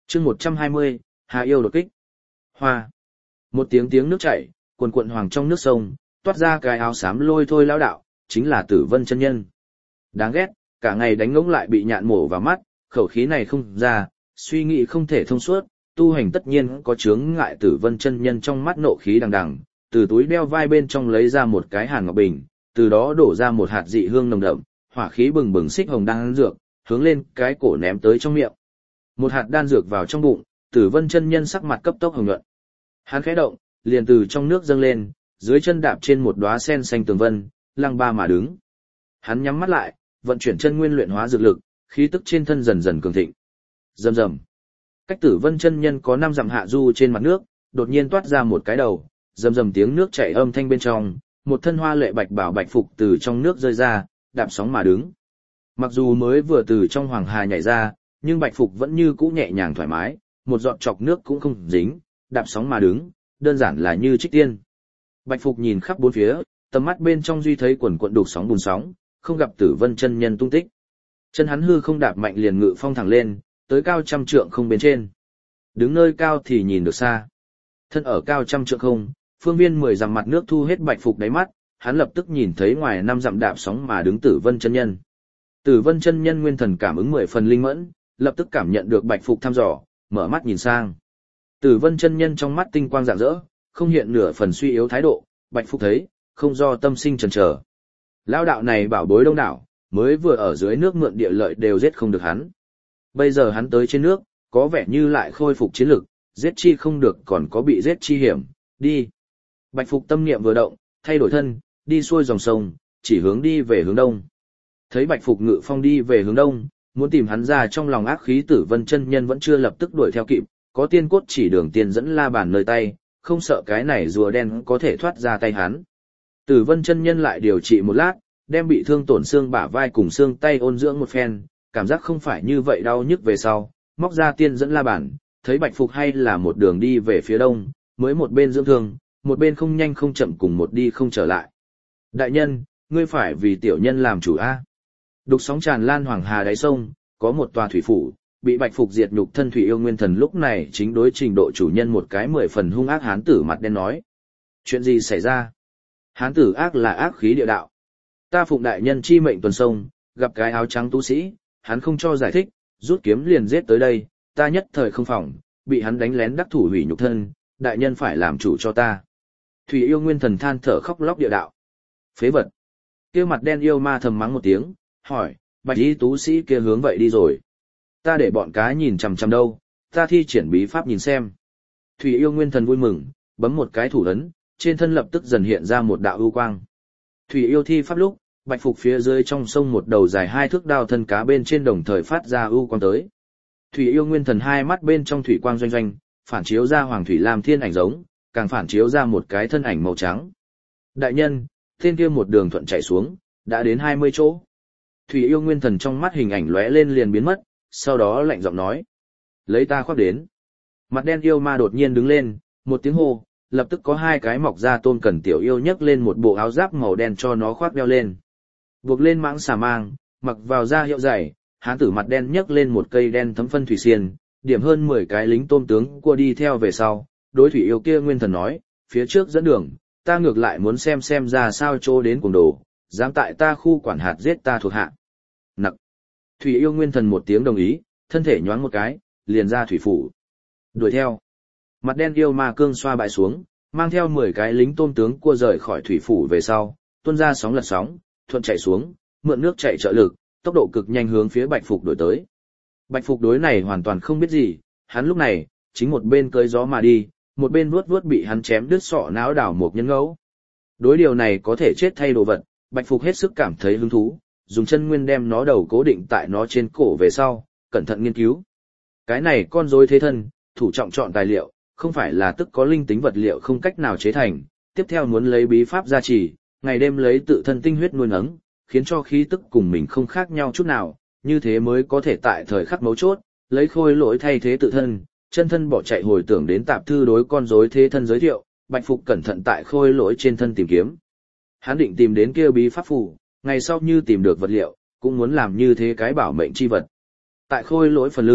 chương 120, Hà yêu đột kích. Hoa. Một tiếng nước chảy, cuồn cuộn hoàng trong nước sông, toát ra cái áo xám lôi thôi lão đạo, chính là Tử Vân chân nhân. Đáng ghét, cả ngày đánh ngỗng lại bị nhạn mổ vào mắt, khẩu khí này không ra, suy nghĩ không thể thông suốt, tu hành tất nhiên có chướng ngại. Tử Vân chân nhân trong mắt nộ khí đằng đằng, từ túi đeo vai bên trong lấy ra một cái hàn ngọc bình, từ đó đổ ra một hạt dị hương nồng đậm, hỏa khí bừng bừng xích hồng đan dược, hướng lên cái cổ ném tới trong miệng. Một hạt đan dược vào trong bụng, Tử Vân chân nhân sắc mặt cấp tốc hồng nhuận. Hắn khẽ động, liền từ trong nước dâng lên, dưới chân đạp trên một đóa sen xanh tường vân, lăng ba mà đứng. Hắn nhắm mắt lại, vận chuyển chân nguyên luyện hóa dược lực, khí tức trên thân dần dần cường thịnh. Rầm rầm. Cách Tử Vân chân nhân có 5 dặm hạ du trên mặt nước, đột nhiên toát ra một cái đầu, rầm rầm tiếng nước chảy âm thanh bên trong, một thân hoa lệ bạch bảo bạch phục từ trong nước rơi ra, đạp sóng mà đứng. Mặc dù mới vừa từ trong hoàng hà nhảy ra, nhưng bạch phục vẫn như cũ nhẹ nhàng thoải mái, một giọt chọc nước cũng không dính, đạp sóng mà đứng, đơn giản là như trích tiên. Bạch phục nhìn khắp bốn phía, tầm mắt bên trong duy thấy quần quận đục sóng bùn sóng, không gặp Tử Vân chân nhân tung tích. Chân hắn hư không đạp mạnh liền ngự phong thẳng lên, tới cao 100 trượng không bên trên. Đứng nơi cao thì nhìn được xa. Thân ở cao 100 trượng không, phương viên 10 dặm mặt nước thu hết bạch phục đáy mắt, hắn lập tức nhìn thấy ngoài 5 dặm đạp sóng mà đứng Tử Vân chân nhân. Tử Vân chân nhân nguyên thần cảm ứng 10 phần linh mẫn, lập tức cảm nhận được bạch phục thăm dò, mở mắt nhìn sang. Tử Vân chân nhân trong mắt tinh quang rạng rỡ, không hiện nửa phần suy yếu thái độ, bạch phục thấy, không do tâm sinh chần chờ. Lão đạo này bảo bối đông đảo, mới vừa ở dưới nước mượn địa lợi đều giết không được hắn. Bây giờ hắn tới trên nước, có vẻ như lại khôi phục chiến lực, giết chi không được còn có bị giết chi hiểm, đi. Bạch phục tâm niệm vừa động, thay đổi thân, đi xuôi dòng sông, chỉ hướng đi về hướng đông. Thấy bạch phục ngự phong đi về hướng đông, muốn tìm hắn ra trong lòng ác khí. Tử Vân chân nhân vẫn chưa lập tức đuổi theo kịp, có tiên cốt chỉ đường tiền dẫn la bàn nơi tay, không sợ cái này rùa đen có thể thoát ra tay hắn. Tử Vân chân nhân lại điều trị một lát, đem bị thương tổn xương bả vai cùng xương tay ôn dưỡng một phen, cảm giác không phải như vậy đau nhức về sau, móc ra tiên dẫn la bàn, thấy bạch phục hay là một đường đi về phía đông, mới một bên dưỡng thương, một bên không nhanh không chậm cùng một đi không trở lại. Đại nhân, ngươi phải vì tiểu nhân làm chủ a. Đục sóng tràn lan hoàng hà đáy sông, có một tòa thủy phủ, bị bạch phục diệt nhục thân thủy yêu nguyên thần lúc này chính đối trình độ chủ nhân một cái 10 phần hung ác hán tử mặt đen nói. Chuyện gì xảy ra? Hán tử ác là ác khí địa đạo. Ta phụng đại nhân chi mệnh tuần sông, gặp cái áo trắng tu sĩ, hắn không cho giải thích, rút kiếm liền giết tới đây, ta nhất thời không phòng, bị hắn đánh lén đắc thủ hủy nhục thân, đại nhân phải làm chủ cho ta. Thủy yêu nguyên thần than thở khóc lóc địa đạo. Phế vật. Kia mặt đen yêu ma thầm mắng một tiếng, hỏi, bạch y tú sĩ kia hướng vậy đi rồi. Ta để bọn cá nhìn chằm chằm đâu, ta thi triển bí pháp nhìn xem. Thủy yêu nguyên thần vui mừng, bấm một cái thủ ấn, trên thân lập tức dần hiện ra một đạo ưu quang. Thủy yêu thi pháp lúc, bạch phục phía dưới trong sông một đầu dài 2 thước đao thân cá bên trên đồng thời phát ra ưu quang tới. Thủy yêu nguyên thần hai mắt bên trong thủy quang doanh doanh, phản chiếu ra hoàng thủy lam thiên ảnh giống, càng phản chiếu ra một cái thân ảnh màu trắng. Đại nhân, tên kia một đường thuận chạy xuống, đã đến 20 chỗ. Thủy yêu nguyên thần trong mắt hình ảnh lóe lên liền biến mất, sau đó lạnh giọng nói. Lấy ta khoác đến. Mặt đen yêu ma đột nhiên đứng lên, một tiếng hô, lập tức có 2 cái mọc ra tôn cần tiểu yêu nhấc lên một bộ áo giáp màu đen cho nó khoác đeo lên. Buộc lên mãng xà mang, mặc vào da hiệu dày, hán tử mặt đen nhấc lên một cây đen thấm phân thủy xiên, điểm hơn 10 cái lính tôm tướng cua đi theo về sau, đối thủy yêu kia nguyên thần nói, phía trước dẫn đường, ta ngược lại muốn xem ra sao chỗ đến cuồng đồ, dám tại ta khu quản hạt giết ta thuộc hạ. Nặc. Thủy yêu nguyên thần một tiếng đồng ý, thân thể nhoáng một cái, liền ra thủy phủ. Đuổi theo. Mặt đen yêu ma cương xoa bại xuống, mang theo 10 cái lính tôm tướng cua rời khỏi thủy phủ về sau, tuôn ra sóng lật sóng, thuận chạy xuống, mượn nước chạy trợ lực, tốc độ cực nhanh hướng phía bạch phục đuổi tới. Bạch phục đối này hoàn toàn không biết gì, hắn lúc này, chính một bên cưỡi gió mà đi, một bên vuốt bị hắn chém đứt sọ não đảo một nhân ngẫu. Đối điều này có thể chết thay đồ vật, bạch phục hết sức cảm thấy hứng thú, dùng chân nguyên đem nó đầu cố định tại nó trên cổ về sau, cẩn thận nghiên cứu. Cái này con rối thế thân, thủ trọng chọn tài liệu, không phải là tức có linh tính vật liệu không cách nào chế thành, tiếp theo muốn lấy bí pháp gia trì, ngày đêm lấy tự thân tinh huyết nuôi nấng, khiến cho khí tức cùng mình không khác nhau chút nào, như thế mới có thể tại thời khắc mấu chốt, lấy khôi lỗi thay thế tự thân, chân thân bỏ chạy hồi tưởng đến tạp thư đối con rối thế thân giới thiệu, bạch phục cẩn thận tại khôi lỗi trên thân tìm kiếm. Hắn định tìm đến kia bí pháp phù, ngày sau như tìm được vật liệu, cũng muốn làm như thế cái bảo mệnh chi vật. Tại khôi lỗi phần lưng,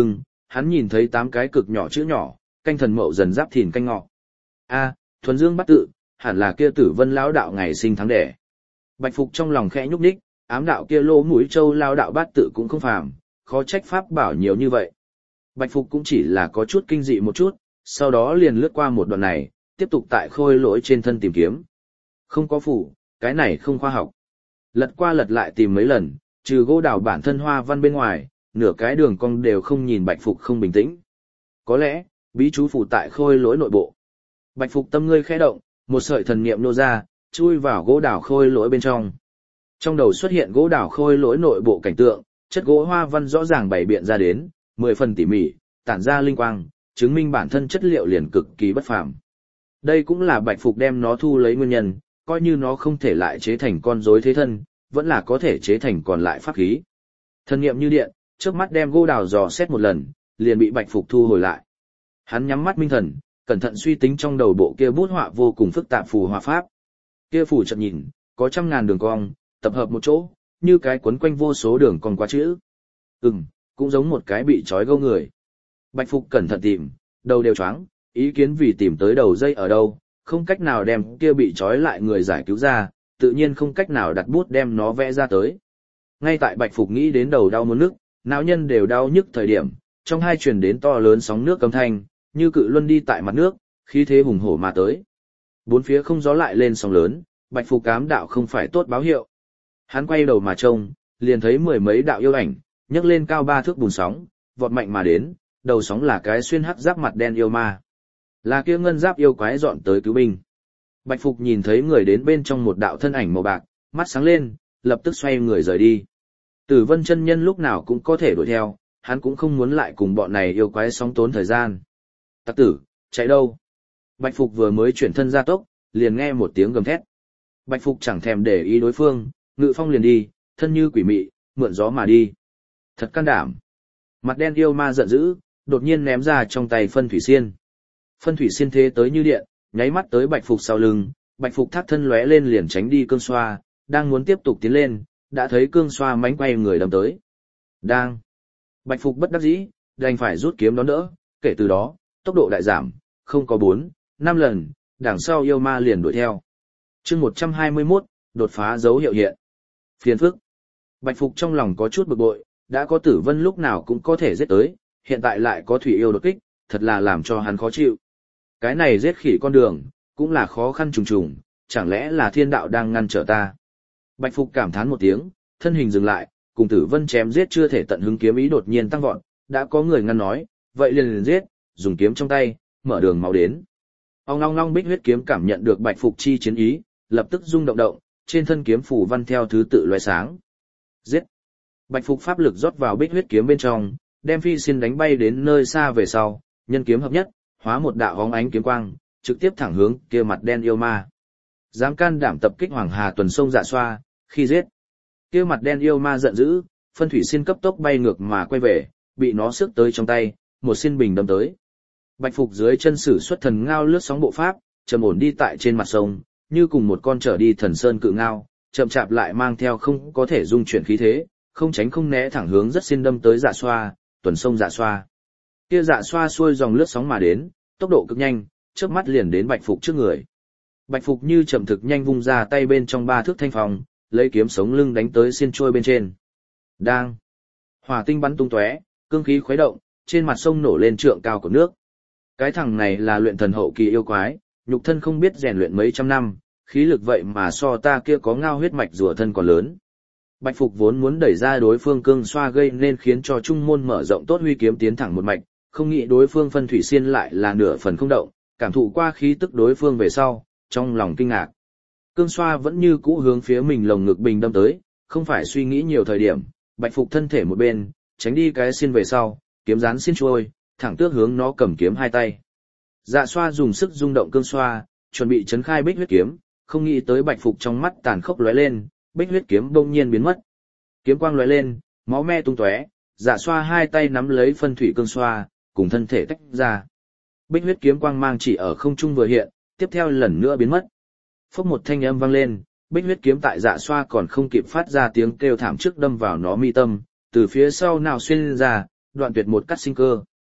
hắn nhìn thấy 8 cái cực nhỏ chữ nhỏ, canh thần mậu dần giáp thìn canh ngọ. A, thuần dương bắt tự, hẳn là kia Tử Vân lão đạo ngày sinh tháng đẻ. Bạch Phục trong lòng khẽ nhúc nhích, ám đạo kia lỗ mũi châu lao đạo bát tự cũng không phàm, khó trách pháp bảo nhiều như vậy. Bạch Phục cũng chỉ là có chút kinh dị một chút, sau đó liền lướt qua một đoạn này, tiếp tục tại khôi lỗi trên thân tìm kiếm. Không có phủ, cái này không khoa học. Lật qua lật lại tìm mấy lần, trừ gỗ đào bản thân hoa văn bên ngoài, nửa cái đường cong đều không nhìn Bạch Phục không bình tĩnh. Có lẽ, bí chú phủ tại khôi lỗi nội bộ. Bạch Phục tâm ngươi khẽ động, một sợi thần niệm nô ra, chui vào gỗ đào khôi lỗi bên trong. Trong đầu xuất hiện gỗ đào khôi lỗi nội bộ cảnh tượng, chất gỗ hoa văn rõ ràng bày biện ra đến, 10 phần tỉ mỉ, tản ra linh quang, chứng minh bản thân chất liệu liền cực kỳ bất phàm. Đây cũng là Bạch Phục đem nó thu lấy nguyên nhân, coi như nó không thể lại chế thành con rối thế thân, vẫn là có thể chế thành còn lại pháp khí. Thần niệm như điện, trước mắt đem gỗ đào dò xét một lần, liền bị Bạch Phục thu hồi lại. Hắn nhắm mắt minh thần, cẩn thận suy tính trong đầu bộ kia bút họa vô cùng phức tạp phù họa pháp. Kia phù chợt nhìn, có trăm ngàn đường cong, tập hợp một chỗ, như cái quấn quanh vô số đường cong qua chữ. Cũng giống một cái bị trói gâu người. Bạch Phục cẩn thận tìm, đầu đều choáng, ý kiến vì tìm tới đầu dây ở đâu, không cách nào đem kia bị trói lại người giải cứu ra, tự nhiên không cách nào đặt bút đem nó vẽ ra tới. Ngay tại Bạch Phục nghĩ đến đầu đau muốn nức, não nhân đều đau nhức thời điểm, trong hai truyền đến to lớn sóng nước âm thanh, như cự luân đi tại mặt nước, khí thế hùng hổ mà tới. Bốn phía không gió lại lên sóng lớn, Bạch Phục cám đạo không phải tốt báo hiệu. Hắn quay đầu mà trông, liền thấy 10 mấy đạo yêu ảnh, nhấc lên cao 3 thước bùn sóng, vọt mạnh mà đến, đầu sóng là cái xuyên hắc giáp mặt đen yêu ma. Là kia ngân giáp yêu quái dọn tới cứu binh. Bạch Phục nhìn thấy người đến bên trong một đạo thân ảnh màu bạc, mắt sáng lên, lập tức xoay người rời đi. Tử Vân chân nhân lúc nào cũng có thể đuổi theo, hắn cũng không muốn lại cùng bọn này yêu quái sóng tốn thời gian. Tặc tử, chạy đâu? Bạch Phục vừa mới chuyển thân ra tốc, liền nghe một tiếng gầm thét. Bạch Phục chẳng thèm để ý đối phương, ngự phong liền đi, thân như quỷ mị, mượn gió mà đi. Thật can đảm. Mặt đen yêu ma giận dữ, đột nhiên ném ra trong tay phân thủy xiên. Phân thủy xiên thế tới như điện, nháy mắt tới Bạch Phục sau lưng, Bạch Phục thác thân lóe lên liền tránh đi cương xoa, đang muốn tiếp tục tiến lên, đã thấy cương xoa mánh quay người đâm tới. Đang. Bạch Phục bất đắc dĩ, đành phải rút kiếm đón đỡ, kể từ đó, tốc độ đại giảm, không có 4, 5 lần, đằng sau yêu ma liền đuổi theo. Chương 121, đột phá dấu hiệu hiện. Phiền phức. Bạch Phục trong lòng có chút bực bội, đã có Tử Vân lúc nào cũng có thể giết tới, hiện tại lại có thủy yêu đột kích, thật là làm cho hắn khó chịu. Cái này giết khỉ con đường, cũng là khó khăn trùng trùng, chẳng lẽ là thiên đạo đang ngăn trở ta. Bạch Phục cảm thán một tiếng, thân hình dừng lại, cùng Tử Vân chém giết chưa thể tận hứng kiếm ý đột nhiên tăng vọt, đã có người ngăn nói, vậy liền giết, dùng kiếm trong tay, mở đường máu đến. Ong long long bích huyết kiếm cảm nhận được Bạch Phục chi chiến ý, lập tức rung động động, trên thân kiếm phủ văn theo thứ tự lóe sáng. Giết! Bạch Phục pháp lực rót vào bích huyết kiếm bên trong, đem phi xin đánh bay đến nơi xa về sau, nhân kiếm hợp nhất, hóa một đạo hóng ánh kiếm quang, trực tiếp thẳng hướng kia mặt đen yêu ma. Dám can đảm tập kích Hoàng Hà tuần sông Dạ Xoa, khi giết. Kia mặt đen yêu ma giận dữ, phân thủy xin cấp tốc bay ngược mà quay về, bị nó xước tới trong tay, một xin bình đâm tới. Bạch Phục dưới chân sử xuất thần ngao lướt sóng bộ pháp, trầm ổn đi tại trên mặt sông, như cùng một con trở đi thần sơn cự ngao, chậm chạp lại mang theo không có thể dung chuyển khí thế, không tránh không né thẳng hướng rất xin đâm tới Dạ Xoa, tuần sông Dạ Xoa. Kia Dạ Xoa xuôi dòng lướt sóng mà đến, tốc độ cực nhanh, chớp mắt liền đến Bạch Phục trước người. Bạch Phục như chậm thực nhanh vung ra tay bên trong 3 thước thanh phong, lấy kiếm sống lưng đánh tới xiên trôi bên trên. Đang. Hỏa tinh bắn tung tóe, cương khí khuấy động, trên mặt sông nổ lên trượng cao của nước. Cái thằng này là luyện thần hậu kỳ yêu quái, nhục thân không biết rèn luyện mấy trăm năm, khí lực vậy mà so ta kia có ngao huyết mạch rùa thân còn lớn. Bạch Phục vốn muốn đẩy ra đối phương cương xoa gây nên khiến cho trung môn mở rộng tốt huy kiếm tiến thẳng một mạch, không nghĩ đối phương phân thủy xiên lại là nửa phần không động, cảm thụ qua khí tức đối phương về sau, trong lòng kinh ngạc. Cương xoa vẫn như cũ hướng phía mình lồng ngực bình đâm tới, không phải suy nghĩ nhiều thời điểm, Bạch Phục thân thể một bên, tránh đi cái xiên về sau, kiếm rán xiên trôi, thẳng tước hướng nó cầm kiếm hai tay. Dạ Xoa dùng sức rung động cương xoa, chuẩn bị chấn khai bích huyết kiếm, không nghĩ tới Bạch Phục trong mắt tàn khốc lóe lên, bích huyết kiếm bỗng nhiên biến mất. Kiếm quang lóe lên, máu me tung tóe, Dạ Xoa hai tay nắm lấy phân thủy cương xoa, cùng thân thể tách ra. Bích huyết kiếm quang mang chỉ ở không trung vừa hiện, tiếp theo lần nữa biến mất. Phốc một thanh âm vang lên, bích huyết kiếm tại Dạ Xoa còn không kịp phát ra tiếng kêu thảm trước đâm vào nó mi tâm, từ phía sau nào xuyên ra, đoạn tuyệt một cắt sinh cơ.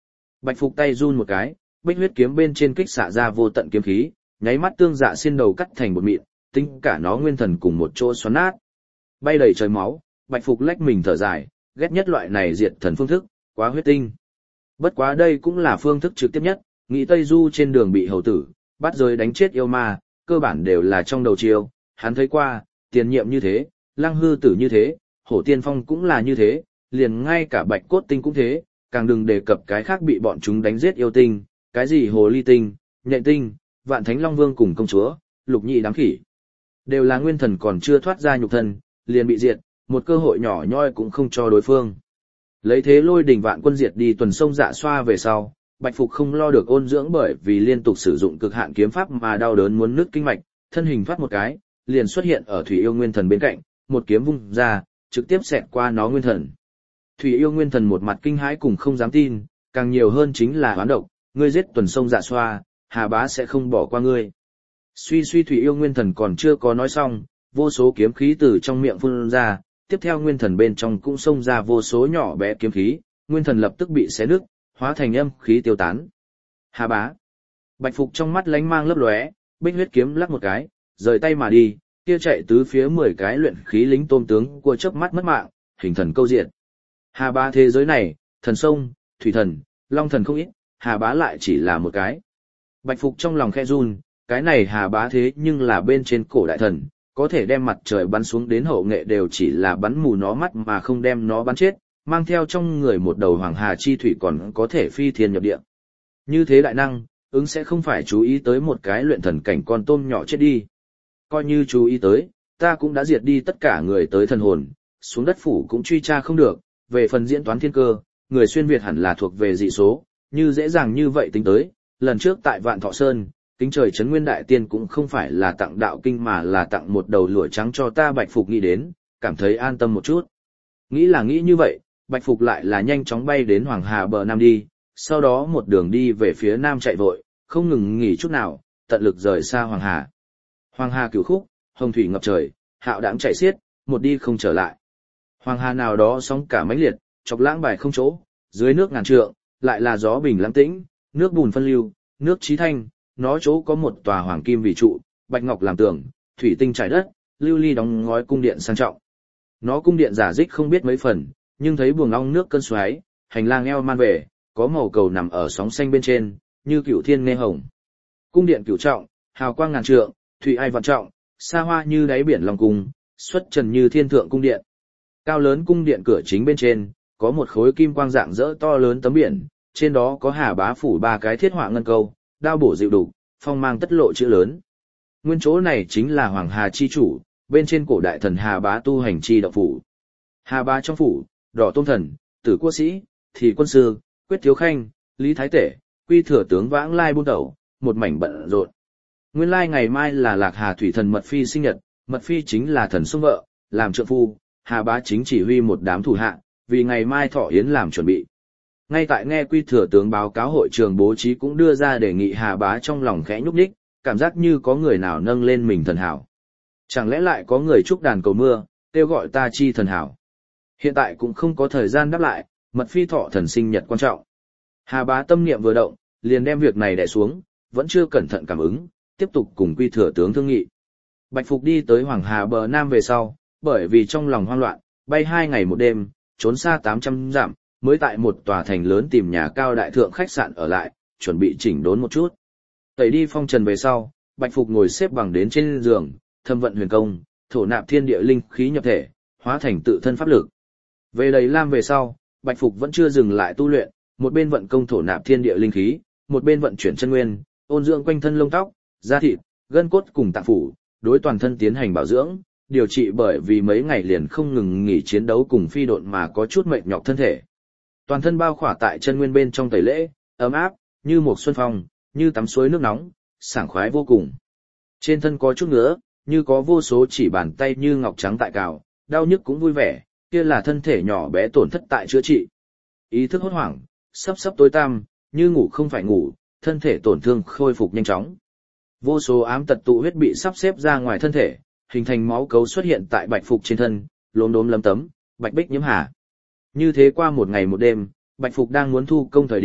Bạch Phục tay run một cái, bích huyết kiếm bên trên kích xạ ra vô tận kiếm khí, nháy mắt tương dạ xiên đầu cắt thành một mịn, tính cả nó nguyên thần cùng một chỗ xoắn nát. Bay đầy trời máu, Bạch Phục lách mình thở dài, ghét nhất loại này diệt thần phương thức, quá huyết tinh. Bất quá đây cũng là phương thức trực tiếp nhất, nghĩ Tây Du trên đường bị hầu tử, bắt giới đánh chết yêu ma, cơ bản đều là trong đầu chiêu, hắn thấy qua, tiền nhiệm như thế, lăng hư tử như thế, hổ tiên phong cũng là như thế, liền ngay cả bạch cốt tinh cũng thế, càng đừng đề cập cái khác bị bọn chúng đánh giết yêu tinh, cái gì hồ ly tinh, nhện tinh, vạn thánh long vương cùng công chúa, lục nhị đám khỉ. Đều là nguyên thần còn chưa thoát ra nhục thân, liền bị diệt, một cơ hội nhỏ nhoi cũng không cho đối phương. Lấy thế lôi đỉnh vạn quân diệt đi tuần sông dạ xoa về sau, Bạch Phục không lo được ôn dưỡng bởi vì liên tục sử dụng cực hạn kiếm pháp mà đau đớn muốn nứt kinh mạch, thân hình thoát một cái, liền xuất hiện ở Thủy Yêu Nguyên Thần bên cạnh, một kiếm vung ra, trực tiếp xẹt qua nó nguyên thần. Thủy Yêu Nguyên Thần một mặt kinh hãi cùng không dám tin, càng nhiều hơn chính là oán độc, ngươi giết tuần sông dạ xoa, Hà Bá sẽ không bỏ qua ngươi. Suy Thủy Yêu Nguyên Thần còn chưa có nói xong, vô số kiếm khí từ trong miệng phun ra, tiếp theo nguyên thần bên trong cũng xông ra vô số nhỏ bé kiếm khí, nguyên thần lập tức bị xé nứt, hóa thành âm khí tiêu tán. Hà Bá. Bạch Phục trong mắt lánh mang lấp lóe, bích huyết kiếm lắc một cái, rời tay mà đi, kia chạy tứ phía 10 cái luyện khí lính tôm tướng của chớp mắt mất mạng, hình thần câu diệt. Hà Bá thế giới này, thần sông, thủy thần, long thần không ít, Hà Bá lại chỉ là một cái. Bạch Phục trong lòng khe run, cái này Hà Bá thế nhưng là bên trên cổ đại thần, có thể đem mặt trời bắn xuống đến hậu nghệ đều chỉ là bắn mù nó mắt mà không đem nó bắn chết, mang theo trong người một đầu hoàng hà chi thủy còn có thể phi thiên nhập địa. Như thế đại năng, ứng sẽ không phải chú ý tới một cái luyện thần cảnh con tôm nhỏ chết đi. Coi như chú ý tới, ta cũng đã diệt đi tất cả người tới thần hồn, xuống đất phủ cũng truy tra không được, về phần diễn toán thiên cơ, người xuyên Việt hẳn là thuộc về dị số, như dễ dàng như vậy tính tới, lần trước tại Vạn Thọ Sơn, kính trời trấn nguyên đại tiên cũng không phải là tặng đạo kinh mà là tặng một đầu lụa trắng cho ta. Bạch Phục nghĩ đến, cảm thấy an tâm một chút. Nghĩ là nghĩ như vậy, Bạch Phục lại là nhanh chóng bay đến Hoàng Hà bờ Nam đi, sau đó một đường đi về phía Nam chạy vội, không ngừng nghỉ chút nào, tận lực rời xa Hoàng Hà. Hoàng Hà cửu khúc, hồng thủy ngập trời, hạo đãng chạy xiết, một đi không trở lại. Hoàng Hà nào đó sóng cả mãnh liệt, chọc lãng bài không chỗ, dưới nước ngàn trượng, lại là gió bình lãng tĩnh, nước bùn phân lưu, nước trí thanh, nó chỗ có một tòa hoàng kim vì trụ, bạch ngọc làm tường, thủy tinh trải đất, lưu ly đóng ngói cung điện sang trọng. Nó cung điện giả dích không biết mấy phần, nhưng thấy buồng ong nước cơn xoáy, hành lang eo man về, có màu cầu nằm ở sóng xanh bên trên, như cửu thiên nghe hồng. Cung điện cửu trọng, hào quang ngàn trượng, thủy ai vạn trọng, xa hoa như đáy biển lòng cung, xuất trần như thiên thượng cung điện. Cao lớn cung điện cửa chính bên trên, có một khối kim quang dạng dỡ to lớn tấm biển, trên đó có Hà Bá phủ 3 cái thiết họa ngân câu, đao bổ dịu đục, phong mang tất lộ chữ lớn. Nguyên chỗ này chính là Hoàng Hà chi chủ, bên trên cổ đại thần Hà Bá tu hành chi động phủ. Hà Bá trong phủ, Đỏ Tôn Thần, Tử Quốc Sĩ, Thì Quân Sư, Quyết Thiếu Khanh, Lý Thái Tể, Quy Thừa Tướng vãng lai buôn đầu, một mảnh bận rộn. Nguyên lai ngày mai là Lạc Hà Thủy Thần Mật Phi sinh nhật, Mật Phi chính là thần sông vợ, làm trượng phu, Hà Bá chính chỉ huy một đám thủ hạ, vì ngày mai thọ yến làm chuẩn bị. Ngay tại nghe Quy Thừa Tướng báo cáo hội trường bố trí cũng đưa ra đề nghị, Hà Bá trong lòng khẽ nhúc nhích, cảm giác như có người nào nâng lên mình thần hảo. Chẳng lẽ lại có người chúc đàn cầu mưa, kêu gọi ta chi thần hảo. Hiện tại cũng không có thời gian đáp lại, Mật Phi thọ thần sinh nhật quan trọng. Hà Bá tâm niệm vừa động, liền đem việc này đè xuống, vẫn chưa cẩn thận cảm ứng, tiếp tục cùng Quy Thừa Tướng thương nghị. Bạch Phục đi tới Hoàng Hà bờ Nam về sau, bởi vì trong lòng hoang loạn, bay 2 ngày một đêm, trốn xa 800 dặm, mới tại một tòa thành lớn tìm nhà cao đại thượng khách sạn ở lại, chuẩn bị chỉnh đốn một chút. Tẩy đi phong trần về sau, Bạch Phục ngồi xếp bằng đến trên giường, thâm vận huyền công, thổ nạp thiên địa linh khí nhập thể, hóa thành tự thân pháp lực. Về đầy lam về sau, Bạch Phục vẫn chưa dừng lại tu luyện, một bên vận công thổ nạp thiên địa linh khí, một bên vận chuyển chân nguyên, ôn dưỡng quanh thân lông tóc, da thịt, gân cốt cùng tạng phủ, đối toàn thân tiến hành bảo dưỡng, điều trị bởi vì mấy ngày liền không ngừng nghỉ chiến đấu cùng phi độn mà có chút mệt nhọc thân thể. Toàn thân bao khỏa tại chân nguyên bên trong tẩy lễ, ấm áp, như một xuân phong, như tắm suối nước nóng, sảng khoái vô cùng. Trên thân có chút ngứa, như có vô số chỉ bàn tay như ngọc trắng tại cào, đau nhức cũng vui vẻ, kia là thân thể nhỏ bé tổn thất tại chữa trị. Ý thức hốt hoảng, sắp tối tăm, như ngủ không phải ngủ, thân thể tổn thương khôi phục nhanh chóng. Vô số ám tật tụ huyết bị sắp xếp ra ngoài thân thể, hình thành máu cấu xuất hiện tại Bạch Phục trên thân, lốm đốm lấm tấm, bạch bích nhiễm hà. Như thế qua một ngày một đêm, Bạch Phục đang muốn thu công thời điểm,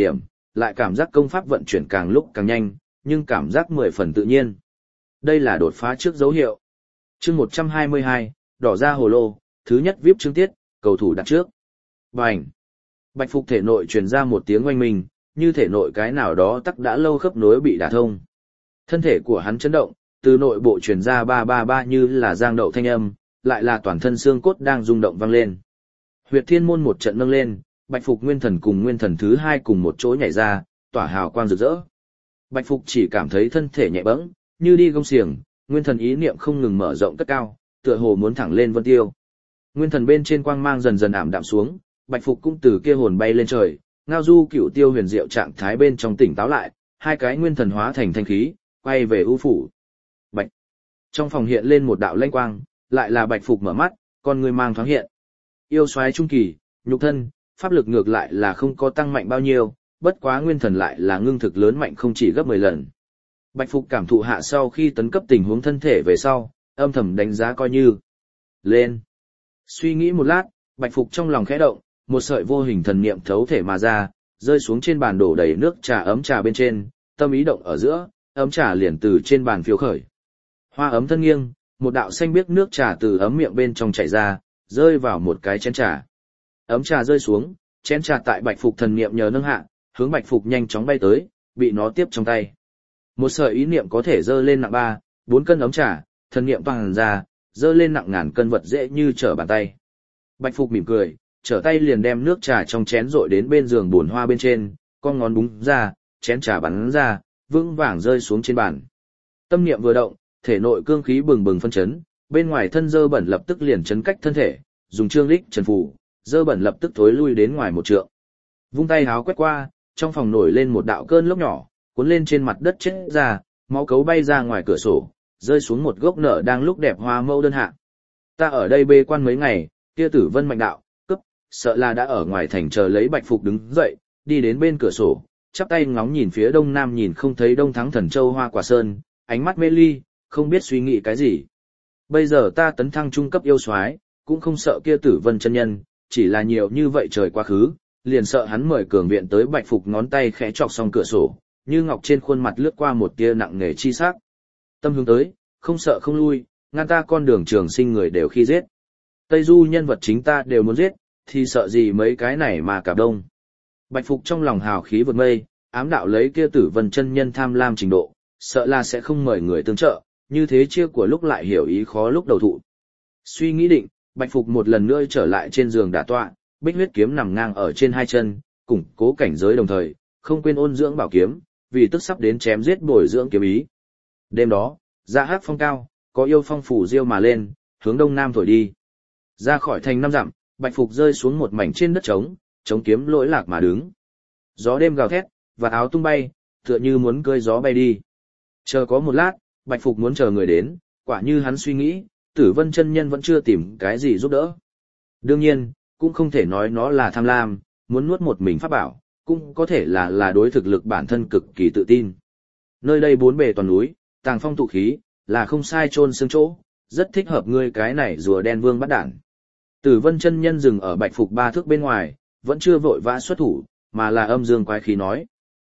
lại cảm giác công pháp vận chuyển càng lúc càng nhanh, nhưng cảm giác 10 phần tự nhiên. Đây là đột phá trước dấu hiệu. Chương 122, đỏ ra hồ lô, thứ nhất VIP chương tiết, cầu thủ đặt trước. Bành! Bạch Phục thể nội truyền ra một tiếng oanh minh, như thể nội cái nào đó tắc đã lâu khớp nối bị đả thông. Thân thể của hắn chấn động, từ nội bộ truyền ra ba ba ba như là giang đậu thanh âm, lại là toàn thân xương cốt đang rung động vang lên. Huyệt Thiên Môn một trận nâng lên, Bạch Phục nguyên thần cùng nguyên thần thứ hai cùng một chỗ nhảy ra, tỏa hào quang rực rỡ. Bạch Phục chỉ cảm thấy thân thể nhẹ bẫng, như đi gông xiềng, nguyên thần ý niệm không ngừng mở rộng cất cao, tựa hồ muốn thẳng lên vân tiêu. Nguyên thần bên trên quang mang dần dần ảm đạm xuống, Bạch Phục cũng từ kia hồn bay lên trời, ngao du cửu tiêu huyền diệu trạng thái bên trong tỉnh táo lại, hai cái nguyên thần hóa thành thanh khí, quay về ưu phủ. Bạch. Trong phòng hiện lên một đạo lanh quang, lại là Bạch Phục mở mắt, con người mang thoáng hiện. Yêu soái trung kỳ, nhục thân, pháp lực ngược lại là không có tăng mạnh bao nhiêu, bất quá nguyên thần lại là ngưng thực lớn mạnh không chỉ gấp 10 lần. Bạch Phục cảm thụ hạ sau khi tấn cấp tình huống thân thể về sau, âm thầm đánh giá coi như lên. Suy nghĩ một lát, Bạch Phục trong lòng khẽ động, một sợi vô hình thần niệm thấu thể mà ra, rơi xuống trên bàn đổ đầy nước trà ấm trà bên trên, tâm ý động ở giữa, ấm trà liền từ trên bàn phiêu khởi. Hoa ấm thân nghiêng, một đạo xanh biếc nước trà từ ấm miệng bên trong chảy ra, rơi vào một cái chén trà. Ấm trà rơi xuống, chén trà tại Bạch Phục thần niệm nhờ nâng hạ, hướng Bạch Phục nhanh chóng bay tới, bị nó tiếp trong tay. Một sợi ý niệm có thể dơ lên nặng 3-4 cân ấm trà, thần niệm bằng ra, dơ lên nặng ngàn cân vật dễ như trở bàn tay. Bạch Phục mỉm cười, trở tay liền đem nước trà trong chén rội đến bên giường buồn hoa bên trên, con ngón búng ra, chén trà bắn ra, vững vàng rơi xuống trên bàn. Tâm niệm vừa động, thể nội cương khí bừng bừng phân chấn, bên ngoài thân dơ bẩn lập tức liền chấn cách thân thể, dùng trương lích trần phù, dơ bẩn lập tức thối lui đến ngoài một trượng. Vung tay háo quét qua, trong phòng nổi lên một đạo cơn lốc nhỏ, cuốn lên trên mặt đất chết ra, máu cấu bay ra ngoài cửa sổ, rơi xuống một gốc nở đang lúc đẹp hoa mẫu đơn hạ. Ta ở đây bê quan mấy ngày, kia Tử Vân mạnh đạo, cấp, sợ là đã ở ngoài thành chờ lấy Bạch Phục đứng dậy, đi đến bên cửa sổ, chắp tay ngóng nhìn phía đông nam nhìn không thấy Đông Thắng Thần Châu Hoa Quả Sơn, ánh mắt mê ly, không biết suy nghĩ cái gì. Bây giờ ta tấn thăng trung cấp yêu soái, cũng không sợ kia Tử Vân chân nhân, chỉ là nhiều như vậy trời quá khứ, liền sợ hắn mời cường viện tới Bạch Phục ngón tay khẽ chọc xong cửa sổ, như ngọc trên khuôn mặt lướt qua một tia nặng nề chi sắc. Tâm hướng tới, không sợ không lui, ngăn ta con đường trường sinh người đều khi giết. Tây Du nhân vật chính ta đều muốn giết, thì sợ gì mấy cái này mà cả đông. Bạch Phục trong lòng hào khí vượt mây, ám đạo lấy kia Tử Vân chân nhân tham lam trình độ, sợ là sẽ không mời người tương trợ, như thế chia của lúc lại hiểu ý khó lúc đầu thụ. Suy nghĩ định, Bạch Phục một lần nữa trở lại trên giường đả tọa, bích huyết kiếm nằm ngang ở trên hai chân, củng cố cảnh giới đồng thời, không quên ôn dưỡng bảo kiếm, vì tức sắp đến chém giết bồi dưỡng kiếm ý. Đêm đó, ra hát phong cao, có yêu phong phủ diêu mà lên, hướng đông nam thổi đi. Ra khỏi thành 5 dặm, Bạch Phục rơi xuống một mảnh trên đất trống, chống kiếm lỗi lạc mà đứng. Gió đêm gào thét, và áo tung bay, tựa như muốn cơi gió bay đi. Chờ có một lát, Bạch Phục muốn chờ người đến, quả như hắn suy nghĩ, Tử Vân chân nhân vẫn chưa tìm cái gì giúp đỡ. Đương nhiên, cũng không thể nói nó là tham lam, muốn nuốt một mình pháp bảo, cũng có thể là đối thực lực bản thân cực kỳ tự tin. Nơi đây bốn bề toàn núi, tàng phong tụ khí, là không sai chôn xương chỗ, rất thích hợp ngươi cái này rùa đen vương bắt đản. Tử Vân chân nhân dừng ở Bạch Phục 3 thước bên ngoài, vẫn chưa vội vã xuất thủ, mà là âm dương quái khí nói.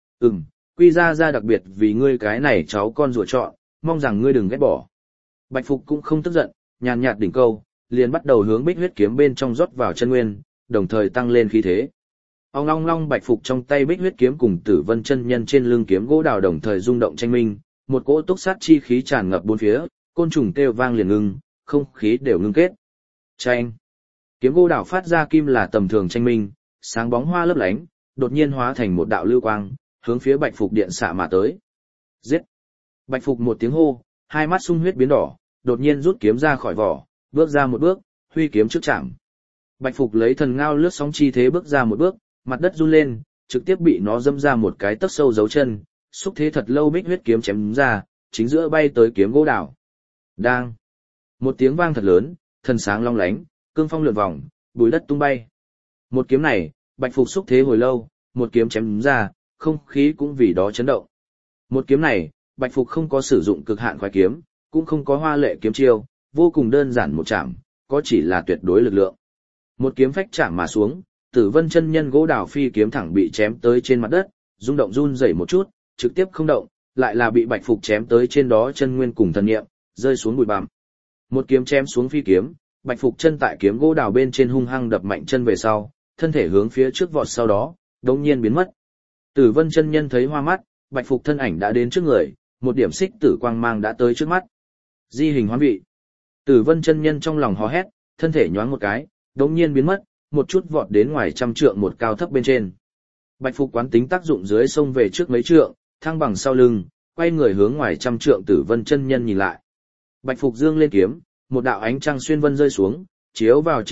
Quy ra đặc biệt vì ngươi cái này cháu con rùa chọn, mong rằng ngươi đừng ghét bỏ. Bạch Phục cũng không tức giận, nhàn nhạt đỉnh câu, liền bắt đầu hướng bích huyết kiếm bên trong rót vào chân nguyên, đồng thời tăng lên khí thế. Ong long long Bạch Phục trong tay bích huyết kiếm cùng Tử Vân chân nhân trên lưng kiếm gỗ đào đồng thời rung động tranh minh, một cỗ túc sát chi khí tràn ngập bốn phía, côn trùng kêu vang liền ngưng, không khí đều ngưng kết. Tranh. Kiếm gỗ đào phát ra kim là tầm thường tranh minh, sáng bóng hoa lấp lánh, đột nhiên hóa thành một đạo lưu quang, hướng phía Bạch Phục điện xạ mà tới. Giết. Bạch Phục một tiếng hô, hai mắt sung huyết biến đỏ, đột nhiên rút kiếm ra khỏi vỏ, bước ra một bước, huy kiếm trước chạm. Bạch Phục lấy thần ngao lướt sóng chi thế bước ra một bước, mặt đất run lên, trực tiếp bị nó dâm ra một cái tấc sâu dấu chân, xúc thế thật lâu bích huyết kiếm chém ra, chính giữa bay tới kiếm gỗ đào. Đang. Một tiếng vang thật lớn, thần sáng long lánh, cương phong lượn vòng, bụi đất tung bay. Một kiếm này, Bạch Phục xúc thế hồi lâu, một kiếm chém ra, không khí cũng vì đó chấn động. Một kiếm này, Bạch Phục không có sử dụng cực hạn khoái kiếm, cũng không có hoa lệ kiếm chiêu, vô cùng đơn giản một chạm, có chỉ là tuyệt đối lực lượng. Một kiếm phách chạm mà xuống, Tử Vân chân nhân gỗ đào phi kiếm thẳng bị chém tới trên mặt đất, rung động run rẩy một chút, trực tiếp không động, lại là bị Bạch Phục chém tới trên đó chân nguyên cùng thần niệm, rơi xuống bụi bặm. Một kiếm chém xuống phi kiếm, Bạch Phục chân tại kiếm gỗ đào bên trên hung hăng đập mạnh chân về sau, thân thể hướng phía trước vọt sau đó, đột nhiên biến mất. Tử Vân chân nhân thấy hoa mắt, Bạch Phục thân ảnh đã đến trước người, một điểm xích tử quang mang đã tới trước mắt. Di hình hoán vị. Tử Vân chân nhân trong lòng hò hét, thân thể nhoáng một cái, đột nhiên biến mất, một chút vọt đến ngoài trăm trượng một cao thấp bên trên. Bạch Phục quán tính tác dụng dưới sông về trước mấy trượng, thăng bằng sau lưng, quay người hướng ngoài trăm trượng Tử Vân chân nhân nhìn lại. Bạch Phục dương lên kiếm, một đạo ánh trăng xuyên vân rơi xuống, chiếu vào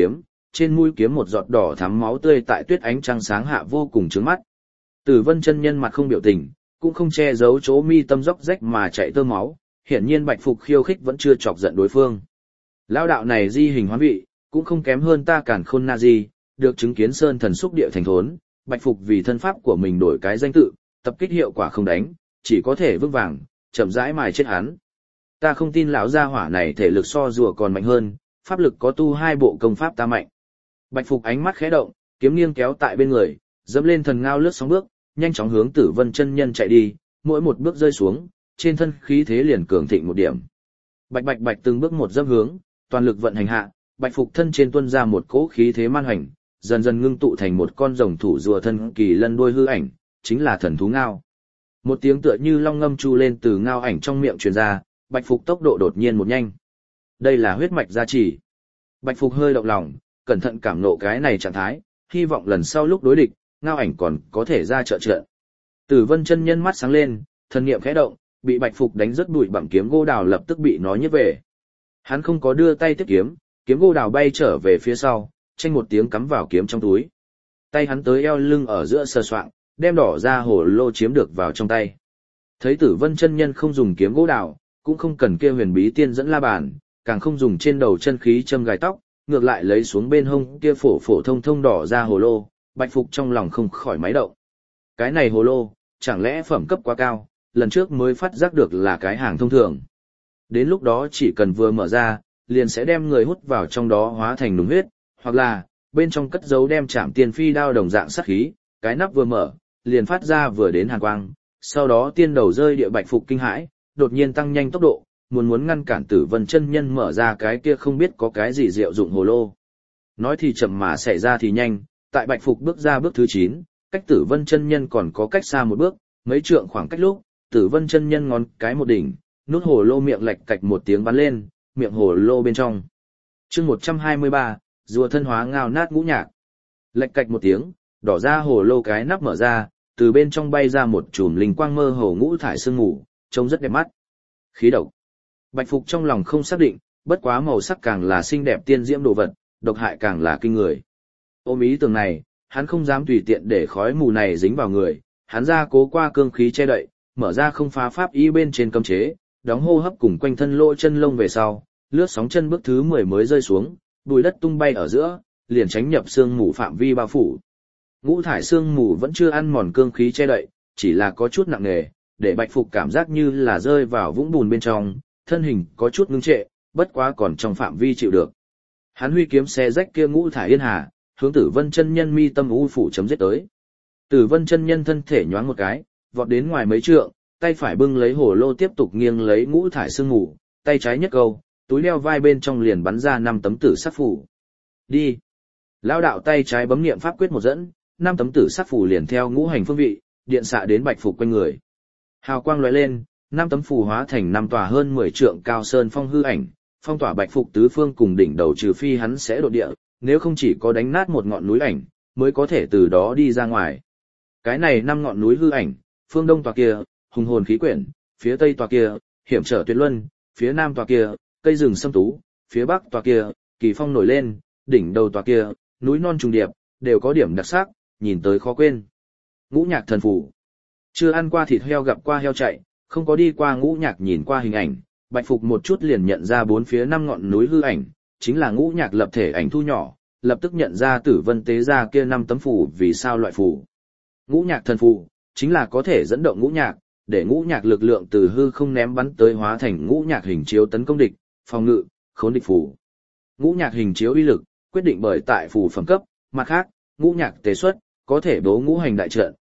trên mũi kiếm một giọt đỏ thắm máu tươi tại tuyết ánh trăng sáng hạ vô cùng chói mắt. Tử Vân chân nhân mặt không biểu tình, cũng không che giấu chỗ mi tâm róc rách mà chảy tơ máu, hiển nhiên Bạch Phục khiêu khích vẫn chưa chọc giận đối phương. Lão đạo này di hình hoán vị, cũng không kém hơn ta Càn Khôn Na Di, được chứng kiến sơn thần xúc địa thành thốn, Bạch Phục vì thân pháp của mình đổi cái danh tự, tập kích hiệu quả không đánh, chỉ có thể vững vàng, chậm rãi mài chết hắn. Ta không tin lão gia hỏa này thể lực so rùa còn mạnh hơn, pháp lực có tu 2 bộ công pháp ta mạnh. Bạch Phục ánh mắt khẽ động, kiếm nghiêng kéo tại bên người, dẫm lên thần ngao lướt sóng bước, nhanh chóng hướng Tử Vân chân nhân chạy đi, mỗi một bước rơi xuống, trên thân khí thế liền cường thịnh một điểm. Bạch bạch bạch từng bước một dẫm hướng, toàn lực vận hành hạ, Bạch Phục thân trên tuôn ra một cỗ khí thế man hoành, dần dần ngưng tụ thành một con rồng thủ rùa thân kỳ lân đuôi hư ảnh, chính là thần thú ngao. Một tiếng tựa như long ngâm chu lên từ ngao ảnh trong miệng truyền ra, Bạch Phục tốc độ đột nhiên một nhanh. Đây là huyết mạch gia trì. Bạch Phục hơi động lòng, cẩn thận cảm nộ cái này trạng thái, hy vọng lần sau lúc đối địch, ngao ảnh còn có thể ra trợ trận. Tử Vân chân nhân mắt sáng lên, thần niệm khẽ động, bị Bạch Phục đánh rất bụi bặm kiếm gỗ đào lập tức bị nó nhét về. Hắn không có đưa tay tiếp kiếm, kiếm gỗ đào bay trở về phía sau, chanh một tiếng cắm vào kiếm trong túi. Tay hắn tới eo lưng ở giữa sờ soạng, đem đỏ ra hồ lô chiếm được vào trong tay. Thấy Tử Vân chân nhân không dùng kiếm gỗ đào, cũng không cần kia huyền bí tiên dẫn la bàn, càng không dùng trên đầu chân khí châm gài tóc, ngược lại lấy xuống bên hông kia phổ phổ thông thông đỏ ra hồ lô, Bạch Phục trong lòng không khỏi máy động. Cái này hồ lô, chẳng lẽ phẩm cấp quá cao, lần trước mới phát giác được là cái hàng thông thường. Đến lúc đó chỉ cần vừa mở ra, liền sẽ đem người hút vào trong đó hóa thành nùng huyết, hoặc là, bên trong cất giấu đem chạm tiên phi đao đồng dạng sát khí, cái nắp vừa mở, liền phát ra vừa đến hàn quang, sau đó tiên đầu rơi địa Bạch Phục kinh hãi, đột nhiên tăng nhanh tốc độ, muốn ngăn cản Tử Vân chân nhân mở ra cái kia không biết có cái gì diệu dụng hồ lô. Nói thì chậm mà xảy ra thì nhanh, tại Bạch Phục bước ra bước thứ 9, cách Tử Vân chân nhân còn có cách xa một bước, mấy trượng khoảng cách lúc, Tử Vân chân nhân ngón cái một đỉnh, nút hồ lô miệng lệch cạch một tiếng bắn lên, miệng hồ lô bên trong. Chương 123, rùa thân hóa ngao nát ngũ nhạc. Lệch cạch một tiếng, đỏ ra hồ lô cái nắp mở ra, từ bên trong bay ra một chùm linh quang mơ hồ ngũ thải sương mù, trông rất đẹp mắt. Khí độc. Bạch Phục trong lòng không xác định, bất quá màu sắc càng là xinh đẹp tiên diễm đồ vật, độc hại càng là kinh người. Ôm ý tưởng này, hắn không dám tùy tiện để khói mù này dính vào người, hắn ra cố qua cương khí che đậy, mở ra không phá pháp y bên trên cấm chế, đóng hô hấp cùng quanh thân lỗ chân lông về sau, lướt sóng chân bước thứ 10 mới rơi xuống, bụi đất tung bay ở giữa, liền tránh nhập sương mù phạm vi bao phủ. Ngũ thải sương mù vẫn chưa ăn mòn cương khí che đậy, chỉ là có chút nặng nề, để Bạch Phục cảm giác như là rơi vào vũng bùn bên trong, thân hình có chút ngưng trệ, bất quá còn trong phạm vi chịu được. Hắn huy kiếm xé rách kia ngũ thải yên hà, hướng Tử Vân chân nhân mi tâm u phủ chấm giết tới. Tử Vân chân nhân thân thể nhoáng một cái, vọt đến ngoài mấy trượng, tay phải bưng lấy hồ lô tiếp tục nghiêng lấy ngũ thải sương mù, tay trái nhất câu, túi đeo vai bên trong liền bắn ra 5 tấm tử sắc phủ. Đi. Lão đạo tay trái bấm niệm pháp quyết một dẫn, 5 tấm tử sắc phủ liền theo ngũ hành phương vị, điện xạ đến Bạch Phục quanh người. Hào quang lóe lên, 5 tấm phù hóa thành 5 tòa hơn 10 trượng cao sơn phong hư ảnh, phong tỏa Bạch Phục tứ phương cùng đỉnh đầu, trừ phi hắn sẽ đột địa, nếu không chỉ có đánh nát một ngọn núi ảnh, mới có thể từ đó đi ra ngoài. Cái này 5 ngọn núi hư ảnh, phương đông tòa kia, hùng hồn khí quyển, phía tây tòa kia, hiểm trở tuyệt luân, phía nam tòa kia, cây rừng sâm tú, phía bắc tòa kia, kỳ phong nổi lên, đỉnh đầu tòa kia, núi non trùng điệp, đều có điểm đặc sắc, nhìn tới khó quên. Ngũ nhạc thần phù. Chưa ăn qua thịt heo gặp qua heo chạy, không có đi qua ngũ nhạc nhìn qua hình ảnh, Bạch Phục một chút liền nhận ra 4 phía 5 ngọn núi hư ảnh, chính là ngũ nhạc lập thể ảnh thu nhỏ, lập tức nhận ra Tử Vân tế ra kia 5 tấm phù vì sao loại phù. Ngũ nhạc thần phù, chính là có thể dẫn động ngũ nhạc, để ngũ nhạc lực lượng từ hư không ném bắn tới hóa thành ngũ nhạc hình chiếu tấn công địch, phòng ngự, khốn địch phù. Ngũ nhạc hình chiếu uy lực, quyết định bởi tại phù phẩm cấp, mặt khác, ngũ nhạc tế xuất, có thể bố ngũ hành đại trận,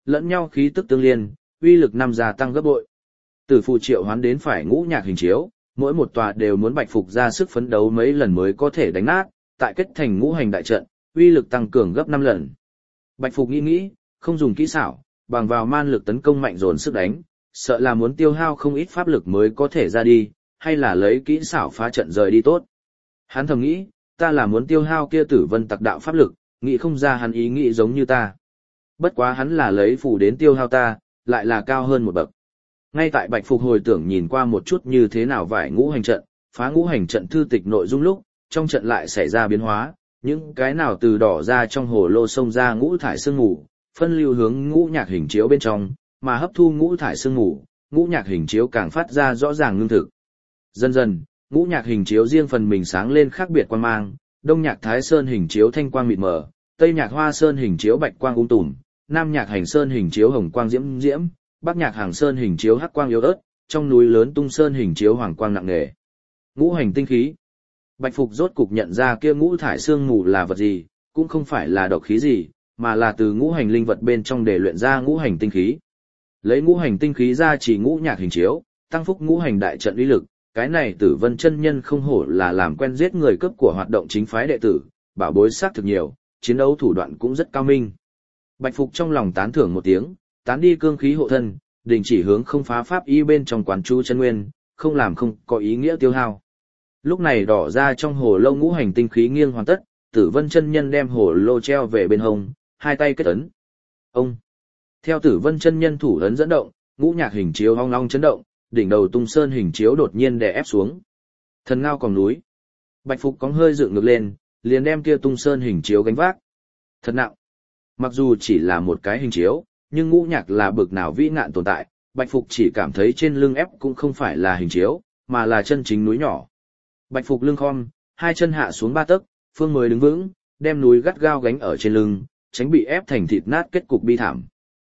lẫn nhau khí tức tương liên, uy lực năm gia tăng gấp bội. Tử phù triệu hoán đến phải ngũ nhạc hình chiếu, mỗi một tòa đều muốn Bạch Phục ra sức phấn đấu mấy lần mới có thể đánh nát, tại kết thành ngũ hành đại trận, uy lực tăng cường gấp 5 lần. Bạch Phục nghĩ, không dùng kỹ xảo, bằng vào man lực tấn công mạnh dồn sức đánh, sợ là muốn tiêu hao không ít pháp lực mới có thể ra đi, hay là lấy kỹ xảo phá trận rời đi tốt. Hắn thầm nghĩ, ta là muốn tiêu hao kia Tử Vân Tặc đạo pháp lực, nghĩ không ra hắn ý nghĩ giống như ta. Bất quá hắn là lấy phù đến tiêu hao ta, lại là cao hơn một bậc. Ngay tại Bạch Phục hồi tưởng nhìn qua một chút như thế nào vải ngũ hành trận, phá ngũ hành trận thư tịch nội dung lúc, trong trận lại xảy ra biến hóa, những cái nào từ đỏ ra trong hồ lô sông ra ngũ thải sương mù, phân lưu hướng ngũ nhạc hình chiếu bên trong, mà hấp thu ngũ thải sương mù, ngũ nhạc hình chiếu càng phát ra rõ ràng ngưng thực. Dần dần, ngũ nhạc hình chiếu riêng phần mình sáng lên khác biệt quang mang, đông nhạc thái sơn hình chiếu thanh quang mịt mờ, tây nhạc hoa sơn hình chiếu bạch quang tùm, nam nhạc hành sơn hình chiếu hồng quang diễm diễm, bắc nhạc hàng sơn hình chiếu hắc quang yếu ớt, trong núi lớn tung sơn hình chiếu hoàng quang nặng nề. Ngũ hành tinh khí. Bạch Phục rốt cục nhận ra kia ngũ thải sương mù là vật gì, cũng không phải là độc khí gì, mà là từ ngũ hành linh vật bên trong để luyện ra ngũ hành tinh khí. Lấy ngũ hành tinh khí ra chỉ ngũ nhạc hình chiếu, tăng phúc ngũ hành đại trận uy lực, cái này Tử Vân chân nhân không hổ là làm quen giết người cướp của hoạt động chính phái đệ tử, bảo bối xác thực nhiều, chiến đấu thủ đoạn cũng rất cao minh. Bạch Phục trong lòng tán thưởng một tiếng, tán đi cương khí hộ thân, đình chỉ hướng không phá pháp y bên trong quán chú chân nguyên, không làm không có ý nghĩa tiêu hao. Lúc này đỏ ra trong hồ lô ngũ hành tinh khí nghiêng hoàn tất, Tử Vân chân nhân đem hồ lô treo về bên hông, hai tay kết ấn. Ông. Theo Tử Vân chân nhân thủ ấn dẫn động, ngũ nhạc hình chiếu ong long chấn động, đỉnh đầu tung sơn hình chiếu đột nhiên đè ép xuống. Thần ngao còng núi. Bạch Phục cóng hơi dựng ngược lên, liền đem kia tung sơn hình chiếu gánh vác. Thật nặng. Mặc dù chỉ là một cái hình chiếu, nhưng ngũ nhạc là bực nào vĩ ngạn tồn tại, Bạch Phục chỉ cảm thấy trên lưng ép cũng không phải là hình chiếu, mà là chân chính núi nhỏ. Bạch Phục lưng khom, hai chân hạ xuống 3 tấc, phương mới đứng vững, đem núi gắt gao gánh ở trên lưng, tránh bị ép thành thịt nát kết cục bi thảm.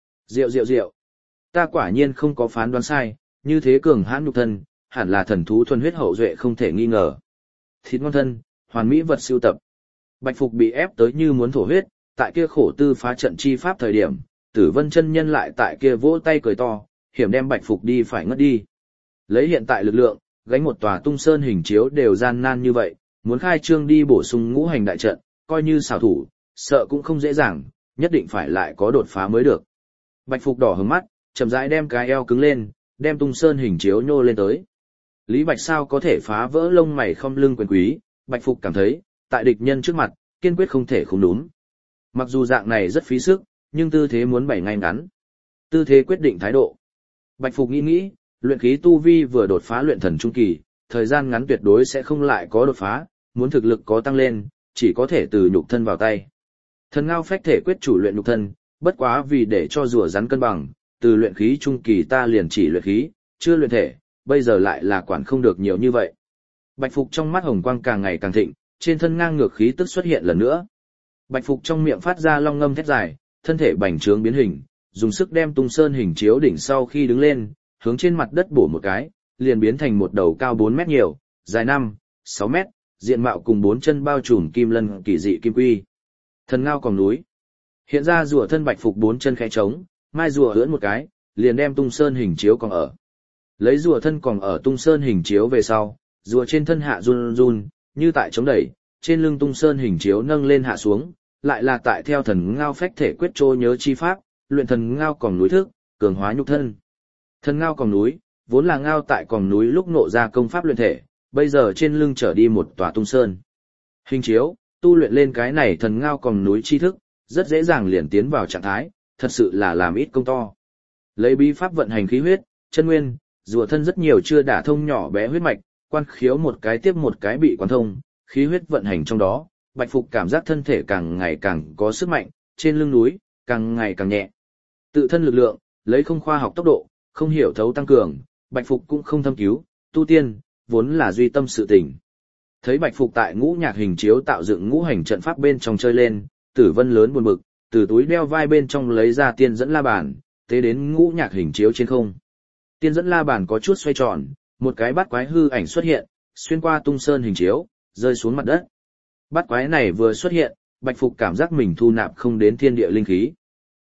Rượu. Ta quả nhiên không có phán đoán sai, như thế cường hãn nhục thân, hẳn là thần thú thuần huyết hậu duệ không thể nghi ngờ. Thịt ngon thân, hoàn mỹ vật sưu tập. Bạch Phục bị ép tới như muốn thổ huyết, tại kia khổ tư phá trận chi pháp thời điểm, Tử Vân chân nhân lại tại kia vỗ tay cười to, hiểm đem Bạch Phục đi phải ngất đi. Lấy hiện tại lực lượng, gánh một tòa tung sơn hình chiếu đều gian nan như vậy, muốn khai trương đi bổ sung ngũ hành đại trận, coi như xảo thủ, sợ cũng không dễ dàng, nhất định phải lại có đột phá mới được. Bạch Phục đỏ hứng mắt, chậm rãi đem cái eo cứng lên, đem tung sơn hình chiếu nhô lên tới. Lý Bạch sao có thể phá vỡ lông mày không lưng quyền quý, Bạch Phục cảm thấy, tại địch nhân trước mặt, kiên quyết không thể không đúng. Mặc dù dạng này rất phí sức, nhưng tư thế muốn bày ngay ngắn. Tư thế quyết định thái độ. Bạch Phục nghĩ, luyện khí tu vi vừa đột phá luyện thần trung kỳ, thời gian ngắn tuyệt đối sẽ không lại có đột phá, muốn thực lực có tăng lên, chỉ có thể từ nhục thân vào tay. Thần ngao phách thể quyết chủ luyện nhục thân, bất quá vì để cho rùa rắn cân bằng, từ luyện khí trung kỳ ta liền chỉ luyện khí, chưa luyện thể, bây giờ lại là quản không được nhiều như vậy. Bạch Phục trong mắt hồng quang càng ngày càng thịnh, trên thân ngang ngược khí tức xuất hiện lần nữa. Bạch Phục trong miệng phát ra long ngâm thét dài, thân thể bành trướng biến hình, dùng sức đem tung sơn hình chiếu đỉnh sau khi đứng lên, hướng trên mặt đất bổ một cái, liền biến thành một đầu cao 4 mét nhiều, dài 5, 6 mét, diện mạo cùng 4 chân bao trùm kim lân kỳ dị kim quy. Thần ngao còng núi. Hiện ra rùa thân Bạch Phục 4 chân khẽ trống, mai rùa ưỡn một cái, liền đem tung sơn hình chiếu còn ở. Lấy rùa thân còn ở tung sơn hình chiếu về sau, rùa trên thân hạ run run, như tại chống đẩy, trên lưng tung sơn hình chiếu nâng lên hạ xuống, lại là tại theo thần ngao phách thể quyết trô nhớ chi pháp, luyện thần ngao còng núi thức, cường hóa nhục thân. Thần ngao còng núi, vốn là ngao tại còng núi lúc nộ ra công pháp luyện thể, bây giờ trên lưng trở đi một tòa tung sơn. Hình chiếu, tu luyện lên cái này thần ngao còng núi chi thức, rất dễ dàng liền tiến vào trạng thái, thật sự là làm ít công to. Lấy bí pháp vận hành khí huyết, chân nguyên, rùa thân rất nhiều chưa đả thông nhỏ bé huyết mạch, quan khiếu một cái tiếp một cái bị quán thông, khí huyết vận hành trong đó, Bạch Phục cảm giác thân thể càng ngày càng có sức mạnh, trên lưng núi, càng ngày càng nhẹ. Tự thân lực lượng, lấy không khoa học tốc độ, không hiểu thấu tăng cường, Bạch Phục cũng không thâm cứu, tu tiên, vốn là duy tâm sự tình. Thấy Bạch Phục tại ngũ nhạc hình chiếu tạo dựng ngũ hành trận pháp bên trong chơi lên, Tử Vân lớn buồn bực, từ túi đeo vai bên trong lấy ra tiên dẫn la bàn, tế đến ngũ nhạc hình chiếu trên không. Tiên dẫn la bàn có chút xoay tròn, một cái bát quái hư ảnh xuất hiện, xuyên qua tung sơn hình chiếu, rơi xuống mặt đất. Bát quái này vừa xuất hiện, Bạch Phục cảm giác mình thu nạp không đến thiên địa linh khí.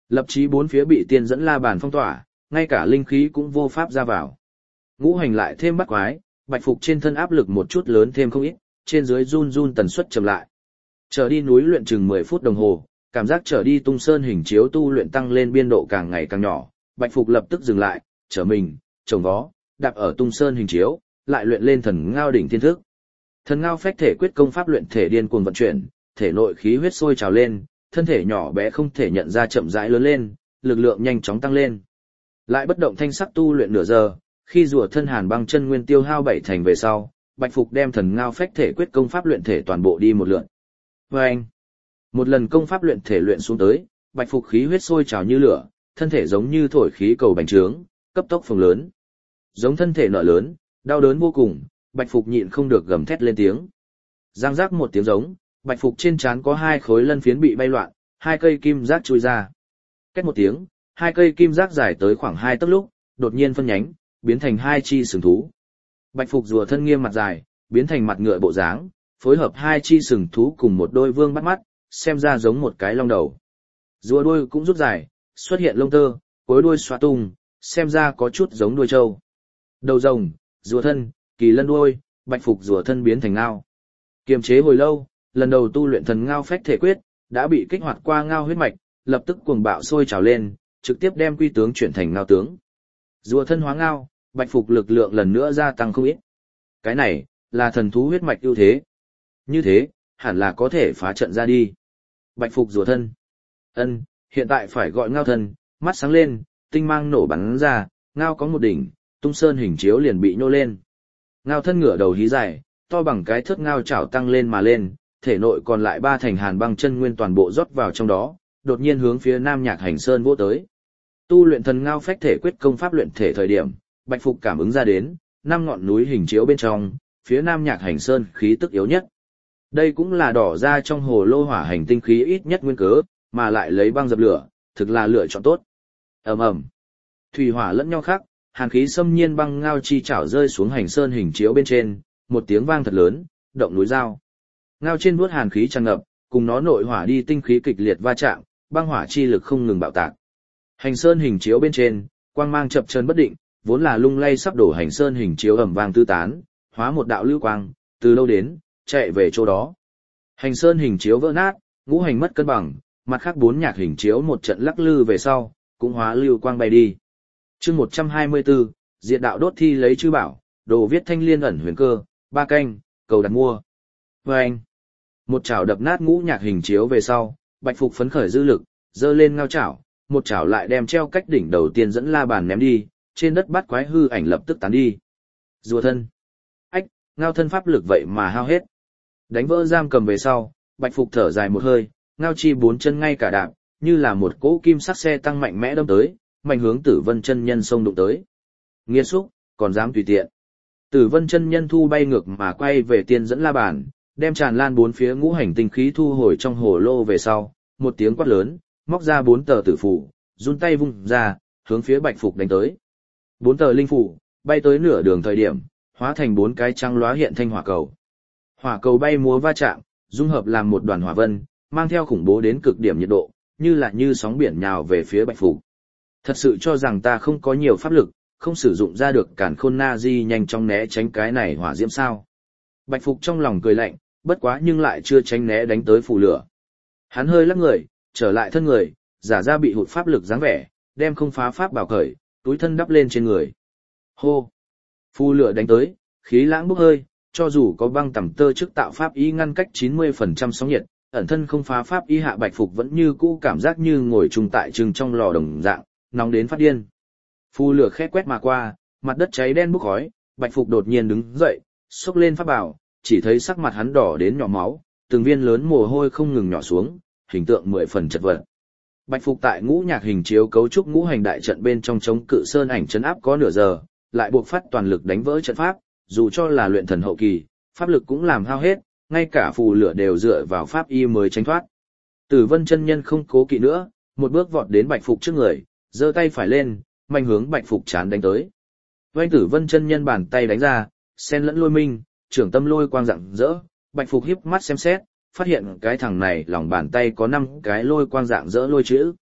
Lập chí bốn phía bị tiên dẫn la bàn phong tỏa, ngay cả linh khí cũng vô pháp ra vào. Ngũ hành lại thêm bắt quái, Bạch Phục trên thân áp lực một chút lớn thêm không ít, trên dưới run run tần suất chậm lại. Trở đi núi luyện chừng 10 phút đồng hồ, cảm giác trở đi tung sơn hình chiếu tu luyện tăng lên biên độ càng ngày càng nhỏ, Bạch Phục lập tức dừng lại, trở mình, trồng vó, đạp ở tung sơn hình chiếu, lại luyện lên thần ngao đỉnh thiên thức. Thần ngao phách thể quyết công pháp luyện thể điên cuồng vận chuyển, thể nội khí huyết sôi trào lên, thân thể nhỏ bé không thể nhận ra chậm rãi lớn lên, lực lượng nhanh chóng tăng lên. Lại bất động thanh sắc tu luyện nửa giờ, khi rùa thân hàn băng chân nguyên tiêu hao 7 thành về sau, Bạch Phục đem thần ngao phách thể quyết công pháp luyện thể toàn bộ đi một lượt. Và anh, một lần công pháp luyện thể luyện xuống tới, Bạch Phục khí huyết sôi trào như lửa, thân thể giống như thổi khí cầu bành trướng, cấp tốc phồng lớn. Giống thân thể nở lớn, đau đớn vô cùng, Bạch Phục nhịn không được gầm thét lên tiếng. Giang giác một tiếng giống, Bạch Phục trên trán có 2 khối lân phiến bị bay loạn, 2 cây kim giác chui ra. Két một tiếng, 2 cây kim giác dài tới khoảng 2 tấc lúc, đột nhiên phân nhánh, biến thành 2 chi sừng thú. Bạch Phục rùa thân nghiêm mặt dài, biến thành mặt ngựa bộ dáng, phối hợp 2 chi sừng thú cùng một đôi vương bắt mắt, xem ra giống một cái long đầu. Rùa đuôi cũng rút dài, xuất hiện lông tơ, cuối đuôi xóa tung, xem ra có chút giống đuôi trâu. Đầu rồng, rùa thân, kỳ lân đuôi, Bạch Phục rùa thân biến thành ngao. Kiềm chế hồi lâu, lần đầu tu luyện thần ngao phách thể quyết, đã bị kích hoạt qua ngao huyết mạch, lập tức cuồng bạo sôi trào lên, trực tiếp đem quy tướng chuyển thành ngao tướng. Rùa thân hóa ngao, Bạch Phục lực lượng lần nữa gia tăng không ít. Cái này là thần thú huyết mạch ưu thế. Như thế, hẳn là có thể phá trận ra đi. Bạch Phục rùa thân. Hiện tại phải gọi ngao thân, mắt sáng lên, tinh mang nổ bắn ra, ngao có một đỉnh, tung sơn hình chiếu liền bị nhô lên. Ngao thân ngửa đầu hí dài, to bằng cái thước ngao chảo tăng lên mà lên, thể nội còn lại 3 thành hàn băng chân nguyên toàn bộ rót vào trong đó, đột nhiên hướng phía Nam Nhạc Hành Sơn vỗ tới. Tu luyện thần ngao phách thể quyết công pháp luyện thể thời điểm, Bạch Phục cảm ứng ra đến, 5 ngọn núi hình chiếu bên trong, phía Nam Nhạc Hành Sơn khí tức yếu nhất. Đây cũng là đỏ ra trong hồ lô hỏa hành tinh khí ít nhất nguyên cớ, mà lại lấy băng dập lửa, thực là lựa chọn tốt. Ầm ầm, thủy hỏa lẫn nhau khác, hàn khí xâm nhiên băng ngao chi chảo rơi xuống hành sơn hình chiếu bên trên, một tiếng vang thật lớn, động núi dao. Ngao trên vuốt hàn khí tràn ngập, cùng nó nội hỏa đi tinh khí kịch liệt va chạm, băng hỏa chi lực không ngừng bạo tạc. Hành sơn hình chiếu bên trên, quang mang chập chờn bất định, vốn là lung lay sắp đổ hành sơn hình chiếu ầm vang tứ tán, hóa một đạo lưu quang, từ lâu đến, chạy về chỗ đó. Hành sơn hình chiếu vỡ nát, ngũ hành mất cân bằng, mặt khác 4 nhạc hình chiếu một trận lắc lư về sau, cũng hóa lưu quang bay đi. Chương 124, Diệt đạo đốt thi lấy chư bảo, đồ viết thanh liên ẩn huyền cơ, 3 canh, cầu đặt mua. Và anh, một chảo đập nát ngũ nhạc hình chiếu về sau, Bạch Phục phấn khởi dư lực, dơ lên ngao chảo, một chảo lại đem treo cách đỉnh đầu tiên dẫn la bàn ném đi, trên đất bát quái hư ảnh lập tức tán đi. Rùa thân. Ách, ngao thân pháp lực vậy mà hao hết. Đánh vỡ giam cầm về sau, Bạch Phục thở dài một hơi, ngao chi 4 chân ngay cả đạp, như là một cỗ kim sắc xe tăng mạnh mẽ đâm tới, mạnh hướng Tử Vân chân nhân xông đụng tới. Nghiệt xúc, còn dám tùy tiện. Tử Vân chân nhân thu bay ngược mà quay về tiên dẫn la bàn, đem tràn lan 4 phía ngũ hành tinh khí thu hồi trong hồ lô về sau, một tiếng quát lớn, móc ra 4 tờ tử phù, run tay vung ra, hướng phía Bạch Phục đánh tới. 4 tờ linh phù, bay tới nửa đường thời điểm, hóa thành 4 cái trăng lóa hiện thanh hỏa cầu. Hỏa cầu bay múa va chạm, dung hợp làm một đoàn hỏa vân, mang theo khủng bố đến cực điểm nhiệt độ, như sóng biển nhào về phía Bạch Phục. Thật sự cho rằng ta không có nhiều pháp lực, không sử dụng ra được cản khôn na di nhanh chóng né tránh cái này hỏa diễm sao. Bạch Phục trong lòng cười lạnh, bất quá nhưng lại chưa tránh né đánh tới phù lửa. Hắn hơi lắc người, trở lại thân người, giả ra bị hụt pháp lực dáng vẻ, đem không phá pháp bảo cởi, túi thân đắp lên trên người. Hô! Phù lửa đánh tới, khí lãng bốc hơi, cho dù có băng tẩm tơ chức tạo pháp ý ngăn cách 90% sóng nhiệt, ẩn thân không phá pháp ý hạ Bạch Phục vẫn như cũ cảm giác như ngồi chung tại trưng trong lò đồng dạng, nóng đến phát điên. Phù lửa khẽ quét mà qua, mặt đất cháy đen bốc khói, Bạch Phục đột nhiên đứng dậy, xốc lên pháp bảo, chỉ thấy sắc mặt hắn đỏ đến nhỏ máu, từng viên lớn mồ hôi không ngừng nhỏ xuống, hình tượng 10 phần chật vật. Bạch Phục tại ngũ nhạc hình chiếu cấu trúc ngũ hành đại trận bên trong chống cự sơn ảnh trấn áp có nửa giờ, lại buộc phát toàn lực đánh vỡ trận pháp, dù cho là luyện thần hậu kỳ, pháp lực cũng làm hao hết, ngay cả phù lửa đều dựa vào pháp y mới tránh thoát. Tử Vân chân nhân không cố kỵ nữa, một bước vọt đến Bạch Phục trước người, giơ tay phải lên, mạnh hướng Bạch Phục chán đánh tới. Oanh Tử Vân chân nhân bàn tay đánh ra, xen lẫn lôi minh, trưởng tâm lôi quang rạng rỡ, Bạch Phục híp mắt xem xét, phát hiện cái thằng này lòng bàn tay có 5 cái lôi quang dạng rỡ lôi chữ.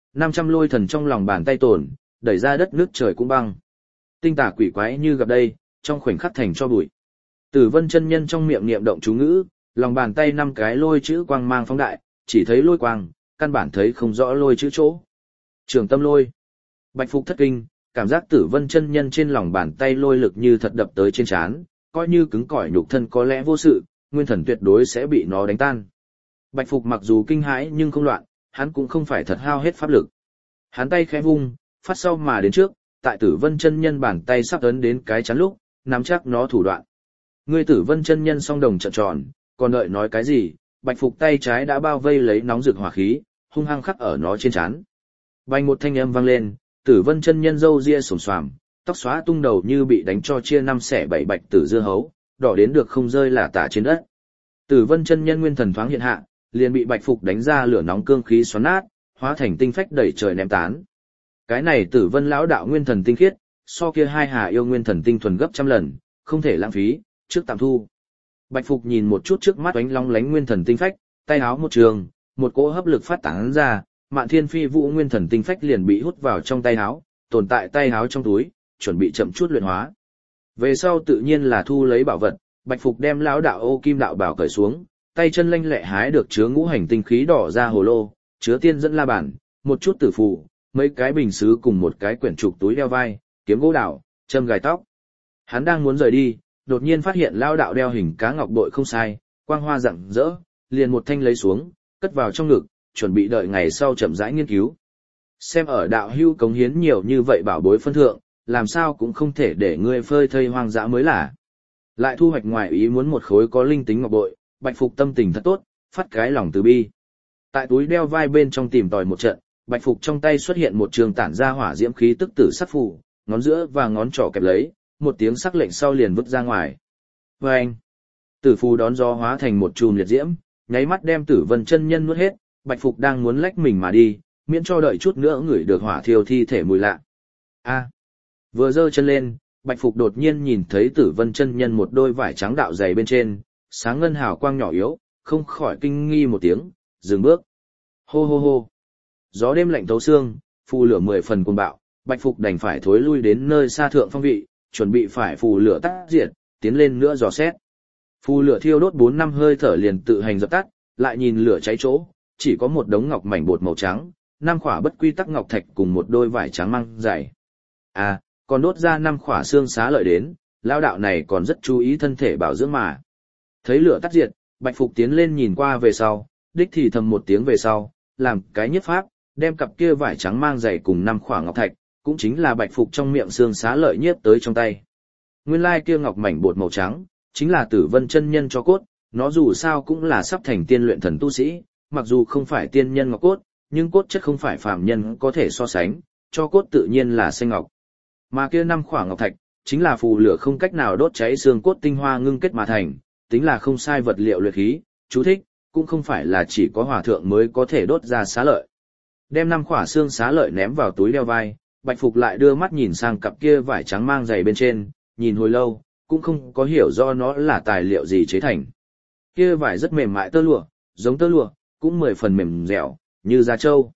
500 lôi thần trong lòng bàn tay tổn, đẩy ra đất nước trời cũng băng. Tinh tà quỷ quái như gặp đây, trong khoảnh khắc thành cho bụi. Tử Vân chân nhân trong miệng niệm động chú ngữ, lòng bàn tay 5 cái lôi chữ quang mang phóng đại, chỉ thấy lôi quang, căn bản thấy không rõ lôi chữ chỗ. Trường tâm lôi. Bạch Phục thất kinh, cảm giác Tử Vân chân nhân trên lòng bàn tay lôi lực như thật đập tới trên trán, coi như cứng cỏi nhục thân có lẽ vô sự, nguyên thần tuyệt đối sẽ bị nó đánh tan. Bạch Phục mặc dù kinh hãi nhưng không loạn, hắn cũng không phải thật hao hết pháp lực. Hắn tay khẽ vung, phát sau mà đến trước, tại Tử Vân chân nhân bàn tay sắp ấn đến cái chắn lúc, nắm chắc nó thủ đoạn. Ngươi Tử Vân chân nhân song đồng trợn tròn, còn đợi nói cái gì, Bạch Phục tay trái đã bao vây lấy nóng rực hỏa khí, hung hăng khắc ở nó trên trán. Bành một thanh âm vang lên, Tử Vân chân nhân râu ria xồm xoàm, tóc xóa tung đầu như bị đánh cho chia 5 xẻ 7 bạch tử dưa hấu, đỏ đến được không rơi lả tả trên đất. Tử Vân chân nhân nguyên thần thoáng hiện hạ, liền bị Bạch Phục đánh ra lửa nóng cương khí xoắn nát, hóa thành tinh phách đẩy trời ném tán. Cái này Tử Vân lão đạo nguyên thần tinh khiết, so kia hai hà yêu nguyên thần tinh thuần gấp trăm lần, không thể lãng phí, trước tạm thu. Bạch Phục nhìn một chút trước mắt ánh long lánh nguyên thần tinh phách, tay áo một trường, một cỗ hấp lực phát tán ra, Mạn Thiên Phi Vũ nguyên thần tinh phách liền bị hút vào trong tay áo, tồn tại tay áo trong túi, chuẩn bị chậm chút luyện hóa. Về sau tự nhiên là thu lấy bảo vật, Bạch Phục đem lão đạo Ô Kim đạo bảo cởi xuống, tay chân lanh lẹ hái được chứa ngũ hành tinh khí đỏ ra hồ lô, chứa tiên dẫn la bản, một chút tử phù, mấy cái bình sứ cùng một cái quyển trục túi đeo vai, kiếm gỗ đào, châm gài tóc. Hắn đang muốn rời đi, đột nhiên phát hiện lão đạo đeo hình cá ngọc bội không sai, quang hoa rạng rỡ, liền một thanh lấy xuống, cất vào trong ngực, chuẩn bị đợi ngày sau chậm rãi nghiên cứu. Xem ở đạo hưu cống hiến nhiều như vậy bảo bối phân thượng, làm sao cũng không thể để ngươi phơi thây hoang dã mới là. Lại thu hoạch ngoài ý muốn một khối có linh tính ngọc bội, Bạch Phục tâm tình thật tốt, phát cái lòng từ bi. Tại túi đeo vai bên trong tìm tòi một trận, Bạch Phục trong tay xuất hiện một trường tản ra hỏa diễm khí tức tử sắc phù, ngón giữa và ngón trỏ kẹp lấy, một tiếng sắc lệnh sau liền vứt ra ngoài. Vâng! Tử phù đón gió hóa thành một chùm liệt diễm, nháy mắt đem Tử Vân chân nhân nuốt hết, Bạch Phục đang muốn lách mình mà đi, miễn cho đợi chút nữa ngửi được hỏa thiêu thi thể mùi lạ. Vừa giơ chân lên, Bạch Phục đột nhiên nhìn thấy Tử Vân chân nhân một đôi vải trắng đạo dày bên trên, sáng ngân hào quang nhỏ yếu, không khỏi kinh nghi một tiếng, dừng bước. Hô hô hô. Gió đêm lạnh thấu xương, phù lửa 10 phần cuồng bạo, Bạch Phục đành phải thối lui đến nơi xa thượng phong vị, chuẩn bị phải phù lửa tắt diệt, tiến lên nữa dò xét. Phù lửa thiêu đốt 4 năm hơi thở liền tự hành dập tắt, lại nhìn lửa cháy chỗ, chỉ có một đống ngọc mảnh bột màu trắng, 5 khỏa bất quy tắc ngọc thạch cùng một đôi vải trắng măng dày. Còn đốt ra 5 khỏa xương xá lợi đến, lão đạo này còn rất chú ý thân thể bảo dưỡng mà. Thấy lửa tắt diệt, Bạch Phục tiến lên nhìn qua về sau, đích thì thầm một tiếng về sau, làm cái nhất pháp, đem cặp kia vải trắng mang dày cùng 5 khỏa ngọc thạch, cũng chính là Bạch Phục trong miệng xương xá lợi nhiếp tới trong tay. Nguyên lai kia ngọc mảnh bột màu trắng, chính là Tử Vân chân nhân cho cốt, nó dù sao cũng là sắp thành tiên luyện thần tu sĩ, mặc dù không phải tiên nhân ngọc cốt, nhưng cốt chất không phải phàm nhân có thể so sánh, cho cốt tự nhiên là xanh ngọc. Mà kia 5 khỏa ngọc thạch, chính là phù lửa không cách nào đốt cháy xương cốt tinh hoa ngưng kết mà thành, tính là không sai vật liệu luyện khí, chú thích, cũng không phải là chỉ có hòa thượng mới có thể đốt ra xá lợi. Đem 5 khỏa xương xá lợi ném vào túi đeo vai, Bạch Phục lại đưa mắt nhìn sang cặp kia vải trắng mang dày bên trên, nhìn hồi lâu, cũng không có hiểu do nó là tài liệu gì chế thành. Kia vải rất mềm mại tơ lụa, giống tơ lụa, cũng 10 phần mềm dẻo, như da trâu.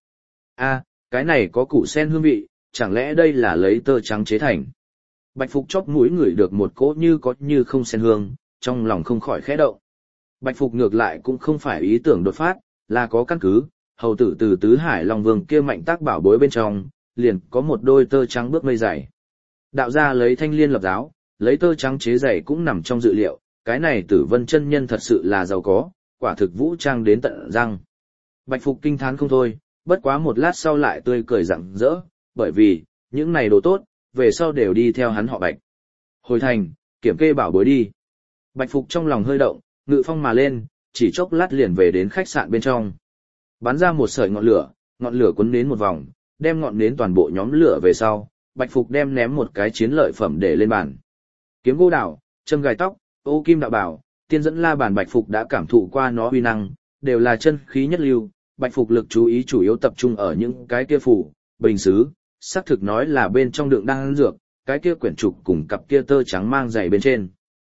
Cái này có củ sen hương vị, chẳng lẽ đây là lấy tơ trắng chế thành? Bạch Phục chóp mũi ngửi được một cỗ như có như không sen hương, trong lòng không khỏi khẽ động. Bạch Phục ngược lại cũng không phải ý tưởng đột phát, là có căn cứ, hầu tử từ Tứ Hải Long Vương kia mạnh tác bảo bối bên trong, liền có một đôi tơ trắng bước mây dày. Đạo gia lấy thanh liên lập giáo, lấy tơ trắng chế giày cũng nằm trong dự liệu, cái này Tử Vân chân nhân thật sự là giàu có, quả thực vũ trang đến tận răng. Bạch Phục kinh thán không thôi, bất quá một lát sau lại tươi cười rạng rỡ, bởi vì, những này đồ tốt, về sau đều đi theo hắn họ Bạch. Hồi thành, kiểm kê bảo bối đi. Bạch Phục trong lòng hơi động, ngự phong mà lên, chỉ chốc lát liền về đến khách sạn bên trong. Bắn ra một sợi ngọn lửa cuốn đến một vòng, đem ngọn nến toàn bộ nhóm lửa về sau, Bạch Phục đem ném một cái chiến lợi phẩm để lên bàn. Kiếm gỗ đào, châm gài tóc, Ô Kim đạo bảo, tiên dẫn la bàn Bạch Phục đã cảm thụ qua nó uy năng, đều là chân khí nhất lưu. Bạch Phục lực chú ý chủ yếu tập trung ở những cái kia phủ, bình sứ, xác thực nói là bên trong đựng đan dược, cái kia quyển trục cùng cặp kia tơ trắng mang dày bên trên.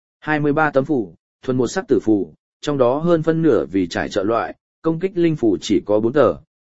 23 tấm phủ, thuần một sắc tử phủ, trong đó hơn phân nửa vì trải trợ loại, công kích linh phủ chỉ có 4 tờ,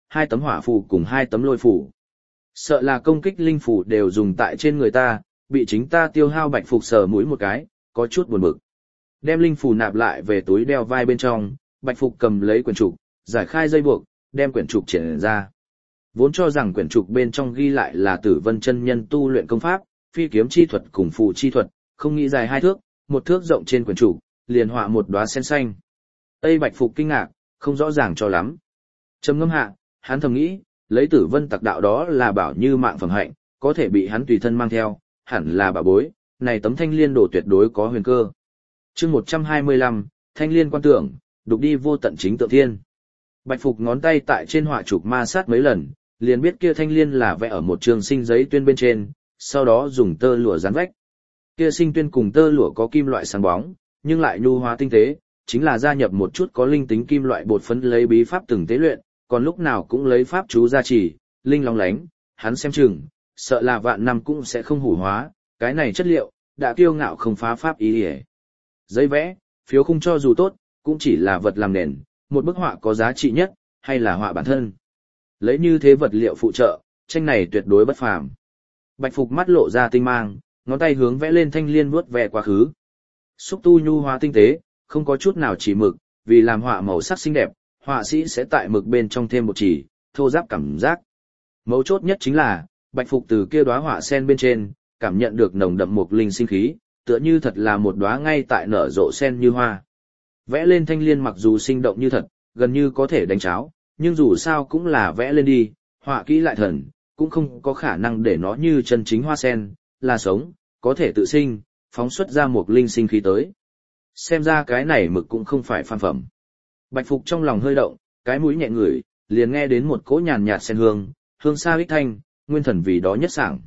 2 tấm hỏa phù cùng 2 tấm lôi phù. Sợ là công kích linh phù đều dùng tại trên người ta, bị chính ta tiêu hao. Bạch Phục sờ mũi một cái, có chút buồn bực. Đem linh phù nạp lại về túi đeo vai bên trong, Bạch Phục cầm lấy quyển trục, giải khai dây buộc, đem quyển trục triển ra. Vốn cho rằng quyển trục bên trong ghi lại là Tử Vân chân nhân tu luyện công pháp, phi kiếm chi thuật cùng phù chi thuật, không nghĩ dài 2 thước, 1 thước rộng trên quyển trục, liền họa một đóa sen xanh. Tây Bạch Phục kinh ngạc, không rõ ràng cho lắm. Trầm ngâm hạ, hắn thầm nghĩ, lấy Tử Vân tặc đạo đó là bảo như mạng phẩm hạnh, có thể bị hắn tùy thân mang theo, hẳn là bảo bối, này tấm thanh liên đồ tuyệt đối có huyền cơ. Chương 125, Thanh liên quan tưởng, đục đi vô tận chính tượng thiên. Bạch Phục ngón tay tại trên họa trục ma sát mấy lần, liền biết kia thanh liên là vẽ ở một trường sinh giấy tuyên bên trên, sau đó dùng tơ lụa dán vách. Kia sinh tuyên cùng tơ lụa có kim loại sáng bóng, nhưng lại nhu hóa tinh tế, chính là gia nhập một chút có linh tính kim loại bột phấn lấy bí pháp từng tế luyện, còn lúc nào cũng lấy pháp chú gia trì, linh long lánh, hắn xem chừng, sợ là vạn năm cũng sẽ không hủ hóa, cái này chất liệu, đã kiêu ngạo không phá pháp ý hề. Giấy vẽ, phiếu khung cho dù tốt, cũng chỉ là vật làm nền, một bức họa có giá trị nhất, hay là họa bản thân. Lấy như thế vật liệu phụ trợ, tranh này tuyệt đối bất phàm. Bạch Phục mắt lộ ra tinh mang, ngón tay hướng vẽ lên thanh liên vuốt ve quá khứ. Xúc tu nhu hóa tinh tế, không có chút nào chỉ mực, vì làm họa màu sắc xinh đẹp, họa sĩ sẽ tại mực bên trong thêm một chỉ, thô ráp cảm giác. Mấu chốt nhất chính là, Bạch Phục từ kia đóa họa sen bên trên, cảm nhận được nồng đậm mục linh sinh khí, tựa như thật là một đóa ngay tại nở rộ sen như hoa. Vẽ lên thanh liên mặc dù sinh động như thật, gần như có thể đánh cháo, nhưng dù sao cũng là vẽ lên đi, họa kỹ lại thần, cũng không có khả năng để nó như chân chính hoa sen, là sống, có thể tự sinh, phóng xuất ra một linh sinh khí tới. Xem ra cái này mực cũng không phải phan phẩm. Bạch Phục trong lòng hơi động, cái mũi nhẹ ngửi, liền nghe đến một cỗ nhàn nhạt sen hương, hương xa ích thanh, nguyên thần vì đó nhất sảng.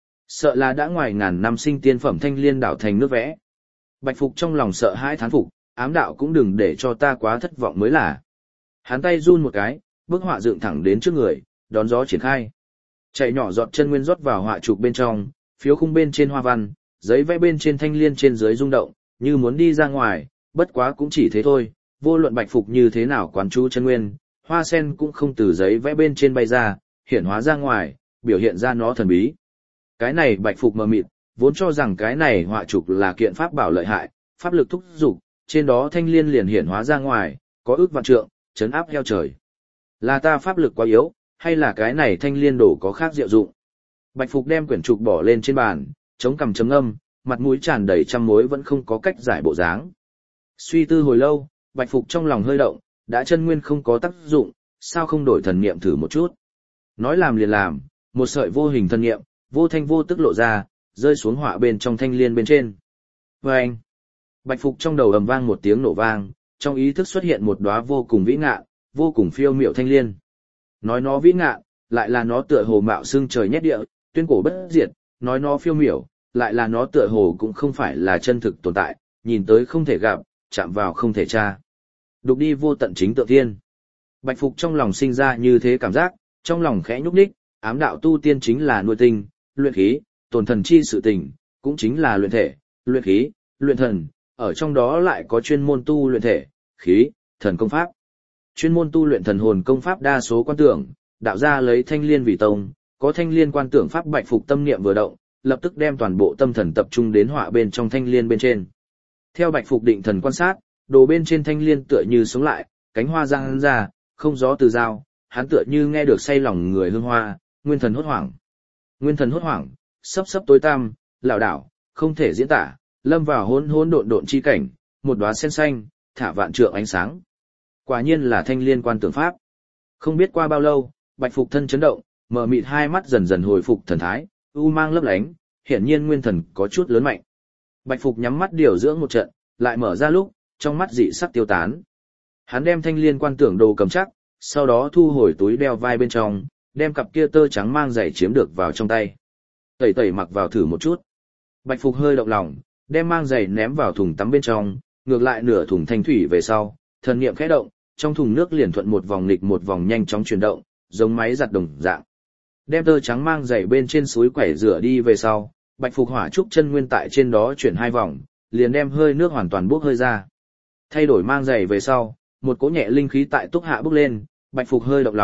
Sợ là đã ngoài ngàn năm sinh tiên phẩm thanh liên đảo thành nước vẽ. Bạch Phục trong lòng sợ hãi thán phục, ám đạo cũng đừng để cho ta quá thất vọng mới là. Hắn tay run một cái, bức họa dựng thẳng đến trước người, đón gió triển khai. Chạy nhỏ giọt chân nguyên rót vào họa trục bên trong, phiếu khung bên trên hoa văn, giấy vẽ bên trên thanh liên trên dưới rung động, như muốn đi ra ngoài, bất quá cũng chỉ thế thôi, vô luận Bạch Phục như thế nào quán chú chân nguyên, hoa sen cũng không từ giấy vẽ bên trên bay ra, hiển hóa ra ngoài, biểu hiện ra nó thần bí. Cái này Bạch Phục mờ mịt, vốn cho rằng cái này họa trục là kiện pháp bảo lợi hại, pháp lực thúc dục, trên đó thanh liên liền hiển hóa ra ngoài, có ước vạn trượng, chấn áp heo trời. Là ta pháp lực quá yếu, hay là cái này thanh liên đồ có khác diệu dụng? Bạch Phục đem quyển trục bỏ lên trên bàn, chống cằm chấm âm, mặt mũi tràn đầy trăm mối vẫn không có cách giải bộ dáng. Suy tư hồi lâu, Bạch Phục trong lòng hơi động, đã chân nguyên không có tác dụng, sao không đổi thần niệm thử một chút? Nói làm liền làm, một sợi vô hình thần niệm, vô thanh vô tức lộ ra, rơi xuống họa bên trong thanh liên bên trên. Vâng! Bạch Phục trong đầu ầm vang một tiếng nổ vang, trong ý thức xuất hiện một đóa vô cùng vĩ ngạn, vô cùng phiêu miệu thanh liên. Nói nó vĩ ngạn, lại là nó tựa hồ mạo xương trời nhét địa, tuyên cổ bất diệt, nói nó phiêu miểu, lại là nó tựa hồ cũng không phải là chân thực tồn tại, nhìn tới không thể gặp, chạm vào không thể tra. Đục đi vô tận chính tượng thiên. Bạch Phục trong lòng sinh ra như thế cảm giác, trong lòng khẽ nhúc nhích, ám đạo tu tiên chính là nuôi tinh, luyện khí, tồn thần chi sự tình, cũng chính là luyện thể, luyện khí, luyện thần, ở trong đó lại có chuyên môn tu luyện thể, khí, thần công pháp. Chuyên môn tu luyện thần hồn công pháp đa số quan tưởng, đạo gia lấy thanh liên vì tông, có thanh liên quan tưởng pháp. Bạch Phục tâm niệm vừa động, lập tức đem toàn bộ tâm thần tập trung đến họa bên trong thanh liên bên trên. Theo Bạch Phục định thần quan sát, đồ bên trên thanh liên tựa như sống lại, cánh hoa giang ra, không gió từ dao, hắn tựa như nghe được say lòng người hương hoa, nguyên thần hốt hoảng. Nguyên thần hốt hoảng, sấp sấp tối tăm, lảo đảo, không thể diễn tả, lâm vào hỗn hỗn độn độn chi cảnh, một đóa sen xanh, thả vạn trượng ánh sáng. Quả nhiên là thanh liên quan tưởng pháp. Không biết qua bao lâu, Bạch Phục thân chấn động, mở mịt hai mắt dần dần hồi phục thần thái, u mang lấp lánh, hiển nhiên nguyên thần có chút lớn mạnh. Bạch Phục nhắm mắt điều dưỡng một trận, lại mở ra lúc, trong mắt dị sắc tiêu tán. Hắn đem thanh liên quan tưởng đồ cầm chắc, sau đó thu hồi túi đeo vai bên trong, đem cặp kia tơ trắng mang giày chiếm được vào trong tay. Tẩy tẩy mặc vào thử một chút. Bạch Phục hơi động lòng, đem mang giày ném vào thùng tắm bên trong, ngược lại nửa thùng thanh thủy về sau, thần niệm khẽ động, trong thùng nước liền thuận một vòng nghịch một vòng nhanh chóng chuyển động, giống máy giặt đồng dạng. Đem tơ trắng mang giày bên trên suối quẩy rửa đi về sau, Bạch Phục hỏa trúc chân nguyên tại trên đó chuyển 2 vòng, liền đem hơi nước hoàn toàn bốc hơi ra. Thay đổi mang giày về sau, một cỗ nhẹ linh khí tại túc hạ bốc lên, Bạch Phục hơi động lòng,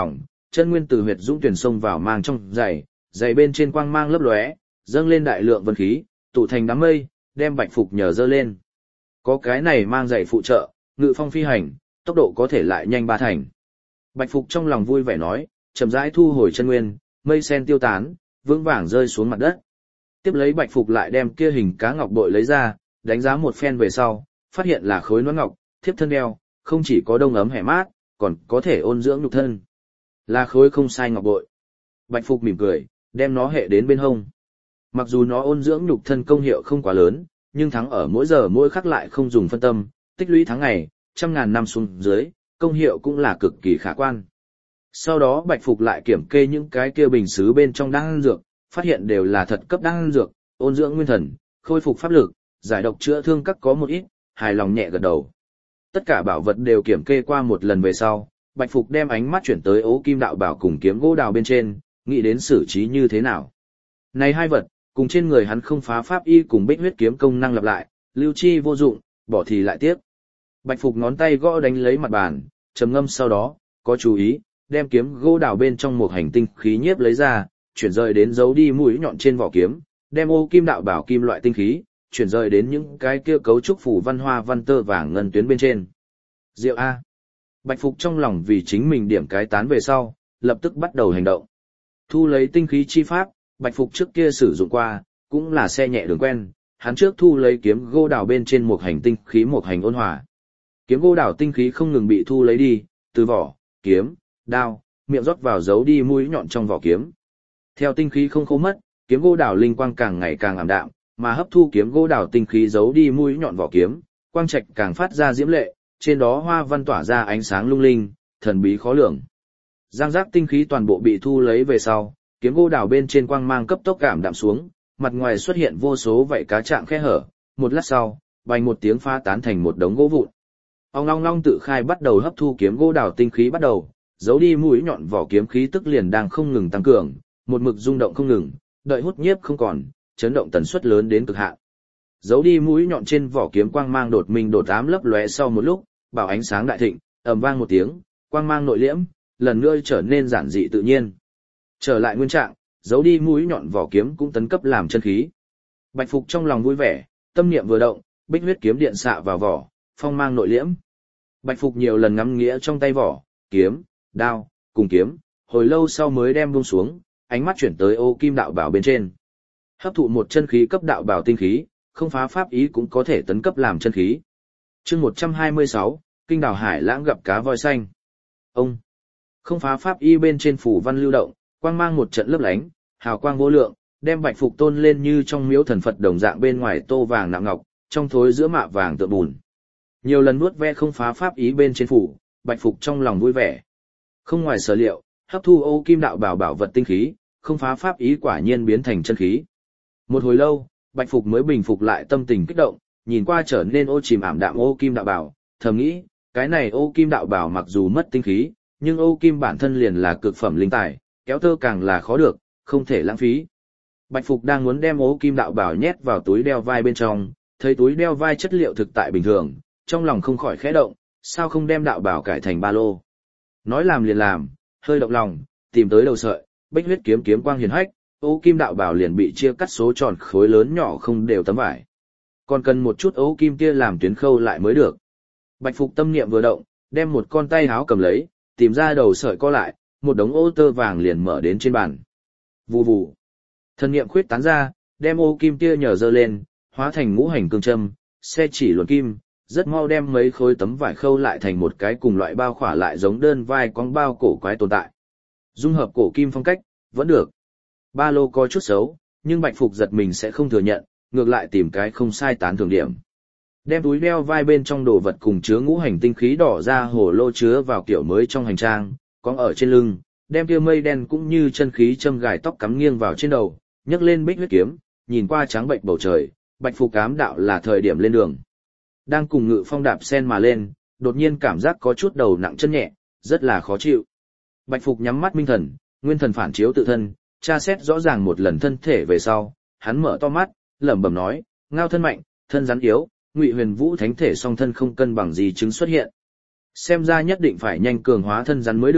chân nguyên từ huyệt dũng tuyển sông vào mang trong giày, giày bên trên quang mang lấp lóe, dâng lên đại lượng vân khí, tụ thành đám mây, đem Bạch Phục nhờ dơ lên. Có cái này mang giày phụ trợ, ngự phong phi hành, tốc độ có thể lại nhanh 3 thành. Bạch Phục trong lòng vui vẻ nói, chậm rãi thu hồi chân nguyên, mây sen tiêu tán, vững vàng rơi xuống mặt đất. Tiếp lấy Bạch Phục lại đem kia hình cá ngọc bội lấy ra, đánh giá một phen về sau, phát hiện là khối nón ngọc, thiếp thân đeo, không chỉ có đông ấm hẻ mát, còn có thể ôn dưỡng nhục thân. Là khối không sai ngọc bội. Bạch Phục mỉm cười, đem nó hệ đến bên hông. Mặc dù nó ôn dưỡng nhục thân công hiệu không quá lớn, nhưng thắng ở mỗi giờ mỗi khắc lại không dùng phân tâm, tích lũy tháng ngày, trăm ngàn năm xuống dưới, công hiệu cũng là cực kỳ khả quan. Sau đó Bạch Phục lại kiểm kê những cái kia bình sứ bên trong đan dược, phát hiện đều là thật cấp đan dược, ôn dưỡng nguyên thần, khôi phục pháp lực, giải độc chữa thương các có một ít, hài lòng nhẹ gật đầu. Tất cả bảo vật đều kiểm kê qua một lần về sau, Bạch Phục đem ánh mắt chuyển tới Ố Kim Đạo Bảo cùng kiếm gỗ đào bên trên, nghĩ đến xử trí như thế nào. Này hai vật, cùng trên người hắn không phá pháp y cùng bích huyết kiếm công năng lặp lại, lưu chi vô dụng, bỏ thì lại tiếc. Bạch Phục ngón tay gõ đánh lấy mặt bàn, trầm ngâm sau đó, có chú ý, đem kiếm gỗ đào bên trong một hành tinh khí nhiếp lấy ra, chuyển rời đến giấu đi mũi nhọn trên vỏ kiếm, đem Ô Kim Đạo Bảo kim loại tinh khí, chuyển rời đến những cái kia cấu trúc phủ văn hoa văn tơ vàng ngân tuyến bên trên. Diệu A. Bạch Phục trong lòng vì chính mình điểm cái tán về sau, lập tức bắt đầu hành động. Thu lấy tinh khí chi pháp, Bạch Phục trước kia sử dụng qua, cũng là xe nhẹ đường quen, hắn trước thu lấy kiếm gỗ đào bên trên một hành tinh khí một hành ôn hòa. Kiếm gỗ đào tinh khí không ngừng bị thu lấy đi, từ vỏ, kiếm, đao, miệng rót vào giấu đi mũi nhọn trong vỏ kiếm. Theo tinh khí không khô mất, kiếm gỗ đào linh quang càng ngày càng ảm đạm, mà hấp thu kiếm gỗ đào tinh khí giấu đi mũi nhọn vỏ kiếm, quang trạch càng phát ra diễm lệ, trên đó hoa văn tỏa ra ánh sáng lung linh, thần bí khó lường. Giang giác tinh khí toàn bộ bị thu lấy về sau, kiếm gỗ đào bên trên quang mang cấp tốc cảm đạm xuống, mặt ngoài xuất hiện vô số vảy cá trạng khe hở, một lát sau, bành một tiếng pha tán thành một đống gỗ vụn. Ong long long tự khai bắt đầu hấp thu kiếm gỗ đào tinh khí bắt đầu, giấu đi mũi nhọn vỏ kiếm khí tức liền đang không ngừng tăng cường, một mực rung động không ngừng, đợi hút nhiếp không còn, chấn động tần suất lớn đến cực hạn. Giấu đi mũi nhọn trên vỏ kiếm quang mang đột minh đột ám lấp lóe sau một lúc, bảo ánh sáng đại thịnh, ầm vang một tiếng, quang mang nội liễm, lần nữa trở nên giản dị tự nhiên. Trở lại nguyên trạng, giấu đi mũi nhọn vỏ kiếm cũng tấn cấp làm chân khí. Bạch Phục trong lòng vui vẻ, tâm niệm vừa động, bích huyết kiếm điện xạ vào vỏ, phong mang nội liễm. Bạch Phục nhiều lần ngắm nghĩa trong tay vỏ, kiếm, đao, cùng kiếm, hồi lâu sau mới đem buông xuống, ánh mắt chuyển tới Ô Kim Đạo Bảo bên trên. Hấp thụ một chân khí cấp đạo bảo tinh khí, không phá pháp ý cũng có thể tấn cấp làm chân khí. Chương 126, Kinh Đào Hải Lãng gặp cá voi xanh. Ông không phá pháp y bên trên phủ văn lưu động, quang mang một trận lấp lánh, hào quang vô lượng, đem Bạch Phục tôn lên như trong miếu thần Phật đồng dạng bên ngoài tô vàng nạm ngọc, trong thối giữa mạ vàng tựa bùn. Nhiều lần nuốt ve không phá pháp ý bên trên phủ, Bạch Phục trong lòng vui vẻ. Không ngoài sở liệu, hấp thu Ô Kim Đạo Bảo bảo vật tinh khí, không phá pháp ý quả nhiên biến thành chân khí. Một hồi lâu, Bạch Phục mới bình phục lại tâm tình kích động, nhìn qua trở nên ô chìm ảm đạm Ô Kim Đạo Bảo, thầm nghĩ, cái này Ô Kim Đạo Bảo mặc dù mất tinh khí, nhưng Ô Kim bản thân liền là cực phẩm linh tài, kéo tơ càng là khó được, không thể lãng phí. Bạch Phục đang muốn đem Ô Kim Đạo Bảo nhét vào túi đeo vai bên trong, thấy túi đeo vai chất liệu thực tại bình thường, trong lòng không khỏi khẽ động, sao không đem đạo bảo cải thành ba lô. Nói làm liền làm, hơi động lòng, tìm tới đầu sợi, bích huyết kiếm kiếm quang hiển hách, Ô Kim Đạo Bảo liền bị chia cắt số tròn khối lớn nhỏ không đều tấm vải. Còn cần một chút Ô Kim kia làm tuyến khâu lại mới được. Bạch Phục tâm niệm vừa động, đem một con tay háo cầm lấy, tìm ra đầu sợi co lại, một đống ô tơ vàng liền mở đến trên bàn. Vù vù. Thần niệm khuyết tán ra, đem Ô Kim kia nhờ dơ lên, hóa thành ngũ hành cương châm, xe chỉ luồn kim, rất mau đem mấy khối tấm vải khâu lại thành một cái cùng loại bao khỏa lại giống đơn vai con bao cổ quái tồn tại. Dung hợp cổ kim phong cách, vẫn được. Ba lô có chút xấu, nhưng Bạch Phục giật mình sẽ không thừa nhận, ngược lại tìm cái không sai tán thưởng điểm. Đem túi đeo vai bên trong đồ vật cùng chứa ngũ hành tinh khí đỏ ra hồ lô chứa vào kiểu mới trong hành trang, có ở trên lưng, đem kia mây đen cũng như chân khí châm gài tóc cắm nghiêng vào trên đầu, nhấc lên bích huyết kiếm, nhìn qua trắng bệnh bầu trời, Bạch Phục ám đạo là thời điểm lên đường. Đang cùng Ngự Phong đạp sen mà lên, đột nhiên cảm giác có chút đầu nặng chân nhẹ, rất là khó chịu. Bạch Phục nhắm mắt minh thần, nguyên thần phản chiếu tự thân, tra xét rõ ràng một lần thân thể về sau, hắn mở to mắt, lẩm bẩm nói, ngao thân mạnh, thân rắn yếu, Ngụy Huyền Vũ thánh thể song thân không cân bằng gì chứng xuất hiện. Xem ra nhất định phải nhanh cường hóa thân rắn mới được,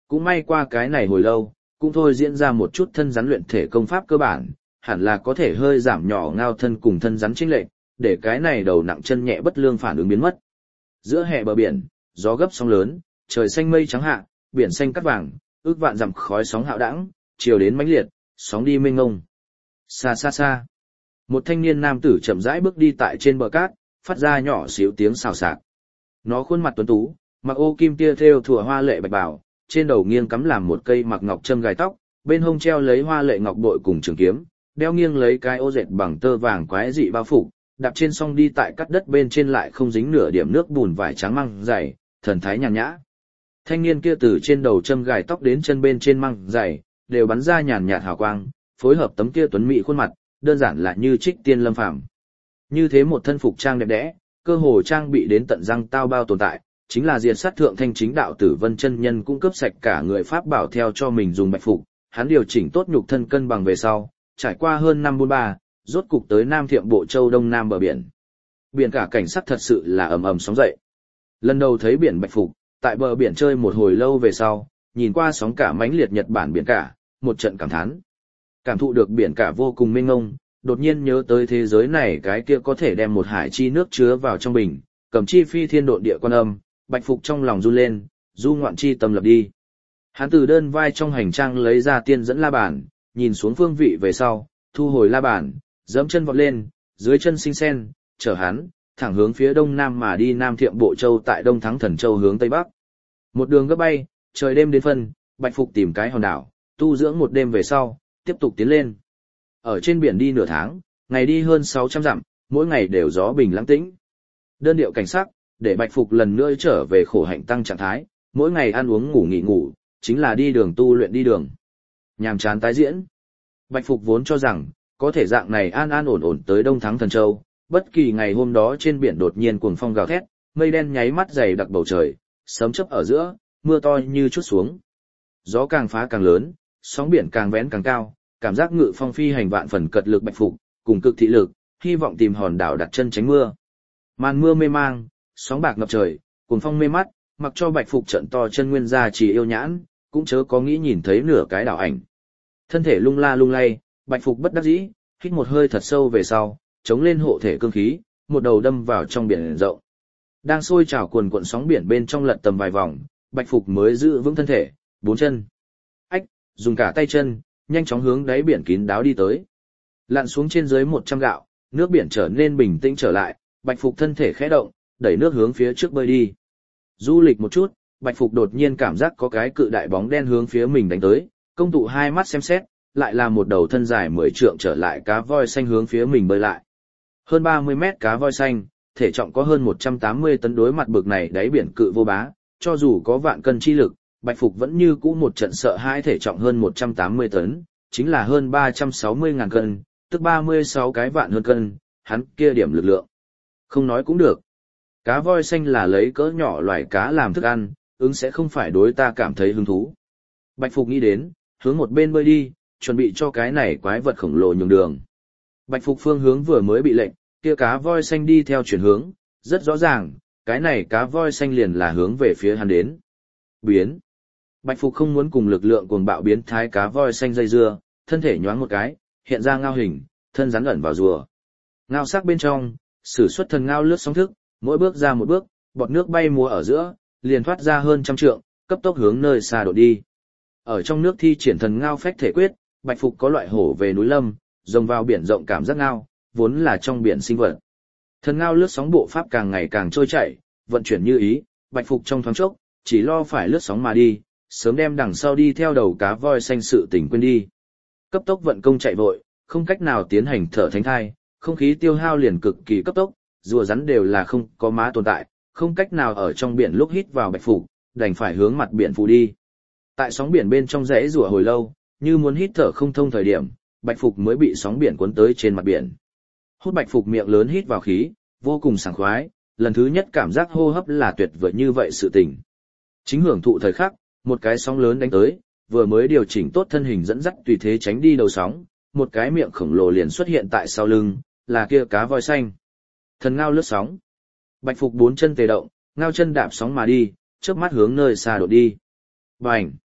cũng may qua cái này hồi lâu, cũng thôi diễn ra một chút thân rắn luyện thể công pháp cơ bản, hẳn là có thể hơi giảm nhỏ ngao thân cùng thân rắn chênh lệch, để cái này đầu nặng chân nhẹ bất lương phản ứng biến mất. Giữa hè bờ biển, gió gấp sóng lớn, trời xanh mây trắng hạ, biển xanh cát vàng, ước vạn dặm khói sóng hạo đãng, chiều đến mãnh liệt, sóng đi mênh mông. Xa xa xa, một thanh niên nam tử chậm rãi bước đi tại trên bờ cát, phát ra nhỏ xíu tiếng xào xạc. Nó khuôn mặt tuấn tú, mặc ô kim tia thêu thủa hoa lệ bạch bào, trên đầu nghiêng cắm làm một cây mặc ngọc châm gài tóc, bên hông treo lấy hoa lệ ngọc bội cùng trường kiếm, đeo nghiêng lấy cái ô dệt bằng tơ vàng quái dị bao phủ, đạp trên song đi tại cắt đất bên trên lại không dính nửa điểm nước bùn vải trắng măng dày, thần thái nhàn nhã. Thanh niên kia từ trên đầu châm gài tóc đến chân bên trên măng dày, đều bắn ra nhàn nhạt hào quang, phối hợp tấm kia tuấn mỹ khuôn mặt, đơn giản là như trích tiên lâm phàm. Như thế một thân phục trang đẹp đẽ, cơ hồ trang bị đến tận răng tao bao tồn tại, chính là diệt sát thượng thanh chính đạo Tử Vân chân nhân cung cấp sạch cả người pháp bảo theo cho mình dùng bạch phục, hắn điều chỉnh tốt nhục thân cân bằng về sau, trải qua hơn năm buôn ba, rốt cục tới Nam Thiệm Bộ Châu Đông Nam bờ biển. Biển cả cảnh sắc thật sự là ầm ầm sóng dậy. Lần đầu thấy biển bạch phục, tại bờ biển chơi một hồi lâu về sau, nhìn qua sóng cả mãnh liệt Nhật Bản biển cả, một trận cảm thán. Cảm thụ được biển cả vô cùng mênh mông, đột nhiên nhớ tới thế giới này cái kia có thể đem một hải chi nước chứa vào trong bình, cầm chi phi thiên độn địa quan âm, bạch phục trong lòng run lên, du ngoạn chi tâm lập đi. Hắn từ đơn vai trong hành trang lấy ra tiên dẫn la bàn, nhìn xuống phương vị về sau, thu hồi la bàn, giẫm chân vọt lên, dưới chân sinh sen, chở hắn, thẳng hướng phía đông nam mà đi Nam Thiệm Bộ Châu tại Đông Thắng Thần Châu hướng tây bắc. Một đường gấp bay, trời đêm đến phân, bạch phục tìm cái hòn đảo, tu dưỡng một đêm về sau, tiếp tục tiến lên. Ở trên biển đi nửa tháng, ngày đi hơn 600 dặm, mỗi ngày đều gió bình lãng tĩnh. Đơn điệu cảnh sắc, để bạch phục lần nữa trở về khổ hạnh tăng trạng thái, mỗi ngày ăn uống ngủ nghỉ ngủ, chính là đi đường tu luyện đi đường. Nhàm chán tái diễn. Bạch phục vốn cho rằng, có thể dạng này an an ổn ổn tới Đông Thắng Thần Châu, bất kỳ ngày hôm đó trên biển đột nhiên cuồng phong gào thét, mây đen nháy mắt dày đặc bầu trời, sấm chớp ở giữa, mưa to như chút xuống. Gió càng phá càng lớn, sóng biển càng vén càng cao, cảm giác ngự phong phi hành vạn phần cật lực bạch phục, cùng cực thị lực, hy vọng tìm hòn đảo đặt chân tránh mưa. Màn mưa mê mang, sóng bạc ngập trời, cuồng phong mê mắt, mặc cho bạch phục trận to chân nguyên ra chỉ yêu nhãn, cũng chớ có nghĩ nhìn thấy nửa cái đảo ảnh. Thân thể lung la lung lay, bạch phục bất đắc dĩ, hít một hơi thật sâu về sau, chống lên hộ thể cương khí, một đầu đâm vào trong biển rộng. Đang sôi trào cuồn cuộn sóng biển bên trong lật tầm vài vòng, bạch phục mới giữ vững thân thể, bốn chân. Ách, dùng cả tay chân, nhanh chóng hướng đáy biển kín đáo đi tới. Lặn xuống trên dưới 100 gạo, nước biển trở nên bình tĩnh trở lại, bạch phục thân thể khẽ động, đẩy nước hướng phía trước bơi đi. Du lịch một chút, bạch phục đột nhiên cảm giác có cái cự đại bóng đen hướng phía mình đánh tới, công tụ hai mắt xem xét, lại là một đầu thân dài 10 trượng trở lại cá voi xanh hướng phía mình bơi lại. Hơn 30 mét cá voi xanh, thể trọng có hơn 180 tấn, đối mặt bực này đáy biển cự vô bá, cho dù có vạn cân chi lực, bạch phục vẫn như cũ một trận sợ hãi, thể trọng hơn 180 tấn, chính là hơn 360.000 cân, tức 36 cái vạn hơn cân, hắn kia điểm lực lượng. Không nói cũng được. Cá voi xanh là lấy cỡ nhỏ loài cá làm thức ăn, ứng sẽ không phải đối ta cảm thấy hứng thú. Bạch phục nghĩ đến, hướng một bên bơi đi, chuẩn bị cho cái này quái vật khổng lồ nhường đường. Bạch phục phương hướng vừa mới bị lệnh, kia cá voi xanh đi theo chuyển hướng, rất rõ ràng, cái này cá voi xanh liền là hướng về phía hắn đến. Biến. Bạch phục không muốn cùng lực lượng cuồng bạo biến thái cá voi xanh dây dưa, thân thể nhoáng một cái, hiện ra ngao hình, thân rắn ẩn vào rùa. Ngao sắc bên trong, sử xuất thần ngao lướt sóng thức, mỗi bước ra một bước, bọt nước bay múa ở giữa, liền thoát ra hơn 100 trượng, cấp tốc hướng nơi xa đổ đi. Ở trong nước thi triển thần ngao phách thể quyết, bạch phục có loại hổ về núi lâm, rồng vào biển rộng cảm giác ngao, vốn là trong biển sinh vật. Thần ngao lướt sóng bộ pháp càng ngày càng trôi chảy, vận chuyển như ý, bạch phục trong thoáng chốc, chỉ lo phải lướt sóng mà đi, sớm đem đằng sau đi theo đầu cá voi xanh sự tỉnh quên đi. Cấp tốc vận công chạy vội, không cách nào tiến hành thở thánh thai, không khí tiêu hao liền cực kỳ cấp tốc, rùa rắn đều là không có má tồn tại, không cách nào ở trong biển lúc hít vào bạch phục, đành phải hướng mặt biển phù đi. Tại sóng biển bên trong rẽ rùa hồi lâu, như muốn hít thở không thông thời điểm, bạch phục mới bị sóng biển cuốn tới trên mặt biển. Hút bạch phục miệng lớn hít vào khí, vô cùng sảng khoái, lần thứ nhất cảm giác hô hấp là tuyệt vời như vậy sự tình. Chính hưởng thụ thời khắc, một cái sóng lớn đánh tới, vừa mới điều chỉnh tốt thân hình dẫn dắt tùy thế tránh đi đầu sóng, một cái miệng khổng lồ liền xuất hiện tại sau lưng, là kia cá voi xanh. Thần ngao lướt sóng. Bạch phục bốn chân tề động, ngao chân đạp sóng mà đi, chớp mắt hướng nơi xa đột đi. Bành!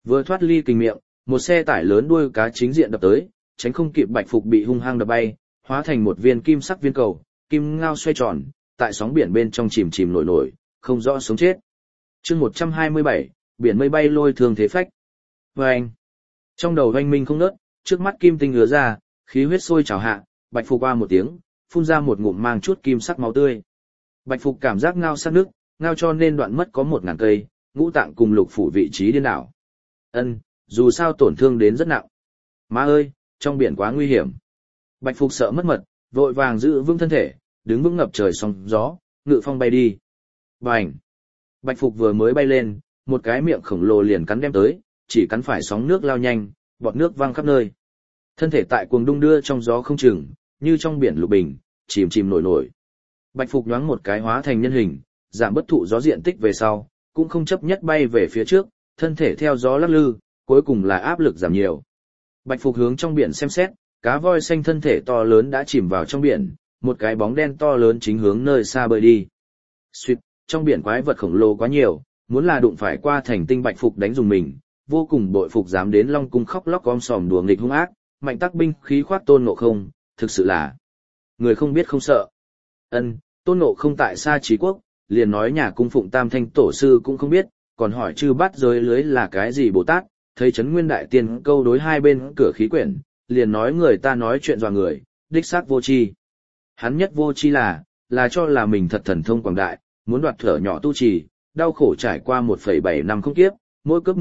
Vừa thoát ly kình miệng, một xe tải lớn đuôi cá chính diện đập tới, tránh không kịp Bạch Phục bị hung hăng đập bay, hóa thành một viên kim sắc viên cầu, kim ngao xoay tròn, tại sóng biển bên trong chìm chìm nổi nổi, không rõ sống chết. Chương 127, biển mây bay lôi thường thế phách. Oeng. Trong đầu oanh minh không ngớt, trước mắt kim tinh ứa ra, khí huyết sôi trào hạ, Bạch Phục qua một tiếng, phun ra một ngụm mang chút kim sắc máu tươi. Bạch Phục cảm giác ngao sát nước, ngao cho nên đoạn mất có 1000 cây, ngũ tạng cùng lục phủ vị trí điên đảo. Dù sao tổn thương đến rất nặng. Má ơi, trong biển quá nguy hiểm. Bạch Phục sợ mất mật, vội vàng giữ vững thân thể, đứng vững ngập trời sóng gió, ngự phong bay đi. Bành! Bạch Phục vừa mới bay lên, một cái miệng khổng lồ liền cắn đem tới, chỉ cắn phải sóng nước lao nhanh, bọt nước văng khắp nơi. Thân thể tại cuồng đung đưa trong gió không chừng, như trong biển lục bình, chìm chìm nổi nổi. Bạch Phục nhoáng một cái hóa thành nhân hình, giảm bất thụ gió diện tích về sau, cũng không chấp nhất bay về phía trước, thân thể theo gió lắc lư, cuối cùng là áp lực giảm nhiều. Bạch Phục hướng trong biển xem xét, cá voi xanh thân thể to lớn đã chìm vào trong biển, một cái bóng đen to lớn chính hướng nơi xa bơi đi. Suýt, trong biển quái vật khổng lồ quá nhiều, muốn là đụng phải qua thành tinh Bạch Phục đánh dùng mình, vô cùng bội phục dám đến Long Cung khóc lóc gom sòm đùa nghịch hung ác, mạnh tác binh khí khoác Tôn Ngộ Không, thực sự là người không biết không sợ. Tôn Ngộ Không tại Sa Trí Quốc, liền nói nhà cung phụng Tam Thanh Tổ sư cũng không biết, còn hỏi chư bắt giới lưới là cái gì Bồ Tát, thấy Trấn Nguyên Đại Tiên câu đối hai bên cửa khí quyển, liền nói người ta nói chuyện dọa người, đích xác vô tri. Hắn nhất vô tri là cho là mình thật thần thông quảng đại, muốn đoạt thở nhỏ tu trì, đau khổ trải qua 1,7 năm không kiếp, mỗi cấp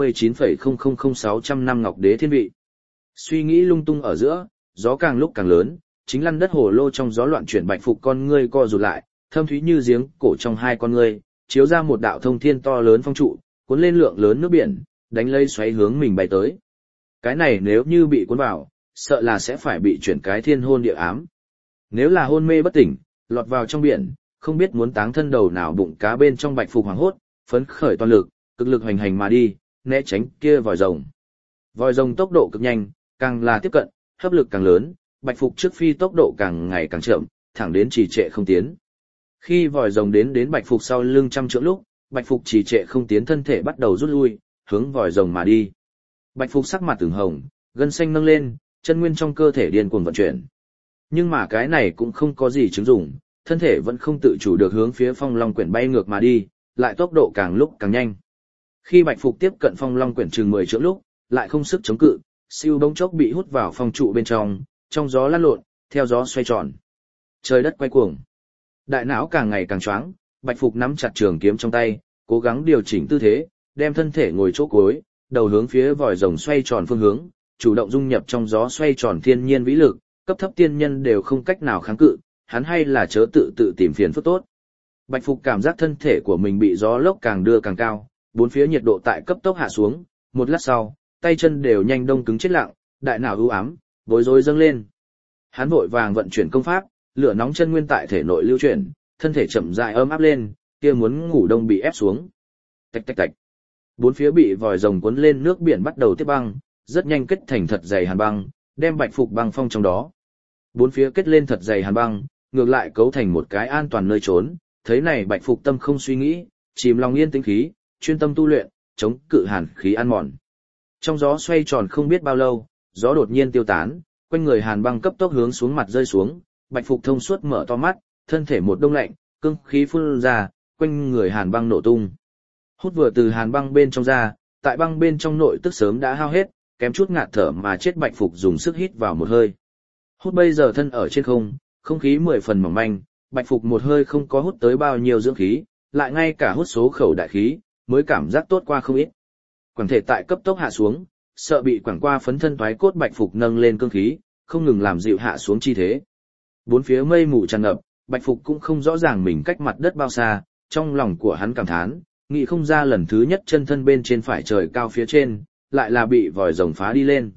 10-29,000600 năm ngọc đế thiên vị. Suy nghĩ lung tung ở giữa, gió càng lúc càng lớn, chính lăn đất hồ lô trong gió loạn chuyển. Bạch Phục con ngươi co rụt lại, thâm thúy như giếng cổ trong hai con ngươi, chiếu ra một đạo thông thiên to lớn phong trụ, cuốn lên lượng lớn nước biển, đánh lây xoáy hướng mình bay tới. Cái này nếu như bị cuốn vào, sợ là sẽ phải bị chuyển cái thiên hôn địa ám. Nếu là hôn mê bất tỉnh, lọt vào trong biển, không biết muốn táng thân đầu nào bụng cá bên trong. Bạch Phục hoảng hốt, phấn khởi toàn lực, cực lực hoành hành mà đi, né tránh kia vòi rồng. Vòi rồng tốc độ cực nhanh, càng là tiếp cận, hấp lực càng lớn, Bạch Phục trước phi tốc độ càng ngày càng chậm, thẳng đến trì trệ không tiến. Khi vòi rồng đến Bạch Phục sau lưng trăm trượng lúc, Bạch Phục trì trệ không tiến, thân thể bắt đầu rút lui, hướng vòi rồng mà đi. Bạch Phục sắc mặt ửng hồng, gân xanh nâng lên, chân nguyên trong cơ thể điên cuồng vận chuyển. Nhưng mà cái này cũng không có gì chứng dụng, thân thể vẫn không tự chủ được hướng phía Phong Long quyển bay ngược mà đi, lại tốc độ càng lúc càng nhanh. Khi Bạch Phục tiếp cận Phong Long quyển chừng 10 trượng lúc, lại không sức chống cự, siêu bỗng chốc bị hút vào phong trụ bên trong gió lăn lộn, theo gió xoay tròn. Trời đất quay cuồng. Đại não càng ngày càng choáng, Bạch Phục nắm chặt trường kiếm trong tay, cố gắng điều chỉnh tư thế, đem thân thể ngồi chỗ cuối, đầu hướng phía vòi rồng xoay tròn phương hướng, chủ động dung nhập trong gió xoay tròn thiên nhiên vĩ lực, cấp thấp tiên nhân đều không cách nào kháng cự, hắn hay là chớ tự tìm phiền phức tốt. Bạch Phục cảm giác thân thể của mình bị gió lốc càng đưa càng cao, bốn phía nhiệt độ tại cấp tốc hạ xuống, một lát sau, tay chân đều nhanh đông cứng chết lặng, đại não u ám, bối rối dâng lên. Hắn vội vàng vận chuyển công pháp, lửa nóng chân nguyên tại thể nội lưu chuyển, thân thể chậm rãi ấm áp lên, kia muốn ngủ đông bị ép xuống. Tạch tạch tạch. Bốn phía bị vòi rồng cuốn lên nước biển bắt đầu tiếp băng, rất nhanh kết thành thật dày hàn băng, đem Bạch Phục băng phong trong đó. Bốn phía kết lên thật dày hàn băng, ngược lại cấu thành một cái an toàn nơi trốn, thấy này Bạch Phục tâm không suy nghĩ, chìm lòng yên tĩnh khí, chuyên tâm tu luyện, chống cự hàn khí ăn mòn. Trong gió xoay tròn không biết bao lâu, gió đột nhiên tiêu tán, quanh người hàn băng cấp tốc hướng xuống mặt rơi xuống, Bạch Phục thông suốt mở to mắt, thân thể một đông lạnh, cương khí phun ra, quanh người hàn băng nổ tung. Hút vừa từ hàn băng bên trong ra, tại băng bên trong nội tức sớm đã hao hết, kém chút ngạt thở mà chết. Bạch Phục dùng sức hít vào một hơi. Hút bây giờ thân ở trên không khí 10 phần mỏng manh, Bạch Phục một hơi không có hút tới bao nhiêu dưỡng khí, lại ngay cả hút số khẩu đại khí, mới cảm giác tốt qua không ít. Quảng thể tại cấp tốc hạ xuống, sợ bị quảng qua phấn thân thoái cốt. Bạch Phục nâng lên cương khí, không ngừng làm dịu hạ xuống chi thế. Bốn phía mây mù tràn ngập, Bạch Phục cũng không rõ ràng mình cách mặt đất bao xa, trong lòng của hắn cảm thán, nghĩ không ra lần thứ nhất chân thân bên trên phải trời cao phía trên, lại là bị vòi rồng phá đi lên.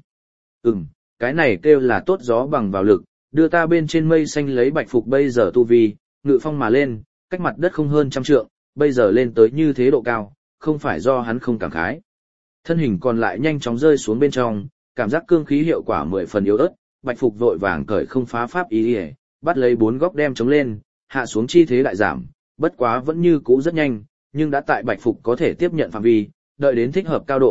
Cái này kêu là tốt gió bằng vào lực, đưa ta bên trên mây xanh. Lấy Bạch Phục bây giờ tu vi, ngự phong mà lên, cách mặt đất không hơn 100 trượng, bây giờ lên tới như thế độ cao, không phải do hắn không cảm khái. Thân hình còn lại nhanh chóng rơi xuống bên trong, cảm giác cương khí hiệu quả 10 phần yếu ớt. Bạch Phục vội vàng cởi không phá pháp ý, bắt lấy 4 góc đem chống lên, hạ xuống chi thế lại giảm, bất quá vẫn như cũ rất nhanh, nhưng đã tại Bạch Phục có thể tiếp nhận phạm vi, đợi đến thích hợp cao độ,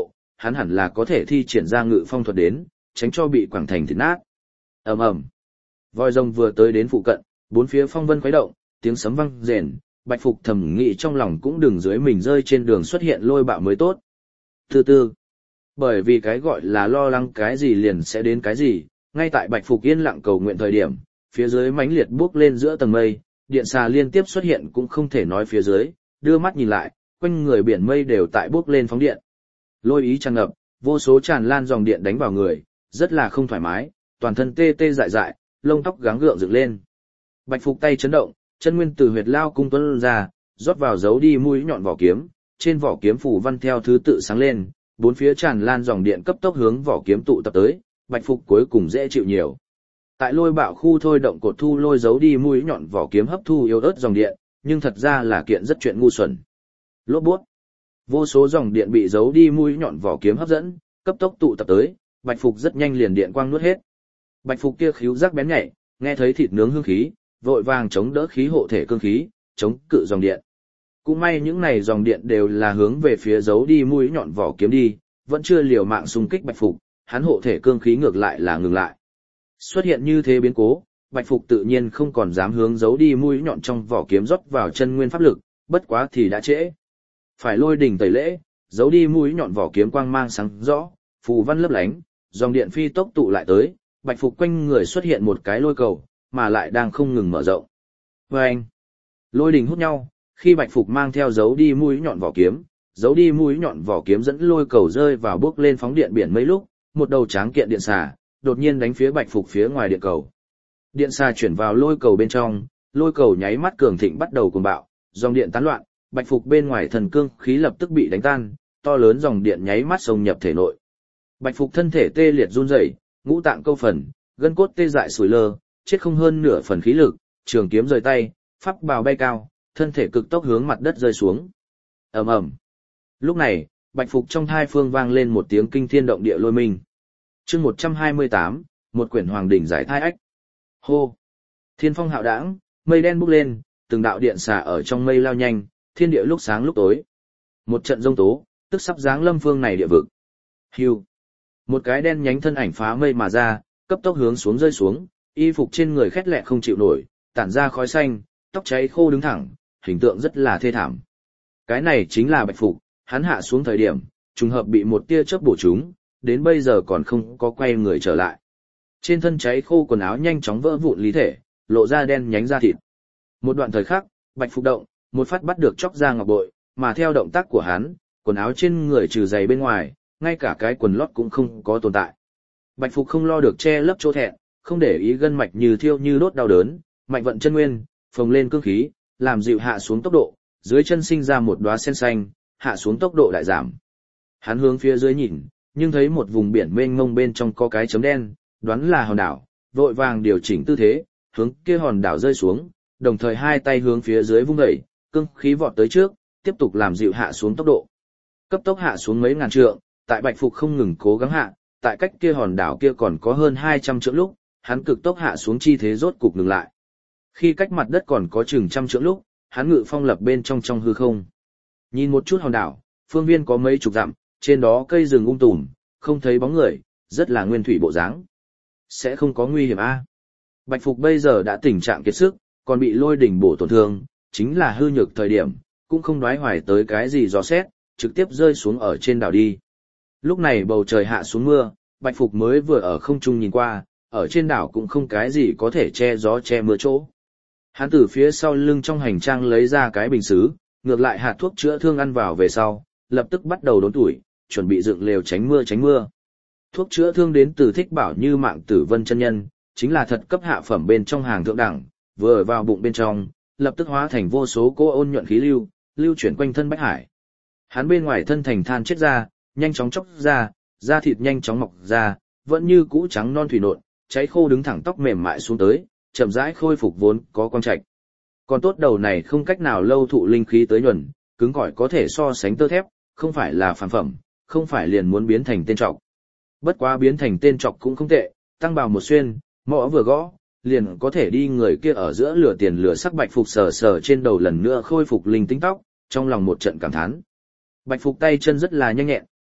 hắn hẳn là có thể thi triển ra ngự phong thuật đến, tránh cho bị quẳng thành thịt nát. Ầm ầm. Voi rồng vừa tới đến phụ cận, bốn phía phong vân khuấy động, tiếng sấm vang rền, Bạch Phục thầm nghĩ trong lòng cũng đừng dưới mình rơi trên đường xuất hiện lôi bạo mới tốt. Từ từ, bởi vì cái gọi là lo lắng cái gì liền sẽ đến cái gì, ngay tại Bạch Phục yên lặng cầu nguyện thời điểm, phía dưới mãnh liệt bước lên giữa tầng mây, điện xà liên tiếp xuất hiện cũng không thể nói phía dưới, đưa mắt nhìn lại, quanh người biển mây đều tại bước lên phóng điện. Lôi ý tràn ngập, vô số tràn lan dòng điện đánh vào người, rất là không thoải mái, toàn thân tê tê dại dại, lông tóc gắng gượng dựng lên. Bạch Phục tay chấn động, chân nguyên từ huyệt lao cung tuấn ra, rót vào giấu đi mũi nhọn vỏ kiếm, trên vỏ kiếm phù văn theo thứ tự sáng lên, bốn phía tràn lan dòng điện cấp tốc hướng vỏ kiếm tụ tập tới, Bạch Phục cuối cùng dễ chịu nhiều. Tại lôi bạo khu thôi động cột thu lôi giấu đi mũi nhọn vỏ kiếm hấp thu yếu ớt dòng điện, nhưng thật ra là kiện rất chuyện ngu xuẩn. Lốp bút. Vô số dòng điện bị giấu đi mũi nhọn vỏ kiếm hấp dẫn, cấp tốc tụ tập tới, Bạch Phục rất nhanh liền điện quang nuốt hết. Bạch Phục kia khíu giác bén nhạy, nghe thấy thịt nướng hương khí, vội vàng chống đỡ khí hộ thể cương khí, chống cự dòng điện. Cũng may những này dòng điện đều là hướng về phía giấu đi mũi nhọn vỏ kiếm đi, vẫn chưa liều mạng xung kích Bạch Phục, hắn hộ thể cương khí ngược lại là ngừng lại. Xuất hiện như thế biến cố, Bạch Phục tự nhiên không còn dám hướng giấu đi mũi nhọn trong vỏ kiếm rót vào chân nguyên pháp lực, bất quá thì đã trễ. Phải lôi đỉnh tẩy lễ, giấu đi mũi nhọn vỏ kiếm quang mang sáng rõ, phù văn lấp lánh, dòng điện phi tốc tụ lại tới, Bạch Phục quanh người xuất hiện một cái lôi cầu, mà lại đang không ngừng mở rộng. Vâng! Lôi đỉnh hút nhau, khi Bạch Phục mang theo giấu đi mũi nhọn vỏ kiếm, giấu đi mũi nhọn vỏ kiếm dẫn lôi cầu rơi vào bước lên phóng điện biển mấy lúc, một đầu tráng kiện điện xà đột nhiên đánh phía Bạch Phục phía ngoài điện cầu. Điện xà chuyển vào lôi cầu bên trong, lôi cầu nháy mắt cường thịnh bắt đầu cuồng bạo, dòng điện tán loạn, Bạch Phục bên ngoài thần cương khí lập tức bị đánh tan, to lớn dòng điện nháy mắt xông nhập thể nội. Bạch Phục thân thể tê liệt run rẩy, ngũ tạng câu phần, gân cốt tê dại sủi lơ, chết không hơn nửa phần khí lực, trường kiếm rời tay, pháp bào bay cao, thân thể cực tốc hướng mặt đất rơi xuống. Ầm ầm. Lúc này, Bạch Phục trong thai phương vang lên một tiếng kinh thiên động địa lôi minh. Chương 128, một quyển hoàng đỉnh giải thai ách. Hô. Thiên phong hạo đãng, mây đen bốc lên, từng đạo điện xà ở trong mây lao nhanh, thiên địa lúc sáng lúc tối. Một trận giông tố, tức sắp giáng lâm phương này địa vực. Hưu. Một cái đen nhánh thân ảnh phá mây mà ra, cấp tốc hướng xuống rơi xuống, y phục trên người khét lẹ không chịu nổi, tản ra khói xanh, tóc cháy khô đứng thẳng, hình tượng rất là thê thảm. Cái này chính là Bạch Phục, hắn hạ xuống thời điểm, trùng hợp bị một tia chớp bổ trúng, đến bây giờ còn không có quay người trở lại. Trên thân cháy khô quần áo nhanh chóng vỡ vụn lý thể, lộ ra đen nhánh da thịt. Một đoạn thời khắc, Bạch Phục động, một phát bắt được chóc ra ngọc bội, mà theo động tác của hắn, quần áo trên người trừ giày bên ngoài, ngay cả cái quần lót cũng không có tồn tại. Bạch Phục không lo được che lấp chỗ thẹn, không để ý gân mạch như thiêu như đốt đau đớn, mạnh vận chân nguyên, phồng lên cương khí, làm dịu hạ xuống tốc độ, dưới chân sinh ra một đóa sen xanh, hạ xuống tốc độ đại giảm. Hắn hướng phía dưới nhìn, nhưng thấy một vùng biển mênh mông bên trong có cái chấm đen, đoán là hòn đảo, vội vàng điều chỉnh tư thế, hướng kia hòn đảo rơi xuống, đồng thời hai tay hướng phía dưới vung đẩy, cương khí vọt tới trước, tiếp tục làm dịu hạ xuống tốc độ. Cấp tốc hạ xuống mấy ngàn trượng, tại Bạch Phục không ngừng cố gắng hạ, tại cách kia hòn đảo kia còn có hơn 200 trượng lúc, hắn cực tốc hạ xuống chi thế rốt cục ngừng lại. Khi cách mặt đất còn có chừng 100 trượng lúc, hắn ngự phong lập bên trong hư không. Nhìn một chút hòn đảo, phương viên có mấy chục dặm, trên đó cây rừng tùm, không thấy bóng người, rất là nguyên thủy bộ dáng. Sẽ không có nguy hiểm a? Bạch Phục bây giờ đã tình trạng kiệt sức, còn bị lôi đỉnh bổ tổn thương, chính là hư nhược thời điểm, cũng không đoái hoài tới cái gì gió xét, trực tiếp rơi xuống ở trên đảo đi. Lúc này bầu trời hạ xuống mưa, Bạch Phục mới vừa ở không trung nhìn qua, ở trên đảo cũng không cái gì có thể che gió che mưa chỗ. Hắn từ phía sau lưng trong hành trang lấy ra cái bình sứ, ngược lại hạt thuốc chữa thương ăn vào về sau, lập tức bắt đầu đốn tuổi, chuẩn bị dựng lều tránh mưa. Thuốc chữa thương đến từ Thích Bảo Như Mạng Tử Vân chân nhân, chính là thật cấp hạ phẩm bên trong hàng thượng đẳng, vừa ở vào bụng bên trong, lập tức hóa thành vô số cỗ ôn nhuận khí lưu chuyển quanh thân Bách Hải. Hắn bên ngoài thân thành than chết ra, nhanh chóng chốc ra, da thịt nhanh chóng mọc ra, vẫn như cũ trắng non thủy nộn, cháy khô đứng thẳng tóc mềm mại xuống tới, chậm rãi khôi phục vốn có quang trạch. Còn tốt đầu này không cách nào lâu thụ linh khí tới nhuần, cứng cỏi có thể so sánh tơ thép, không phải là phàm phẩm, không phải liền muốn biến thành tên trọc. Bất quá biến thành tên trọc cũng không tệ, tăng bào một xuyên, mõ vừa gõ, liền có thể đi người kia ở giữa lửa tiền lửa sắc. Bạch Phục sờ trên đầu lần nữa khôi phục linh tính tóc, trong lòng một trận cảm thán. Bạch Phục tay chân rất là nhanh nhẹn,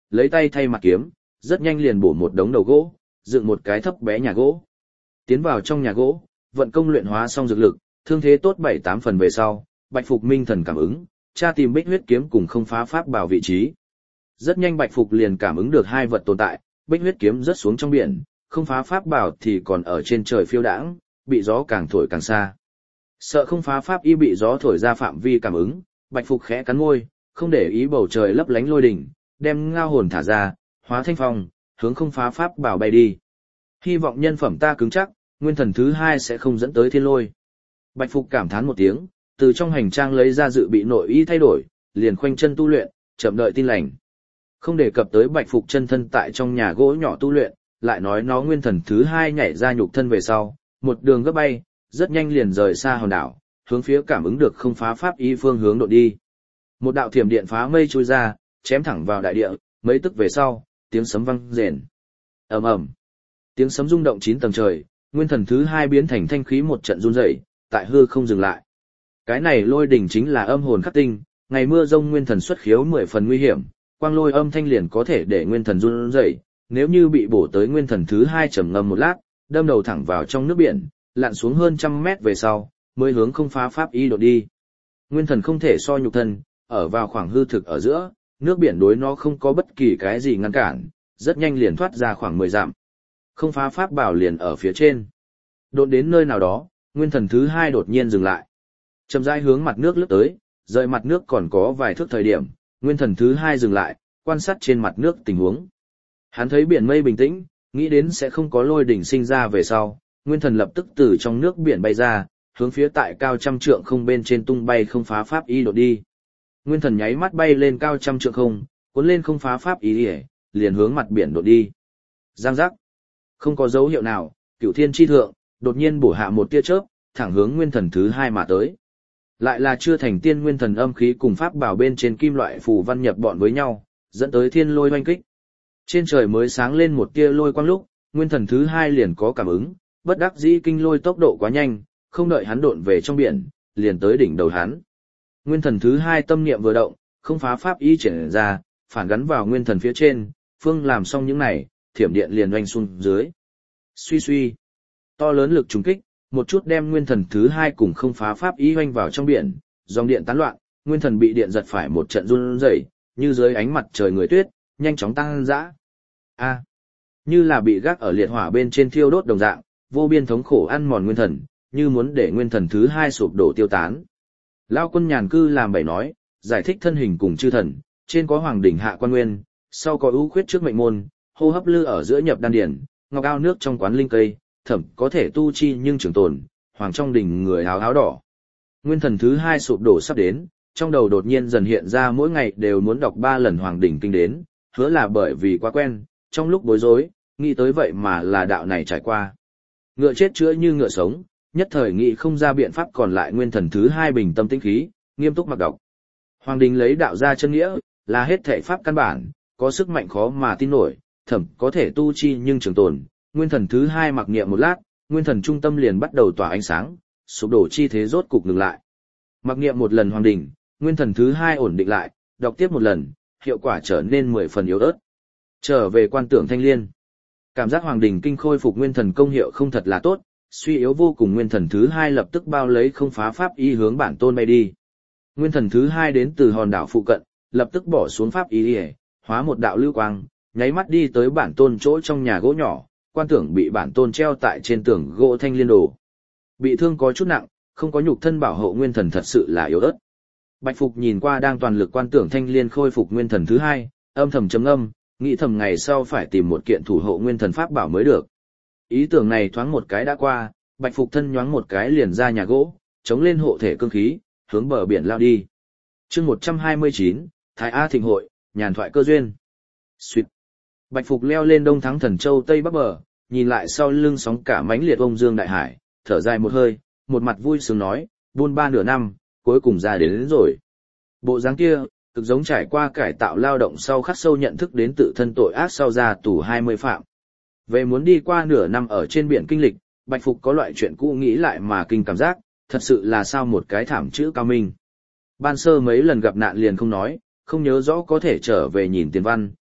lấy tay thay mặt kiếm, rất nhanh liền bổ một đống đầu gỗ, dựng một cái thấp bé nhà gỗ. Tiến vào trong nhà gỗ, vận công luyện hóa xong dược lực, thương thế tốt 7-8 phần về sau, Bạch Phục minh thần cảm ứng, tra tìm Bích huyết kiếm cùng không phá pháp bảo vị trí. Rất nhanh Bạch Phục liền cảm ứng được hai vật tồn tại, Bích huyết kiếm rớt xuống trong biển, không phá pháp bảo thì còn ở trên trời phiêu đãng, bị gió càng thổi càng xa. Sợ không phá pháp y bị gió thổi ra phạm vi cảm ứng, Bạch Phục khẽ cắn môi, không để ý bầu trời lấp lánh lôi đỉnh, đem ngao hồn thả ra, hóa thanh phong, hướng không phá pháp bảo bay đi. Hy vọng nhân phẩm ta cứng chắc, nguyên thần thứ hai sẽ không dẫn tới thiên lôi. Bạch Phục cảm thán một tiếng, từ trong hành trang lấy ra dự bị nội y thay đổi, liền khoanh chân tu luyện, chậm đợi tin lành. Không đề cập tới Bạch Phục chân thân tại trong nhà gỗ nhỏ tu luyện, lại nói nó nguyên thần thứ hai nhảy ra nhục thân về sau, một đường gấp bay, rất nhanh liền rời xa hòn đảo, hướng phía cảm ứng được không phá pháp y phương hướng độ đi. Một đạo thiểm điện phá mây trôi ra, chém thẳng vào đại địa, mấy tức về sau, tiếng sấm vang rền. Ầm ầm. Tiếng sấm rung động 9 tầng trời, nguyên thần thứ hai biến thành thanh khí một trận run rẩy, tại hư không dừng lại. Cái này lôi đỉnh chính là âm hồn khắc tinh, ngày mưa rông nguyên thần xuất khiếu 10 phần nguy hiểm, quang lôi âm thanh liền có thể để nguyên thần run rẩy, nếu như bị bổ tới nguyên thần thứ hai trầm ngâm một lát, đâm đầu thẳng vào trong nước biển, lặn xuống hơn 100 mét về sau, mới hướng không phá pháp y đột đi. Nguyên thần không thể so nhục thân, ở vào khoảng hư thực ở giữa, nước biển đối nó không có bất kỳ cái gì ngăn cản, rất nhanh liền thoát ra khoảng 10 dặm. Không phá pháp bảo liền ở phía trên. Đột đến nơi nào đó, nguyên thần thứ hai đột nhiên dừng lại. Chậm rãi hướng mặt nước lướt tới, rời mặt nước còn có vài thước thời điểm, nguyên thần thứ hai dừng lại, quan sát trên mặt nước tình huống. Hắn thấy biển mây bình tĩnh, nghĩ đến sẽ không có lôi đỉnh sinh ra về sau, nguyên thần lập tức từ trong nước biển bay ra, hướng phía tại cao 100 trượng không bên trên tung bay không phá pháp y đột đi. Nguyên thần nháy mắt bay lên cao 100 trượng không, cuốn lên không phá pháp y liền hướng mặt biển đột đi. Giang giác. Không có dấu hiệu nào, Cửu Thiên chi thượng, đột nhiên bổ hạ một tia chớp, thẳng hướng nguyên thần thứ hai mà tới. Lại là chưa thành tiên nguyên thần âm khí cùng pháp bảo bên trên kim loại phù văn nhập bọn với nhau, dẫn tới thiên lôi oanh kích. Trên trời mới sáng lên một tia lôi quang lúc, nguyên thần thứ hai liền có cảm ứng, bất đắc dĩ kinh lôi tốc độ quá nhanh, không đợi hắn độn về trong biển, liền tới đỉnh đầu hắn. Nguyên thần thứ hai tâm niệm vừa động, không phá pháp ý triển ra, phản gắn vào nguyên thần phía trên, phương làm xong những này, thiểm điện liền oanh xuống dưới. Suy suy, to lớn lực trùng kích, một chút đem nguyên thần thứ hai cùng không phá pháp ý oanh vào trong biển, dòng điện tán loạn, nguyên thần bị điện giật phải một trận run rẩy, như dưới ánh mặt trời người tuyết, nhanh chóng tăng dã. A, như là bị gác ở liệt hỏa bên trên thiêu đốt đồng dạng, vô biên thống khổ ăn mòn nguyên thần, như muốn để nguyên thần thứ hai sụp đổ tiêu tán. Lao Quân nhàn cư làm bày nói, giải thích thân hình cùng chư thần, trên có hoàng đỉnh hạ quan nguyên, sau có ưu khuyết trước mệnh môn, hô hấp lư ở giữa nhập đan điển, ngọc ao nước trong quán linh cây, thẩm có thể tu chi nhưng trường tồn, hoàng trong đỉnh người áo áo đỏ. Nguyên thần thứ hai sụp đổ sắp đến, trong đầu đột nhiên dần hiện ra mỗi ngày đều muốn đọc 3 lần hoàng đỉnh kinh đến, hứa là bởi vì quá quen, trong lúc bối rối, nghĩ tới vậy mà là đạo này trải qua. Ngựa chết chữa như ngựa sống, nhất thời nghĩ không ra biện pháp, còn lại nguyên thần thứ hai bình tâm tĩnh khí, nghiêm túc mặc đọc. Hoàng đình lấy đạo ra chân nghĩa, là hết thể pháp căn bản, có sức mạnh khó mà tin nổi, thẩm có thể tu chi nhưng trường tồn. Nguyên thần thứ hai mặc niệm một lát, nguyên thần trung tâm liền bắt đầu tỏa ánh sáng, sụp đổ chi thế rốt cục ngừng lại. Mặc niệm một lần hoàng đình, nguyên thần thứ hai ổn định lại, đọc tiếp một lần, hiệu quả trở nên 10 phần yếu ớt. Trở về quan tưởng thanh liên. Cảm giác hoàng đình kinh khôi phục nguyên thần công hiệu không thật là tốt, suy yếu vô cùng nguyên thần thứ hai lập tức bao lấy không phá pháp y hướng bản tôn bay đi. Nguyên thần thứ hai đến từ hòn đảo phụ cận, lập tức bỏ xuống pháp y, hóa một đạo lưu quang, nháy mắt đi tới bản tôn chỗ trong nhà gỗ nhỏ, quan tưởng bị bản tôn treo tại trên tường gỗ thanh liên đồ. Bị thương có chút nặng, không có nhục thân bảo hộ nguyên thần thật sự là yếu ớt. Bạch Phục nhìn qua đang toàn lực quan tưởng thanh liên khôi phục nguyên thần thứ hai, âm thầm chấm âm, nghĩ thầm ngày sau phải tìm một kiện thủ hộ nguyên thần pháp bảo mới được. Ý tưởng này thoáng một cái đã qua, Bạch Phục thân nhoáng một cái liền ra nhà gỗ, chống lên hộ thể cương khí, hướng bờ biển lao đi. Chương 129, Thái A Thịnh hội, nhàn thoại cơ duyên. Xuyệt. Bạch Phục leo lên Đông Thắng Thần Châu Tây Bắc bờ, nhìn lại sau lưng sóng cả mãnh liệt ông dương đại hải, thở dài một hơi, một mặt vui sướng nói, buôn ba nửa năm, cuối cùng ra đến rồi. Bộ dáng kia, cực giống trải qua cải tạo lao động sau khắc sâu nhận thức đến tự thân tội ác sau ra tù 20 phạm. Về muốn đi qua nửa năm ở trên biển kinh lịch, Bạch Phục có loại chuyện cũ nghĩ lại mà kinh cảm giác, thật sự là sao một cái thảm chữ cao minh. Ban sơ mấy lần gặp nạn liền không nói, không nhớ rõ có thể trở về nhìn tiền văn,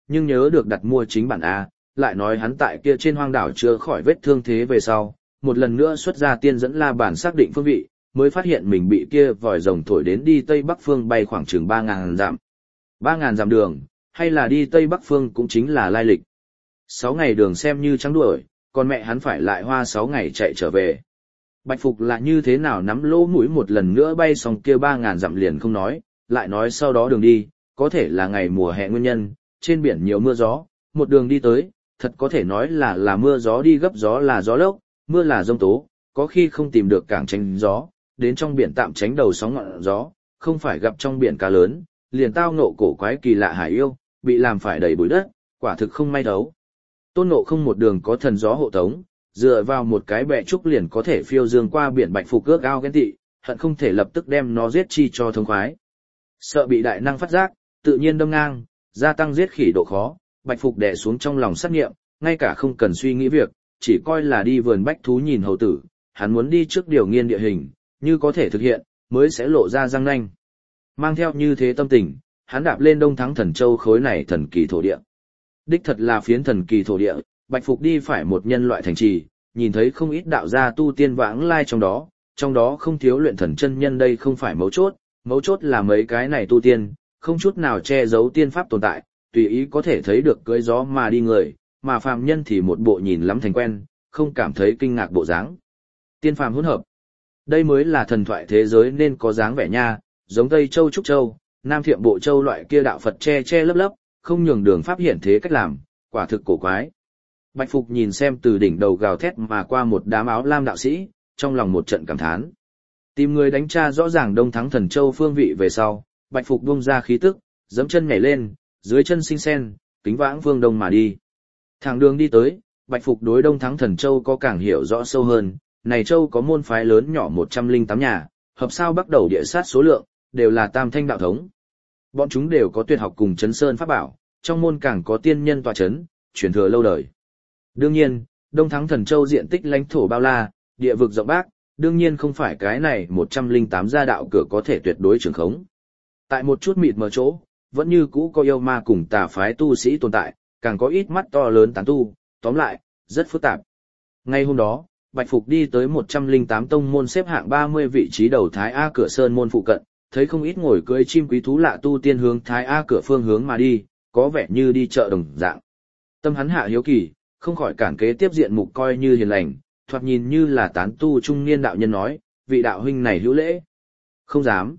nhưng nhớ được đặt mua chính bản A, lại nói hắn tại kia trên hoang đảo chưa khỏi vết thương thế về sau, một lần nữa xuất ra tiên dẫn la bản xác định phương vị, mới phát hiện mình bị kia vòi rồng thổi đến đi tây bắc phương bay khoảng chừng 3.000 dặm. 3.000 dặm đường, hay là đi tây bắc phương cũng chính là lai lịch. 6 ngày đường xem như trắng đuổi, còn mẹ hắn phải lại hoa 6 ngày chạy trở về. Bạch Phục là như thế nào nắm lỗ mũi một lần nữa bay xong kia 3.000 dặm liền không nói, lại nói sau đó đường đi, có thể là ngày mùa hè nguyên nhân, trên biển nhiều mưa gió, một đường đi tới, thật có thể nói là mưa gió đi gấp gió là gió lốc, mưa là giông tố, có khi không tìm được cảng tránh gió, đến trong biển tạm tránh đầu sóng ngọn gió, không phải gặp trong biển cá lớn, liền tao ngộ cổ quái kỳ lạ hải yêu, bị làm phải đầy bụi đất, quả thực không may đấu. Tôn Ngộ Không một đường có thần gió hộ tống, dựa vào một cái bẹ trúc liền có thể phiêu dương qua biển. Bạch Phục ước ao ghen tị, hận không thể lập tức đem nó giết chi cho thông khoái. Sợ bị đại năng phát giác, tự nhiên đâm ngang, gia tăng giết khỉ độ khó, Bạch Phục đè xuống trong lòng sát nghiệm, ngay cả không cần suy nghĩ việc, chỉ coi là đi vườn bách thú nhìn hầu tử, hắn muốn đi trước điều nghiên địa hình, như có thể thực hiện, mới sẽ lộ ra răng nanh. Mang theo như thế tâm tình, hắn đạp lên Đông Thắng Thần Châu khối này thần kỳ thổ địa. Đích thật là phiến thần kỳ thổ địa, Bạch Phục đi phải một nhân loại thành trì, nhìn thấy không ít đạo gia tu tiên vãng lai trong đó không thiếu luyện thần chân nhân. Đây không phải mấu chốt là mấy cái này tu tiên, không chút nào che giấu tiên pháp tồn tại, tùy ý có thể thấy được cưỡi gió mà đi người, mà phàm nhân thì một bộ nhìn lắm thành quen, không cảm thấy kinh ngạc bộ dáng. Tiên phàm hỗn hợp. Đây mới là thần thoại thế giới nên có dáng vẻ nha, giống Tây Châu Trúc Châu, Nam Thiệm Bộ Châu loại kia đạo Phật che lấp lấp, không nhường đường pháp hiển thế cách làm, quả thực cổ quái. Bạch Phục nhìn xem từ đỉnh đầu gào thét mà qua một đám áo lam đạo sĩ, trong lòng một trận cảm thán. Tìm người đánh tra rõ ràng Đông Thắng Thần Châu phương vị về sau, Bạch Phục bung ra khí tức, giẫm chân nhảy lên, dưới chân sinh sen, kính vãng phương đông mà đi. Thẳng đường đi tới, Bạch Phục đối Đông Thắng Thần Châu có càng hiểu rõ sâu hơn, này châu có môn phái lớn nhỏ 108 nhà, hợp sao bắt đầu địa sát số lượng, đều là tam thanh đạo thống. Bọn chúng đều có tuyệt học cùng chấn sơn pháp bảo, trong môn càng có tiên nhân tọa chấn, truyền thừa lâu đời. Đương nhiên, Đông Thắng Thần Châu diện tích lãnh thổ bao la, địa vực rộng bác, đương nhiên không phải cái này 108 gia đạo cửa có thể tuyệt đối trường khống. Tại một chút mịt mờ chỗ, vẫn như cũ có yêu ma cùng tà phái tu sĩ tồn tại, càng có ít mắt to lớn tán tu, tóm lại, rất phức tạp. Ngay hôm đó, Bạch Phục đi tới 108 tông môn xếp hạng 30 vị trí đầu Thái A cửa sơn môn phụ cận, thấy không ít ngồi cưỡi chim quý thú lạ tu tiên hướng Thái A cửa phương hướng mà đi, có vẻ như đi chợ đồng dạng. Tâm hắn hạ hiếu kỳ, không khỏi cản kế tiếp diện mục coi như hiền lành, thoạt nhìn như là tán tu trung niên đạo nhân nói, vị đạo huynh này hữu lễ. Không dám.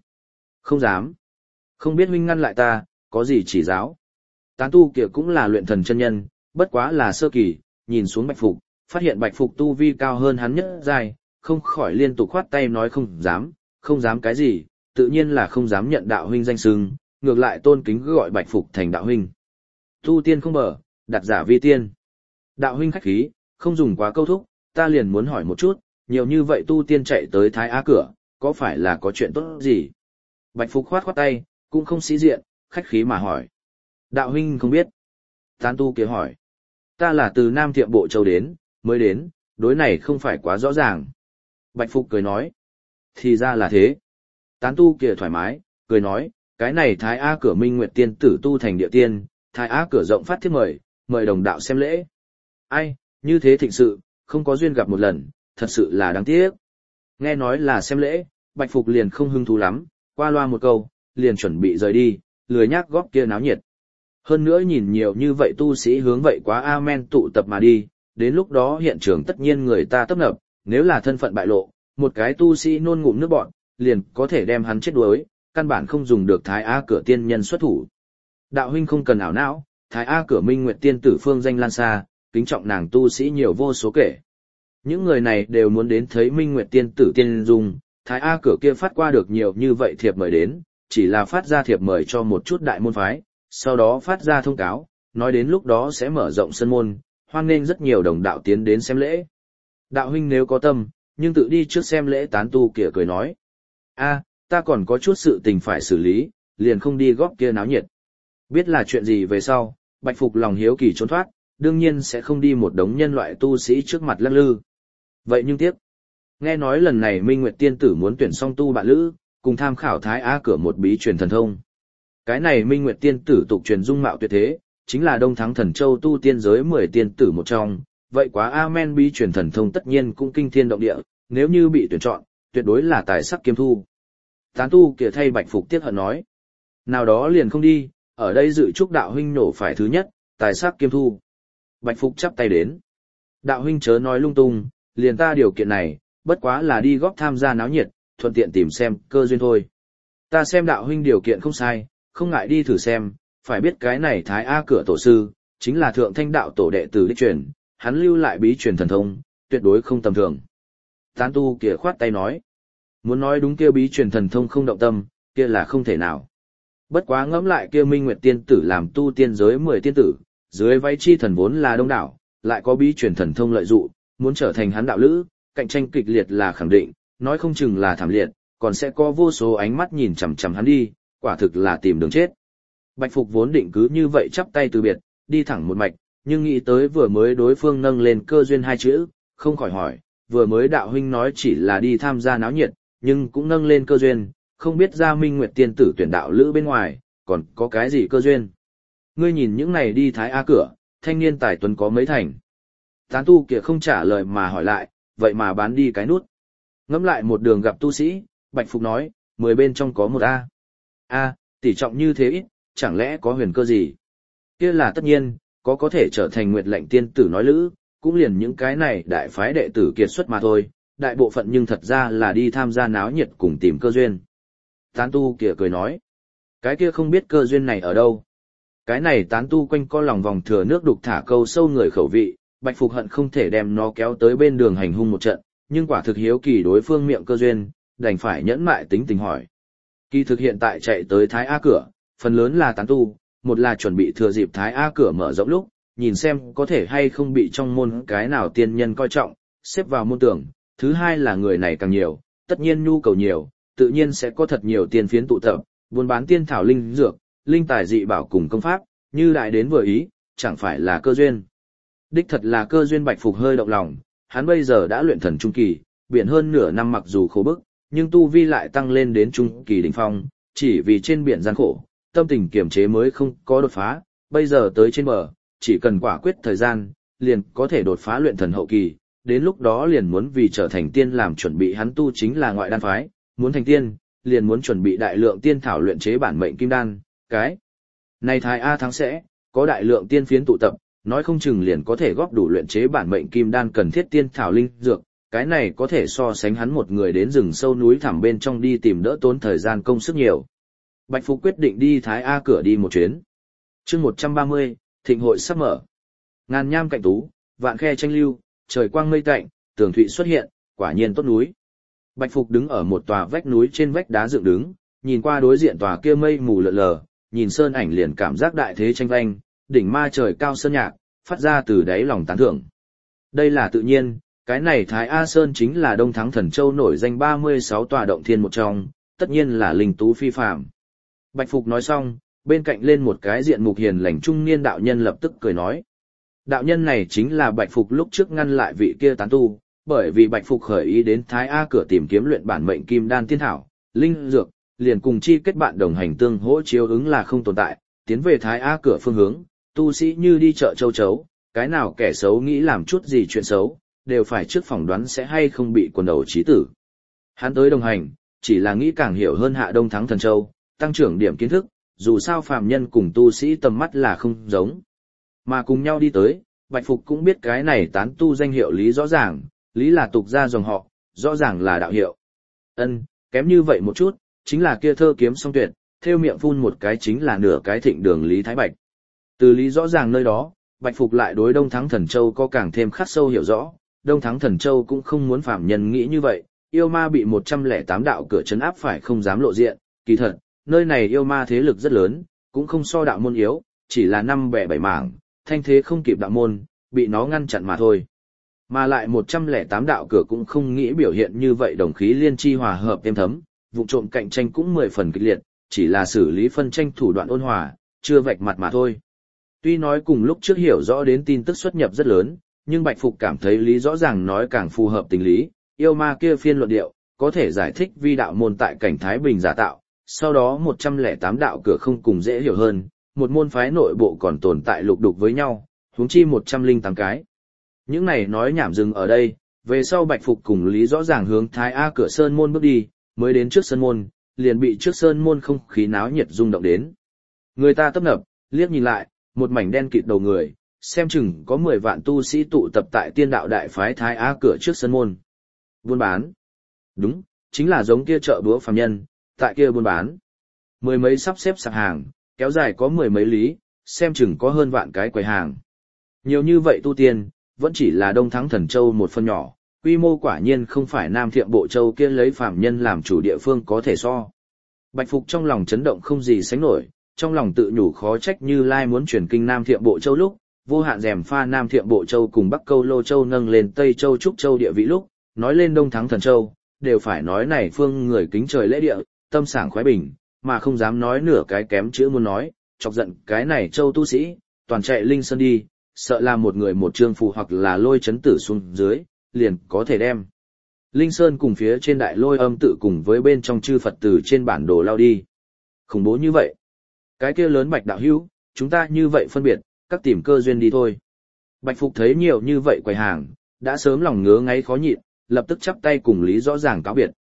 Không biết huynh ngăn lại ta, có gì chỉ giáo. Tán tu kia cũng là luyện thần chân nhân, bất quá là sơ kỳ, nhìn xuống Bạch Phục, phát hiện Bạch Phục tu vi cao hơn hắn nhất giai, không khỏi liên tục khoát tay nói không dám cái gì, tự nhiên là không dám nhận đạo huynh danh xưng, ngược lại tôn kính gọi Bạch Phục thành đạo huynh. Tu tiên không mở, đặt giả vi tiên. Đạo huynh khách khí, không dùng quá câu thúc, ta liền muốn hỏi một chút, nhiều như vậy tu tiên chạy tới Thái Á cửa, có phải là có chuyện tốt gì? Bạch Phục khoát tay, cũng không sĩ diện, khách khí mà hỏi. Đạo huynh không biết. Tán tu kia hỏi. Ta là từ Nam Thiệm Bộ Châu mới đến, đối này không phải quá rõ ràng. Bạch Phục cười nói. Thì ra là thế. Tán tu kia thoải mái, cười nói, cái này Thái Á cửa Minh Nguyệt Tiên tử tu thành địa tiên, Thái Á cửa rộng phát thiết mời đồng đạo xem lễ. Ai, như thế thịnh sự, không có duyên gặp một lần, thật sự là đáng tiếc. Nghe nói là xem lễ, Bạch Phục liền không hứng thú lắm, qua loa một câu, liền chuẩn bị rời đi, lười nhác góp kia náo nhiệt. Hơn nữa nhìn nhiều như vậy tu sĩ hướng vậy quá amen tụ tập mà đi, đến lúc đó hiện trường tất nhiên người ta tấp nập, nếu là thân phận bại lộ, một cái tu sĩ nôn ngụm nước bọt, liền có thể đem hắn chết đuối, căn bản không dùng được Thái A cửa tiên nhân xuất thủ. Đạo huynh không cần ảo não, Thái A cửa Minh Nguyệt tiên tử phương danh lan xa, kính trọng nàng tu sĩ nhiều vô số kể. Những người này đều muốn đến thấy Minh Nguyệt tiên tử tiên dung, Thái A cửa kia phát qua được nhiều như vậy thiệp mời đến, chỉ là phát ra thiệp mời cho một chút đại môn phái, sau đó phát ra thông cáo, nói đến lúc đó sẽ mở rộng sân môn, hoan nghênh rất nhiều đồng đạo tiến đến xem lễ. Đạo huynh nếu có tâm, nhưng tự đi trước xem lễ. Tán tu kia cười nói. Ta còn có chút sự tình phải xử lý, liền không đi góp kia náo nhiệt. Biết là chuyện gì về sau, Bạch Phục lòng hiếu kỳ trốn thoát, đương nhiên sẽ không đi một đống nhân loại tu sĩ trước mặt lắc lư. Vậy nhưng tiếc. Nghe nói lần này Minh Nguyệt tiên tử muốn tuyển song tu bạn lữ, cùng tham khảo Thái Á cửa một bí truyền thần thông. Cái này Minh Nguyệt tiên tử tục truyền dung mạo tuyệt thế, chính là Đông Thắng Thần Châu tu tiên giới 10 tiên tử một trong, vậy quá Amen bí truyền thần thông tất nhiên cũng kinh thiên động địa, nếu như bị tuyển chọn, tuyệt đối là tài sắc kiêm thu. Tán tu kia thay Bạch Phục tiếc hận nói. Nào đó liền không đi, ở đây dự chúc đạo huynh nổ phải thứ nhất, tài sắc kiêm thu. Bạch Phục chắp tay đến. Đạo huynh chớ nói lung tung, liền ta điều kiện này, bất quá là đi góp tham gia náo nhiệt, thuận tiện tìm xem cơ duyên thôi. Ta xem đạo huynh điều kiện không sai, không ngại đi thử xem, phải biết cái này Thái A Cửa tổ sư, chính là thượng thanh đạo tổ đệ tử đích truyền, hắn lưu lại bí truyền thần thông, tuyệt đối không tầm thường. Tán tu kia khoát tay nói, muốn nói đúng kia bí truyền thần thông không động tâm, kia là không thể nào. Bất quá ngẫm lại kia Minh Nguyệt tiên tử làm tu tiên giới 10 tiên tử, dưới váy chi thần vốn là đông đảo, lại có bí truyền thần thông lợi dụ, muốn trở thành hắn đạo lữ, cạnh tranh kịch liệt là khẳng định, nói không chừng là thảm liệt, còn sẽ có vô số ánh mắt nhìn chằm chằm hắn đi, quả thực là tìm đường chết. Bạch Phục vốn định cứ như vậy chắp tay từ biệt, đi thẳng một mạch, nhưng nghĩ tới vừa mới đối phương nâng lên cơ duyên 2 chữ, không khỏi hỏi, vừa mới đạo huynh nói chỉ là đi tham gia náo nhiệt, nhưng cũng nâng lên cơ duyên, không biết ra Minh Nguyệt tiên tử tuyển đạo lữ bên ngoài, còn có cái gì cơ duyên. Ngươi nhìn những này đi Thái A Cửa, thanh niên tài tuấn có mấy thành. Tán tu kia không trả lời mà hỏi lại, vậy mà bán đi cái nút. Ngẫm lại một đường gặp tu sĩ, Bạch Phục nói, 10 bên trong có một A. A, tỷ trọng như thế ít, chẳng lẽ có huyền cơ gì? Kia là tất nhiên, có thể trở thành Nguyệt Lệnh tiên tử nói lữ, cũng liền những cái này đại phái đệ tử kiệt xuất mà thôi, đại bộ phận nhưng thật ra là đi tham gia náo nhiệt cùng tìm cơ duyên. Tán tu kia cười nói, cái kia không biết cơ duyên này ở đâu. Cái này tán tu quanh co lòng vòng thừa nước đục thả câu sâu người khẩu vị, Bạch Phục hận không thể đem nó kéo tới bên đường hành hung một trận, nhưng quả thực hiếu kỳ đối phương miệng cơ duyên, đành phải nhẫn mại tính tình hỏi. Kỳ thực hiện tại chạy tới Thái A Cửa, phần lớn là tán tu, một là chuẩn bị thừa dịp Thái A Cửa mở rộng lúc, nhìn xem có thể hay không bị trong môn cái nào tiên nhân coi trọng, xếp vào môn tưởng, thứ hai là người này càng nhiều, tất nhiên nhu cầu nhiều, tự nhiên sẽ có thật nhiều tiên phiến tụ tập, buôn bán tiên thảo linh dược, linh tài dị bảo cùng công pháp, như lại đến vừa ý, chẳng phải là cơ duyên. Đích thật là cơ duyên. Bạch Phục hơi động lòng, hắn bây giờ đã luyện thần trung kỳ, biển hơn nửa năm mặc dù khổ bức, nhưng tu vi lại tăng lên đến trung kỳ đỉnh phong, chỉ vì trên biển gian khổ, tâm tình kiềm chế mới không có đột phá, bây giờ tới trên bờ, chỉ cần quả quyết thời gian, liền có thể đột phá luyện thần hậu kỳ, đến lúc đó liền muốn vì trở thành tiên làm chuẩn bị. Hắn tu chính là ngoại đan phái, muốn thành tiên, liền muốn chuẩn bị đại lượng tiên thảo luyện chế bản mệnh kim đan, cái này Thái A thắng sẽ có đại lượng tiên phiến tụ tập, nói không chừng liền có thể góp đủ luyện chế bản mệnh kim đan cần thiết tiên thảo linh dược, cái này có thể so sánh hắn một người đến rừng sâu núi thẳm bên trong đi tìm đỡ tốn thời gian công sức nhiều. Bạch Phục quyết định đi Thái A Cửa đi một chuyến. Chương 130, thịnh hội sắp mở. Ngàn nham cạnh tú, vạn khe tranh lưu, trời quang mây tạnh, tường thụy xuất hiện, quả nhiên tốt núi. Bạch Phục đứng ở một tòa vách núi trên vách đá dựng đứng, nhìn qua đối diện tòa kia mây mù lờ lờ, nhìn sơn ảnh liền cảm giác đại thế tranh vanh, đỉnh ma trời cao sơn nhạc, phát ra từ đáy lòng tán thưởng. Đây là tự nhiên, cái này Thái A Sơn chính là Đông Thắng Thần Châu nổi danh 36 tòa động thiên một trong, tất nhiên là linh tú phi phàm. Bạch Phục nói xong, bên cạnh lên một cái diện mục hiền lành trung niên đạo nhân lập tức cười nói. Đạo nhân này chính là Bạch Phục lúc trước ngăn lại vị kia tán tu, bởi vì Bạch Phục khởi ý đến Thái A Cửa tìm kiếm luyện bản mệnh kim đan tiên thảo, linh dược, liền cùng chi kết bạn đồng hành tương hỗ chiếu ứng là không tồn tại, tiến về Thái A Cửa phương hướng, tu sĩ như đi chợ châu chấu, cái nào kẻ xấu nghĩ làm chút gì chuyện xấu, đều phải trước phỏng đoán sẽ hay không bị quần đầu chí tử. Hắn tới đồng hành, chỉ là nghĩ càng hiểu hơn hạ Đông Thắng Thần Châu, tăng trưởng điểm kiến thức, dù sao phàm nhân cùng tu sĩ tầm mắt là không giống. Mà cùng nhau đi tới, Bạch Phục cũng biết cái này tán tu danh hiệu lý rõ ràng, lý là tục gia dòng họ, rõ ràng là đạo hiệu. Kém như vậy một chút, chính là kia thơ kiếm song tuyệt, theo miệng phun một cái chính là nửa cái thịnh đường Lý Thái Bạch. Từ lý rõ ràng nơi đó, Bạch Phục lại đối Đông Thắng Thần Châu có càng thêm khắc sâu hiểu rõ, Đông Thắng Thần Châu cũng không muốn phàm nhân nghĩ như vậy, yêu ma bị 108 đạo cửa trấn áp phải không dám lộ diện, kỳ thật, nơi này yêu ma thế lực rất lớn, cũng không so đạo môn yếu, chỉ là 5 bẻ 7 mảng, thanh thế không kịp đạo môn, bị nó ngăn chặn mà thôi. Mà lại 108 đạo cửa cũng không nghĩ biểu hiện như vậy đồng khí liên chi hòa hợp êm thấm, vụ trộm cạnh tranh cũng 10 phần kịch liệt, chỉ là xử lý phân tranh thủ đoạn ôn hòa, chưa vạch mặt mà thôi. Tuy nói cùng lúc trước hiểu rõ đến tin tức xuất nhập rất lớn, nhưng Bạch Phục cảm thấy lý rõ ràng nói càng phù hợp tình lý, yêu ma kia phiên luận điệu, có thể giải thích vi đạo môn tại cảnh Thái Bình giả tạo, sau đó 108 đạo cửa không cùng dễ hiểu hơn, một môn phái nội bộ còn tồn tại lục đục với nhau, huống chi 108 cái. Những này nói nhảm dừng ở đây, về sau Bạch Phục cùng Lý Rõ Ràng hướng Thái A cửa sơn môn bước đi, mới đến trước sơn môn, liền bị trước sơn môn không khí náo nhiệt rung động đến. Người ta tấp nập, liếc nhìn lại, một mảnh đen kịt đầu người, xem chừng có 10 vạn tu sĩ tụ tập tại Tiên Đạo Đại phái Thái A cửa trước sơn môn. Buôn bán. Đúng, chính là giống kia chợ búa phàm nhân, tại kia buôn bán. Mười mấy sắp xếp sạp hàng, kéo dài có 10 mấy lý, xem chừng có hơn vạn cái quầy hàng. Nhiều như vậy tu tiên, vẫn chỉ là Đông Thắng Thần Châu một phần nhỏ, quy mô quả nhiên không phải Nam Thiệm Bộ Châu kia lấy phàm nhân làm chủ địa phương có thể so. Bạch Phục trong lòng chấn động không gì sánh nổi, trong lòng tự nhủ khó trách Như Lai muốn chuyển kinh Nam Thiệm Bộ Châu lúc, vô hạn rèm pha Nam Thiệm Bộ Châu cùng Bắc Câu Lô Châu nâng lên Tây Châu Trúc Châu địa vị lúc, nói lên Đông Thắng Thần Châu, đều phải nói này phương người kính trời lễ địa, tâm sảng khoái bình, mà không dám nói nửa cái kém chữ muốn nói, chọc giận cái này Châu tu sĩ, toàn chạy Linh Sơn đi, sợ là một người một trương phù hoặc là lôi chấn tử xuống dưới, liền có thể đem. Linh Sơn cùng phía trên đại lôi âm tự cùng với bên trong chư Phật tử trên bản đồ lao đi. Khủng bố như vậy. Cái kia lớn Bạch đạo hữu, chúng ta như vậy phân biệt, các tìm cơ duyên đi thôi. Bạch Phục thấy nhiều như vậy quầy hàng, đã sớm lòng ngứa ngáy khó nhịn, lập tức chắp tay cùng Lý Rõ Ràng cáo biệt.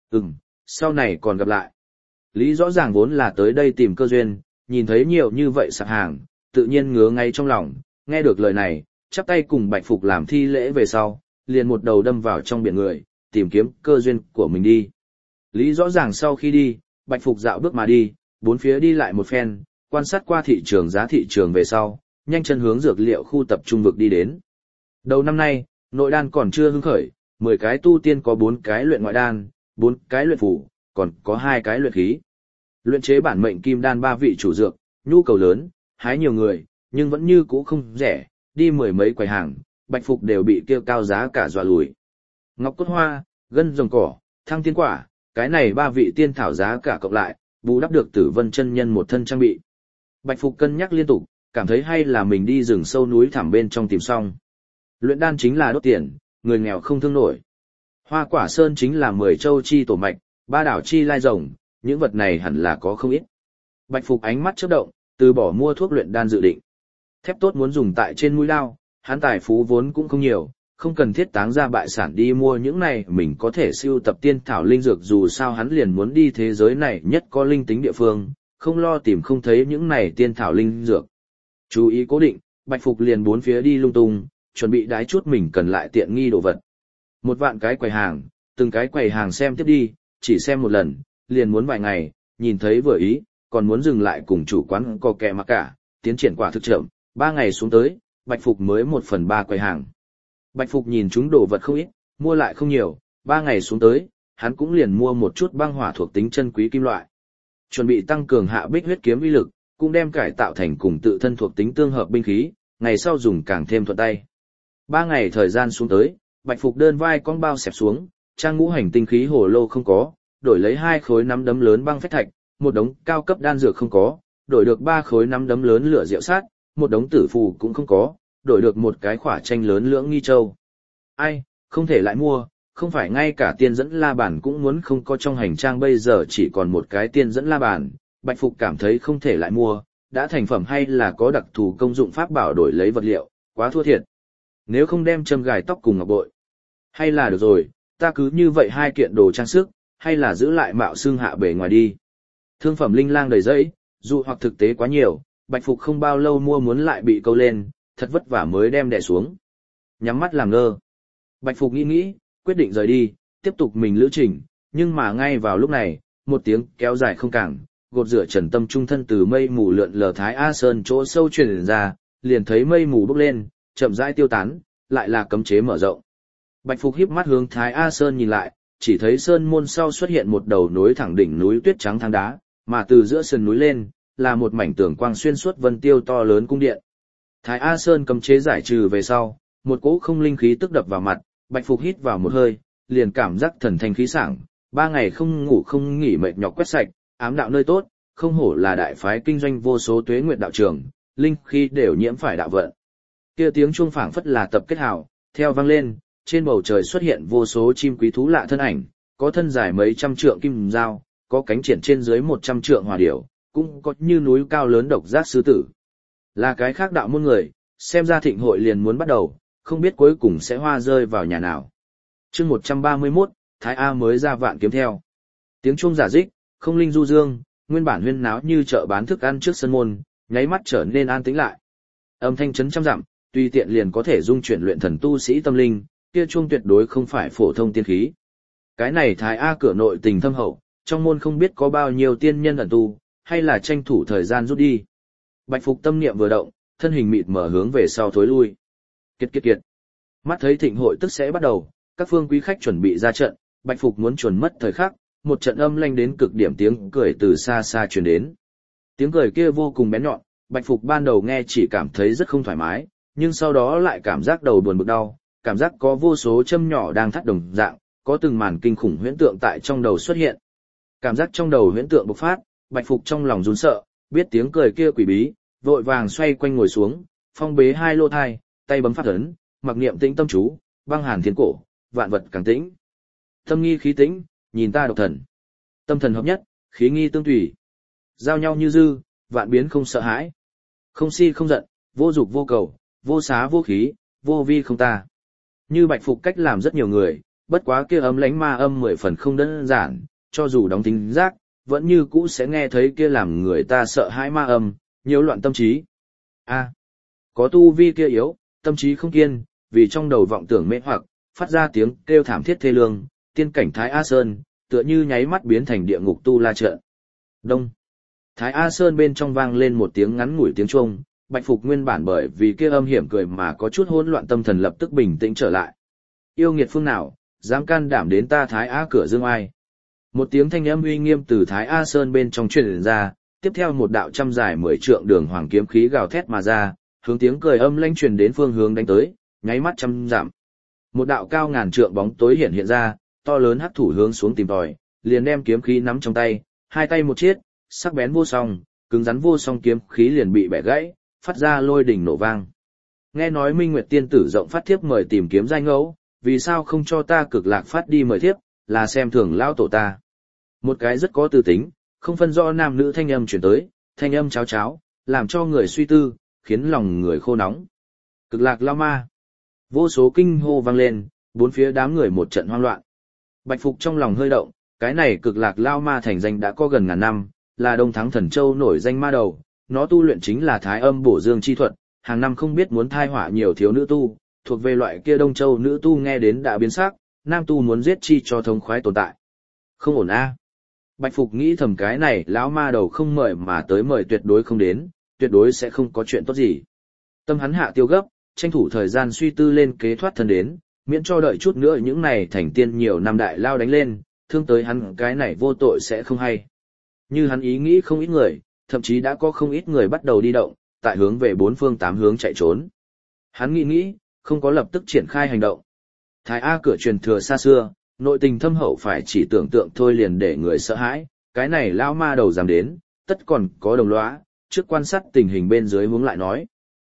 Sau này còn gặp lại. Lý Rõ Ràng vốn là tới đây tìm cơ duyên, nhìn thấy nhiều như vậy sạp hàng, tự nhiên ngứa ngay trong lòng, nghe được lời này, chắp tay cùng Bạch Phục làm thi lễ về sau, liền một đầu đâm vào trong biển người, tìm kiếm cơ duyên của mình đi. Lý Rõ Ràng sau khi đi, Bạch Phục dạo bước mà đi, bốn phía đi lại một phen, quan sát qua thị trường giá thị trường về sau, nhanh chân hướng dược liệu khu tập trung vực đi đến. Đầu năm nay, nội đan còn chưa hứng khởi, 10 cái tu tiên có 4 cái luyện ngoại đan, 4 cái luyện phủ, còn có 2 cái luyện khí. Luyện chế bản mệnh kim đan 3 vị chủ dược, nhu cầu lớn, hái nhiều người, nhưng vẫn như cũ không rẻ, đi 10 mấy quầy hàng, Bạch Phục đều bị kêu cao giá cả dọa lùi. Ngọc cốt hoa, gân rồng cỏ, thăng tiên quả, cái này 3 vị tiên thảo giá cả cộng lại, bù đắp được Tử Vân chân nhân một thân trang bị. Bạch Phục cân nhắc liên tục, cảm thấy hay là mình đi rừng sâu núi thẳm bên trong tìm xong. Luyện đan chính là đốt tiền, người nghèo không thương nổi. Hoa quả sơn chính là 10 châu chi tổ mạch, 3 đảo chi lai rồng, những vật này hẳn là có không ít. Bạch Phục ánh mắt chớp động, từ bỏ mua thuốc luyện đan dự định. Thép tốt muốn dùng tại trên mũi đao, hắn tài phú vốn cũng không nhiều, không cần thiết táng ra bại sản đi mua những này, mình có thể sưu tập tiên thảo linh dược, dù sao hắn liền muốn đi thế giới này nhất có linh tính địa phương, không lo tìm không thấy những này tiên thảo linh dược. Chú ý cố định, Bạch Phục liền bốn phía đi lung tung, chuẩn bị đái chút mình cần lại tiện nghi đồ vật. 1 vạn cái quầy hàng, từng cái quầy hàng xem tiếp đi, chỉ xem một lần, liền muốn vài ngày, nhìn thấy vừa ý, còn muốn dừng lại cùng chủ quán co kè mà cả, tiến triển quả thực chậm, 3 ngày xuống tới, Bạch Phục mới 1/3 quầy hàng. Bạch Phục nhìn chúng đồ vật không ít, mua lại không nhiều, 3 ngày xuống tới, hắn cũng liền mua một chút băng hỏa thuộc tính chân quý kim loại. Chuẩn bị tăng cường hạ bích huyết kiếm uy lực, cũng đem cải tạo thành cùng tự thân thuộc tính tương hợp binh khí, ngày sau dùng càng thêm thuận tay. 3 ngày thời gian xuống tới, Bạch Phục đơn vai con bao xẹp xuống, trang ngũ hành tinh khí hồ lô không có, đổi lấy 2 khối nắm đấm lớn băng phách thạch, một đống cao cấp đan dược không có, đổi được 3 khối nắm đấm lớn lửa diệu sát, một đống tử phù cũng không có, đổi được một cái khỏa tranh lớn lưỡng nghi châu. Ai, không thể lại mua, không phải ngay cả tiên dẫn la bàn cũng muốn không có, trong hành trang bây giờ chỉ còn một cái tiên dẫn la bàn, Bạch Phục cảm thấy không thể lại mua, đã thành phẩm hay là có đặc thù công dụng pháp bảo đổi lấy vật liệu, quá thua thiệt. Nếu không đem châm gài tóc cùng ngọc bội, hay là được rồi, ta cứ như vậy 2 kiện đồ trang sức, hay là giữ lại mạo xương hạ bề ngoài đi. Thương phẩm linh lang đầy dẫy, dù hoặc thực tế quá nhiều, Bạch Phục không bao lâu mua muốn lại bị câu lên, thật vất vả mới đem đè xuống. Nhắm mắt làm ngơ. Bạch Phục nghĩ, quyết định rời đi, tiếp tục mình lữ trình, nhưng mà ngay vào lúc này, một tiếng kéo dài không cảng, gột rửa trần tâm trung thân từ mây mù lượn lờ Thái A Sơn chỗ sâu truyền ra, liền thấy mây mù bốc lên, chậm rãi tiêu tán, lại là cấm chế mở rộng. Bạch Phục híp mắt hướng Thái A Sơn nhìn lại, chỉ thấy sơn môn sau xuất hiện một đầu nối thẳng đỉnh núi tuyết trắng thang đá, mà từ giữa sườn núi lên, là một mảnh tường quang xuyên suốt vân tiêu to lớn cung điện. Thái A Sơn cấm chế giải trừ về sau, một cỗ không linh khí tức đập vào mặt, Bạch Phục hít vào một hơi, liền cảm giác thần thanh khí sảng, 3 ngày không ngủ không nghỉ mệt nhọc quét sạch, ám đạo nơi tốt, không hổ là đại phái kinh doanh vô số tuế nguyệt đạo trường, linh khí đều nhiễm phải đạo vận. Kia tiếng chuông phảng phất là tập kết hào, theo vang lên, trên bầu trời xuất hiện vô số chim quý thú lạ thân ảnh, có thân dài mấy trăm trượng kim dao, có cánh triển trên dưới 100 trượng hỏa điểu, cũng có như núi cao lớn độc giác sư tử. Là cái khác đạo môn người, xem ra thịnh hội liền muốn bắt đầu, không biết cuối cùng sẽ hoa rơi vào nhà nào. Chương 131, Thái A mới ra vạn kiếm theo. Tiếng chuông giả dích, không linh du dương, nguyên bản huyên náo như chợ bán thức ăn trước sân môn, nháy mắt trở nên an tĩnh lại. Âm thanh chấn trăm dặm, tùy tiện liền có thể dung chuyển luyện thần tu sĩ tâm linh, kia chuông tuyệt đối không phải phổ thông tiên khí. Cái này Thái A cửa nội tình thâm hậu, trong môn không biết có bao nhiêu tiên nhân ẩn tu, hay là tranh thủ thời gian rút đi. Bạch Phục tâm niệm vừa động, thân hình mịt mở hướng về sau thối lui. Kiệt kiệt kiệt. Mắt thấy thịnh hội tức sẽ bắt đầu, các phương quý khách chuẩn bị ra trận, Bạch Phục muốn chuẩn mất thời khắc, một trận âm lanh đến cực điểm tiếng cười từ xa xa truyền đến. Tiếng cười kia vô cùng bén nhọn, Bạch Phục ban đầu nghe chỉ cảm thấy rất không thoải mái, nhưng sau đó lại cảm giác đầu buồn bực đau, cảm giác có vô số châm nhỏ đang thắt đồng dạng, có từng màn kinh khủng huyễn tượng tại trong đầu xuất hiện. Cảm giác trong đầu huyễn tượng bộc phát, Bạch Phục trong lòng run sợ, biết tiếng cười kia quỷ bí, vội vàng xoay quanh ngồi xuống, phong bế hai lô thai, tay bấm phát ấn, mặc niệm tĩnh tâm chú, băng hàn thiên cổ, vạn vật càng tĩnh. Tâm nghi khí tĩnh, nhìn ta độc thần. Tâm thần hợp nhất, khí nghi tương tùy. Giao nhau như dư, vạn biến không sợ hãi. Không si không giận, vô dục vô cầu, vô xá vô khí, vô vi không ta. Như Bạch Phục cách làm rất nhiều người, bất quá kia ấm lánh ma âm 10 phần không đơn giản, cho dù đóng tính giác, vẫn như cũ sẽ nghe thấy kia làm người ta sợ hãi ma âm, nhiễu loạn tâm trí. Có tu vi kia yếu, tâm trí không kiên, vì trong đầu vọng tưởng mê hoặc, phát ra tiếng kêu thảm thiết thê lương, tiên cảnh Thái A Sơn, tựa như nháy mắt biến thành địa ngục tu la trận. Đông. Thái A Sơn bên trong vang lên một tiếng ngắn ngủi tiếng chuông, Bạch Phục nguyên bản bởi vì kia âm hiểm cười mà có chút hỗn loạn tâm thần lập tức bình tĩnh trở lại. Yêu nghiệt phương nào, dám can đảm đến ta Thái A cửa dương ai? Một tiếng thanh âm uy nghiêm từ Thái A Sơn bên trong truyền ra, tiếp theo một đạo trăm dài 10 trượng đường hoàng kiếm khí gào thét mà ra, hướng tiếng cười âm lãnh truyền đến phương hướng đánh tới, nháy mắt trăm dặm. Một đạo cao ngàn trượng bóng tối hiện ra, to lớn hắc thủ hướng xuống tìm tòi, liền đem kiếm khí nắm trong tay, hai tay một chiết, sắc bén vô song, cứng rắn vô song kiếm khí liền bị bẻ gãy, phát ra lôi đình nổ vang. Nghe nói Minh Nguyệt tiên tử rộng phát thiếp mời tìm kiếm giai ngẫu, vì sao không cho ta Cực Lạc phát đi mời thiếp, là xem thường lão tổ ta. Một cái rất có tư tính, không phân rõ nam nữ thanh âm chuyển tới, thanh âm cháo cháo, làm cho người suy tư, khiến lòng người khô nóng. Cực Lạc lao ma. Vô số kinh hô vang lên, bốn phía đám người một trận hoang loạn. Bạch Phục trong lòng hơi động, cái này Cực Lạc lao ma thành danh đã có gần ngàn năm, là Đông Thắng Thần Châu nổi danh ma đầu, nó tu luyện chính là Thái Âm Bổ Dương chi thuật, hàng năm không biết muốn thai họa nhiều thiếu nữ tu, thuộc về loại kia Đông Châu nữ tu nghe đến đã biến sắc, nam tu muốn giết chi cho thống khoái tồn tại. Không ổn a. Bạch Phục nghĩ thầm cái này lão ma đầu không mời mà tới mời tuyệt đối không đến, tuyệt đối sẽ không có chuyện tốt gì. Tâm hắn hạ tiêu gấp, tranh thủ thời gian suy tư lên kế thoát thân đến, miễn cho đợi chút nữa những này thành tiên nhiều năm đại lao đánh lên, thương tới hắn cái này vô tội sẽ không hay. Như hắn ý nghĩ không ít người, thậm chí đã có không ít người bắt đầu đi động, tại hướng về bốn phương tám hướng chạy trốn. Hắn nghĩ, không có lập tức triển khai hành động. Thái A cửa truyền thừa xa xưa, nội tình thâm hậu phải chỉ tưởng tượng thôi liền để người sợ hãi, cái này lão ma đầu dám đến, tất còn có đồng lõa, trước quan sát tình hình bên dưới hướng lại nói.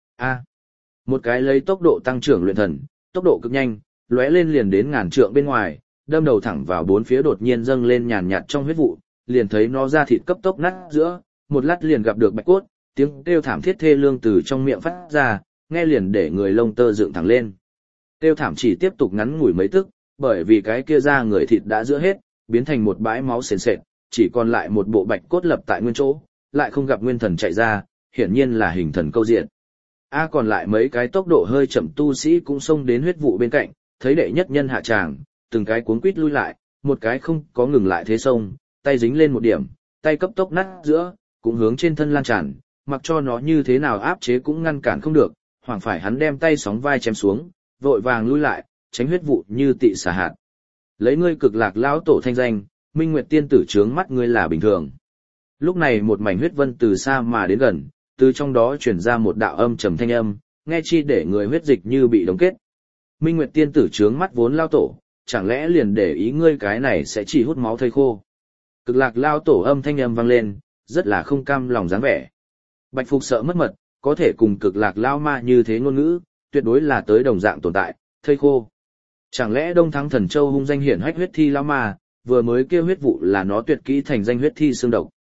Một cái lấy tốc độ tăng trưởng luyện thần, tốc độ cực nhanh, lóe lên liền đến ngàn trượng bên ngoài, đâm đầu thẳng vào bốn phía đột nhiên dâng lên nhàn nhạt trong huyết vụ, liền thấy nó ra thịt cấp tốc nát giữa, một lát liền gặp được bạch cốt, tiếng kêu thảm thiết thê lương từ trong miệng phát ra, nghe liền để người lông tơ dựng thẳng lên. Kêu thảm chỉ tiếp tục ngắn ngủi mấy tức, bởi vì cái kia ra người thịt đã giữa hết, biến thành một bãi máu sền sệt, chỉ còn lại một bộ bạch cốt lập tại nguyên chỗ, lại không gặp nguyên thần chạy ra, hiển nhiên là hình thần câu diện. Còn lại mấy cái tốc độ hơi chậm tu sĩ cũng xông đến huyết vụ bên cạnh, thấy đệ nhất nhân hạ tràng, từng cái cuống quít lui lại, một cái không có ngừng lại thế sông, tay dính lên một điểm, tay cấp tốc nát giữa, cũng hướng trên thân lan tràn, mặc cho nó như thế nào áp chế cũng ngăn cản không được, hoàng phải hắn đem tay sóng vai chém xuống, vội vàng lui lại, tránh huyết vụ như tị xả hạt. Lấy ngươi Cực Lạc lão tổ thanh danh, Minh Nguyệt tiên tử trướng mắt ngươi là bình thường. Lúc này một mảnh huyết vân từ xa mà đến gần, từ trong đó truyền ra một đạo âm trầm thanh âm, nghe chi để người huyết dịch như bị đóng kết. Minh Nguyệt tiên tử trướng mắt vốn lao tổ, chẳng lẽ liền để ý ngươi cái này sẽ chỉ hút máu thây khô. Cực Lạc lao tổ âm thanh âm vang lên, rất là không cam lòng dáng vẻ. Bạch Phục sợ mất mật, có thể cùng Cực Lạc lao ma như thế ngôn ngữ, tuyệt đối là tới đồng dạng tồn tại, thây khô. Chẳng lẽ Đông Thắng Thần Châu hung danh hiển hách huyết thi lao ma, vừa mới kêu huyết vụ là nó tuyệt kỹ thành danh huyết thi xương độc.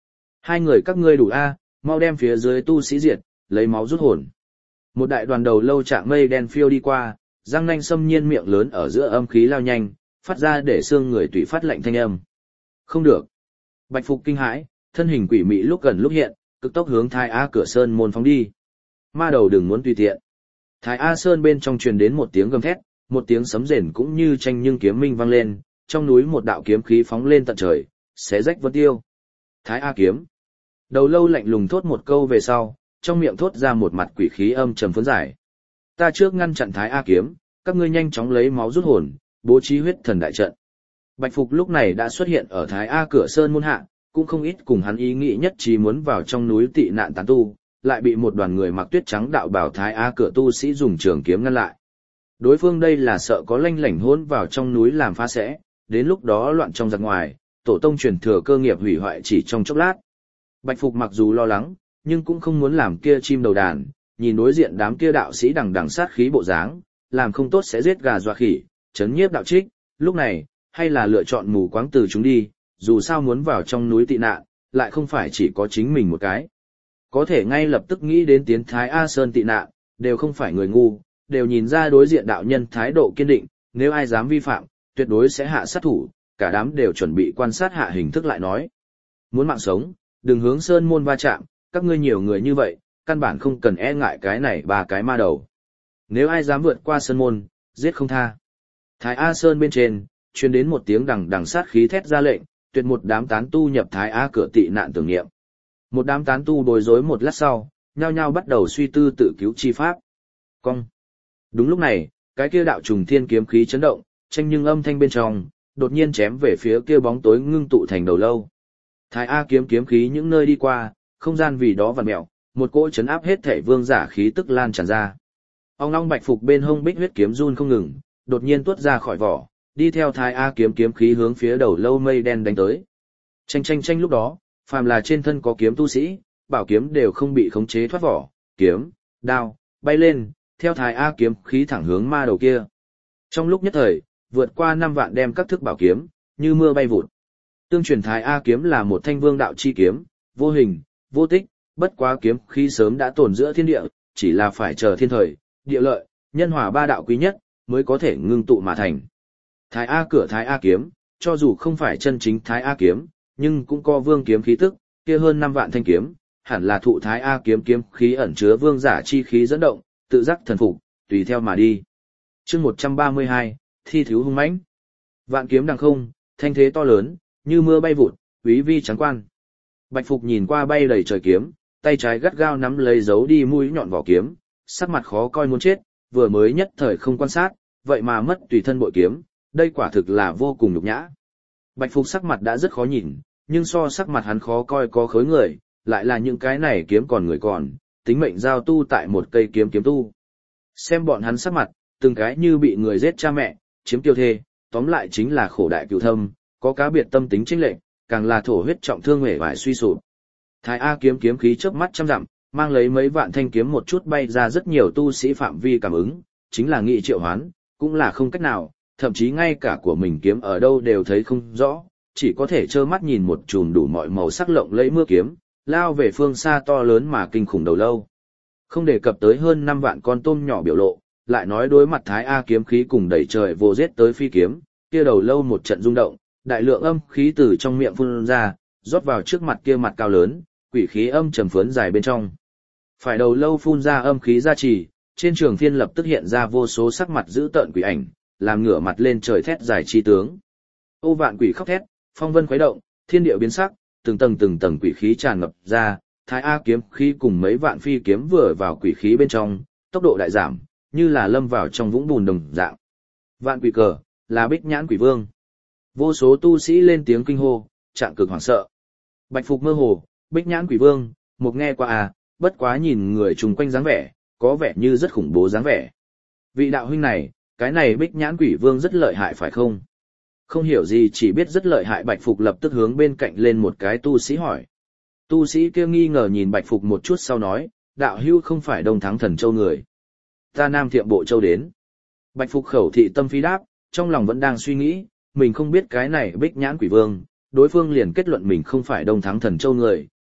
Hai người các ngươi đủ a, mau đem phía dưới tu sĩ diệt, lấy máu rút hồn. Một đại đoàn đầu lâu trạng mây đen phiêu đi qua, răng nanh xâm nhiên miệng lớn ở giữa âm khí lao nhanh, phát ra để xương người tùy phát lạnh thanh âm. Không được. Bạch Phục kinh hãi, thân hình quỷ mị lúc gần lúc hiện, cực tốc hướng Thái A cửa sơn môn phóng đi. Ma đầu đừng muốn tùy tiện. Thái A sơn bên trong truyền đến một tiếng gầm thét, một tiếng sấm rền cũng như tranh nhưng kiếm minh vang lên, trong núi một đạo kiếm khí phóng lên tận trời, xé rách vân tiêu. Thái A kiếm. Đầu lâu lạnh lùng thốt một câu về sau, trong miệng thốt ra một mặt quỷ khí âm trầm phấn giải. Ta trước ngăn chặn Thái A kiếm, các ngươi nhanh chóng lấy máu rút hồn, bố trí huyết thần đại trận. Bạch Phục lúc này đã xuất hiện ở Thái A cửa sơn môn hạ, cũng không ít cùng hắn ý nghĩ nhất trí muốn vào trong núi tị nạn tán tu, lại bị một đoàn người mặc tuyết trắng đạo bào Thái A cửa tu sĩ dùng trường kiếm ngăn lại. Đối phương đây là sợ có lanh lảnh hỗn vào trong núi làm phá sẽ, đến lúc đó loạn trong giặc ngoài, tổ tông truyền thừa cơ nghiệp hủy hoại chỉ trong chốc lát. Bạch Phục mặc dù lo lắng, nhưng cũng không muốn làm kia chim đầu đàn, nhìn đối diện đám kia đạo sĩ đằng đằng sát khí bộ dáng, làm không tốt sẽ giết gà dọa khỉ, chấn nhiếp đạo trích, lúc này, hay là lựa chọn mù quáng từ chúng đi, dù sao muốn vào trong núi tị nạn, lại không phải chỉ có chính mình một cái. Có thể ngay lập tức nghĩ đến tiến Thái A Sơn tị nạn, đều không phải người ngu, đều nhìn ra đối diện đạo nhân thái độ kiên định, nếu ai dám vi phạm, tuyệt đối sẽ hạ sát thủ, cả đám đều chuẩn bị quan sát hạ hình thức lại nói. Muốn mạng sống, đừng hướng Sơn môn va chạm, các ngươi nhiều người như vậy, căn bản không cần e ngại cái này ba cái ma đầu. Nếu ai dám vượt qua Sơn môn, giết không tha. Thái A Sơn bên trên, truyền đến một tiếng đằng đằng sát khí thét ra lệnh, tuyệt một đám tán tu nhập Thái A cửa tị nạn tưởng niệm. Một đám tán tu bối rối một lát sau, nhao nhao bắt đầu suy tư tự cứu chi pháp. Cong. Đúng lúc này, cái kia đạo trùng thiên kiếm khí chấn động, tranh nhưng âm thanh bên trong, đột nhiên chém về phía kia bóng tối ngưng tụ thành đầu lâu. Thái A kiếm kiếm khí những nơi đi qua, không gian vì đó vặn mèo, một cỗ chấn áp hết thể vương giả khí tức lan tràn ra. Ong long Bạch Phục bên hông bích huyết kiếm run không ngừng, đột nhiên tuốt ra khỏi vỏ, đi theo Thái A kiếm kiếm khí hướng phía đầu lâu mây đen đánh tới. Tranh lúc đó, phàm là trên thân có kiếm tu sĩ, bảo kiếm đều không bị khống chế thoát vỏ, kiếm, đao, bay lên, theo Thái A kiếm khí thẳng hướng ma đầu kia. Trong lúc nhất thời, vượt qua 5 vạn đem các thức bảo kiếm, như mưa bay vụt. Tương truyền Thái A kiếm là một thanh vương đạo chi kiếm, vô hình, vô tích, bất quá kiếm khí sớm đã tồn giữa thiên địa, chỉ là phải chờ thiên thời, địa lợi, nhân hòa ba đạo quý nhất, mới có thể ngưng tụ mà thành. Thái A cửa Thái A kiếm, cho dù không phải chân chính Thái A kiếm, nhưng cũng có vương kiếm khí tức, kia hơn 5 vạn thanh kiếm, hẳn là thụ Thái A kiếm kiếm khí ẩn chứa vương giả chi khí dẫn động, tự giác thần phục, tùy theo mà đi. Chương 132, thi thiếu hung mãnh. Vạn kiếm đằng không, thanh thế to lớn, như mưa bay vụt, quý vi trắng quan. Bạch Phục nhìn qua bay đầy trời kiếm, tay trái gắt gao nắm lấy giấu đi mũi nhọn vỏ kiếm, sắc mặt khó coi muốn chết, vừa mới nhất thời không quan sát, vậy mà mất tùy thân bội kiếm, đây quả thực là vô cùng nhục nhã. Bạch Phục sắc mặt đã rất khó nhìn, nhưng so sắc mặt hắn khó coi có khối người, lại là những cái này kiếm còn người còn, tính mệnh giao tu tại một cây kiếm kiếm tu. Xem bọn hắn sắc mặt, từng cái như bị người giết cha mẹ, chiếm tiêu thê, tóm lại chính là khổ đại cựu thâm, có cá biệt tâm tính chênh lệch, càng là thổ huyết trọng thương hể vải suy sụp. Thái A kiếm kiếm khí chớp mắt trăm dặm, mang lấy mấy vạn thanh kiếm một chút bay ra rất nhiều tu sĩ phạm vi cảm ứng, chính là nghị triệu hoán, cũng là không cách nào, thậm chí ngay cả của mình kiếm ở đâu đều thấy không rõ, chỉ có thể trơ mắt nhìn một chùm đủ mọi màu sắc lộng lẫy mưa kiếm, lao về phương xa to lớn mà kinh khủng đầu lâu. Không đề cập tới hơn 5 vạn con tôm nhỏ biểu lộ, lại nói đối mặt Thái A kiếm khí cùng đẩy trời vô giết tới phi kiếm, kia đầu lâu một trận rung động, đại lượng âm khí từ trong miệng phun ra, rót vào trước mặt kia mặt cao lớn, quỷ khí âm trầm phướn dài bên trong. Phải đầu lâu phun ra âm khí ra trì, trên trường phiên lập tức hiện ra vô số sắc mặt dữ tợn quỷ ảnh, làm ngửa mặt lên trời thét dài chi tướng. Ô vạn quỷ khóc thét, phong vân khuấy động, thiên địa biến sắc, từng tầng quỷ khí tràn ngập ra, Thái A kiếm khí cùng mấy vạn phi kiếm vừa vào quỷ khí bên trong, tốc độ đại giảm, như là lâm vào trong vũng bùn đồng dạng. Vạn quỷ cờ, là Bích Nhãn Quỷ Vương. Vô số tu sĩ lên tiếng kinh hô, trạng cực hoảng sợ. Bạch Phục mơ hồ, Bích Nhãn Quỷ Vương, một nghe qua bất quá nhìn người chung quanh dáng vẻ, có vẻ như rất khủng bố dáng vẻ. Vị đạo huynh này, cái này Bích Nhãn Quỷ Vương rất lợi hại phải không? Không hiểu gì chỉ biết rất lợi hại Bạch Phục lập tức hướng bên cạnh lên một cái tu sĩ hỏi. Tu sĩ kia nghi ngờ nhìn Bạch Phục một chút sau nói, đạo hữu không phải Đông Thắng Thần Châu người. Ta Nam Thiệm Bộ Châu đến. Bạch Phục khẩu thị tâm phi đáp, trong lòng vẫn đang suy nghĩ, mình không biết cái này Bích Nhãn Quỷ Vương, đối phương liền kết luận mình không phải Đông Thắng Thần Châu người,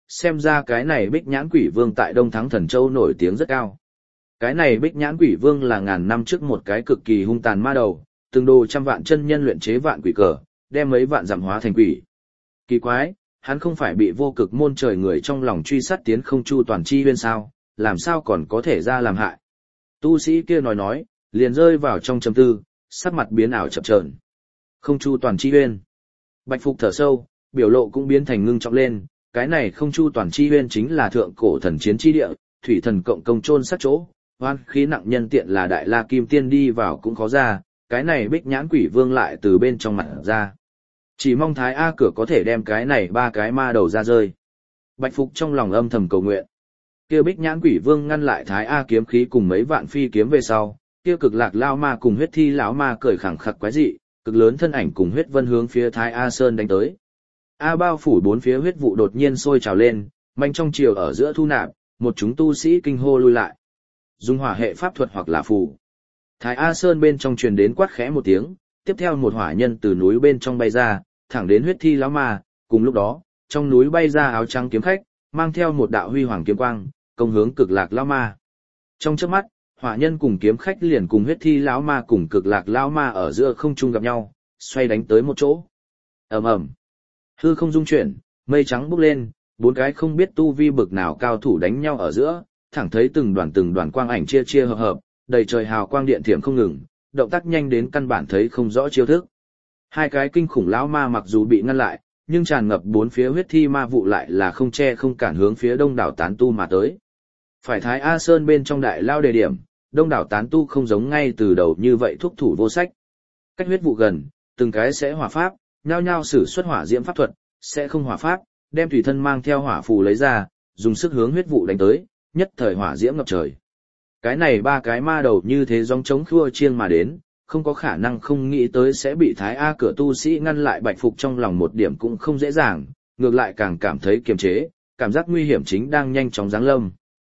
xem ra cái này Bích Nhãn Quỷ Vương tại Đông Thắng Thần Châu nổi tiếng rất cao. Cái này Bích Nhãn Quỷ Vương là ngàn năm trước một cái cực kỳ hung tàn ma đầu, từng đồ trăm vạn chân nhân luyện chế vạn quỷ cờ, đem mấy vạn giảm hóa thành quỷ. Kỳ quái, hắn không phải bị vô cực môn trời người trong lòng truy sát tiến không chu toàn chi huyên sao, làm sao còn có thể ra làm hại. Tu sĩ kia nói, liền rơi vào trong trầm tư, sắc mặt biến ảo chập chờn. Không chu toàn chi huyên. Bạch Phục thở sâu, biểu lộ cũng biến thành ngưng trọng lên, cái này không chu toàn chi huyên chính là thượng cổ thần chiến chi địa, thủy thần cộng công chôn sát chỗ, hoan khí nặng nhân tiện là đại la kim tiên đi vào cũng khó ra, cái này Bích Nhãn Quỷ Vương lại từ bên trong mặt ra. Chỉ mong Thái A cửa có thể đem cái này ba cái ma đầu ra rơi. Bạch Phục trong lòng âm thầm cầu nguyện. Kia Bích Nhãn Quỷ Vương ngăn lại Thái A kiếm khí cùng mấy vạn phi kiếm về sau, kia Cực Lạc Lao Ma cùng Huyết Thi lão ma cởi khẳng khặc quái dị, cực lớn thân ảnh cùng huyết vân hướng phía Thái A Sơn đánh tới. A bao phủ bốn phía huyết vụ đột nhiên sôi trào lên, manh trong chiều ở giữa thu nạp, một chúng tu sĩ kinh hô lui lại. Dùng hỏa hệ pháp thuật hoặc là phù. Thái A Sơn bên trong truyền đến quát khẽ một tiếng, tiếp theo một hỏa nhân từ núi bên trong bay ra, thẳng đến Huyết Thi lão ma, cùng lúc đó, trong núi bay ra áo trắng kiếm khách, mang theo một đạo huy hoàng kiếm quang, công hướng Cực Lạc lão ma. Trong chớp mắt, hỏa nhân cùng kiếm khách liền cùng Huyết Thi lão ma cùng Cực Lạc lão ma ở giữa không trung gặp nhau, xoay đánh tới một chỗ. Ầm ầm. Hư không dung chuyển, mây trắng bốc lên, bốn cái không biết tu vi bực nào cao thủ đánh nhau ở giữa, thẳng thấy từng đoàn quang ảnh chia chia hợp hợp, đầy trời hào quang điện thiểm không ngừng, động tác nhanh đến căn bản thấy không rõ chiêu thức. Hai cái kinh khủng lão ma mặc dù bị ngăn lại, nhưng tràn ngập bốn phía huyết thi ma vụ lại là không che không cản hướng phía đông đảo tán tu mà tới. Phải Thái A Sơn bên trong đại lao đề điểm, đông đảo tán tu không giống ngay từ đầu như vậy thúc thủ vô sách. Cách huyết vụ gần, từng cái sẽ hỏa pháp, nhao nhao sử xuất hỏa diễm pháp thuật, sẽ không hỏa pháp, đem tùy thân mang theo hỏa phù lấy ra, dùng sức hướng huyết vụ đánh tới, nhất thời hỏa diễm ngập trời. Cái này ba cái ma đầu như thế gióng trống khua chiêng mà đến, không có khả năng không nghĩ tới sẽ bị Thái A cửa tu sĩ ngăn lại. Bạch Phục trong lòng một điểm cũng không dễ dàng, ngược lại càng cảm thấy kiềm chế, cảm giác nguy hiểm chính đang nhanh chóng giáng lâm.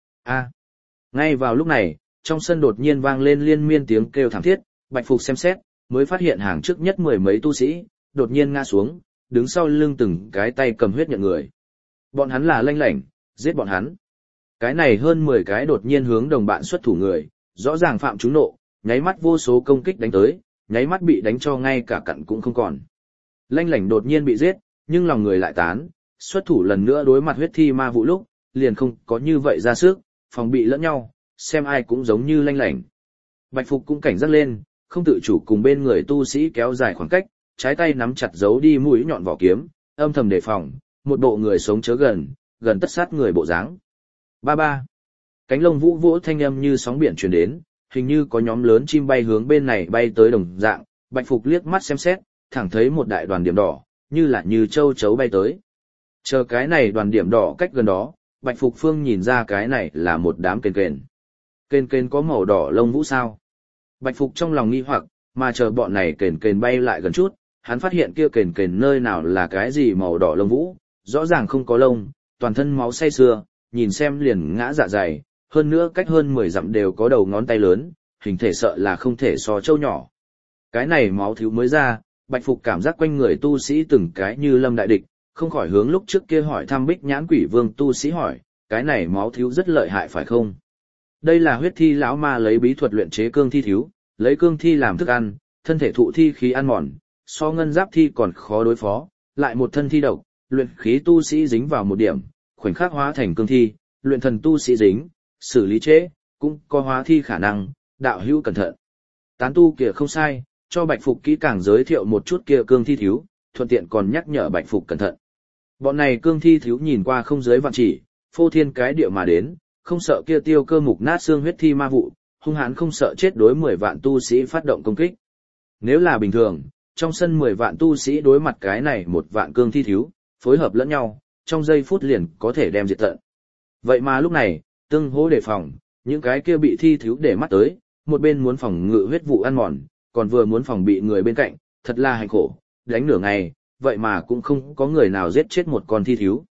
Ngay vào lúc này, trong sân đột nhiên vang lên liên miên tiếng kêu thảm thiết, Bạch Phục xem xét, mới phát hiện hàng trước nhất mười mấy tu sĩ, đột nhiên ngã xuống, đứng sau lưng từng cái tay cầm huyết nhận người. Bọn hắn là Lanh Lảnh, giết bọn hắn. Cái này hơn 10 cái đột nhiên hướng đồng bạn xuất thủ người, rõ ràng phạm chúng nộ, nháy mắt vô số công kích đánh tới, nháy mắt bị đánh cho ngay cả cặn cũng không còn. Lanh Lảnh đột nhiên bị giết, nhưng lòng người lại tán, xuất thủ lần nữa đối mặt huyết thi ma vụ lúc, liền không có như vậy ra sức, phòng bị lẫn nhau, xem ai cũng giống như Lanh Lảnh. Bạch Phục cũng cảnh giác lên, không tự chủ cùng bên người tu sĩ kéo dài khoảng cách, trái tay nắm chặt giấu đi mũi nhọn vỏ kiếm, âm thầm đề phòng, một bộ người sống chớ gần, gần tất sát người bộ dáng. Ba ba. Cánh lông vũ vỗ thanh âm như sóng biển truyền đến, hình như có nhóm lớn chim bay hướng bên này bay tới đồng dạng. Bạch Phục liếc mắt xem xét, thẳng thấy một đại đoàn điểm đỏ, như là như châu chấu bay tới. Chờ cái này đoàn điểm đỏ cách gần đó, Bạch Phục Phương nhìn ra cái này là một đám kền kền. Kền kền có màu đỏ lông vũ sao? Bạch Phục trong lòng nghi hoặc, mà chờ bọn này kền kền bay lại gần chút, hắn phát hiện kia kền kền nơi nào là cái gì màu đỏ lông vũ, rõ ràng không có lông, toàn thân máu say sưa, nhìn xem liền ngã dạ dày, hơn nữa cách hơn 10 dặm đều có đầu ngón tay lớn, hình thể sợ là không thể so trâu nhỏ. Cái này máu thiếu mới ra, Bạch Phục cảm giác quanh người tu sĩ từng cái như lâm đại địch, không khỏi hướng lúc trước kia hỏi thăm Bích Nhãn Quỷ Vương tu sĩ hỏi, cái này máu thiếu rất lợi hại phải không? Đây là huyết thi lão ma lấy bí thuật luyện chế cương thi thiếu, lấy cương thi làm thức ăn, thân thể thụ thi khí ăn mòn, so ngân giáp thi còn khó đối phó, lại một thân thi độc, luyện khí tu sĩ dính vào một điểm, khoảnh khắc hóa thành cương thi, luyện thần tu sĩ dính, xử lý chế, cũng có hóa thi khả năng, đạo hữu cẩn thận. Tán tu kia không sai, cho Bạch Phục kỹ càng giới thiệu một chút kia cương thi thiếu, thuận tiện còn nhắc nhở Bạch Phục cẩn thận. Bọn này cương thi thiếu nhìn qua không dưới vạn chỉ, phô thiên cái địa mà đến, không sợ kia tiêu cơ mục nát xương huyết thi ma vụ, hung hãn không sợ chết đối 10 vạn tu sĩ phát động công kích. Nếu là bình thường, trong sân 10 vạn tu sĩ đối mặt cái này một vạn cương thi thiếu, phối hợp lẫn nhau, trong giây phút liền có thể đem diệt tận. Vậy mà lúc này, tương hỗ đề phòng, những cái kia bị thi thiếu để mắt tới, một bên muốn phòng ngự huyết vụ ăn mòn, còn vừa muốn phòng bị người bên cạnh, thật là hành khổ, đánh nửa ngày, vậy mà cũng không có người nào giết chết một con thi thiếu.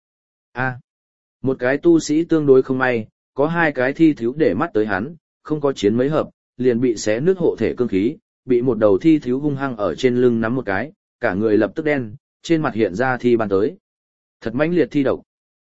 Một cái tu sĩ tương đối không may, có 2 cái thi thiếu để mắt tới hắn, không có chiến mấy hợp, liền bị xé nứt hộ thể cương khí, bị một đầu thi thiếu hung hăng ở trên lưng nắm một cái, cả người lập tức đen, trên mặt hiện ra thi ban tới. Thật mãnh liệt thi độc.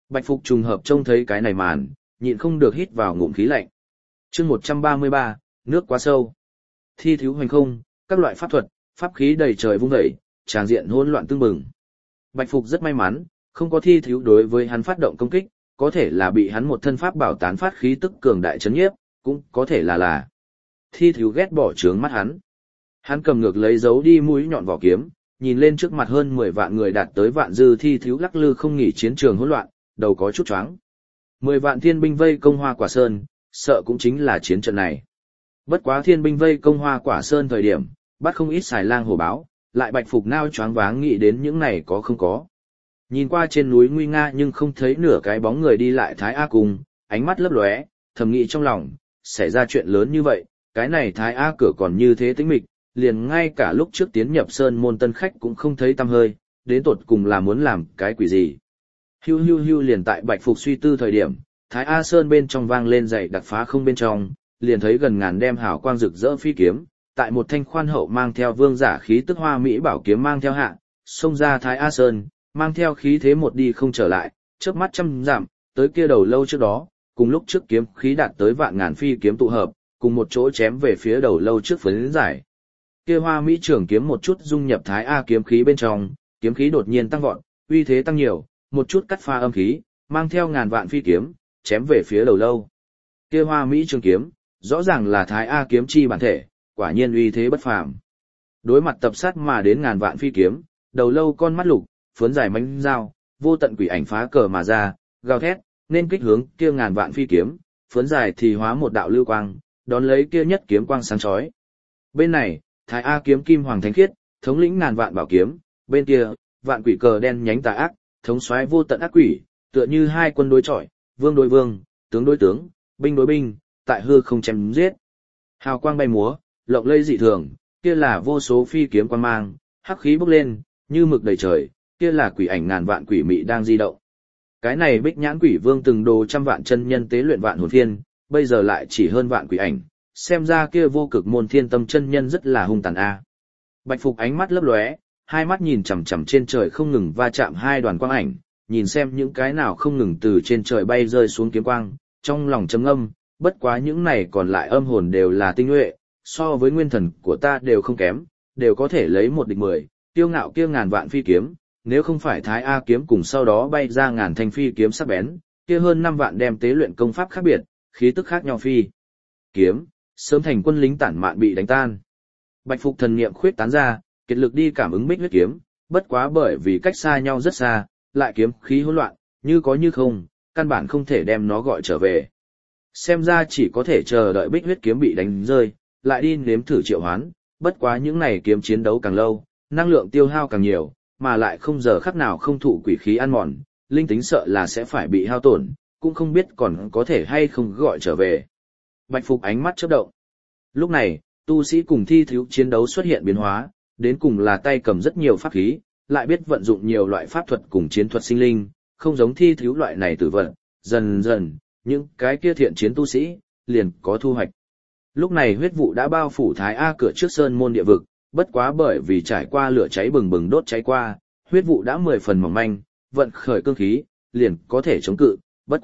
Bạch Phục trùng hợp trông thấy cái này màn, nhịn không được hít vào ngụm khí lạnh. Chương 133, nước quá sâu. Thi thú hoành không, các loại pháp thuật, pháp khí đầy trời vung dậy, tràng diện hỗn loạn tương bừng. Bạch Phục rất may mắn, không có thi thú đối với hắn phát động công kích, có thể là bị hắn một thân pháp bảo tán phát khí tức cường đại chấn nhiếp, cũng có thể là thi thú ghét bỏ trướng mắt hắn. Hắn cầm ngược lấy dấu đi mũi nhọn vỏ kiếm, nhìn lên trước mặt hơn 10 vạn người đạt tới vạn dư thi thú lắc lư không nghỉ chiến trường hỗn loạn, đầu có chút choáng. 10 vạn thiên binh vây công Hoa Quả Sơn, sợ cũng chính là chiến trận này. Bất quá thiên binh vây công Hoa Quả Sơn thời điểm, bắt không ít xài lang hổ báo, lại Bạch Phục nao choáng váng nghĩ đến những này có không có. Nhìn qua trên núi nguy nga nhưng không thấy nửa cái bóng người đi lại Thái A cùng, ánh mắt lấp lóe, thầm nghĩ trong lòng, xảy ra chuyện lớn như vậy, cái này Thái A cửa còn như thế tĩnh mịch, liền ngay cả lúc trước tiến nhập sơn môn tân khách cũng không thấy tăm hơi, đến tột cùng là muốn làm cái quỷ gì. Hưu hưu hưu liền tại Bạch Phục suy tư thời điểm, Thái A Sơn bên trong vang lên dậy đặc phá không bên trong, liền thấy gần ngàn đem hào quang rực rỡ phi kiếm, tại một thanh khoan hậu mang theo vương giả khí tức hoa mỹ bảo kiếm mang theo hạ, xông ra Thái A Sơn, mang theo khí thế một đi không trở lại, chớp mắt trăm giảm, tới kia đầu lâu trước đó, cùng lúc trước kiếm khí đạt tới vạn ngàn phi kiếm tụ hợp, cùng một chỗ chém về phía đầu lâu trước phấn giải. Kia hoa mỹ trưởng kiếm một chút dung nhập Thái A kiếm khí bên trong, kiếm khí đột nhiên tăng vọt, uy thế tăng nhiều, một chút cắt pha âm khí, mang theo ngàn vạn phi kiếm, chém về phía đầu lâu. Kia hoa mỹ trường kiếm, rõ ràng là Thái A kiếm chi bản thể, quả nhiên uy thế bất phàm. Đối mặt tập sát mà đến ngàn vạn phi kiếm, đầu lâu con mắt lục, phướn dài mánh dao, vô tận quỷ ảnh phá cờ mà ra, gào thét, nên kích hướng kia ngàn vạn phi kiếm, phướn dài thì hóa một đạo lưu quang, đón lấy kia nhất kiếm quang sáng chói. Bên này, Thái A kiếm kim hoàng thánh khiết, thống lĩnh ngàn vạn bảo kiếm, bên kia, vạn quỷ cờ đen nhánh tà ác, thống soái vô tận ác quỷ, tựa như hai quân đối chọi, vương đối vương, tướng đối tướng, binh đối binh, tại hư không chém giết. Hào quang bay múa, lộng lẫy dị thường, kia là vô số phi kiếm quang mang, hắc khí bốc lên, như mực đầy trời, kia là quỷ ảnh ngàn vạn quỷ mị đang di động. Cái này Bích Nhãn Quỷ Vương từng đồ trăm vạn chân nhân tế luyện vạn hồn phiên, bây giờ lại chỉ hơn vạn quỷ ảnh, xem ra kia vô cực môn thiên tâm chân nhân rất là hung tàn a. Bạch Phục ánh mắt lấp lóe, hai mắt nhìn chằm chằm trên trời không ngừng va chạm hai đoàn quang ảnh, nhìn xem những cái nào không ngừng từ trên trời bay rơi xuống kiếm quang, trong lòng trầm ngâm, bất quá những này còn lại âm hồn đều là tinh nhuệ, so với nguyên thần của ta đều không kém, đều có thể lấy một địch 10, tiêu ngạo kia ngàn vạn phi kiếm, nếu không phải Thái A kiếm cùng sau đó bay ra ngàn thanh phi kiếm sắc bén, kia hơn 5 vạn đem tế luyện công pháp khác biệt, khí tức khác nhau phi kiếm, sớm thành quân lính tản mạn bị đánh tan. Bạch Phục thần niệm khuyết tán ra, kiệt lực đi cảm ứng bích huyết kiếm, bất quá bởi vì cách xa nhau rất xa, lại kiếm khí hỗn loạn, như có như không, căn bản không thể đem nó gọi trở về. Xem ra chỉ có thể chờ đợi bích huyết kiếm bị đánh rơi, lại đi nếm thử triệu hoán, bất quá những này kiếm chiến đấu càng lâu, năng lượng tiêu hao càng nhiều, mà lại không giờ khắc nào không thụ quỷ khí ăn mòn, linh tính sợ là sẽ phải bị hao tổn, cũng không biết còn có thể hay không gọi trở về. Bạch Phục ánh mắt chớp động. Lúc này, tu sĩ cùng thi thú chiến đấu xuất hiện biến hóa, đến cùng là tay cầm rất nhiều pháp khí, lại biết vận dụng nhiều loại pháp thuật cùng chiến thuật sinh linh, không giống thi thú loại này tử vận, dần dần, những cái kia thiện chiến tu sĩ, liền có thu hoạch. Lúc này huyết vụ đã bao phủ Thái A cửa trước sơn môn địa vực, bất quá bởi vì trải qua lửa cháy bừng bừng đốt cháy qua, huyết vụ đã 10 phần mỏng manh, vận khởi cương khí, liền có thể chống cự, bất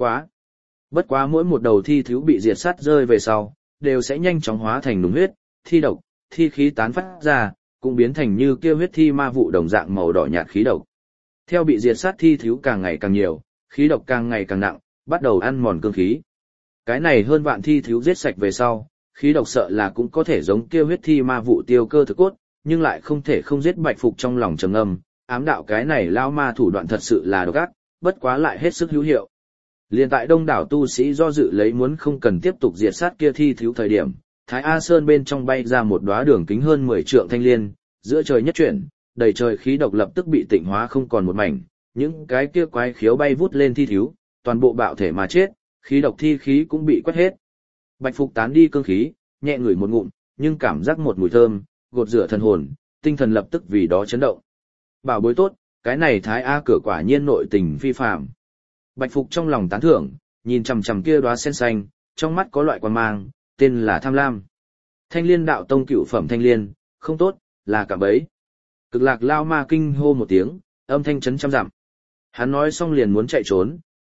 quá mỗi một đầu thi thú bị diệt sát rơi về sau, đều sẽ nhanh chóng hóa thành nùng huyết, thi độc, thi khí tán phát ra, cũng biến thành như kia huyết thi ma vụ đồng dạng màu đỏ nhạt khí độc. Theo bị diệt sát thi thú càng ngày càng nhiều, khí độc càng ngày càng nặng, bắt đầu ăn mòn cương khí. Cái này hơn vạn thi thú giết sạch về sau, khí độc sợ là cũng có thể giống kia huyết thi ma vụ tiêu cơ thực cốt, nhưng lại không thể không giết Bạch Phục trong lòng trầm ngâm, ám đạo cái này lao ma thủ đoạn thật sự là độc ác, bất quá lại hết sức hữu hiệu. Liên tại đông đảo tu sĩ do dự lấy muốn không cần tiếp tục diệt sát kia thi thú thời điểm, Thái A Sơn bên trong bay ra một đóa đường kính hơn 10 trượng thanh liên, giữa trời nhất chuyển, đầy trời khí độc lập tức bị tịnh hóa không còn một mảnh, những cái kia quái khiếu bay vút lên thi thú, toàn bộ bạo thể mà chết, khí độc thi khí cũng bị quét hết. Bạch Phục tán đi cương khí, nhẹ ngửi một ngụm, nhưng cảm giác một mùi thơm, gột rửa thần hồn, tinh thần lập tức vì đó chấn động. Bảo bối tốt, cái này Thái A cửa quả nhiên nội tình phi phàm. Bạch Phục trong lòng tán thưởng, nhìn chằm chằm kia đóa sen xanh, trong mắt có loại quan mang, tên là tham lam. Thanh Liên đạo tông cựu phẩm thanh liên, không tốt, là cả bấy. Cực Lạc lao ma kinh hô một tiếng, âm thanh chấn trăm dặm. Hắn nói xong liền muốn chạy trốn,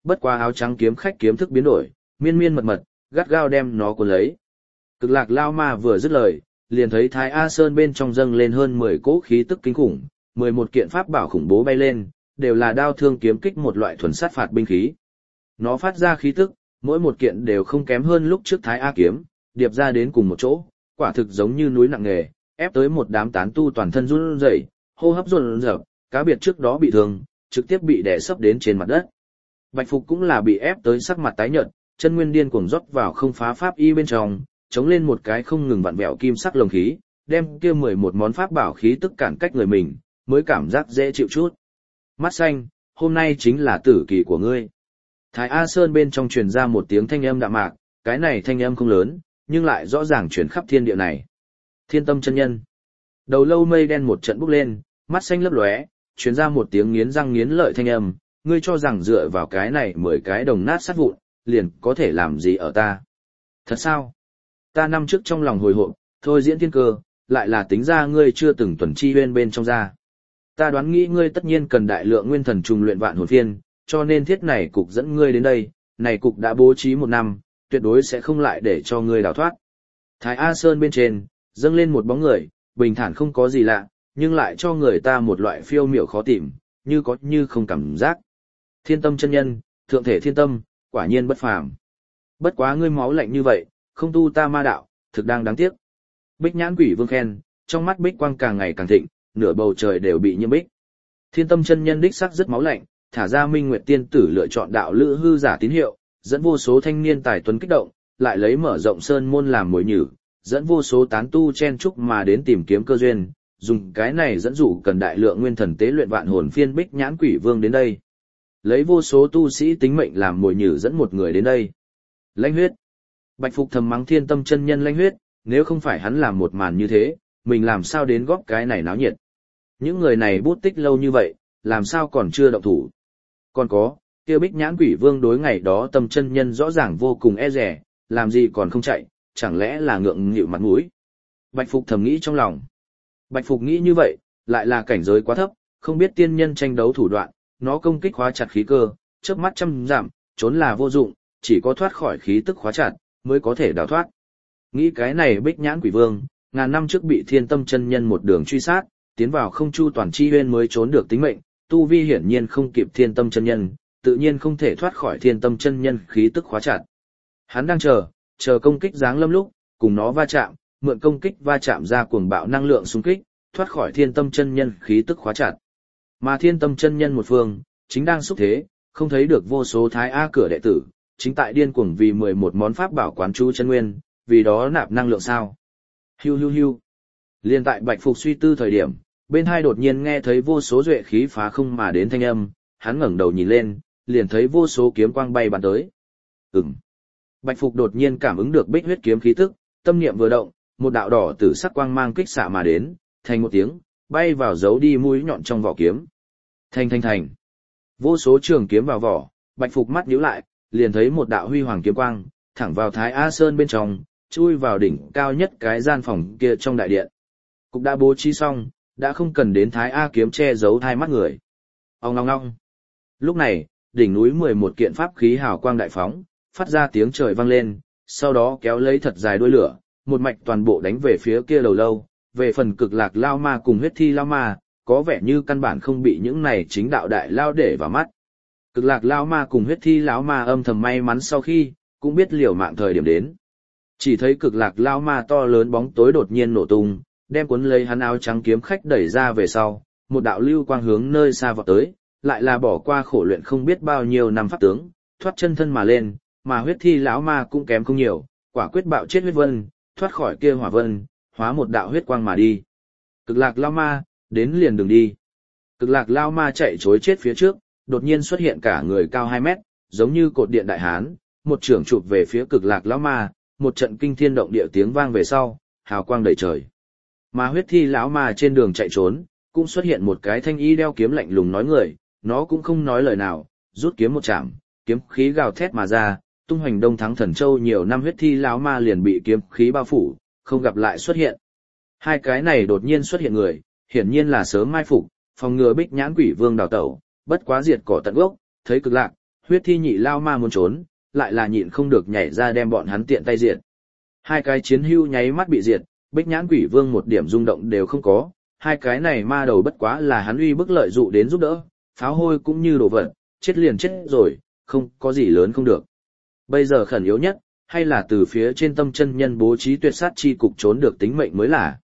Bất quá áo trắng kiếm khách kiếm thức biến đổi, miên miên mật mật, gắt gao đem nó cuốn lấy. Cực lạc lao ma vừa dứt lời, liền thấy Thái A Sơn bên trong dâng lên hơn 10 cỗ khí tức kinh khủng, 11 kiện pháp bảo khủng bố bay lên, đều là đao thương kiếm kích một loại thuần sát phạt binh khí. Nó phát ra khí tức, mỗi một kiện đều không kém hơn lúc trước Thái A kiếm, điệp ra đến cùng một chỗ, quả thực giống như núi nặng nề, ép tới một đám tán tu toàn thân run rẩy, hô hấp run rẩy, cá biệt trước đó bị thương, trực tiếp bị đè sấp đến trên mặt đất. Bạch Phục cũng là bị ép tới sắc mặt tái nhợt, chân nguyên điên cuồng rót vào không phá pháp y bên trong, chống lên một cái không ngừng vặn vẹo kim sắc lồng khí, đem kia 11 món pháp bảo khí tức cản cách người mình, mới cảm giác dễ chịu chút. Mắt xanh, hôm nay chính là tử kỳ của ngươi. Thái A Sơn bên trong truyền ra một tiếng thanh âm đạm mạc, cái này thanh âm không lớn, nhưng lại rõ ràng truyền khắp thiên địa này. Thiên Tâm chân nhân. Đầu lâu mây đen một trận bốc lên, mắt xanh lấp lóe, truyền ra một tiếng nghiến răng nghiến lợi thanh âm, ngươi cho rằng dựa vào cái này 10 cái đồng nát sát vụn, liền có thể làm gì ở ta. Thật sao? Ta năm trước trong lòng hồi hộp, thôi diễn thiên cơ, lại là tính ra ngươi chưa từng tuần chi huyên bên trong ra. Ta đoán nghĩ ngươi tất nhiên cần đại lượng nguyên thần trùng luyện vạn hồn phiên, cho nên thiết này cục dẫn ngươi đến đây, này cục đã bố trí 1 năm, tuyệt đối sẽ không lại để cho ngươi đào thoát. Thái A Sơn bên trên, dâng lên một bóng người, bình thản không có gì lạ, nhưng lại cho người ta một loại phiêu miểu khó tìm, như có như không cảm giác. Thiên Tâm chân nhân, thượng thể thiên tâm, quả nhiên bất phàm. Bất quá ngươi máu lạnh như vậy, không tu ta ma đạo, thực đang đáng tiếc. Bích Nhãn Quỷ Vương khen, trong mắt bích quang càng ngày càng thịnh, nửa bầu trời đều bị nhiễm bích. Thiên Tâm chân nhân đích sắc rất máu lạnh, thả ra Minh Nguyệt tiên tử lựa chọn đạo lữ hư giả tín hiệu, dẫn vô số thanh niên tài tuấn kích động, lại lấy mở rộng sơn môn làm mồi nhử, dẫn vô số tán tu chen chúc mà đến tìm kiếm cơ duyên, dùng cái này dẫn dụ cần đại lượng nguyên thần tế luyện vạn hồn phiên Bích Nhãn Quỷ Vương đến đây. Lấy vô số tu sĩ tính mệnh làm mồi nhử dẫn một người đến đây. Lãnh huyết. Bạch Phục thầm mắng Thiên Tâm chân nhân lãnh huyết, nếu không phải hắn làm một màn như thế, mình làm sao đến góp cái này náo nhiệt. Những người này bút tích lâu như vậy, làm sao còn chưa động thủ. Còn có, kia Bích Nhãn Quỷ Vương đối ngày đó Tâm chân nhân rõ ràng vô cùng e dè, làm gì còn không chạy, chẳng lẽ là ngượng nghịu mặt mũi. Bạch Phục thầm nghĩ trong lòng. Bạch Phục nghĩ như vậy, lại là cảnh giới quá thấp, không biết tiên nhân tranh đấu thủ đoạn, nó công kích khóa chặt khí cơ, chớp mắt trăm giảm, trốn là vô dụng, chỉ có thoát khỏi khí tức khóa chặt, mới có thể đào thoát. Nghĩ cái này Bích Nhãn Quỷ Vương, ngàn năm trước bị Thiên Tâm chân nhân một đường truy sát, tiến vào không chu toàn chi huyên mới trốn được tính mệnh, tu vi hiển nhiên không kịp Thiên Tâm chân nhân, tự nhiên không thể thoát khỏi Thiên Tâm chân nhân khí tức khóa chặt. Hắn đang chờ công kích giáng lâm lúc, cùng nó va chạm, mượn công kích va chạm ra cuồng bạo năng lượng xung kích, thoát khỏi Thiên Tâm chân nhân khí tức khóa chặt. Mà Thiên Tâm chân nhân một phương, chính đang xúc thế, không thấy được vô số Thái A cửa đệ tử, chính tại điên cuồng vì 11 món pháp bảo quán chú chân nguyên, vì đó nạp năng lượng sao. Hiu hiu hiu. Liên tại Bạch Phục suy tư thời điểm, bên hai đột nhiên nghe thấy vô số duệ khí phá không mà đến thanh âm, hắn ngẩng đầu nhìn lên, liền thấy vô số kiếm quang bay bắn tới. Bạch Phục đột nhiên cảm ứng được bích huyết kiếm khí tức, tâm niệm vừa động, một đạo đỏ tử sắc quang mang kích xạ mà đến, thành một tiếng, bay vào giấu đi mũi nhọn trong vỏ kiếm. Thành. Vô số trường kiếm vào vỏ, Bạch Phục mắt nhíu lại, liền thấy một đạo huy hoàng kiếm quang, thẳng vào Thái A Sơn bên trong, chui vào đỉnh cao nhất cái gian phòng kia trong đại điện. Cục đã bố trí xong, đã không cần đến Thái A kiếm che giấu hai mắt người. Ong ong ong. Lúc này, đỉnh núi 11 kiện pháp khí hào quang đại phóng, phát ra tiếng trời vang lên, sau đó kéo lấy thật dài đuôi lửa, một mạch toàn bộ đánh về phía kia đầu lâu. Về phần Cực Lạc Lao Ma cùng Huyết Thi Lao Ma, có vẻ như căn bản không bị những này chính đạo đại lao để vào mắt. Cực Lạc Lao Ma cùng Huyết Thi Lão Ma âm thầm may mắn sau khi, cũng biết liều mạng thời điểm đến. Chỉ thấy Cực Lạc Lao Ma to lớn bóng tối đột nhiên nổ tung, đem cuốn lấy hắn áo trắng kiếm khách đẩy ra về sau, một đạo lưu quang hướng nơi xa vọt tới, lại là bỏ qua khổ luyện không biết bao nhiêu năm pháp tướng, thoát chân thân mà lên, mà Huyết Thi Lão Ma cũng kém không nhiều, quả quyết bạo chết huyết vân, thoát khỏi kia hỏa vân, hóa một đạo huyết quang mà đi. Cực Lạc Lao Ma, đến liền đừng đi. Cực Lạc Lao Ma chạy trối chết phía trước, đột nhiên xuất hiện cả người cao 2 mét, giống như cột điện đại hán, một trường chụp về phía Cực Lạc Lão Ma, một trận kinh thiên động địa tiếng vang về sau, hào quang đầy trời. Mà Huyết Thi Lão Ma trên đường chạy trốn, cũng xuất hiện một cái thanh y đeo kiếm lạnh lùng nói người, nó cũng không nói lời nào, rút kiếm một chạm, kiếm khí gào thét mà ra, tung hoành Đông Thắng Thần Châu nhiều năm Huyết Thi Lão Ma liền bị kiếm khí bao phủ, không gặp lại xuất hiện. Hai cái này đột nhiên xuất hiện người, hiển nhiên là sớm mai phục, phòng ngừa Bích Nhãn Quỷ Vương đào tẩu, bất quá diệt cỏ tận gốc, thấy Cực Lạc, Huyết thi nhị lao ma muốn trốn, lại là nhịn không được nhảy ra đem bọn hắn tiện tay diệt. Hai cái chiến hưu nháy mắt bị diệt, Bích Nhãn Quỷ Vương một điểm rung động đều không có, hai cái này ma đầu bất quá là hắn uy bức lợi dụ đến giúp đỡ, pháo hôi cũng như đồ vật, chết liền chết rồi, không có gì lớn không được. Bây giờ khẩn yếu nhất, hay là từ phía trên Tâm Chân Nhân bố trí tuyệt sát chi cục trốn được tính mệnh mới là.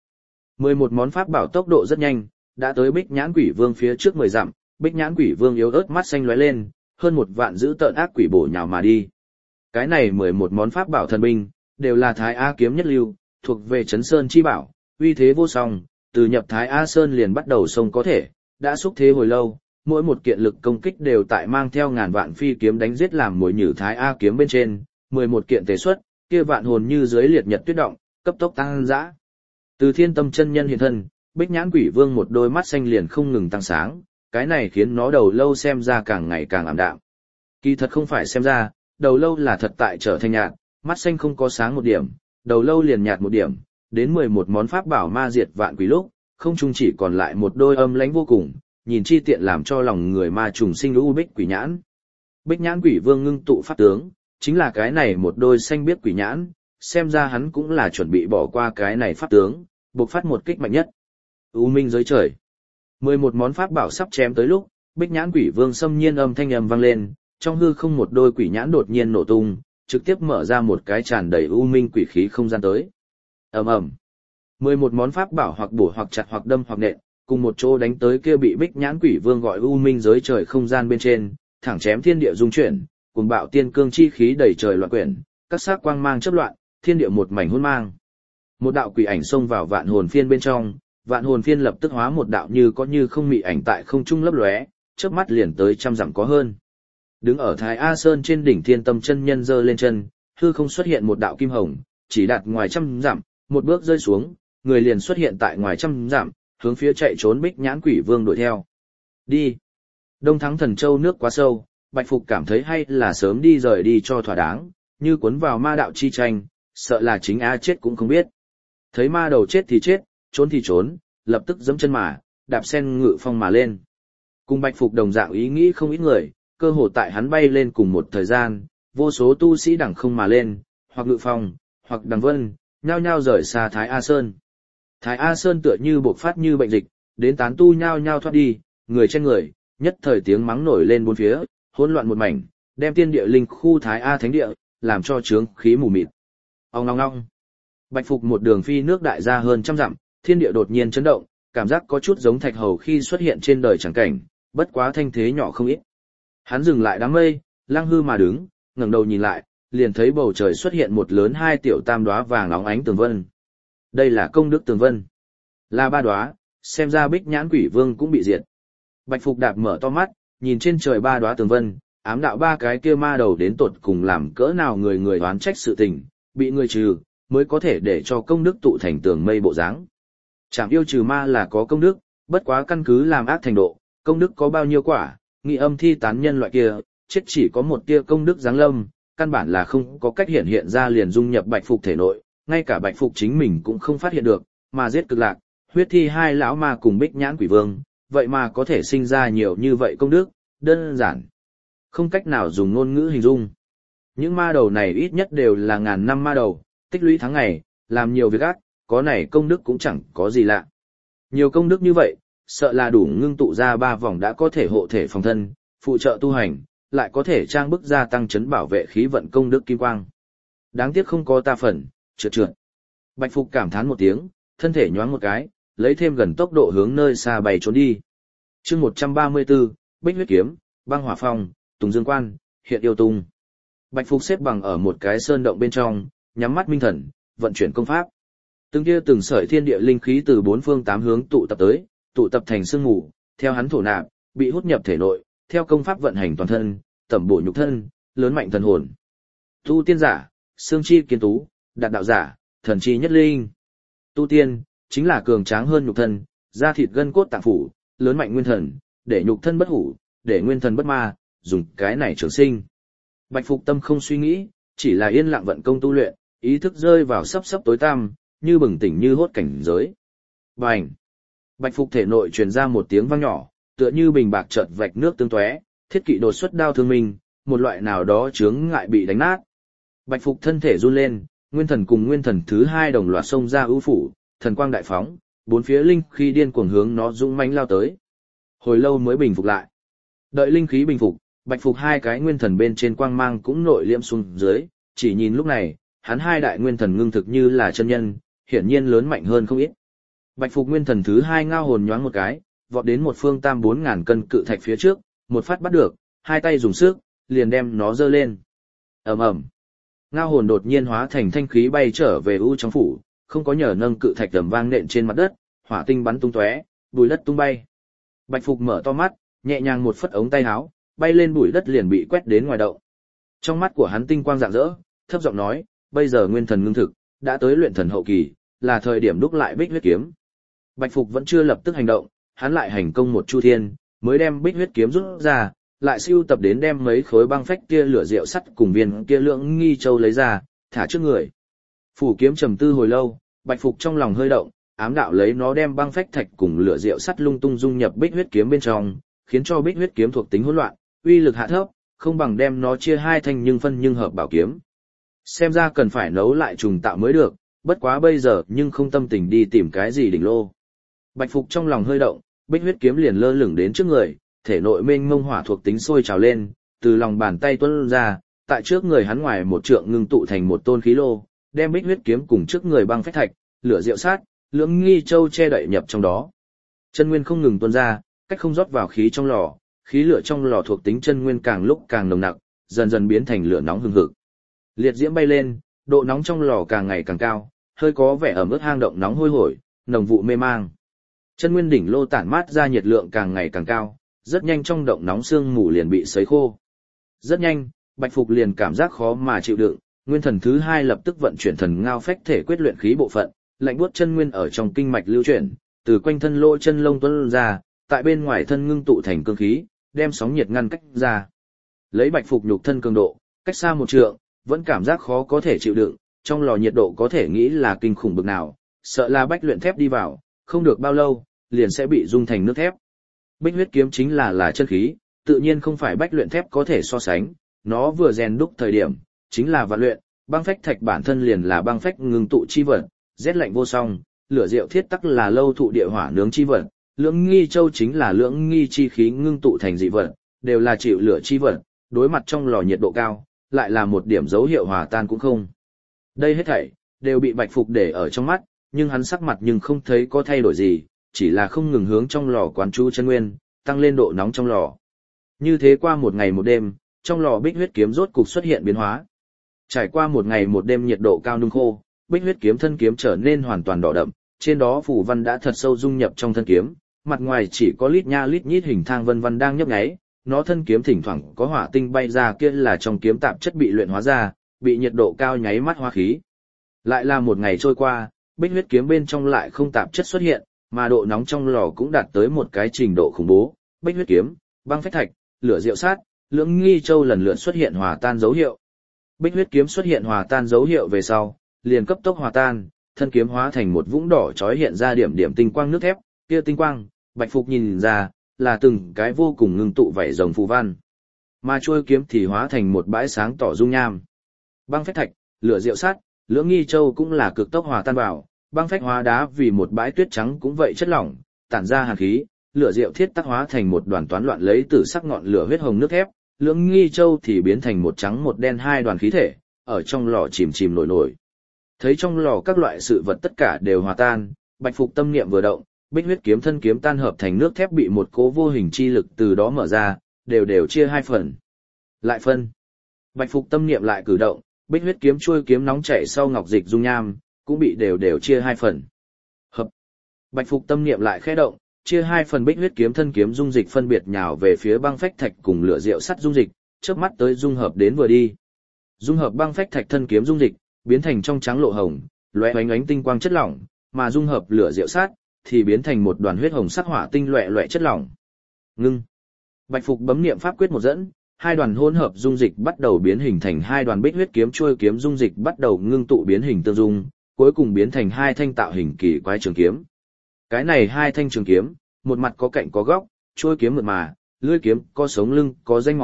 11 món pháp bảo tốc độ rất nhanh, đã tới Bích Nhãn Quỷ Vương phía trước 10 dặm, Bích Nhãn Quỷ Vương yếu ớt mắt xanh lóe lên, hơn một vạn giữ tợn ác quỷ bổ nhào mà đi. Cái này 11 món pháp bảo thần binh, đều là Thái A kiếm nhất lưu, thuộc về Chấn Sơn chi bảo, uy thế vô song, từ nhập Thái A Sơn liền bắt đầu sông có thể, đã xúc thế hồi lâu, mỗi một kiện lực công kích đều tại mang theo ngàn vạn phi kiếm đánh giết làm mồi nhử Thái A kiếm bên trên, 11 kiện tế xuất, kia vạn hồn như dưới liệt nhật tuyết động, cấp tốc tăng dã. Từ Thiên Tâm chân nhân hiện thân, Bích Nhãn Quỷ Vương một đôi mắt xanh liền không ngừng tăng sáng, cái này khiến nó đầu lâu xem ra càng ngày càng ảm đạm. Kỳ thật không phải xem ra, đầu lâu là thật tại trở thành nhạt, mắt xanh không có sáng một điểm, đầu lâu liền nhạt một điểm, đến 11 món pháp bảo ma diệt vạn quỷ lúc, không chung chỉ còn lại một đôi âm lãnh vô cùng, nhìn chi tiện làm cho lòng người ma trùng sinh u bích quỷ nhãn. Bích Nhãn Quỷ Vương ngưng tụ pháp tướng, chính là cái này một đôi xanh biếc quỷ nhãn, xem ra hắn cũng là chuẩn bị bỏ qua cái này pháp tướng, bộc phát một kích mạnh nhất. U minh giới trời. 11 món pháp bảo sắp chém tới lúc, Bích Nhãn Quỷ Vương xâm nhiên âm thanh vang lên, trong hư không một đôi quỷ nhãn đột nhiên nổ tung, trực tiếp mở ra một cái tràn đầy u minh quỷ khí không gian tới. Ầm ầm. 11 món pháp bảo hoặc bổ hoặc chặt hoặc đâm hoặc nện, cùng một chỗ đánh tới kia bị Bích Nhãn Quỷ Vương gọi u minh giới trời không gian bên trên, thẳng chém thiên địa rung chuyển, cùng bạo tiên cương chi khí đầy trời loạn quyển, các sắc quang mang chớp loạn, thiên địa một mảnh hỗn mang. Một đạo quỷ ảnh xông vào vạn hồn phiên bên trong, vạn hồn phiên lập tức hóa một đạo như có như không mị ảnh tại không trung lấp lóe, chớp mắt liền tới trăm dặm có hơn. Đứng ở Thái A Sơn trên đỉnh Thiên Tâm chân nhân giơ lên chân, hư không xuất hiện một đạo kim hồng, chỉ đạt ngoài trăm dặm, một bước rơi xuống, người liền xuất hiện tại ngoài trăm dặm, hướng phía chạy trốn Bích Nhãn Quỷ Vương đuổi theo. Đi. Đông Thắng Thần Châu nước quá sâu, Bạch Phục cảm thấy hay là sớm đi rời đi cho thỏa đáng, như cuốn vào ma đạo chi tranh, sợ là chính A chết cũng không biết. Thấy ma đầu chết thì chết, trốn thì trốn, lập tức giẫm chân mà, đạp sen ngự phong mà lên. Cùng Bạch Phục đồng dạng ý nghĩ không ít người, cơ hồ tại hắn bay lên cùng một thời gian, vô số tu sĩ đẳng không mà lên, hoặc ngự phong, hoặc đằng vân, nhao nhao rời xa Thái A Sơn. Thái A Sơn tựa như bộc phát như bệnh dịch, đến tán tu nhao nhao thoát đi, người trên người, nhất thời tiếng mắng nổi lên bốn phía, hỗn loạn một mảnh, đem tiên địa linh khu Thái A thánh địa, làm cho chướng khí mù mịt. Ong ong ong. Bạch Phục một đường phi nước đại ra hơn trăm dặm, thiên địa đột nhiên chấn động, cảm giác có chút giống thạch hầu khi xuất hiện trên đời chẳng cảnh, bất quá thanh thế nhỏ không ít. Hắn dừng lại đám mây, lăng hư mà đứng, ngẩng đầu nhìn lại, liền thấy bầu trời xuất hiện một lớn hai tiểu tam đóa vàng óng ánh tường vân. Đây là công đức tường vân. Là ba đóa, xem ra Bích Nhãn Quỷ Vương cũng bị diệt. Bạch Phục đạp mở to mắt, nhìn trên trời ba đóa tường vân, ám đạo ba cái kia ma đầu đến tột cùng làm cỡ nào người người oán trách sự tình, bị người trừ, mới có thể để cho công đức tụ thành tường mây bộ dáng. Trảm yêu trừ ma là có công đức, bất quá căn cứ làm ác thành độ, công đức có bao nhiêu quả, nghị âm thi tán nhân loại kia, chết chỉ có một tia công đức giáng lâm, căn bản là không có cách hiện ra liền dung nhập Bạch Phục thể nội, ngay cả Bạch Phục chính mình cũng không phát hiện được, mà giết Cực Lạc, huyết thi hai lão ma cùng Bích Nhãn Quỷ Vương, vậy mà có thể sinh ra nhiều như vậy công đức, đơn giản không cách nào dùng ngôn ngữ hình dung. Những ma đầu này ít nhất đều là ngàn năm ma đầu, tích lũy tháng ngày, làm nhiều việc ác, có này công đức cũng chẳng có gì lạ. Nhiều công đức như vậy, sợ là đủ ngưng tụ ra ba vòng đã có thể hộ thể phòng thân, phụ trợ tu hành, lại có thể trang bức gia tăng chấn bảo vệ khí vận công đức kim quang. Đáng tiếc không có ta phần, trượt trượt. Bạch Phục cảm thán một tiếng, thân thể nhoáng một cái, lấy thêm gần tốc độ hướng nơi xa bay trốn đi. Chương 134, Bích huyết kiếm, băng hỏa phong, Tùng Dương quan, hiện yêu tung. Bạch Phục xếp bằng ở một cái sơn động bên trong, nhắm mắt minh thần, vận chuyển công pháp. Từng kia từng sợi thiên địa linh khí từ bốn phương tám hướng tụ tập tới, tụ tập thành sương mù, theo hắn thổ nạp, bị hút nhập thể nội, theo công pháp vận hành toàn thân, tẩm bổ nhục thân, lớn mạnh thần hồn. Tu tiên giả, xương chi kiến tú, đạt đạo giả, thần chi nhất linh. Tu tiên chính là cường tráng hơn nhục thân, da thịt gân cốt tạng phủ, lớn mạnh nguyên thần, để nhục thân bất hủ, để nguyên thần bất ma, dùng cái này trường sinh. Bạch Phục tâm không suy nghĩ, chỉ là yên lặng vận công tu luyện, ý thức rơi vào sắp tối tăm, như bừng tỉnh như hốt cảnh giới. Bành! Bạch Phục thể nội truyền ra một tiếng vang nhỏ, tựa như bình bạc chợt vạch nước tương tóe, thiết kỵ đột xuất đao thương minh, một loại nào đó chướng ngại bị đánh nát. Bạch Phục thân thể run lên, nguyên thần cùng nguyên thần thứ hai đồng loạt xông ra ưu phủ, thần quang đại phóng, bốn phía linh khí điên cuồng hướng nó dũng mãnh lao tới. Hồi lâu mới bình phục lại. Đợi linh khí bình phục, Bạch Phục hai cái nguyên thần bên trên quang mang cũng nội liễm xuống dưới, chỉ nhìn lúc này, hắn hai đại nguyên thần ngưng thực như là chân nhân, hiển nhiên lớn mạnh hơn không ít. Bạch Phục nguyên thần thứ hai ngao hồn nhoáng một cái, vọt đến một phương tam 4.000 cân cự thạch phía trước, một phát bắt được, hai tay dùng sức, liền đem nó giơ lên. Ầm ầm. Ngao hồn đột nhiên hóa thành thanh khí bay trở về u trong phủ, không có nhờ nâng cự thạch tầm vang nện trên mặt đất, hỏa tinh bắn tung tóe, bùi đất tung bay. Bạch Phục mở to mắt, nhẹ nhàng một phất ống tay áo, bay lên bụi đất liền bị quét đến ngoài động. Trong mắt của hắn tinh quang rạng rỡ, thấp giọng nói, bây giờ nguyên thần ngưng thực, đã tới luyện thần hậu kỳ, là thời điểm đúc lại Bích huyết kiếm. Bạch Phục vẫn chưa lập tức hành động, hắn lại hành công một chu thiên, mới đem Bích huyết kiếm rút ra, lại siêu tập đến đem mấy khối băng phách kia lửa rượu sắt cùng viên kia lượng nghi châu lấy ra, thả trước người. Phủ kiếm trầm tư hồi lâu, Bạch Phục trong lòng hơi động, ám đạo lấy nó đem băng phách thạch cùng lửa rượu sắt lung tung dung nhập Bích huyết kiếm bên trong, khiến cho Bích huyết kiếm thuộc tính hỗn loạn, uy lực hạ thấp, không bằng đem nó chia hai thanh nhưng phân nhưng hợp bảo kiếm. Xem ra cần phải nấu lại trùng tạo mới được, bất quá bây giờ nhưng không tâm tình đi tìm cái gì đỉnh lô. Bạch Phục trong lòng hơi động, Bích huyết kiếm liền lơ lửng đến trước người, thể nội mênh mông hỏa thuộc tính sôi trào lên, từ lòng bàn tay tuôn ra, tại trước người hắn ngoài một trượng ngưng tụ thành một tôn khí lô, đem Bích huyết kiếm cùng trước người băng phách thạch, lửa rượu sát, lưỡng nghi châu che đậy nhập trong đó. Chân nguyên không ngừng tuôn ra, cách không rót vào khí trong lò, khí lửa trong lò thuộc tính chân nguyên càng lúc càng nồng nặc, dần dần biến thành lửa nóng hừng hực. Liệt diễm bay lên, độ nóng trong lò càng ngày càng cao, hơi có vẻ ẩm ướt hang động nóng hôi hổi, nồng vụ mê mang. Chân nguyên đỉnh lô tản mát ra nhiệt lượng càng ngày càng cao, rất nhanh trong động nóng xương mù liền bị sấy khô. Rất nhanh, Bạch Phục liền cảm giác khó mà chịu đựng, nguyên thần thứ hai lập tức vận chuyển thần ngao phách thể quyết luyện khí bộ phận, lạnh buốt chân nguyên ở trong kinh mạch lưu chuyển, từ quanh thân lỗ chân lông tuôn ra, tại bên ngoài thân ngưng tụ thành cương khí, đem sóng nhiệt ngăn cách ra. Lấy Bạch Phục nhục thân cường độ, cách xa một trượng, vẫn cảm giác khó có thể chịu đựng, trong lò nhiệt độ có thể nghĩ là kinh khủng bực nào, sợ là bách luyện thép đi vào, không được bao lâu, liền sẽ bị dung thành nước thép. Bích huyết kiếm chính là chân khí, tự nhiên không phải bách luyện thép có thể so sánh, nó vừa rèn đúc thời điểm, chính là vạn luyện, băng phách thạch bản thân liền là băng phách ngưng tụ chi vật, rét lạnh vô song, lửa rượu thiết tắc là lâu thụ địa hỏa nướng chi vật, lưỡng nghi châu chính là lưỡng nghi chi khí ngưng tụ thành dị vật, đều là chịu lửa chi vật, đối mặt trong lò nhiệt độ cao, lại là một điểm dấu hiệu hòa tan cũng không. Đây hết thảy đều bị Bạch Phục để ở trong mắt, nhưng hắn sắc mặt nhưng không thấy có thay đổi gì, chỉ là không ngừng hướng trong lò quán chú chân nguyên, tăng lên độ nóng trong lò. Như thế qua một ngày một đêm, trong lò Bích huyết kiếm rốt cục xuất hiện biến hóa. Trải qua một ngày một đêm nhiệt độ cao nung khô, Bích huyết kiếm thân kiếm trở nên hoàn toàn đỏ đậm, trên đó phù văn đã thật sâu dung nhập trong thân kiếm, mặt ngoài chỉ có lít nha lít nhít hình thang vân vân đang nhấp nháy, nó thân kiếm thỉnh thoảng có hỏa tinh bay ra, kia là trong kiếm tạp chất bị luyện hóa ra, bị nhiệt độ cao nháy mắt hóa khí. Lại là một ngày trôi qua, Bích huyết kiếm bên trong lại không tạp chất xuất hiện, mà độ nóng trong lò cũng đạt tới một cái trình độ khủng bố. Bích huyết kiếm, băng phách thạch, lửa rượu sát, lưỡng nghi châu lần lượt xuất hiện hòa tan dấu hiệu. Bích huyết kiếm xuất hiện hòa tan dấu hiệu về sau, liền cấp tốc hòa tan, thân kiếm hóa thành một vũng đỏ chói hiện ra điểm điểm tinh quang nước thép, kia tinh quang, Bạch Phục nhìn ra, là từng cái vô cùng ngưng tụ vảy rồng phù văn. Mà chuôi kiếm thì hóa thành một bãi sáng tỏ dung nham. Băng phách thạch, lửa rượu sắt, lưỡng nghi châu cũng là cực tốc hòa tan vào, băng phách hóa đá vì một bãi tuyết trắng cũng vậy chất lỏng, tản ra hàn khí, lửa rượu thiết tắc hóa thành một đoàn toán loạn lấy từ sắc ngọn lửa huyết hồng nước thép, lưỡng nghi châu thì biến thành một trắng một đen hai đoàn khí thể, ở trong lò chìm chìm nổi nổi. Thấy trong lò các loại sự vật tất cả đều hòa tan, Bạch Phục tâm niệm vừa động, Bích huyết kiếm thân kiếm tan hợp thành nước thép bị một cố vô hình chi lực từ đó mở ra, đều đều chia hai phần. Lại phân. Bạch Phục tâm niệm lại cử động, Bích huyết kiếm chuôi kiếm nóng chảy sau ngọc dịch dung nham, cũng bị đều đều chia hai phần. Hợp. Bạch Phục tâm niệm lại khẽ động, chia hai phần Bích huyết kiếm thân kiếm dung dịch phân biệt nhào về phía băng phách thạch cùng lửa rượu sắt dung dịch, chớp mắt tới dung hợp đến vừa đi. Dung hợp băng phách thạch thân kiếm dung dịch, biến thành trong trắng lộ hồng, lóe ánh ánh tinh quang chất lỏng, mà dung hợp lửa rượu sắt thì biến thành một đoàn huyết hồng sắc hỏa tinh loẹt loẹt chất lỏng. Ngưng. Bạch Phục bấm niệm pháp quyết một dẫn, hai đoàn hỗn hợp dung dịch bắt đầu biến hình thành hai đoàn Bích huyết kiếm chuôi kiếm dung dịch bắt đầu ngưng tụ biến hình tương dung, cuối cùng biến thành hai thanh tạo hình kỳ quái trường kiếm. Cái này hai thanh trường kiếm, một mặt có cạnh có góc, chuôi kiếm mượt mà, lưỡi kiếm có sống lưng, có rãnh máu,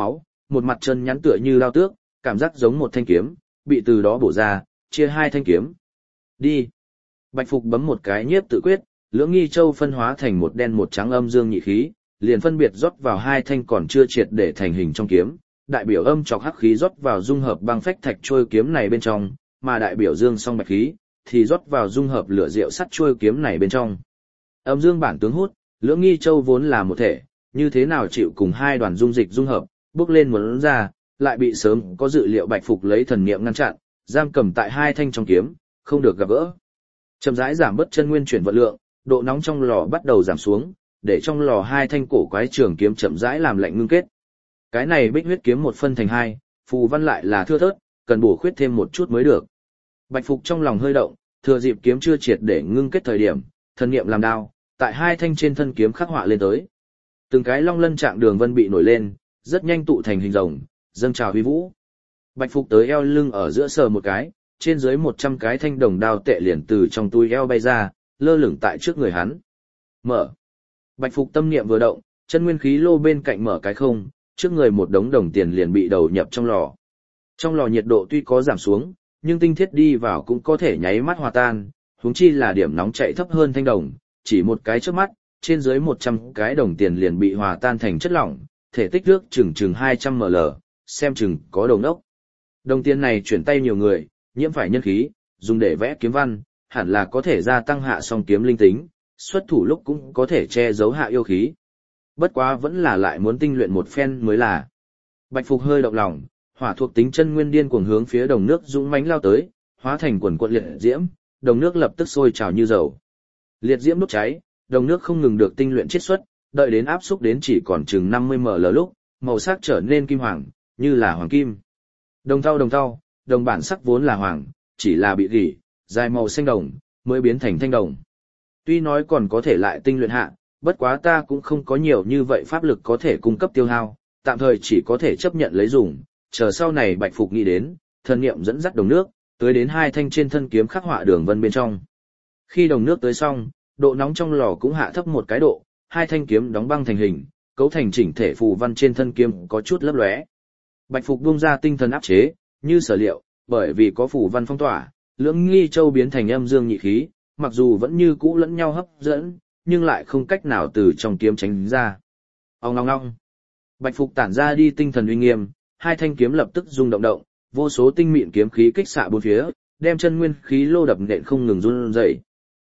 một mặt chân nhắn tựa như lao tước, cảm giác giống một thanh kiếm, bị từ đó bổ ra, chia hai thanh kiếm. Đi. Bạch Phục bấm một cái nhiếp tự quyết, Lưỡng Nghi Châu phân hóa thành một đen một trắng âm dương nhị khí, liền phân biệt rót vào hai thanh còn chưa triệt để thành hình trong kiếm, đại biểu âm chọc hắc khí rót vào dung hợp băng phách thạch trôi kiếm này bên trong, mà đại biểu dương song bạch khí thì rót vào dung hợp lửa diệu sắt trôi kiếm này bên trong. Âm dương bản tướng hút, Lưỡng Nghi Châu vốn là một thể, như thế nào chịu cùng hai đoàn dung dịch dung hợp, bước lên muốn ra, lại bị sớm có dự liệu Bạch Phục lấy thần niệm ngăn chặn, giam cầm tại hai thanh trong kiếm, không được gặp gỡ. Chậm rãi giảm bớt chân nguyên chuyển vận lượng, độ nóng trong lò bắt đầu giảm xuống, để trong lò hai thanh cổ quái trường kiếm chậm rãi làm lạnh ngưng kết. Cái này bích huyết kiếm một phân thành hai, phù văn lại là thưa thớt, cần bổ khuyết thêm một chút mới được. Bạch Phục trong lòng hơi động, thừa dịp kiếm chưa triệt để ngưng kết thời điểm, thần niệm làm đao, tại hai thanh trên thân kiếm khắc họa lên tới. Từng cái long lân trạng đường vân bị nổi lên, rất nhanh tụ thành hình rồng, dâng trào huy vũ. Bạch Phục tới eo lưng ở giữa sờ một cái, trên dưới 100 cái thanh đồng đao tệ liền từ trong túi eo bay ra, lơ lửng tại trước người hắn. Mở. Bạch Phục tâm niệm vừa động, chân nguyên khí lô bên cạnh mở cái không, trước người một đống đồng tiền liền bị đầu nhập trong lò. Trong lò nhiệt độ tuy có giảm xuống, nhưng tinh thiết đi vào cũng có thể nháy mắt hòa tan, huống chi là điểm nóng chạy thấp hơn thanh đồng, chỉ một cái trước mắt, trên dưới 100 cái đồng tiền liền bị hòa tan thành chất lỏng, thể tích nước chừng 200 ml, xem chừng có đầu nốc. Đồng tiền này chuyển tay nhiều người, nhiễm phải nhân khí, dùng để vẽ kiếm văn, hẳn là có thể gia tăng hạ song kiếm linh tính, xuất thủ lúc cũng có thể che giấu hạ yêu khí. Bất quá vẫn là lại muốn tinh luyện một phen mới là. Bạch Phục hơi động lòng, hỏa thuộc tính chân nguyên điên cuồng hướng phía đồng nước dũng mãnh lao tới, hóa thành quần quật liệt diễm, đồng nước lập tức sôi trào như dầu. Liệt diễm đốt cháy, đồng nước không ngừng được tinh luyện chiết xuất, đợi đến áp xúc đến chỉ còn chừng 50 ml lúc, màu sắc trở nên kim hoàng, như là hoàng kim. Đồng thau, đồng bản sắc vốn là hoàng, chỉ là bị rỉ, dài màu xanh đồng, mới biến thành thanh đồng. Tuy nói còn có thể lại tinh luyện hạ, bất quá ta cũng không có nhiều như vậy pháp lực có thể cung cấp tiêu hao, tạm thời chỉ có thể chấp nhận lấy dùng, chờ sau này Bạch Phục nghĩ đến, thần niệm dẫn dắt đồng nước, tới đến hai thanh trên thân kiếm khắc họa đường vân bên trong. Khi đồng nước tới xong, độ nóng trong lò cũng hạ thấp một cái độ, hai thanh kiếm đóng băng thành hình, cấu thành chỉnh thể phù văn trên thân kiếm có chút lấp lóe. Bạch Phục buông ra tinh thần áp chế, như sở liệu, bởi vì có phù văn phong tỏa, Lưỡng Nghi Châu biến thành âm dương nhị khí, mặc dù vẫn như cũ lẫn nhau hấp dẫn, nhưng lại không cách nào từ trong kiếm tránh ra. Ong ong ong. Bạch Phục tản ra đi tinh thần uy nghiêm, hai thanh kiếm lập tức rung động động, vô số tinh mịn kiếm khí kích xạ bốn phía, đem chân nguyên khí lô đập nện không ngừng run rẩy.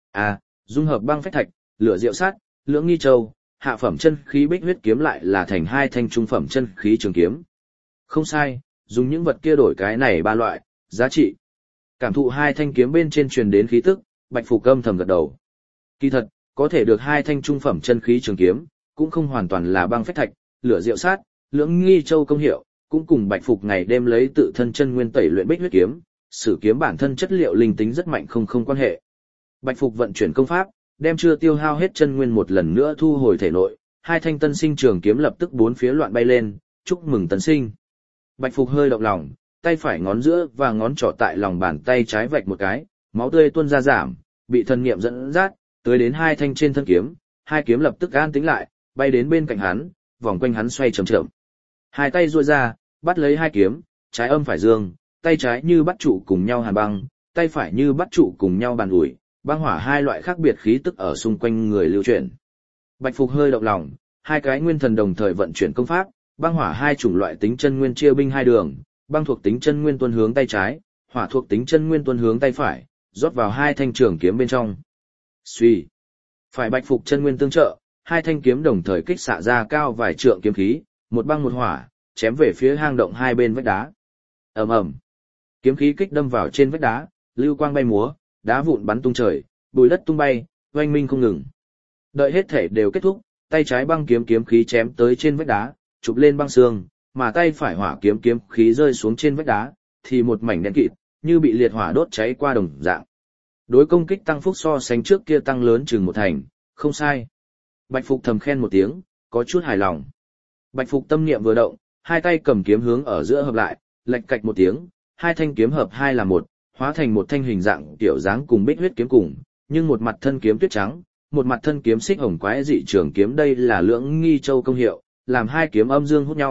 Dung hợp băng phách thạch, lửa diệu sát, Lưỡng Nghi Châu, hạ phẩm chân khí bích huyết kiếm lại là thành hai thanh trung phẩm chân khí trường kiếm. Không sai, dùng những vật kia đổi cái này ba loại, giá trị. Cảm thụ hai thanh kiếm bên trên truyền đến khí tức, Bạch Phục âm thầm gật đầu. Kỳ thật, có thể được hai thanh trung phẩm chân khí trường kiếm, cũng không hoàn toàn là băng phách thạch, lửa diệu sát, Lưỡng Nghi Châu công hiệu, cũng cùng Bạch Phục ngày đêm lấy tự thân chân nguyên tẩy luyện bích huyết kiếm, sử kiếm bản thân chất liệu linh tính rất mạnh không quan hệ. Bạch Phục vận chuyển công pháp, đem chưa tiêu hao hết chân nguyên một lần nữa thu hồi thể nội, hai thanh tân sinh trường kiếm lập tức bốn phía loạn bay lên, chúc mừng tân sinh. Bạch Phục hơi động lòng, tay phải ngón giữa và ngón trỏ tại lòng bàn tay trái vạch một cái, máu tươi tuôn ra giảm, bị thần niệm dẫn dắt, tới đến hai thanh trên thân kiếm, hai kiếm lập tức an tĩnh lại, bay đến bên cạnh hắn, vòng quanh hắn xoay chậm chậm. Hai tay duỗi ra, bắt lấy hai kiếm, trái âm phải dương, tay trái như bắt trụ cùng nhau hàn băng, tay phải như bắt trụ cùng nhau bàn ủi, băng hỏa hai loại khác biệt khí tức ở xung quanh người lưu chuyển. Bạch Phục hơi động lòng, hai cái nguyên thần đồng thời vận chuyển công pháp, băng hỏa hai chủng loại tính chân nguyên chia binh hai đường, băng thuộc tính chân nguyên tuôn hướng tay trái, hỏa thuộc tính chân nguyên tuôn hướng tay phải, rót vào hai thanh trường kiếm bên trong. Suy, phải Bạch Phục chân nguyên tương trợ, hai thanh kiếm đồng thời kích xạ ra cao vài trượng kiếm khí, một băng một hỏa, chém về phía hang động hai bên vách đá. Ầm ầm, kiếm khí kích đâm vào trên vách đá, lưu quang bay múa, đá vụn bắn tung trời, bụi đất tung bay, oanh minh không ngừng. Đợi hết thể đều kết thúc, tay trái băng kiếm kiếm khí chém tới trên vách đá, chụp lên băng xương, mà tay phải hỏa kiếm kiếm khí rơi xuống trên vách đá, thì một mảnh đen kịt, như bị liệt hỏa đốt cháy qua đồng dạng. Đối công kích tăng phúc so sánh trước kia tăng lớn chừng một thành, không sai. Bạch Phục thầm khen một tiếng, có chút hài lòng. Bạch Phục tâm niệm vừa động, hai tay cầm kiếm hướng ở giữa hợp lại, lạch cạch một tiếng, hai thanh kiếm hợp hai là một, hóa thành một thanh hình dạng tiểu dáng cùng bích huyết kiếm cùng, nhưng một mặt thân kiếm tuyết trắng, một mặt thân kiếm xích hồng quái dị trường kiếm, đây là Lưỡng Nghi Châu công hiệu, làm hai kiếm âm dương hút nhau,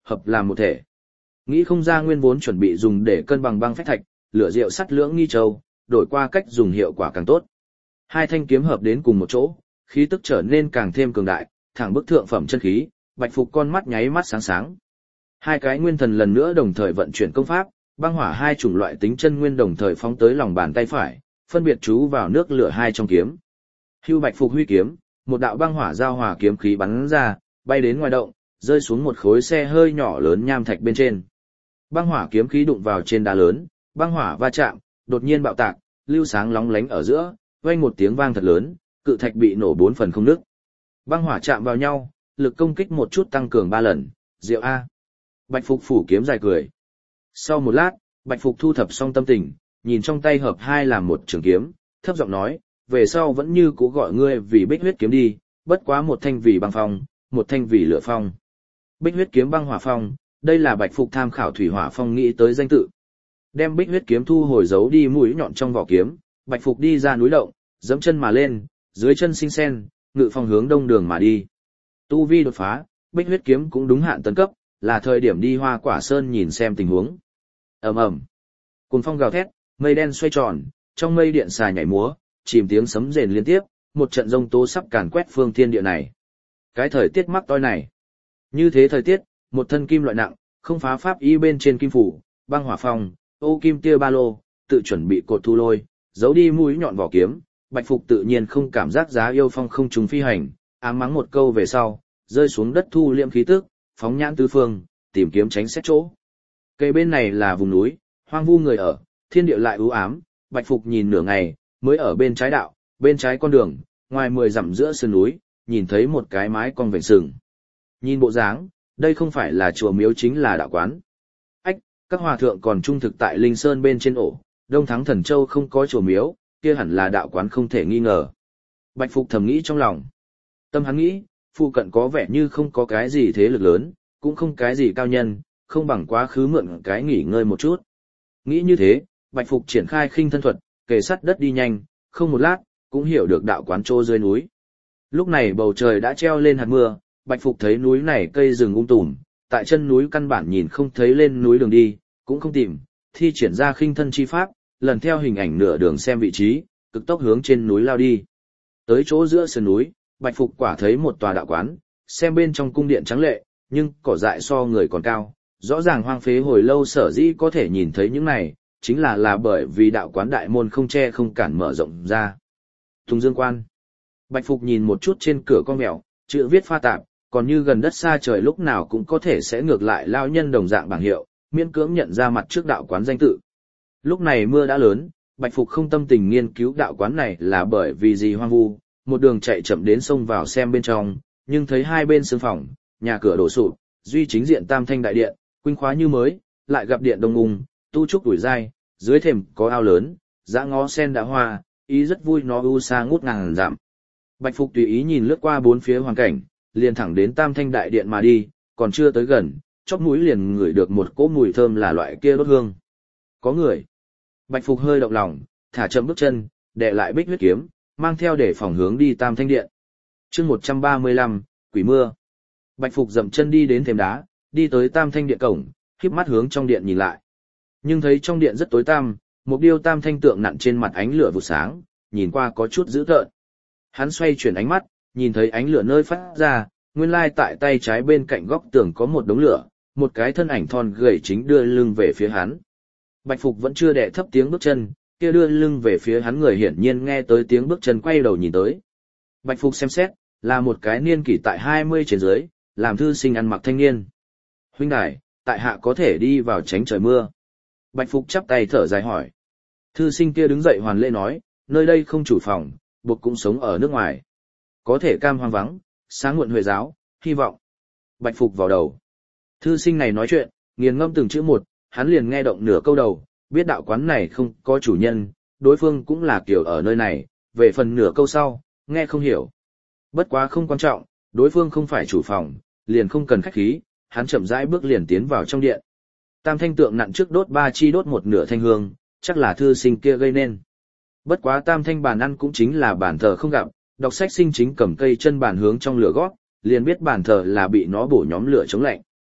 hợp làm một thể. Nghĩ không ra nguyên vốn chuẩn bị dùng để cân bằng băng phách thạch, lửa rượu sắt lưỡng nghi châu, đổi qua cách dùng hiệu quả càng tốt. Hai thanh kiếm hợp đến cùng một chỗ, khí tức trở nên càng thêm cường đại, thẳng bức thượng phẩm chân khí, Bạch Phục con mắt nháy mắt sáng sáng. Hai cái nguyên thần lần nữa đồng thời vận chuyển công pháp, băng hỏa hai chủng loại tính chân nguyên đồng thời phóng tới lòng bàn tay phải, phân biệt chú vào nước lửa hai trong kiếm. Hưu Bạch Phục huy kiếm, một đạo băng hỏa giao hòa kiếm khí bắn ra, bay đến ngoài động, rơi xuống một khối xe hơi nhỏ lớn nham thạch bên trên. Băng hỏa kiếm khí đụng vào trên đá lớn, băng hỏa va chạm, đột nhiên bạo tạc, lưu sáng lóng lánh ở giữa, vang một tiếng vang thật lớn, cự thạch bị nổ 4 phần không nứt. Băng hỏa chạm vào nhau, lực công kích một chút tăng cường 3 lần, diệu a. Bạch Phục phủ kiếm dài cười. Sau một lát, Bạch Phục thu thập xong tâm tình, nhìn trong tay hợp hai làm một trường kiếm, thấp giọng nói, về sau vẫn như cũ gọi ngươi vì Bích Huyết kiếm đi, bất quá một thanh vì băng phong, một thanh vì lửa phong. Bích Huyết kiếm băng hỏa phong, đây là Bạch Phục tham khảo thủy hỏa phong nghĩ tới danh tự. Đem Bích Huyết kiếm thu hồi giấu đi mũi nhọn trong vỏ kiếm, Bạch Phục đi ra núi động, giẫm chân mà lên, dưới chân sinh sen, ngự phong hướng đông đường mà đi. Tu vi đột phá, Bích Huyết kiếm cũng đúng hạn tấn cấp, là thời điểm đi Hoa Quả Sơn nhìn xem tình huống. Ầm ầm, cuồng phong gào thét, mây đen xoay tròn, trong mây điện xà nhảy múa, chìm tiếng sấm rền liên tiếp, một trận rông tố sắp càn quét phương thiên địa này. Cái thời tiết mắc toi này, như thế thời tiết, một thân kim loại nặng, không phá pháp y bên trên kim phủ, băng hỏa phong, ô kim tia ba lô, tự chuẩn bị cột thu lôi, giấu đi mũi nhọn vỏ kiếm, Bạch Phục tự nhiên không cảm giác giá yêu phong không trùng phi hành, ám mắng một câu về sau, rơi xuống đất thu liệm khí tức, phóng nhãn tứ phương, tìm kiếm tránh xét chỗ. Cây bên này là vùng núi, hoang vu người ở, thiên địa lại u ám, Bạch Phục nhìn nửa ngày, mới ở bên trái đạo, bên trái con đường, ngoài 10 dặm giữa sườn núi, nhìn thấy một cái mái con vểnh sừng. Nhìn bộ dáng, đây không phải là chùa miếu chính là đạo quán. Ách, các hòa thượng còn trung thực tại Linh Sơn bên trên ổ, Đông Thắng Thần Châu không có chùa miếu, kia hẳn là đạo quán không thể nghi ngờ. Bạch Phục thầm nghĩ trong lòng. Tâm hắn nghĩ, phụ cận có vẻ như không có cái gì thế lực lớn, cũng không cái gì cao nhân, không bằng quá khứ mượn cái nghỉ ngơi một chút. Nghĩ như thế, Bạch Phục triển khai khinh thân thuật, kề sát đất đi nhanh, không một lát, cũng hiểu được đạo quán trô dưới núi. Lúc này bầu trời đã treo lên hạt mưa, Bạch Phục thấy núi này cây rừng tùm, tại chân núi căn bản nhìn không thấy lên núi đường đi, cũng không tìm, thi triển ra khinh thân chi pháp, lần theo hình ảnh nửa đường xem vị trí, cực tốc hướng trên núi lao đi. Tới chỗ giữa sườn núi, Bạch Phục quả thấy một tòa đạo quán, xem bên trong cung điện trắng lệ, nhưng cỏ dại so người còn cao, rõ ràng hoang phế hồi lâu sở dĩ có thể nhìn thấy những này, chính là bởi vì đạo quán đại môn không che không cản mở rộng ra. Tùng Dương Quan. Bạch Phục nhìn một chút trên cửa con mèo, chữ viết pha tạp, còn như gần đất xa trời lúc nào cũng có thể sẽ ngược lại lao nhân đồng dạng bảng hiệu, miễn cưỡng nhận ra mặt trước đạo quán danh tự. Lúc này mưa đã lớn, Bạch Phục không tâm tình nghiên cứu đạo quán này là bởi vì gì hoang vu, một đường chạy chậm đến sông vào xem bên trong, nhưng thấy hai bên sương phòng, nhà cửa đổ sụp, duy chính diện tam thanh đại điện, quinh khóa như mới, lại gặp điện đông ung, tu trúc đuổi dai, dưới thềm có ao lớn, dã ngó sen đã hoa, ý rất vui nó u xa ngút ngàn dặm. Bạch Phục tùy ý nhìn lướt qua bốn phía hoàn cảnh, liền thẳng đến tam thanh đại điện mà đi, còn chưa tới gần, chóp mũi liền ngửi được một cỗ mùi thơm là loại kia đốt hương. Có người. Bạch Phục hơi động lòng, thả chậm bước chân, đè lại Bích Huyết kiếm, mang theo để phòng hướng đi tam thanh điện. Chương 135, Quỷ mưa. Bạch Phục dậm chân đi đến thềm đá, đi tới tam thanh điện cổng, khép mắt hướng trong điện nhìn lại. Nhưng thấy trong điện rất tối tăm, một điêu tam thanh tượng nặn trên mặt ánh lửa vụ sáng, nhìn qua có chút dữ tợn. Hắn xoay chuyển ánh mắt, nhìn thấy ánh lửa nơi phát ra, nguyên lai tại tay trái bên cạnh góc tường có một đống lửa, một cái thân ảnh thon gầy chính đưa lưng về phía hắn. Bạch Phục vẫn chưa đè thấp tiếng bước chân, kia đưa lưng về phía hắn người hiển nhiên nghe tới tiếng bước chân quay đầu nhìn tới. Bạch Phục xem xét, là một cái niên kỷ tại 20 trên dưới, làm thư sinh ăn mặc thanh niên. Huynh đài, tại hạ có thể đi vào tránh trời mưa. Bạch Phục chắp tay thở dài hỏi. Thư sinh kia đứng dậy hoàn lễ nói, nơi đây không chủ phòng, buộc cũng sống ở nước ngoài. Có thể cam hoang vắng, sáng muộn huệ giáo, hy vọng. Bạch Phục vào đầu. Thư sinh này nói chuyện, nghiền ngâm từng chữ một, hắn liền nghe động nửa câu đầu, biết đạo quán này không có chủ nhân, đối phương cũng là kiểu ở nơi này, về phần nửa câu sau, nghe không hiểu. Bất quá không quan trọng, đối phương không phải chủ phòng, liền không cần khách khí, hắn chậm rãi bước liền tiến vào trong điện. Tam thanh tượng nặn trước đốt ba chi đốt một nửa thanh hương, chắc là thư sinh kia gây nên. Bất quá tam thanh bàn ăn cũng chính là bàn thờ không gặp, đọc sách sinh chính cầm cây chân bàn hướng trong lửa gót, liền biết bàn thờ là bị nó bổ nhóm lửa chống lạnh.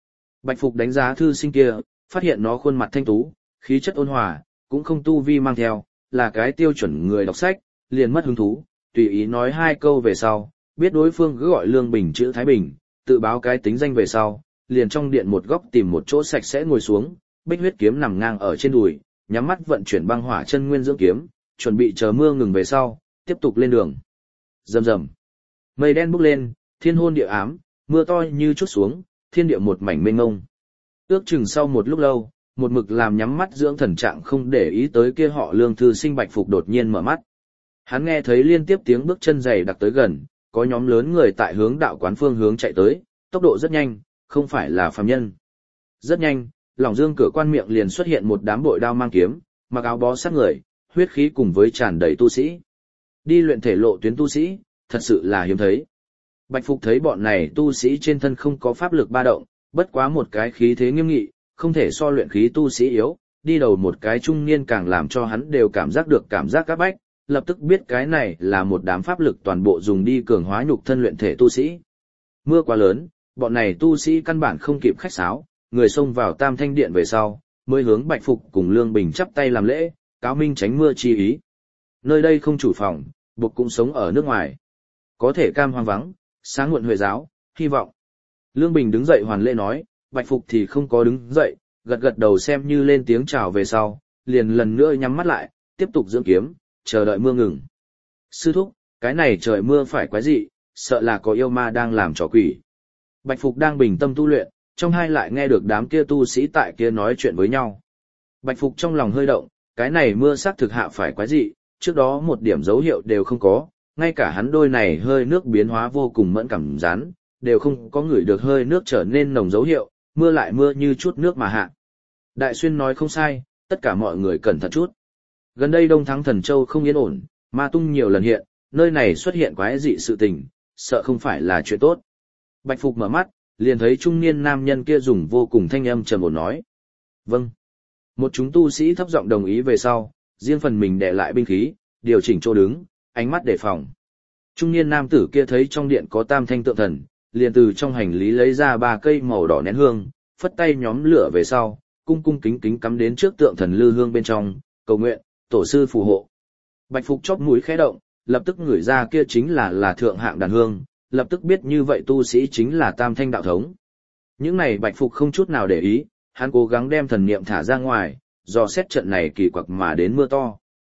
Bạch Phục đánh giá thư sinh kia, phát hiện nó khuôn mặt thanh tú, khí chất ôn hòa, cũng không tu vi mang theo, là cái tiêu chuẩn người đọc sách, liền mất hứng thú, tùy ý nói hai câu về sau, biết đối phương cứ gọi Lương Bình chữ Thái Bình, tự báo cái tính danh về sau, liền trong điện một góc tìm một chỗ sạch sẽ ngồi xuống, bích huyết kiếm nằm ngang ở trên đùi, nhắm mắt vận chuyển băng hỏa chân nguyên dưỡng kiếm, chuẩn bị chờ mưa ngừng về sau, tiếp tục lên đường. Rầm rầm. Mây đen bốc lên, thiên hôn địa ám, mưa to như chút xuống, thiên địa một mảnh mênh mông. Ước chừng sau một lúc lâu, một mực làm nhắm mắt dưỡng thần trạng không để ý tới kia họ Lương thư sinh Bạch Phục đột nhiên mở mắt. Hắn nghe thấy liên tiếp tiếng bước chân dày đặc tới gần, có nhóm lớn người tại hướng đạo quán phương hướng chạy tới, tốc độ rất nhanh, không phải là phàm nhân. Rất nhanh, lòng dương cửa quan miệng liền xuất hiện một đám bội đao mang kiếm, mặc áo bó sát người, huyết khí cùng với tràn đầy tu sĩ. Đi luyện thể lộ tuyến tu sĩ, thật sự là hiếm thấy. Bạch Phục thấy bọn này tu sĩ trên thân không có pháp lực ba động, bất quá một cái khí thế nghiêm nghị, không thể so luyện khí tu sĩ yếu, đi đầu một cái trung niên càng làm cho hắn đều cảm giác được cảm giác các bách, lập tức biết cái này là một đám pháp lực toàn bộ dùng đi cường hóa nhục thân luyện thể tu sĩ. Mưa quá lớn, bọn này tu sĩ căn bản không kịp khách sáo, người xông vào Tam Thanh Điện về sau, mới hướng Bạch Phục cùng Lương Bình chắp tay làm lễ, cáo minh tránh mưa chi ý. Nơi đây không chủ phòng, buộc cũng sống ở nước ngoài. Có thể cam hoang vắng, sáng muộn huệ giáo, hy vọng. Lương Bình đứng dậy hoàn lễ nói, Bạch Phục thì không có đứng dậy, gật gật đầu xem như lên tiếng chào về sau, liền lần nữa nhắm mắt lại, tiếp tục dưỡng kiếm, chờ đợi mưa ngừng. Sư thúc, cái này trời mưa phải quái dị, sợ là có yêu ma đang làm trò quỷ. Bạch Phục đang bình tâm tu luyện, trong hai lại nghe được đám kia tu sĩ tại kia nói chuyện với nhau. Bạch Phục trong lòng hơi động, cái này mưa xác thực hạ phải quái dị, trước đó một điểm dấu hiệu đều không có, ngay cả hắn đôi này hơi nước biến hóa vô cùng mẫn cảm rán, đều không có ngửi được hơi nước trở nên nồng dấu hiệu, mưa lại mưa như chút nước mà hạ. Đại Xuyên nói không sai, tất cả mọi người cẩn thận chút. Gần đây Đông Thắng Thần Châu không yên ổn, ma tung nhiều lần hiện, nơi này xuất hiện quái dị sự tình, sợ không phải là chuyện tốt. Bạch Phục mở mắt, liền thấy trung niên nam nhân kia dùng vô cùng thanh âm trầm ổn nói. Vâng. Một chúng tu sĩ thấp giọng đồng ý về sau, riêng phần mình đè lại binh khí, điều chỉnh chỗ đứng, ánh mắt đề phòng. Trung niên nam tử kia thấy trong điện có tam thanh tượng thần, liền từ trong hành lý lấy ra 3 cây màu đỏ nén hương, phất tay nhóm lửa về sau, cung cung kính kính cắm đến trước tượng thần lư hương bên trong, cầu nguyện, tổ sư phù hộ. Bạch Phục chóp mũi khẽ động, lập tức ngửi ra kia chính là thượng hạng đàn hương, lập tức biết như vậy tu sĩ chính là tam thanh đạo thống. Những này Bạch Phục không chút nào để ý, hắn cố gắng đem thần niệm thả ra ngoài, dò xét trận này kỳ quặc mà đến mưa to.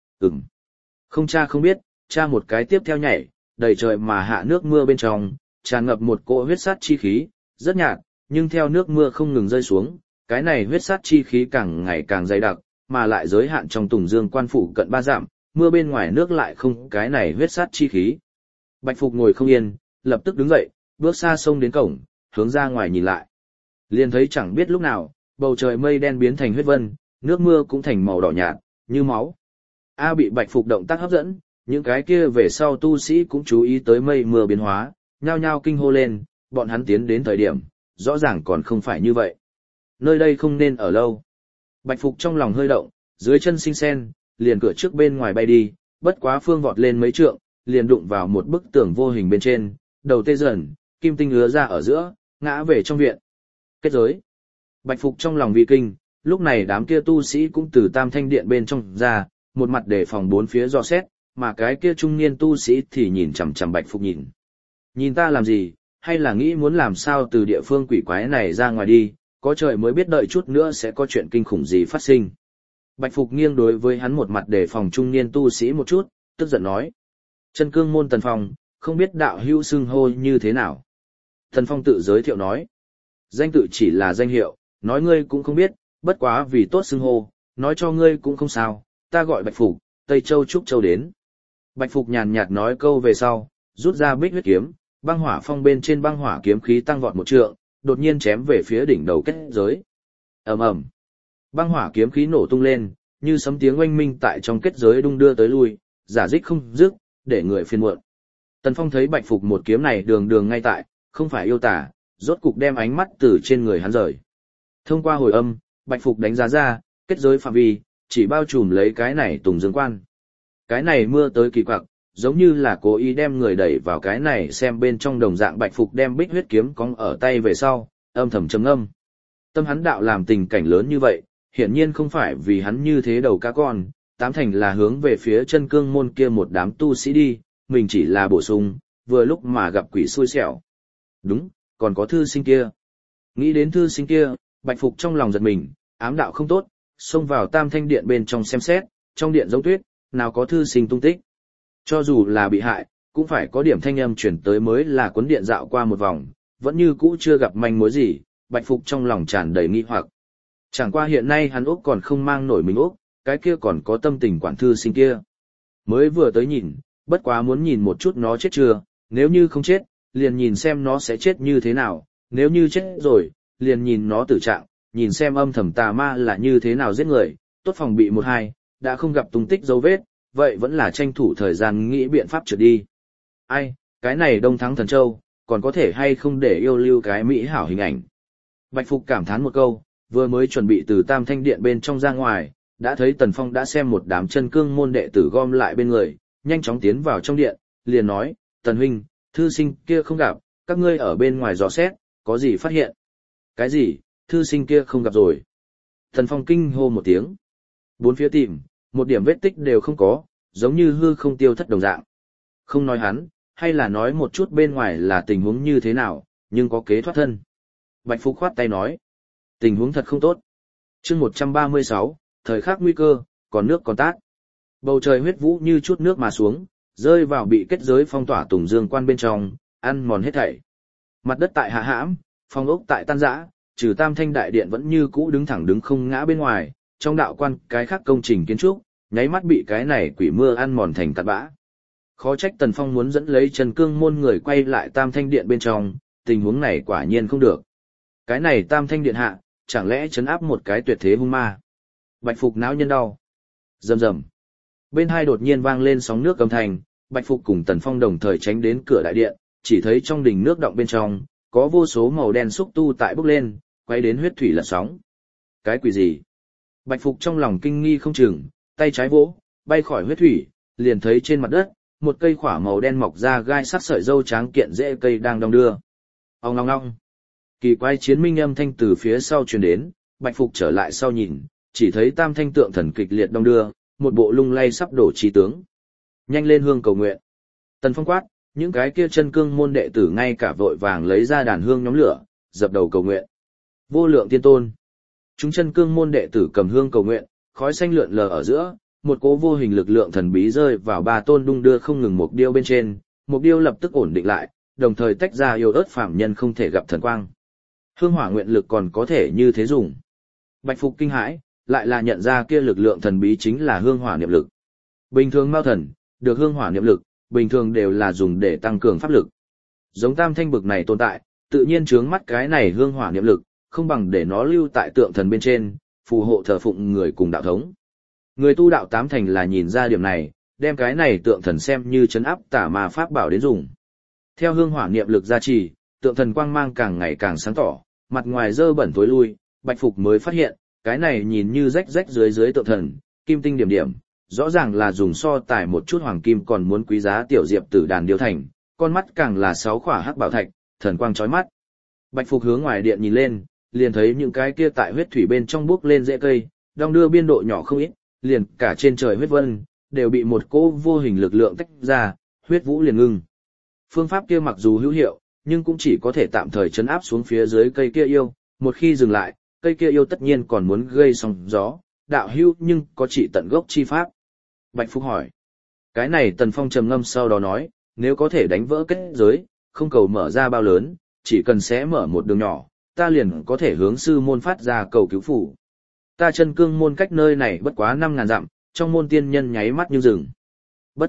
Không cha không biết, cha một cái tiếp theo nhảy, đầy trời mà hạ nước mưa bên trong, tràn ngập một cỗ huyết sát chi khí, rất nhạt, nhưng theo nước mưa không ngừng rơi xuống, cái này huyết sát chi khí càng ngày càng dày đặc, mà lại giới hạn trong Tùng Dương quan phủ cận 3 dặm, mưa bên ngoài nước lại không cái này huyết sát chi khí. Bạch Phục ngồi không yên, lập tức đứng dậy, bước xa sông đến cổng, hướng ra ngoài nhìn lại. Liền thấy chẳng biết lúc nào, bầu trời mây đen biến thành huyết vân, nước mưa cũng thành màu đỏ nhạt, như máu. Bị Bạch Phục động tác hấp dẫn, những cái kia về sau tu sĩ cũng chú ý tới mây mưa biến hóa, nhao nhao kinh hô lên, bọn hắn tiến đến thời điểm, rõ ràng còn không phải như vậy. Nơi đây không nên ở lâu. Bạch Phục trong lòng hơi động, dưới chân sinh sen, liền cửa trước bên ngoài bay đi, bất quá phương vọt lên mấy trượng, liền đụng vào một bức tường vô hình bên trên, đầu tê dần, kim tinh ứa ra ở giữa, ngã về trong viện. Kết giới. Bạch Phục trong lòng vi kinh, lúc này đám kia tu sĩ cũng từ Tam Thanh Điện bên trong ra, một mặt để phòng bốn phía dò xét, mà cái kia trung niên tu sĩ thì nhìn chằm chằm Bạch Phục nhìn. Nhìn ta làm gì, hay là nghĩ muốn làm sao từ địa phương quỷ quái này ra ngoài đi, có trời mới biết đợi chút nữa sẽ có chuyện kinh khủng gì phát sinh. Bạch Phục nghiêng đối với hắn một mặt để phòng trung niên tu sĩ một chút, tức giận nói. Chân cương môn Tần Phong, không biết đạo hữu xưng hô như thế nào. Tần Phong tự giới thiệu nói. Danh tự chỉ là danh hiệu, nói ngươi cũng không biết, bất quá vì tốt xưng hô, nói cho ngươi cũng không sao, ta gọi Bạch Phục, Tây Châu Trúc Châu đến. Bạch Phục nhàn nhạt nói câu về sau, rút ra bích huyết kiếm, băng hỏa phong bên trên băng hỏa kiếm khí tăng vọt một trượng, đột nhiên chém về phía đỉnh đầu kết giới. Ầm ầm. Băng hỏa kiếm khí nổ tung lên, như sấm tiếng oanh minh tại trong kết giới đung đưa tới lui, giả dích không dứt, để người phiền muộn. Tần Phong thấy Bạch Phục một kiếm này đường đường ngay tại, không phải yêu tả, rốt cục đem ánh mắt từ trên người hắn rời. Thông qua hồi âm, Bạch Phục đánh giá ra, kết giới phạm vi chỉ bao trùm lấy cái này Tùng Dương quan. Cái này mưa tới kỳ quặc, giống như là cố ý đem người đẩy vào cái này xem bên trong đồng dạng. Bạch Phục đem bích huyết kiếm cong ở tay về sau, âm thầm trầm ngâm. Tâm hắn đạo làm tình cảnh lớn như vậy, hiển nhiên không phải vì hắn như thế đầu cá con, tám thành là hướng về phía chân cương môn kia một đám tu sĩ đi, mình chỉ là bổ sung, vừa lúc mà gặp quỷ xui xẻo. Đúng, còn có thư sinh kia. Nghĩ đến thư sinh kia, Bạch Phục trong lòng giật mình, ám đạo không tốt, xông vào Tam Thanh Điện bên trong xem xét, trong điện giống tuyết, nào có thư sinh tung tích. Cho dù là bị hại, cũng phải có điểm thanh âm chuyển tới mới là cuốn điện dạo qua một vòng, vẫn như cũ chưa gặp manh mối gì, Bạch Phục trong lòng tràn đầy nghi hoặc. Chẳng qua hiện nay hắn Úc còn không mang nổi mình Úc, cái kia còn có tâm tình quản thư sinh kia. Mới vừa tới nhìn, bất quá muốn nhìn một chút nó chết chưa, nếu như không chết, liền nhìn xem nó sẽ chết như thế nào, nếu như chết rồi, liền nhìn nó tử trạng, nhìn xem âm thầm tà ma là như thế nào giết người, tốt phòng bị một hai, đã không gặp tung tích dấu vết, vậy vẫn là tranh thủ thời gian nghĩ biện pháp trượt đi. Ai, cái này Đông Thắng Thần Châu, còn có thể hay không để yêu lưu cái mỹ hảo hình ảnh. Bạch Phục cảm thán một câu, vừa mới chuẩn bị từ Tam Thanh Điện bên trong ra ngoài, đã thấy Tần Phong đã xem một đám chân cương môn đệ tử gom lại bên người, nhanh chóng tiến vào trong điện, liền nói, Tần huynh, thư sinh kia không gặp, các ngươi ở bên ngoài dò xét, có gì phát hiện? Cái gì, thư sinh kia không gặp rồi? Tần Phong kinh hô một tiếng. Bốn phía tìm, một điểm vết tích đều không có, giống như hư không tiêu thất đồng dạng. Không nói hắn, hay là nói một chút bên ngoài là tình huống như thế nào, nhưng có kế thoát thân. Bạch Phục khoát tay nói, tình huống thật không tốt. Chương 136, thời khắc nguy cơ, còn nước còn tát. Bầu trời huyết vũ như chút nước mà xuống, rơi vào bị kết giới phong tỏa Tùng Dương quan bên trong, ăn mòn hết thảy. Mặt đất tại hạ hãm, phong ốc tại tan rã, trừ Tam Thanh đại điện vẫn như cũ đứng thẳng đứng không ngã bên ngoài, trong đạo quan cái khác công trình kiến trúc, nháy mắt bị cái này quỷ mưa ăn mòn thành tạt bã. Khó trách Tần Phong muốn dẫn lấy Trần Cương môn người quay lại Tam Thanh điện bên trong, tình huống này quả nhiên không được. Cái này Tam Thanh điện hạ, chẳng lẽ trấn áp một cái tuyệt thế hung ma? Bạch Phục não nhân đau. Rầm rầm. Bên hai đột nhiên vang lên sóng nước âm thanh, Bạch Phục cùng Tần Phong đồng thời tránh đến cửa đại điện, chỉ thấy trong đỉnh nước động bên trong, có vô số màu đen xúc tu tại bốc lên, quay đến huyết thủy lật sóng. Cái quỷ gì? Bạch Phục trong lòng kinh nghi không chừng, tay trái vỗ, bay khỏi huyết thủy, liền thấy trên mặt đất, một cây khỏa màu đen mọc ra gai sắc sợi dâu trắng kiện rễ cây đang đong đưa. Ong ong ong. Kỳ quái chiến minh âm thanh từ phía sau truyền đến, Bạch Phục trở lại sau nhìn, chỉ thấy Tam Thanh tượng thần kịch liệt đong đưa, một bộ lung lay sắp đổ trí tướng. Nhanh lên hương cầu nguyện. Tần Phong quát, những cái kia chân cương môn đệ tử ngay cả vội vàng lấy ra đàn hương nhóm lửa, dập đầu cầu nguyện. Vô lượng tiên tôn. Chúng chân cương môn đệ tử cầm hương cầu nguyện, khói xanh lượn lờ ở giữa, một cỗ vô hình lực lượng thần bí rơi vào ba tôn đung đưa không ngừng mục điêu bên trên, mục điêu lập tức ổn định lại, đồng thời tách ra yêu ớt phạm nhân không thể gặp thần quang. Hương hỏa nguyện lực còn có thể như thế dùng. Bạch Phục kinh hãi, lại là nhận ra kia lực lượng thần bí chính là hương hỏa niệm lực. Bình thường mao thần, được hương hỏa niệm lực, bình thường đều là dùng để tăng cường pháp lực. Giống Tam Thanh bực này tồn tại, tự nhiên chướng mắt cái này hương hỏa niệm lực, không bằng để nó lưu tại tượng thần bên trên, phù hộ thờ phụng người cùng đạo thống. Người tu đạo tám thành là nhìn ra điểm này, đem cái này tượng thần xem như trấn áp tà ma pháp bảo đến dùng. Theo hương hỏa niệm lực gia trì, tượng thần quang mang càng ngày càng sáng tỏ, mặt ngoài dơ bẩn tối lui, Bạch Phục mới phát hiện, cái này nhìn như rách rách dưới tượng thần, kim tinh điểm điểm, rõ ràng là dùng so tài một chút hoàng kim còn muốn quý giá tiểu diệp tử đàn điêu thành, con mắt càng là 6 khỏa hắc bảo thạch, thần quang chói mắt. Bạch Phục hướng ngoài điện nhìn lên, liền thấy những cái kia tại huyết thủy bên trong bước lên rễ cây, đong đưa biên độ nhỏ không ít, liền cả trên trời huyết vân đều bị một cỗ vô hình lực lượng tách ra, huyết vũ liền ngưng. Phương pháp kia mặc dù hữu hiệu, nhưng cũng chỉ có thể tạm thời chấn áp xuống phía dưới cây kia yêu, một khi dừng lại, cây kia yêu tất nhiên còn muốn gây sóng gió, đạo hữu nhưng có trị tận gốc chi pháp. Bạch Phúc hỏi. Cái này Tần Phong trầm ngâm sau đó nói, nếu có thể đánh vỡ kết giới, không cầu mở ra bao lớn, chỉ cần xé mở một đường nhỏ, ta liền có thể hướng sư môn phát ra cầu cứu phủ. Ta chân cương môn cách nơi này bất quá 5.000 dặm, trong môn tiên nhân nháy mắt như rừng. Bất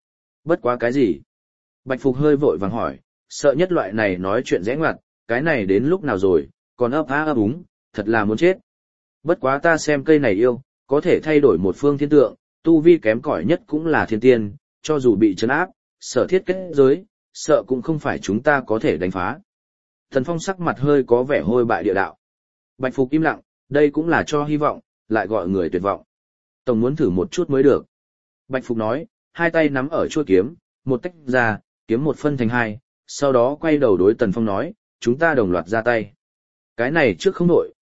quá cái gì? Bạch Phục hơi vội vàng hỏi, sợ nhất loại này nói chuyện rẽ ngoặt, cái này đến lúc nào rồi, còn ấp á ấp úng, thật là muốn chết. Bất quá ta xem cây này yêu, có thể thay đổi một phương thiên tượng, tu vi kém cỏi nhất cũng là thiên tiên, cho dù bị trấn áp, sở thiết kết giới, sợ cũng không phải chúng ta có thể đánh phá. Thần Phong sắc mặt hơi có vẻ hôi bại địa đạo. Bạch Phục im lặng, đây cũng là cho hy vọng, lại gọi người tuyệt vọng. Tổng muốn thử một chút mới được. Bạch Phục nói, hai tay nắm ở chuôi kiếm, một tách ra, kiếm một phân thành hai, sau đó quay đầu đối Tần Phong nói, chúng ta đồng loạt ra tay. Cái này trước không nổi,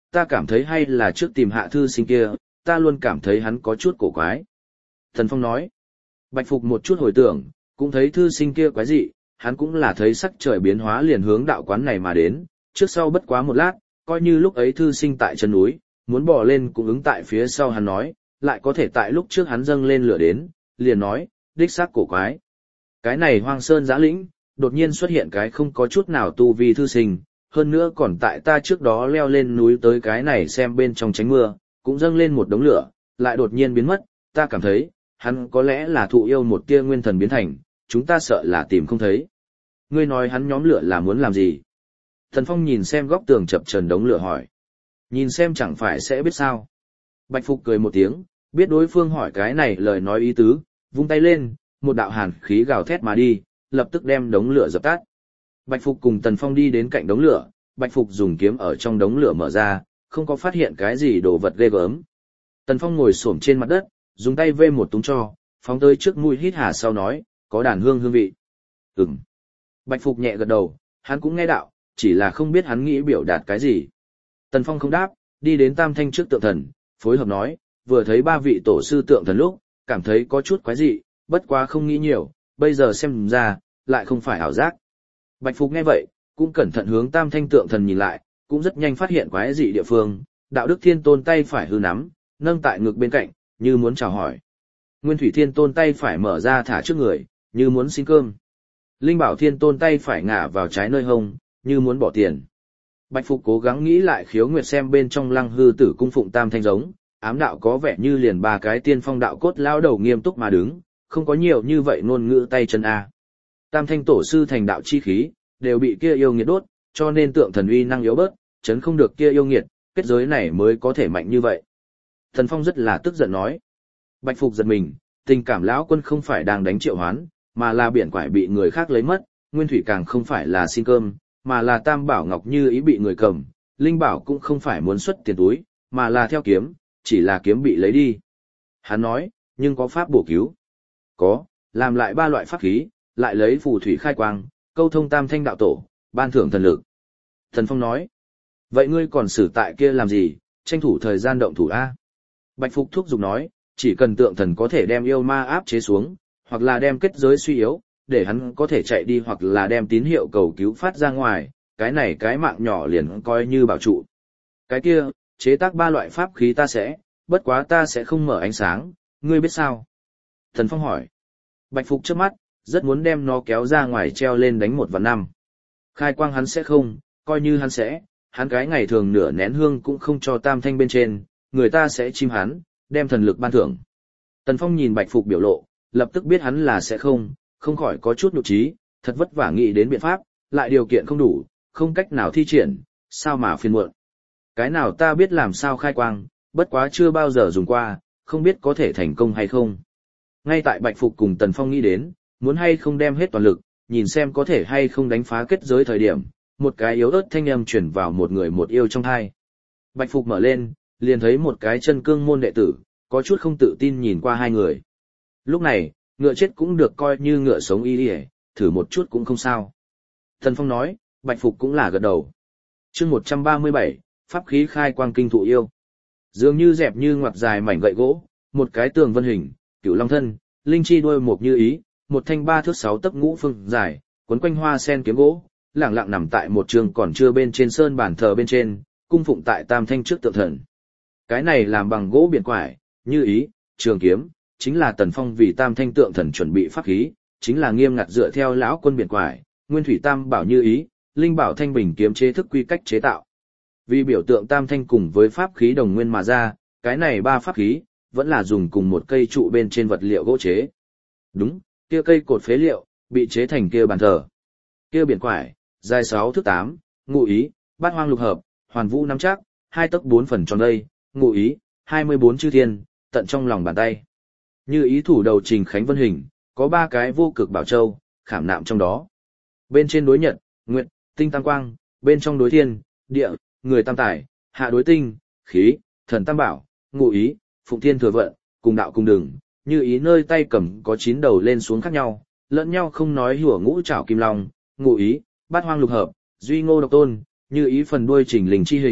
ta cảm thấy hay là trước tìm hạ thư sinh kia, ta luôn cảm thấy hắn có chút cổ quái. Thần Phong nói, Bạch Phục một chút hồi tưởng, cũng thấy thư sinh kia quái dị, hắn cũng là thấy sắc trời biến hóa liền hướng đạo quán này mà đến, trước sau bất quá một lát, coi như lúc ấy thư sinh tại chân núi, muốn bỏ lên cũng ứng tại phía sau hắn nói, lại có thể tại lúc trước hắn dâng lên lửa đến, liền nói, đích xác cổ quái. Cái này hoang sơn giã lĩnh, đột nhiên xuất hiện cái không có chút nào tu vi thư sinh, hơn nữa còn tại ta trước đó leo lên núi tới cái này xem bên trong tránh mưa, cũng dâng lên một đống lửa, lại đột nhiên biến mất, ta cảm thấy, hắn có lẽ là thụ yêu một tia nguyên thần biến thành, chúng ta sợ là tìm không thấy. Ngươi nói hắn nhóm lửa là muốn làm gì? Thần Phong nhìn xem góc tường chập chờn đống lửa hỏi. Nhìn xem chẳng phải sẽ biết sao. Bạch Phục cười một tiếng, biết đối phương hỏi cái này lời nói ý tứ, vung tay lên, một đạo hàn khí gào thét mà đi, lập tức đem đống lửa dập tắt. Bạch Phục cùng Tần Phong đi đến cạnh đống lửa, Bạch Phục dùng kiếm ở trong đống lửa mở ra, không có phát hiện cái gì đồ vật ghê gớm. Tần Phong ngồi xổm trên mặt đất, dùng tay vê một túng tro, phóng tới trước mũi hít hà sau nói, có đàn hương vị. Ừm. Bạch Phục nhẹ gật đầu, hắn cũng nghe đạo, chỉ là không biết hắn nghĩ biểu đạt cái gì. Tần Phong không đáp, đi đến Tam Thanh trước tượng thần, phối hợp nói, vừa thấy ba vị tổ sư tượng thần lúc, cảm thấy có chút quái dị, bất quá không nghĩ nhiều, bây giờ xem ra, lại không phải ảo giác. Bạch Phục nghe vậy, cũng cẩn thận hướng Tam Thanh tượng thần nhìn lại, cũng rất nhanh phát hiện quái dị địa phương, Đạo Đức Thiên Tôn tay phải hư nắm, nâng tại ngực bên cạnh, như muốn chào hỏi. Nguyên Thủy Thiên Tôn tay phải mở ra thả trước người, như muốn xin cơm. Linh Bảo Thiên Tôn tay phải ngả vào trái nơi hông, như muốn bỏ tiền. Bạch Phục cố gắng nghĩ lại khiếu nguyệt xem bên trong Lăng Hư Tử cung phụng Tam Thanh giống, ám đạo có vẻ như liền ba cái tiên phong đạo cốt lao đầu nghiêm túc mà đứng, không có nhiều như vậy ngôn ngữ tay chân a. Tam Thanh tổ sư thành đạo chi khí, đều bị kia yêu nghiệt đốt, cho nên tượng thần uy năng yếu bớt, chấn không được kia yêu nghiệt, kết giới này mới có thể mạnh như vậy. Thần Phong rất là tức giận nói. Bạch Phục giật mình, tình cảm lão quân không phải đang đánh Triệu Hoán, mà là biển quải bị người khác lấy mất, Nguyên Thủy càng không phải là xin cơm, mà là Tam Bảo Ngọc Như ý bị người cầm, Linh Bảo cũng không phải muốn xuất tiền túi, mà là theo kiếm, chỉ là kiếm bị lấy đi. Hắn nói, nhưng có pháp bổ cứu. Có, làm lại ba loại pháp khí, lại lấy phù thủy khai quang, câu thông Tam Thanh đạo tổ, ban thưởng thần lực. Thần Phong nói, vậy ngươi còn xử tại kia làm gì, tranh thủ thời gian động thủ A. Bạch Phục thúc giục nói, chỉ cần tượng thần có thể đem yêu ma áp chế xuống, hoặc là đem kết giới suy yếu, để hắn có thể chạy đi hoặc là đem tín hiệu cầu cứu phát ra ngoài, cái này cái mạng nhỏ liền coi như bảo trụ. Cái kia, chế tác ba loại pháp khí ta sẽ, bất quá ta sẽ không mở ánh sáng, ngươi biết sao? Thần Phong hỏi. Bạch Phục trước mắt, rất muốn đem nó kéo ra ngoài treo lên đánh 1/5. Khai quang hắn sẽ không, coi như hắn sẽ, hắn cái ngày thường nửa nén hương cũng không cho Tam Thanh bên trên, người ta sẽ chim hắn, đem thần lực ban thưởng. Tần Phong nhìn Bạch Phục biểu lộ, lập tức biết hắn là sẽ không khỏi có chút nhục trí, thật vất vả nghĩ đến biện pháp, lại điều kiện không đủ, không cách nào thi triển, sao mà phiền muộn. Cái nào ta biết làm sao khai quang, bất quá chưa bao giờ dùng qua, không biết có thể thành công hay không. Ngay tại Bạch Phục cùng Tần Phong nghĩ đến, muốn hay không đem hết toàn lực, nhìn xem có thể hay không đánh phá kết giới thời điểm, một cái yếu ớt thanh âm chuyển vào một người một yêu trong hai. Bạch Phục mở lên, liền thấy một cái chân cương môn đệ tử, có chút không tự tin nhìn qua hai người. Lúc này, ngựa chết cũng được coi như ngựa sống y đi, thử một chút cũng không sao. Thần Phong nói, Bạch Phục cũng là gật đầu. Chương 137, pháp khí khai quang kinh thụ yêu. Dường như dẹp như ngoặt dài mảnh gậy gỗ, một cái tường vân hình, cửu long thân, linh chi đuôi mục như ý, một thanh 3 thước 6 tấc ngũ phương dài, quấn quanh hoa sen kiếm gỗ, lẳng lặng nằm tại một trường còn chưa bên trên sơn bàn thờ bên trên, cung phụng tại Tam Thanh trước tượng thần. Cái này làm bằng gỗ biển quải, như ý, trường kiếm, chính là Tần Phong vì Tam Thanh tượng thần chuẩn bị pháp khí, chính là nghiêm ngặt dựa theo lão quân biển quải, Nguyên Thủy Tam Bảo như ý, Linh Bảo Thanh Bình kiếm chế thức quy cách chế tạo. Vì biểu tượng Tam Thanh cùng với pháp khí đồng nguyên mà ra, cái này ba pháp khí vẫn là dùng cùng một cây trụ bên trên vật liệu gỗ chế. Đúng, kia cây cột phế liệu bị chế thành kia bàn thờ. Kia biển quải, dài 6 thước 8, ngụ ý, bát hoang lục hợp, hoàn vũ nắm chắc, 2 tấc 4 phần tròn đây, ngụ ý, 24 chư thiên, tận trong lòng bàn tay. Như ý thủ đầu trình khánh vân hình, có 3 cái vô cực bảo châu, khảm nạm trong đó. Bên trên đối nhật, nguyệt, tinh tam quang, bên trong đối thiên, địa, người tam tài, hạ đối tinh, khí, thần tam bảo, ngụ ý, phụng thiên thừa vận, cùng đạo cùng đường, như ý nơi tay cầm có 9 đầu lên xuống khác nhau, lẫn nhau không nói hùa ngũ trảo kim long, ngụ ý, bát hoang lục hợp, duy ngô độc tôn, như ý phần đuôi chỉnh linh chi hình,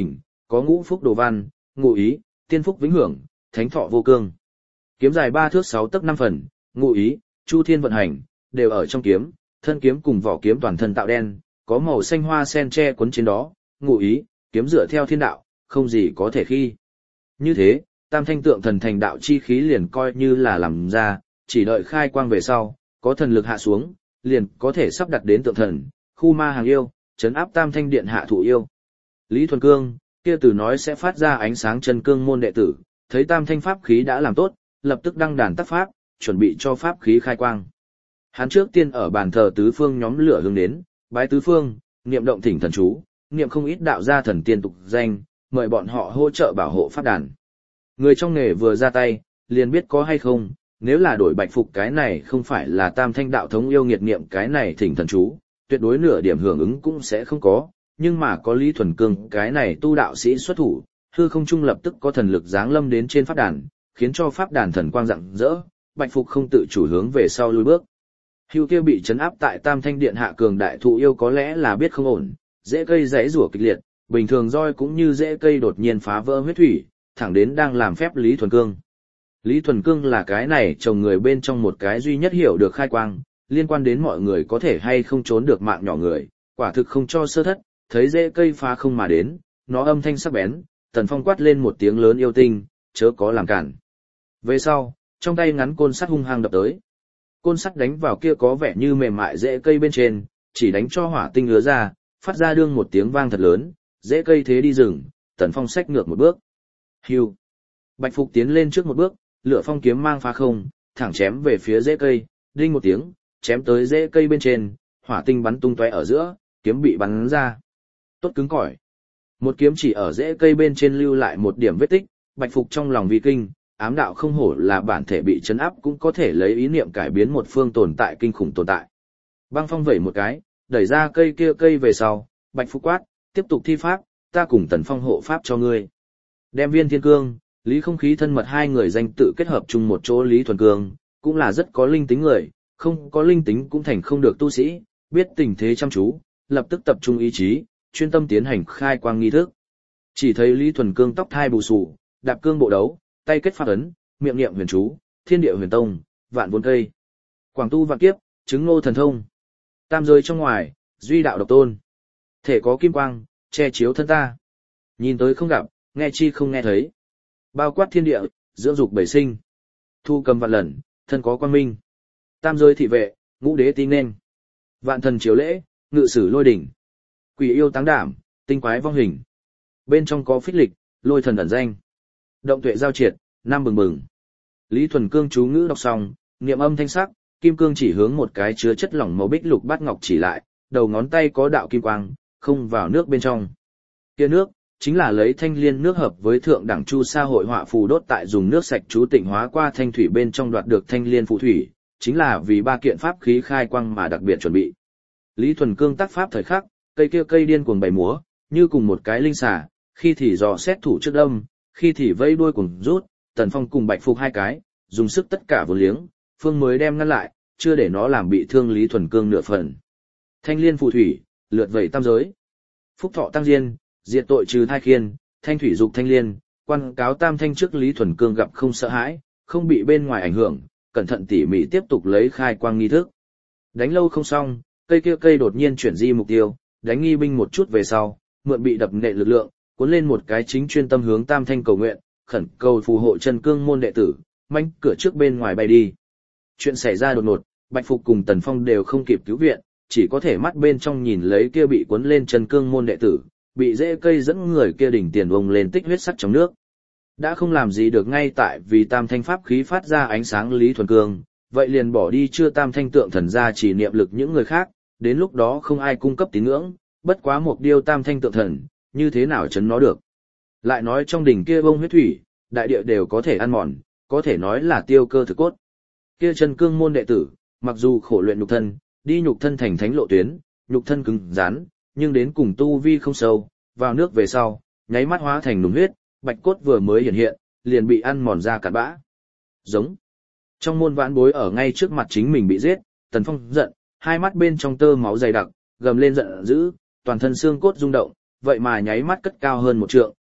có ngũ phúc đồ văn, ngụ ý, tiên phúc vĩnh hưởng, thánh thọ vô cương. Kiếm dài 3 thước 6 tấc 5 phần, ngụ ý, chu thiên vận hành, đều ở trong kiếm, thân kiếm cùng vỏ kiếm toàn thân tạo đen, có màu xanh hoa sen che cuốn trên đó, ngụ ý, kiếm dựa theo thiên đạo, không gì có thể khi. Như thế, tam thanh tượng thần thành đạo chi khí liền coi như là làm ra, chỉ đợi khai quang về sau, có thần lực hạ xuống, liền có thể sắp đặt đến tượng thần, khu ma hàng yêu, trấn áp tam thanh điện hạ thủ yêu. Lý Thuần Cương, kia từ nói sẽ phát ra ánh sáng chân cương môn đệ tử, thấy tam thanh pháp khí đã làm tốt, lập tức đăng đàn tác pháp, chuẩn bị cho pháp khí khai quang. Hắn trước tiên ở bàn thờ tứ phương nhóm lửa hướng đến, bái tứ phương, niệm động thỉnh thần chú, niệm không ít đạo gia thần tiên tục danh, mời bọn họ hỗ trợ bảo hộ pháp đàn. Người trong nghề vừa ra tay, liền biết có hay không, nếu là đổi bạch phục cái này không phải là tam thanh đạo thống yêu nghiệt niệm cái này thỉnh thần chú, tuyệt đối nửa điểm hưởng ứng cũng sẽ không có, nhưng mà có Lý Thuần Cương cái này tu đạo sĩ xuất thủ, hư không trung lập tức có thần lực giáng lâm đến trên pháp đàn, khiến cho pháp đàn thần quang rạng rỡ, bạch phục không tự chủ hướng về sau lùi bước. Hưu kia bị trấn áp tại tam thanh điện hạ cường đại thụ yêu có lẽ là biết không ổn, dễ cây rẽ rủa kịch liệt, bình thường roi cũng như dễ cây đột nhiên phá vỡ huyết thủy, thẳng đến đang làm phép Lý Thuần Cương. Lý Thuần Cương là cái này chồng người bên trong một cái duy nhất hiểu được khai quang, liên quan đến mọi người có thể hay không trốn được mạng nhỏ người, quả thực không cho sơ thất, thấy dễ cây phá không mà đến, nó âm thanh sắc bén, Tần Phong quát lên một tiếng lớn yêu tinh, chớ có làm cản. Về sau, trong tay ngắn côn sắt hung hăng đập tới. Côn sắt đánh vào kia có vẻ như mềm mại rễ cây bên trên, chỉ đánh cho hỏa tinh ứa ra, phát ra đương một tiếng vang thật lớn, rễ cây thế đi rừng, Tần Phong xách ngược một bước. Hưu. Bạch Phục tiến lên trước một bước, lửa phong kiếm mang phá không, thẳng chém về phía rễ cây, đinh một tiếng, chém tới rễ cây bên trên, hỏa tinh bắn tung tóe ở giữa, kiếm bị bắn ra. Tốt cứng cỏi. Một kiếm chỉ ở rễ cây bên trên lưu lại một điểm vết tích, Bạch Phục trong lòng vi kinh, ám đạo không hổ là bản thể bị chấn áp cũng có thể lấy ý niệm cải biến một phương tồn tại kinh khủng tồn tại. Băng phong vẩy một cái, đẩy ra cây kia cây về sau, Bạch Phục quát, tiếp tục thi pháp, ta cùng Tần Phong hộ pháp cho ngươi. Đem Viên Thiên Cương, Lý Không Khí thân mật hai người danh tự kết hợp chung một chỗ. Lý Thuần Cương cũng là rất có linh tính người, không có linh tính cũng thành không được tu sĩ, biết tình thế chăm chú, lập tức tập trung ý chí, chuyên tâm tiến hành khai quang nghi thức. Chỉ thấy Lý Thuần Cương tóc thai bù xù, đạp cương bộ đấu, tay kết pháp ấn, miệng niệm huyền chú, thiên địa huyền tông, vạn vốn cây. Quảng tu vạn kiếp, chứng ngô thần thông. Tam giới trong ngoài, duy đạo độc tôn. Thể có kim quang, che chiếu thân ta. Nhìn tới không gặp, nghe chi không nghe thấy. Bao quát thiên địa, dưỡng dục bảy sinh. Thu cầm vạn lần, thân có quang minh. Tam giới thị vệ, ngũ đế tín nên. Vạn thần chiếu lễ, ngự sử lôi đỉnh. Quỷ yêu táng đảm, tinh quái vong hình. Bên trong có phích lịch, lôi thần ẩn danh. Động tuệ giao triệt, năm bừng bừng. Lý Thuần Cương chú ngữ đọc xong, niệm âm thanh sắc, kim cương chỉ hướng một cái chứa chất lỏng màu bích lục bát ngọc chỉ lại, đầu ngón tay có đạo kim quang, không vào nước bên trong. Kia nước chính là lấy thanh liên nước hợp với thượng đẳng chu sa hội họa phù đốt tại dùng nước sạch chú tịnh hóa qua thanh thủy bên trong đoạt được thanh liên phù thủy, chính là vì ba kiện pháp khí khai quang mà đặc biệt chuẩn bị. Lý Thuần Cương tác pháp thời khắc, cây kia cây điên cuồng bày múa, như cùng một cái linh xà, khi thì dò xét thủ trước đâm, khi thì vây đuôi cuồng rút, Tần Phong cùng Bạch Phục hai cái, dùng sức tất cả vô liếng, phương mới đem ngăn lại, chưa để nó làm bị thương Lý Thuần Cương nửa phần. Thanh liên phù thủy, lượt vẩy tam giới. Phúc thọ tăng diên, diệt tội trừ thai khiên, thanh thủy dục thanh liên, quan cáo tam thanh trước Lý Thuần Cương gặp không sợ hãi, không bị bên ngoài ảnh hưởng, cẩn thận tỉ mỉ tiếp tục lấy khai quang nghi thức. Đánh lâu không xong, cây kia cây đột nhiên chuyển di mục tiêu, đánh nghi binh một chút về sau, mượn bị đập nệ lực lượng, cuốn lên một cái chính chuyên tâm hướng tam thanh cầu nguyện, khẩn cầu phù hộ chân cương môn đệ tử, manh cửa trước bên ngoài bay đi. Chuyện xảy ra đột ngột, Bạch Phục cùng Tần Phong đều không kịp cứu viện, chỉ có thể mắt bên trong nhìn lấy kia bị cuốn lên chân cương môn đệ tử, bị rễ cây dẫn người kia đỉnh tiền vông lên tích huyết sắc trong nước. Đã không làm gì được ngay tại vì tam thanh pháp khí phát ra ánh sáng Lý Thuần Cương, vậy liền bỏ đi chưa tam thanh tượng thần ra chỉ niệm lực những người khác, đến lúc đó không ai cung cấp tín ngưỡng, bất quá một điêu tam thanh tượng thần, như thế nào chấn nó được. Lại nói trong đỉnh kia bông huyết thủy, đại địa đều có thể ăn mòn, có thể nói là tiêu cơ thực cốt. Kia chân cương môn đệ tử, mặc dù khổ luyện nhục thân, đi nhục thân thành thánh lộ tuyến, nhục thân cứng rắn, nhưng đến cùng tu vi không sâu, vào nước về sau, nháy mắt hóa thành nùng huyết, bạch cốt vừa mới hiện hiện, liền bị ăn mòn ra cặn bã. Giống. Trong môn vãn bối ở ngay trước mặt chính mình bị giết, Tần Phong giận, hai mắt bên trong tơ máu dày đặc, gầm lên giận dữ, toàn thân xương cốt rung động, vậy mà nháy mắt cất cao hơn một trượng,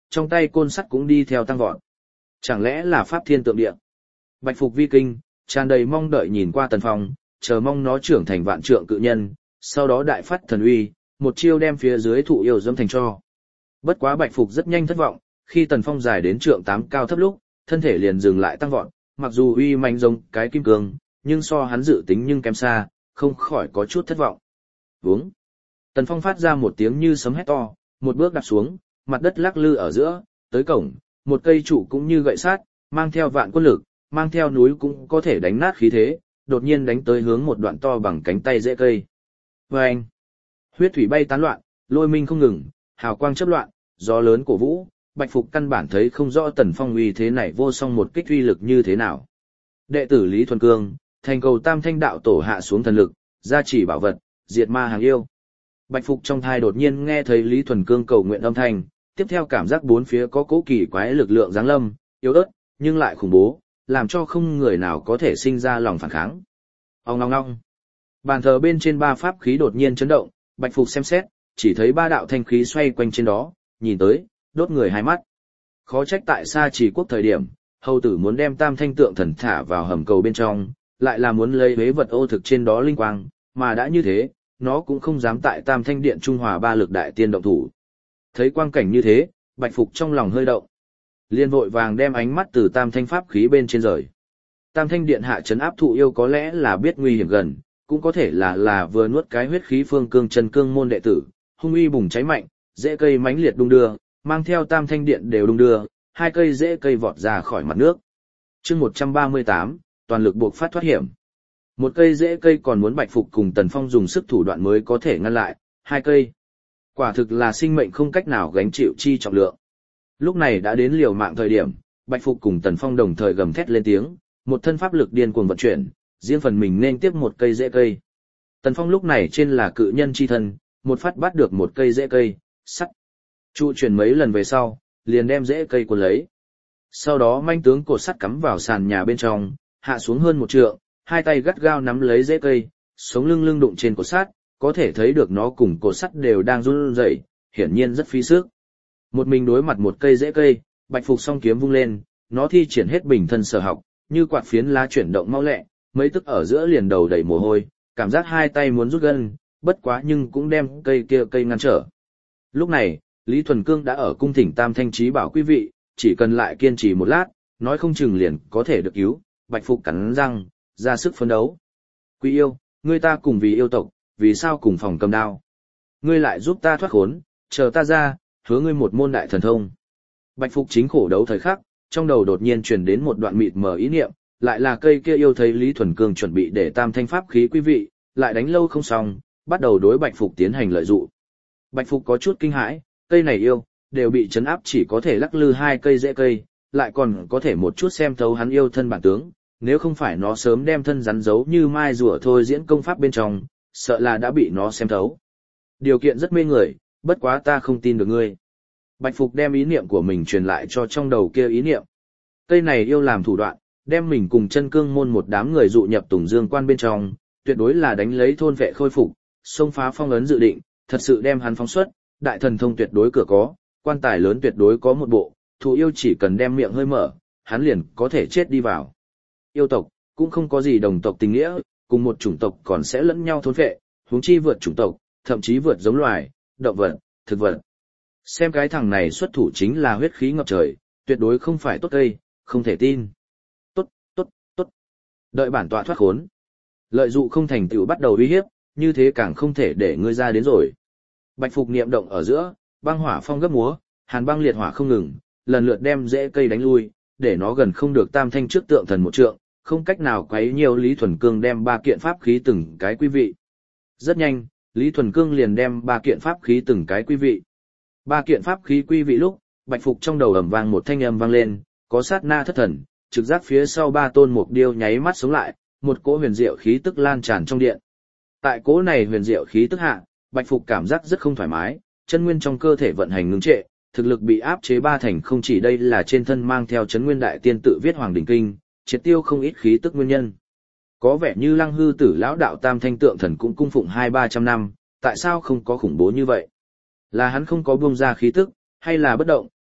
trong tay côn sắt cũng đi theo tăng vọt. Chẳng lẽ là pháp thiên tượng địa? Bạch Phục vi kinh, tràn đầy mong đợi nhìn qua Tần Phong, chờ mong nó trưởng thành vạn trượng cự nhân, sau đó đại phát thần uy, một chiêu đem phía dưới thụ yêu dẫm thành tro. Bất quá Bạch Phục rất nhanh thất vọng, khi Tần Phong dài đến trượng 8 cao thấp lúc, thân thể liền dừng lại tăng vọt, mặc dù uy mạnh giống cái kim cương, nhưng so hắn dự tính nhưng kém xa, không khỏi có chút thất vọng. Vướng. Tần Phong phát ra một tiếng như sấm hét to, một bước đạp xuống, mặt đất lắc lư ở giữa, tới cổng, một cây trụ cũng như gậy sát, mang theo vạn quân lực, mang theo núi cũng có thể đánh nát khí thế, đột nhiên đánh tới hướng một đoạn to bằng cánh tay rễ cây. Vâng! Huyết thủy bay tán loạn, lôi minh không ngừng, hào quang chớp loạn, gió lớn cổ vũ, Bạch Phục căn bản thấy không rõ Tần Phong uy thế này vô song một kích uy lực như thế nào. Đệ tử Lý Thuần Cương, thành cầu Tam Thanh đạo tổ hạ xuống thần lực, gia chỉ bảo vật, diệt ma hàng yêu. Bạch Phục trong thai đột nhiên nghe thấy Lý Thuần Cương cầu nguyện âm thanh, tiếp theo cảm giác bốn phía có cố kỳ quái lực lượng giáng lâm, yếu ớt, nhưng lại khủng bố, làm cho không người nào có thể sinh ra lòng phản kháng. Ong ong ong. Bàn thờ bên trên ba pháp khí đột nhiên chấn động, Bạch Phục xem xét, chỉ thấy ba đạo thanh khí xoay quanh trên đó, nhìn tới, đốt người hai mắt. Khó trách tại Sa Trì quốc thời điểm, hầu tử muốn đem Tam Thanh tượng thần thả vào hầm cầu bên trong, lại là muốn lấy huế vật ô thực trên đó linh quang, mà đã như thế, nó cũng không dám tại Tam Thanh điện Trung Hòa ba lực đại tiên động thủ. Thấy quang cảnh như thế, Bạch Phục trong lòng hơi động. Liên vội vàng đem ánh mắt từ Tam Thanh pháp khí bên trên rời. Tam Thanh điện hạ trấn áp thụ yêu có lẽ là biết nguy hiểm gần, cũng có thể là vừa nuốt cái huyết khí phương cương chân cương môn đệ tử, hung uy bùng cháy mạnh, rễ cây mãnh liệt đung đưa, mang theo Tam Thanh điện đều đung đưa, hai cây rễ cây vọt ra khỏi mặt nước. Chương 138, toàn lực buộc phát thoát hiểm. Một cây rễ cây còn muốn Bạch Phục cùng Tần Phong dùng sức thủ đoạn mới có thể ngăn lại, hai cây. Quả thực là sinh mệnh không cách nào gánh chịu chi trọng lượng. Lúc này đã đến liều mạng thời điểm, Bạch Phục cùng Tần Phong đồng thời gầm thét lên tiếng, một thân pháp lực điên cuồng vận chuyển, riêng phần mình nên tiếp một cây rễ cây. Tần Phong lúc này trên là cự nhân chi thân, một phát bắt được một cây rễ cây, sắt. Trụ chuyển mấy lần về sau, liền đem rễ cây cuốn lấy. Sau đó manh tướng cột sắt cắm vào sàn nhà bên trong, hạ xuống hơn một trượng, hai tay gắt gao nắm lấy rễ cây, sống lưng lưng đụng trên cột sắt, có thể thấy được nó cùng cột sắt đều đang run rẩy, hiển nhiên rất phí sức. Một mình đối mặt một cây rễ cây, Bạch Phục song kiếm vung lên, nó thi triển hết bình thân sở học, như quạt phiến lá chuyển động mau lẹ, mấy tức ở giữa liền đầu đầy mồ hôi, cảm giác hai tay muốn rút gân, bất quá nhưng cũng đem cây kia cây ngăn trở. Lúc này, Lý Thuần Cương đã ở cung thỉnh Tam Thanh trí bảo quý vị, chỉ cần lại kiên trì một lát, nói không chừng liền có thể được cứu. Bạch Phục cắn răng, ra sức phấn đấu. Quý yêu, ngươi ta cùng vì yêu tộc, vì sao cùng phòng cầm đao? Ngươi lại giúp ta thoát khốn, chờ ta ra, hứa ngươi một môn đại thần thông. Bạch Phục chính khổ đấu thời khắc, trong đầu đột nhiên truyền đến một đoạn mịt mờ ý niệm, lại là cây kia yêu thấy Lý Thuần Cương chuẩn bị để Tam Thanh pháp khí quý vị, lại đánh lâu không xong, bắt đầu đối Bạch Phục tiến hành lợi dụ. Bạch Phục có chút kinh hãi, cây này yêu, đều bị trấn áp chỉ có thể lắc lư hai cây rễ cây, lại còn có thể một chút xem thấu hắn yêu thân bản tướng, nếu không phải nó sớm đem thân rắn giấu như mai rùa thôi diễn công pháp bên trong, sợ là đã bị nó xem thấu. Điều kiện rất mê người, bất quá ta không tin được ngươi. Bạch Phục đem ý niệm của mình truyền lại cho trong đầu kia ý niệm. Cây này yêu làm thủ đoạn, đem mình cùng chân cương môn một đám người dụ nhập Tùng Dương quan bên trong, tuyệt đối là đánh lấy thôn vệ khôi phục, xông phá phong ấn dự định, thật sự đem hắn phóng xuất, đại thần thông tuyệt đối cửa có, quan tài lớn tuyệt đối có một bộ, thụ yêu chỉ cần đem miệng hơi mở, hắn liền có thể chết đi vào. Yêu tộc, cũng không có gì đồng tộc tình nghĩa, cùng một chủng tộc còn sẽ lẫn nhau thôn vệ, huống chi vượt chủng tộc, thậm chí vượt giống loài, động vật, thực vật. Xem cái thằng này xuất thủ chính là huyết khí ngập trời, tuyệt đối không phải tốt cây, không thể tin. Tốt, tốt, tốt. Đợi bản tọa thoát khốn. Lợi dụ không thành tựu bắt đầu uy hiếp, như thế càng không thể để ngươi ra đến rồi. Bạch Phục niệm động ở giữa, băng hỏa phong gấp múa, hàn băng liệt hỏa không ngừng, lần lượt đem rễ cây đánh lui, để nó gần không được Tam Thanh trước tượng thần một trượng, không cách nào quấy nhiều Lý Thuần Cương đem ba kiện pháp khí từng cái quý vị. Rất nhanh, Lý Thuần Cương liền đem ba kiện pháp khí từng cái quý vị. Ba kiện pháp khí quý vị lúc, Bạch Phục trong đầu ầm vang một thanh âm vang lên, có sát na thất thần, trực giác phía sau ba tôn mục điêu nháy mắt sống lại, một cỗ huyền diệu khí tức lan tràn trong điện. Tại cỗ này huyền diệu khí tức hạ, Bạch Phục cảm giác rất không thoải mái, chân nguyên trong cơ thể vận hành ngưng trệ, thực lực bị áp chế ba thành, không chỉ đây là trên thân mang theo chấn nguyên đại tiên tự viết Hoàng Đỉnh Kinh, triệt tiêu không ít khí tức nguyên nhân. Có vẻ như Lăng Hư Tử lão đạo Tam Thanh tượng thần cũng cung phụng 200-300 năm, tại sao không có khủng bố như vậy? Là hắn không có buông ra khí tức, hay là bất động,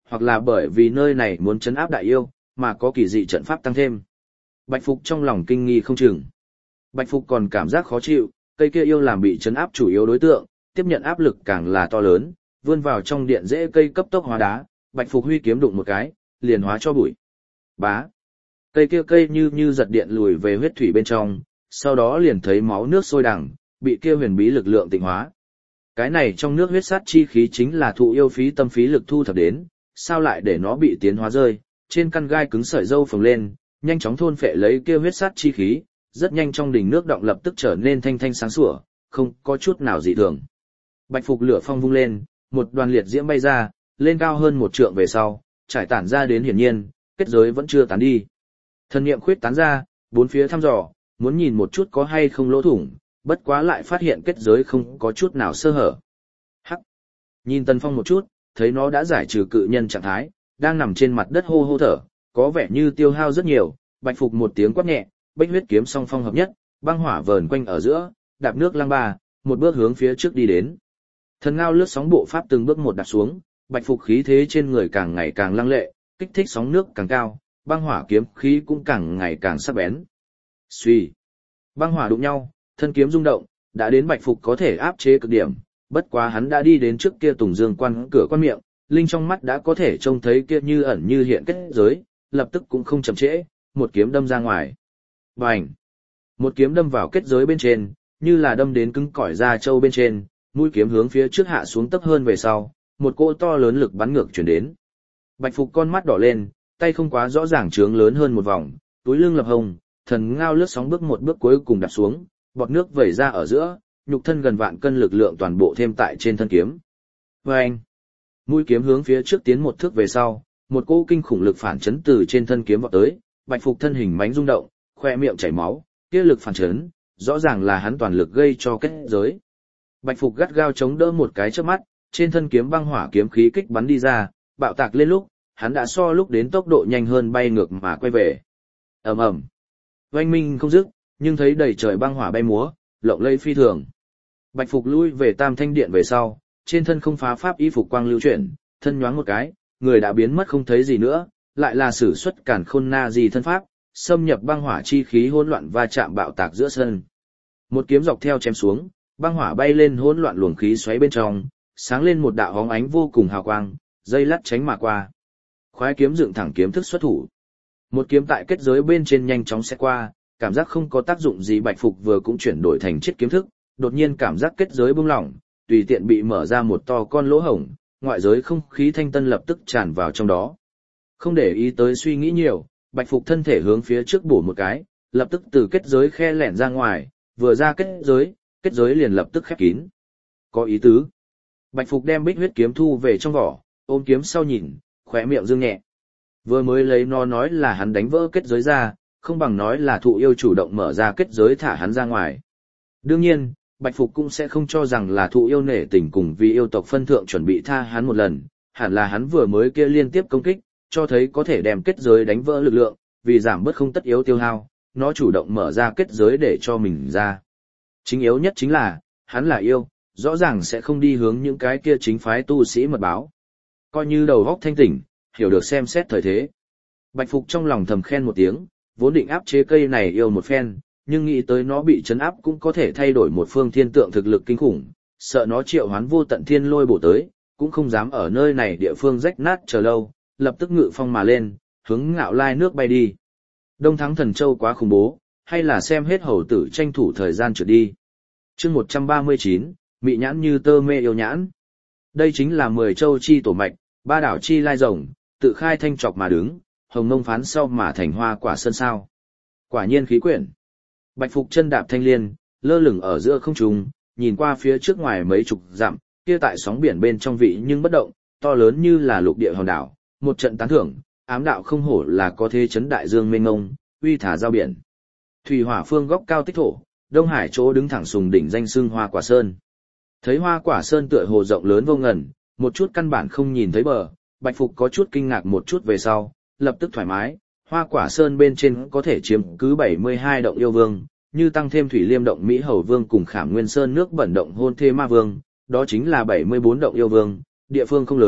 hoặc là bởi vì nơi này muốn trấn áp đại yêu, mà có kỳ dị trận pháp tăng thêm. Bạch Phục trong lòng kinh nghi không chừng. Bạch Phục còn cảm giác khó chịu, cây kia yêu làm bị trấn áp chủ yếu đối tượng, tiếp nhận áp lực càng là to lớn, vươn vào trong điện rễ cây cấp tốc hóa đá, Bạch Phục huy kiếm đụng một cái, liền hóa cho bụi. Bá. Cây kia cây như giật điện lùi về huyết thủy bên trong, sau đó liền thấy máu nước sôi đằng, bị kia huyền bí lực lượng tịnh hóa. Cái này trong nước huyết sát chi khí chính là thụ yêu phí tâm phí lực thu thập đến, sao lại để nó bị tiến hóa rơi, trên căn gai cứng sợi dâu phồng lên, nhanh chóng thôn phệ lấy kia huyết sát chi khí, rất nhanh trong đỉnh nước động lập tức trở nên thanh thanh sáng sủa, không có chút nào dị thường. Bạch Phục lửa phong vung lên, một đoàn liệt diễm bay ra, lên cao hơn 1 trượng về sau, trải tản ra đến hiển nhiên, kết giới vẫn chưa tán đi. Thần niệm khuyết tán ra, bốn phía thăm dò, muốn nhìn một chút có hay không lỗ thủng, bất quá lại phát hiện kết giới không có chút nào sơ hở. Hắc. Nhìn Tần Phong một chút, thấy nó đã giải trừ cự nhân trạng thái, đang nằm trên mặt đất hô hô thở, có vẻ như tiêu hao rất nhiều. Bạch Phục một tiếng quát nhẹ, bách huyết kiếm song phong hợp nhất, băng hỏa vờn quanh ở giữa, đạp nước lăng ba, một bước hướng phía trước đi đến. Thần ngao lướt sóng bộ pháp từng bước một đạp xuống, Bạch Phục khí thế trên người càng ngày càng lăng lệ, kích thích sóng nước càng cao, băng hỏa kiếm khí cũng càng ngày càng sắc bén. Suy, băng hỏa đụng nhau, thân kiếm rung động, đã đến Bạch Phục có thể áp chế cực điểm, bất quá hắn đã đi đến trước kia Tùng Dương quan cửa quan miệng, linh trong mắt đã có thể trông thấy kia như ẩn như hiện kết giới, lập tức cũng không chậm trễ, một kiếm đâm ra ngoài. Bành! Một kiếm đâm vào kết giới bên trên, như là đâm đến cứng cỏi da trâu bên trên, mũi kiếm hướng phía trước hạ xuống tấp hơn về sau, một cỗ to lớn lực bắn ngược chuyển đến. Bạch Phục con mắt đỏ lên, tay không quá rõ ràng trướng lớn hơn một vòng, túi lưng lập hồng, thần ngao lướt sóng bước một bước cuối cùng đạp xuống, bọt nước vẩy ra ở giữa, nhục thân gần vạn cân lực lượng toàn bộ thêm tại trên thân kiếm. Vâng! Mũi kiếm hướng phía trước tiến một thước về sau, một cỗ kinh khủng lực phản chấn từ trên thân kiếm vọt tới, Bạch Phục thân hình mánh rung động, khoe miệng chảy máu, kia lực phản chấn, rõ ràng là hắn toàn lực gây cho kết giới. Bạch Phục gắt gao chống đỡ một cái chớp mắt, trên thân kiếm băng hỏa kiếm khí kích bắn đi ra, bạo tạc lên lúc, hắn đã so lúc đến tốc độ nhanh hơn bay ngược mà quay về. Ầm ầm. Oanh minh không dứt, nhưng thấy đầy trời băng hỏa bay múa, lộng lẫy phi thường. Bạch Phục lui về Tam Thanh Điện về sau, trên thân không phá pháp y phục quang lưu chuyển, thân nhoáng một cái, người đã biến mất không thấy gì nữa, lại là sử xuất cản khôn na gì thân pháp, xâm nhập băng hỏa chi khí hỗn loạn va chạm bạo tạc giữa sân. Một kiếm dọc theo chém xuống, băng hỏa bay lên hỗn loạn luồng khí xoáy bên trong, sáng lên một đạo hóng ánh vô cùng hào quang, dây lắt tránh mà qua. Khoái kiếm dựng thẳng kiếm thức xuất thủ. Một kiếm tại kết giới bên trên nhanh chóng sẽ qua, cảm giác không có tác dụng gì Bạch Phục vừa cũng chuyển đổi thành chiết kiếm thức, đột nhiên cảm giác kết giới bung lỏng, tùy tiện bị mở ra một to con lỗ hổng, ngoại giới không khí thanh tân lập tức tràn vào trong đó. Không để ý tới suy nghĩ nhiều, Bạch Phục thân thể hướng phía trước bổ một cái, lập tức từ kết giới khe lẻn ra ngoài, vừa ra kết giới liền lập tức khép kín. Có ý tứ. Bạch Phục đem bích huyết kiếm thu về trong vỏ, ôm kiếm sau nhìn, khóe miệng dương nhẹ. Vừa mới lấy nó nói là hắn đánh vỡ kết giới ra, không bằng nói là thụ yêu chủ động mở ra kết giới thả hắn ra ngoài. Đương nhiên, Bạch Phục cũng sẽ không cho rằng là thụ yêu nể tình cùng vì yêu tộc phân thượng chuẩn bị tha hắn một lần, hẳn là hắn vừa mới kia liên tiếp công kích, cho thấy có thể đem kết giới đánh vỡ lực lượng, vì giảm bớt không tất yếu tiêu hao, nó chủ động mở ra kết giới để cho mình ra. Chính yếu nhất chính là, hắn là yêu, rõ ràng sẽ không đi hướng những cái kia chính phái tu sĩ mật báo. Coi như đầu óc thanh tỉnh, hiểu được xem xét thời thế. Bạch Phục trong lòng thầm khen một tiếng, vốn định áp chế cây này yêu một phen, nhưng nghĩ tới nó bị trấn áp cũng có thể thay đổi một phương thiên tượng thực lực kinh khủng, sợ nó triệu hoán vô tận thiên lôi bổ tới, cũng không dám ở nơi này địa phương rách nát chờ lâu, lập tức ngự phong mà lên, hướng Ngạo Lai nước bay đi. Đông Thắng Thần Châu quá khủng bố, hay là xem hết hầu tử tranh thủ thời gian trượt đi. Chương 139, mị nhãn như tơ mê yêu nhãn. Đây chính là 10 châu chi tổ mạch, 3 đảo chi lai rồng, tự khai thanh trọc mà đứng, hồng mông phán sau mà thành hoa quả sơn sao. Quả nhiên khí quyển. Bạch Phục chân đạp thanh liên, lơ lửng ở giữa không trung, nhìn qua phía trước ngoài mấy chục dặm, kia tại sóng biển bên trong vị nhưng bất động, to lớn như là lục địa hòn đảo, một trận tán thưởng, ám đạo không hổ là có thế chấn đại dương mênh mông, uy thả giao biển. Thủy hỏa phương góc cao tích thổ, Đông Hải chỗ đứng thẳng sùng đỉnh danh xưng Hoa Quả Sơn. Thấy Hoa Quả Sơn tựa hồ rộng lớn vô ngần, một chút căn bản không nhìn thấy bờ, Bạch Phục có chút kinh ngạc một chút về sau, lập tức thoải mái, Hoa Quả Sơn bên trên có thể chiếm cứ 72 động yêu vương, như tăng thêm Thủy Liêm động Mỹ Hầu Vương cùng Khảm Nguyên Sơn nước bẩn động Hôn Thê Ma Vương, đó chính là 74 động yêu vương, địa phương không lớn,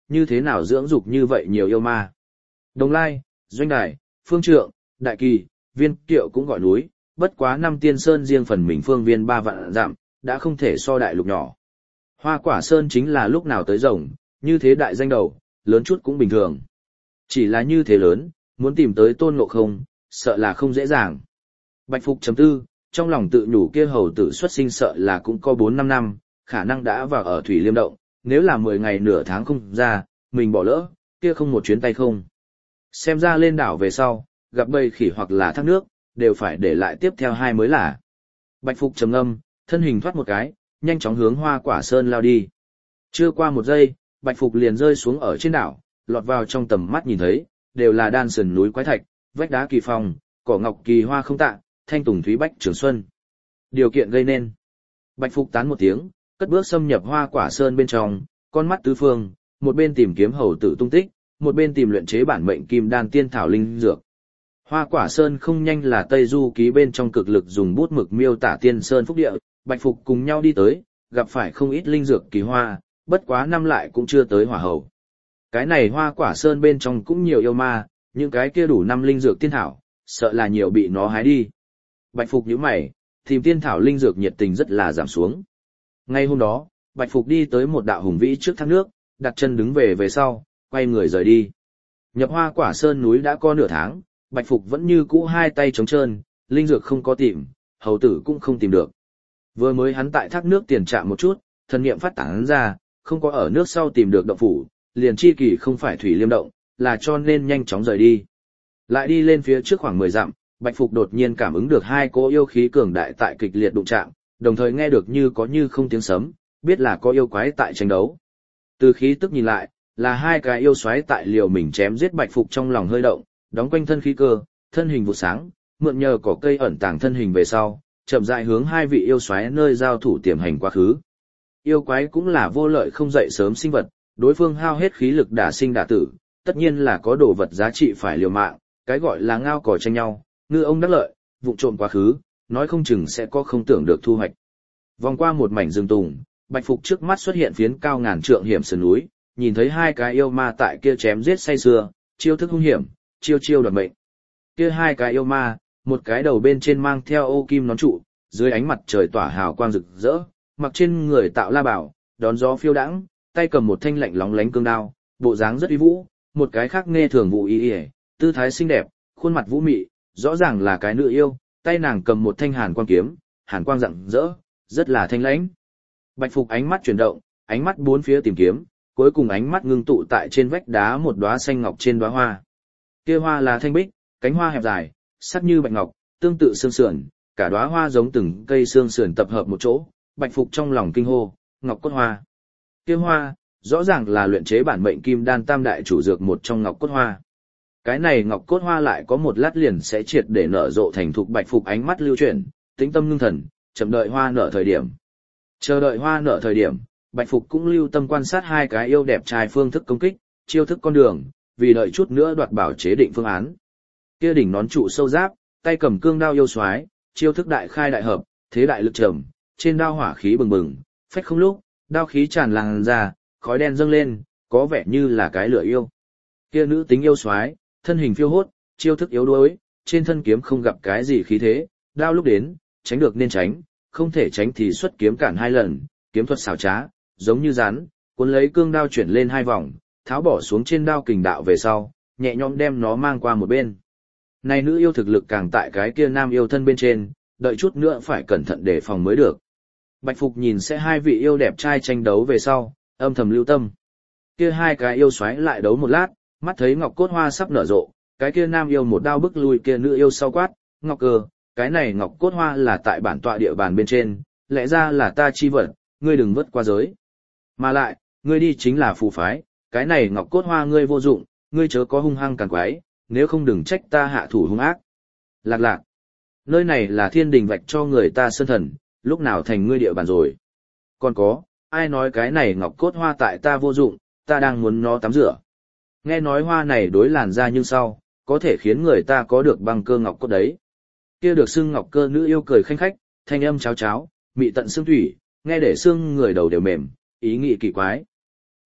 như thế nào dưỡng dục như vậy nhiều yêu ma. Đồng Lai, Doanh Đài, Phương Trượng, Đại Kỳ, Viên Kiệu cũng gọi núi, bất quá năm Tiên Sơn riêng phần mình phương viên 3 vạn dặm, đã không thể so đại lục nhỏ. Hoa Quả Sơn chính là lúc nào tới rồng, như thế đại danh đầu, lớn chút cũng bình thường. Chỉ là như thế lớn, muốn tìm tới Tôn Ngộ Không, sợ là không dễ dàng. Bạch Phục chấm tư, trong lòng tự nhủ kia hầu tử xuất sinh sợ là cũng có 4-5 năm, khả năng đã vào ở Thủy Liêm Động, nếu là 10 ngày nửa tháng không ra, mình bỏ lỡ, kia không một chuyến tay không. Xem ra lên đảo về sau, gặp bầy khỉ hoặc là thác nước, đều phải để lại tiếp theo 2 mới là. Bạch Phục trầm ngâm, thân hình thoát một cái, nhanh chóng hướng Hoa Quả Sơn lao đi. Chưa qua một giây, Bạch Phục liền rơi xuống ở trên đảo, lọt vào trong tầm mắt nhìn thấy, đều là đan sườn núi quái thạch, vách đá kỳ phong, cỏ ngọc kỳ hoa không tạ, thanh tùng thúy bách trường xuân. Điều kiện gây nên. Bạch Phục tán một tiếng, cất bước xâm nhập Hoa Quả Sơn bên trong, con mắt tứ phương, một bên tìm kiếm hầu tử tung tích, một bên tìm luyện chế bản mệnh kim đan tiên thảo linh dược. Hoa Quả Sơn không nhanh là Tây Du ký bên trong cực lực dùng bút mực miêu tả tiên sơn phúc địa, Bạch Phục cùng nhau đi tới, gặp phải không ít linh dược kỳ hoa, bất quá năm lại cũng chưa tới hỏa hầu. Cái này Hoa Quả Sơn bên trong cũng nhiều yêu ma, những cái kia đủ 5 linh dược tiên thảo, sợ là nhiều bị nó hái đi. Bạch Phục nhíu mày, tìm tiên thảo linh dược nhiệt tình rất là giảm xuống. Ngay hôm đó, Bạch Phục đi tới một đạo hùng vĩ trước thác nước, đặt chân đứng về sau, quay người rời đi. Nhập Hoa Quả Sơn núi đã có nửa tháng, Bạch Phục vẫn như cũ hai tay trống trơn, linh dược không có tìm, hầu tử cũng không tìm được. Vừa mới hắn tại thác nước tiền trạm một chút, thần niệm phát tán ra, không có ở nước sau tìm được động phủ, liền chi kỳ không phải Thủy Liêm Động, là cho nên nhanh chóng rời đi. Lại đi lên phía trước khoảng 10 dặm, Bạch Phục đột nhiên cảm ứng được 2 cỗ yêu khí cường đại tại kịch liệt đụng chạm, đồng thời nghe được như có như không tiếng sấm, biết là có yêu quái tại tranh đấu. Từ khí tức nhìn lại, là 2 cái yêu xoáy tại liều mình chém giết Bạch Phục trong lòng hơi động, đóng quanh thân khí cơ, thân hình vụ sáng, mượn nhờ cỏ cây ẩn tàng thân hình về sau, chậm rãi hướng 2 vị yêu xoáy nơi giao thủ tiềm hành quá khứ. Yêu quái cũng là vô lợi không dậy sớm sinh vật, đối phương hao hết khí lực đả sinh đả tử, tất nhiên là có đồ vật giá trị phải liều mạng, cái gọi là ngao cỏ tranh nhau, ngư ông đắc lợi, vụng trộm quá khứ, nói không chừng sẽ có không tưởng được thu hoạch. Vòng qua một mảnh rừng tùng, Bạch Phục trước mắt xuất hiện phiến cao ngàn trượng hiểm sườn núi, nhìn thấy 2 cái yêu ma tại kia chém giết say sưa, chiêu thức hung hiểm, chiêu chiêu đoạt mệnh. Kia 2 cái yêu ma, một cái đầu bên trên mang theo ô kim nón trụ, dưới ánh mặt trời tỏa hào quang rực rỡ, mặc trên người tạo la bảo, đón gió phiêu đãng, tay cầm một thanh lạnh lóng lánh cương đao, bộ dáng rất uy vũ, một cái khác nghe thường vụ y, tư thái xinh đẹp, khuôn mặt vũ mị, rõ ràng là cái nữ yêu, tay nàng cầm một thanh hàn quang kiếm, hàn quang rạng rỡ, rất là thanh lãnh. Bạch Phục ánh mắt chuyển động, ánh mắt bốn phía tìm kiếm, cuối cùng ánh mắt ngưng tụ tại trên vách đá một đóa xanh ngọc trên đóa hoa. Kia hoa là thanh bích, cánh hoa hẹp dài, sắc như bạch ngọc, tương tự xương sườn, cả đóa hoa giống từng cây xương sườn tập hợp một chỗ. Bạch Phục trong lòng kinh hô, ngọc cốt hoa. Kia hoa, rõ ràng là luyện chế bản mệnh kim đan tam đại chủ dược một trong ngọc cốt hoa. Cái này ngọc cốt hoa lại có một lát liền sẽ triệt để nở rộ thành thục. Bạch Phục ánh mắt lưu chuyển, tĩnh tâm ngưng thần, chậm đợi hoa nở thời điểm. Chờ đợi hoa nở thời điểm, Bạch Phục cũng lưu tâm quan sát 2 cái yêu đẹp trai phương thức công kích, chiêu thức con đường, vì đợi chút nữa đoạt bảo chế định phương án. Kia đỉnh nón trụ sâu giáp, tay cầm cương đao yêu soái, chiêu thức đại khai đại hợp, thế đại lực trầm, trên đao hỏa khí bừng bừng, phách không lúc, đao khí tràn lan ra, khói đen dâng lên, có vẻ như là cái lửa yêu. Kia nữ tính yêu soái, thân hình phiêu hốt, chiêu thức yếu đuối, trên thân kiếm không gặp cái gì khí thế, đao lúc đến, tránh được nên tránh, không thể tránh thì xuất kiếm cản 2 lần, kiếm thuật xảo trá, giống như rắn, cuốn lấy cương đao chuyển lên 2 vòng, tháo bỏ xuống trên đao kình đạo về sau, nhẹ nhõm đem nó mang qua một bên. Này nữ yêu thực lực càng tại cái kia nam yêu thân bên trên, đợi chút nữa phải cẩn thận đề phòng mới được. Bạch Phục nhìn sẽ 2 vị yêu đẹp trai tranh đấu về sau, âm thầm lưu tâm. Kia 2 cái yêu xoáy lại đấu một lát, mắt thấy ngọc cốt hoa sắp nở rộ, cái kia nam yêu một đao bức lui kia nữ yêu sau quát, "Ngọc Cơ, cái này ngọc cốt hoa là tại bản tọa địa bàn bên trên, lẽ ra là ta chi vật, ngươi đừng vứt qua giới. Mà lại, ngươi đi chính là phù phái, cái này ngọc cốt hoa ngươi vô dụng, ngươi chớ có hung hăng càng quái, nếu không đừng trách ta hạ thủ hung ác." Lạc lạc, nơi này là thiên đình vạch cho người ta sơn thần, lúc nào thành ngươi địa bàn rồi. Còn có, ai nói cái này ngọc cốt hoa tại ta vô dụng, ta đang muốn nó tắm rửa. Nghe nói hoa này đối làn da nhưng sau, có thể khiến người ta có được băng cơ ngọc cốt đấy. Kia được xưng ngọc cơ nữ yêu cười khanh khách, thanh âm cháo cháo, mị tận xương thủy, nghe để xương người đầu đều mềm, ý nghĩ kỳ quái.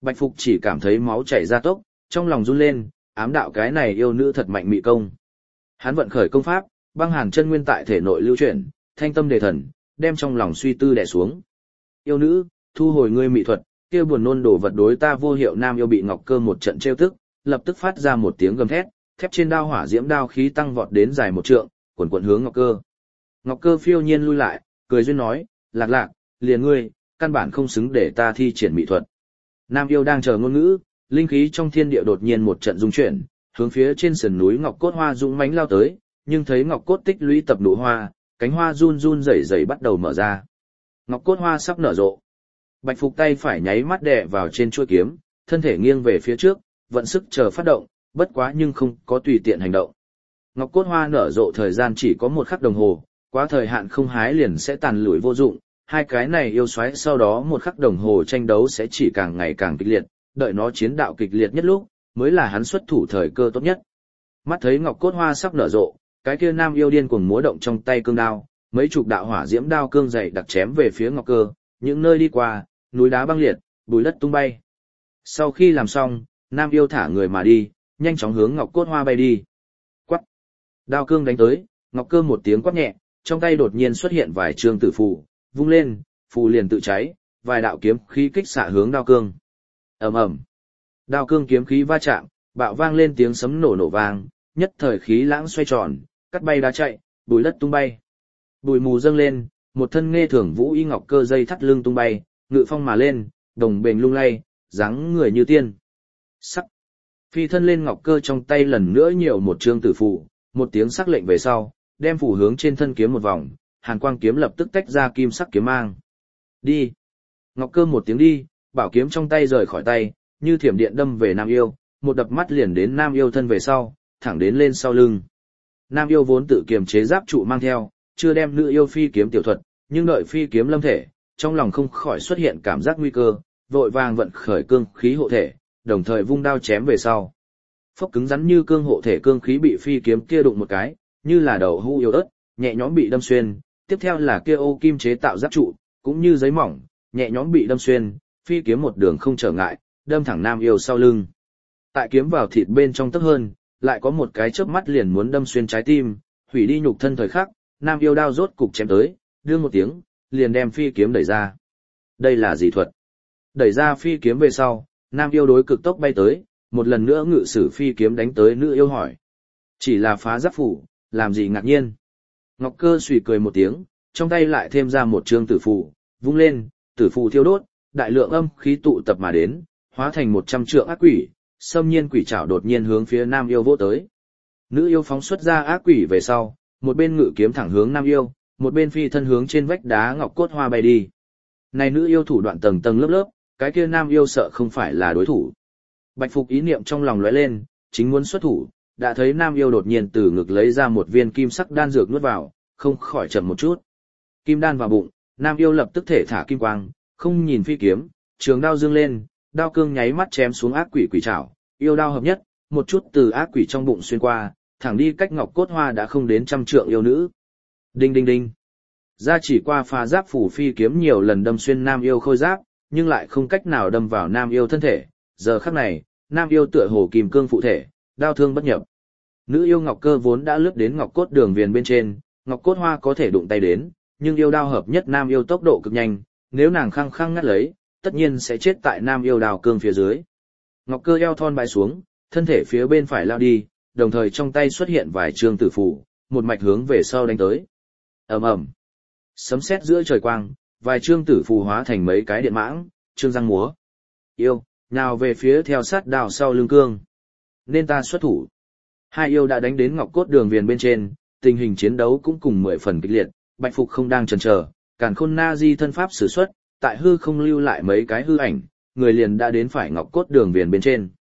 Bạch Phục chỉ cảm thấy máu chảy ra tốc, trong lòng run lên, ám đạo cái này yêu nữ thật mạnh mị công. Hắn vận khởi công pháp, băng hàn chân nguyên tại thể nội lưu chuyển, thanh tâm đề thần, đem trong lòng suy tư đè xuống. Yêu nữ, thu hồi ngươi mị thuật, kia buồn nôn đổ vật đối ta vô hiệu. Nam yêu bị Ngọc Cơ một trận trêu tức, lập tức phát ra một tiếng gầm thét, thép trên đao hỏa diễm đao khí tăng vọt đến dài 1 trượng, quần quần hướng Ngọc Cơ. Ngọc Cơ phiêu nhiên lui lại, cười duyên nói, lạc lạc, liền ngươi, căn bản không xứng để ta thi triển mỹ thuật. Nam yêu đang chờ ngôn ngữ, linh khí trong thiên địa đột nhiên một trận rung chuyển, hướng phía trên sườn núi Ngọc Cốt Hoa dũng mãnh lao tới, nhưng thấy Ngọc Cốt tích lũy tập nụ hoa, cánh hoa run run rẩy rẩy bắt đầu mở ra. Ngọc Cốt Hoa sắp nở rộ. Bạch Phục tay phải nháy mắt đè vào trên chuôi kiếm, thân thể nghiêng về phía trước, vận sức chờ phát động, bất quá nhưng không có tùy tiện hành động. Ngọc Cốt Hoa nở rộ thời gian chỉ có 1 khắc đồng hồ, quá thời hạn không hái liền sẽ tàn lụi vô dụng, hai cái này yêu xoáy sau đó 1 khắc đồng hồ tranh đấu sẽ chỉ càng ngày càng kịch liệt, đợi nó chiến đạo kịch liệt nhất lúc, mới là hắn xuất thủ thời cơ tốt nhất. Mắt thấy Ngọc Cốt Hoa sắp nở rộ, cái kia nam yêu điên cuồng múa động trong tay cương đao, mấy chục đạo hỏa diễm đao cương dày đặc chém về phía Ngọc Cơ, những nơi đi qua, núi đá băng liệt, bùi đất tung bay. Sau khi làm xong, nam yêu thả người mà đi, nhanh chóng hướng Ngọc Cốt Hoa bay đi. Quắt! Đao cương đánh tới, Ngọc Cơ một tiếng quát nhẹ, trong tay đột nhiên xuất hiện vài trương tử phù, vung lên, phù liền tự cháy, vài đạo kiếm khí kích xạ hướng đao cương. Ầm ầm. Đao cương kiếm khí va chạm, bạo vang lên tiếng sấm nổ nổ vang, nhất thời khí lãng xoay tròn, cắt bay đá chạy, bùi đất tung bay. Bụi mù dâng lên, một thân nghe thường vũ y ngọc cơ dây thắt lưng tung bay, ngự phong mà lên, đồng bền lung lay, dáng người như tiên. Sắc. Phi thân lên ngọc cơ trong tay lần nữa nhiều một trương tử phù, một tiếng sắc lệnh về sau, đem phù hướng trên thân kiếm một vòng, hàn quang kiếm lập tức tách ra kim sắc kiếm mang. Đi. Ngọc cơ một tiếng đi, bảo kiếm trong tay rời khỏi tay, như thiểm điện đâm về nam yêu, một đập mắt liền đến nam yêu thân về sau, thẳng đến lên sau lưng. Nam yêu vốn tự kiềm chế giáp trụ mang theo, chưa đem nữ yêu phi kiếm tiểu thuật, nhưng đợi phi kiếm lâm thể, trong lòng không khỏi xuất hiện cảm giác nguy cơ, vội vàng vận khởi cương khí hộ thể, đồng thời vung đao chém về sau. Phốc cứng rắn như cương hộ thể cương khí bị phi kiếm kia đụng một cái, như là đầu hũ yếu ớt, nhẹ nhõm bị đâm xuyên, tiếp theo là kia ô kim chế tạo giáp trụ, cũng như giấy mỏng, nhẹ nhõm bị đâm xuyên, phi kiếm một đường không trở ngại, đâm thẳng nam yêu sau lưng. Tại kiếm vào thịt bên trong tấc hơn, lại có một cái chớp mắt liền muốn đâm xuyên trái tim, hủy đi nhục thân thời khắc, nam yêu đao rốt cục chém tới, đương một tiếng, liền đem phi kiếm đẩy ra. Đây là gì thuật? Đẩy ra phi kiếm về sau, nam yêu đối cực tốc bay tới, một lần nữa ngự sử phi kiếm đánh tới nữ yêu hỏi. Chỉ là phá giáp phủ, làm gì ngạc nhiên? Ngọc Cơ suy cười một tiếng, trong tay lại thêm ra một trương tử phù, vung lên, tử phù thiêu đốt, đại lượng âm khí tụ tập mà đến, hóa thành 100 trượng ác quỷ, xâm nhiên quỷ trảo đột nhiên hướng phía nam yêu vỗ tới. Nữ yêu phóng xuất ra ác quỷ về sau, một bên ngự kiếm thẳng hướng nam yêu, một bên phi thân hướng trên vách đá ngọc cốt hoa bay đi. Này nữ yêu thủ đoạn tầng tầng lớp lớp, cái kia nam yêu sợ không phải là đối thủ. Bạch Phục ý niệm trong lòng lóe lên, chính muốn xuất thủ, đã thấy nam yêu đột nhiên từ ngực lấy ra một viên kim sắc đan dược nuốt vào, không khỏi chậm một chút. Kim đan vào bụng, nam yêu lập tức thể thả kim quang, không nhìn phi kiếm, trường đao dương lên, đao cương nháy mắt chém xuống ác quỷ quỷ trảo, yêu đao hợp nhất, một chút từ ác quỷ trong bụng xuyên qua, thẳng đi cách ngọc cốt hoa đã không đến 100 trượng yêu nữ. Đinh đinh đinh. Ra chỉ qua phá giáp phủ phi kiếm nhiều lần đâm xuyên nam yêu khôi giáp, nhưng lại không cách nào đâm vào nam yêu thân thể. Giờ khắc này, nam yêu tựa hồ kìm cương phụ thể, đao thương bất nhập. Nữ yêu ngọc cơ vốn đã lướt đến ngọc cốt đường viền bên trên, ngọc cốt hoa có thể đụng tay đến, nhưng yêu đao hợp nhất nam yêu tốc độ cực nhanh, nếu nàng khăng khăng ngắt lấy, tất nhiên sẽ chết tại nam yêu đào cương phía dưới. Ngọc cơ eo thon bãi xuống, thân thể phía bên phải lao đi, đồng thời trong tay xuất hiện vài trương tử phù, một mạch hướng về sau đánh tới. Ầm ầm. Sấm sét giữa trời quang, vài trương tử phù hóa thành mấy cái điện mãng, trương răng múa. Yêu, nào về phía theo sát đào sau lưng cương. Nên ta xuất thủ. Hai yêu đã đánh đến ngọc cốt đường viền bên trên, tình hình chiến đấu cũng cùng 10 phần kịch liệt, Bạch Phục không đang chần chờ, càn khôn na di thân pháp sử xuất, tại hư không lưu lại mấy cái hư ảnh, người liền đã đến phải ngọc cốt đường viền bên trên.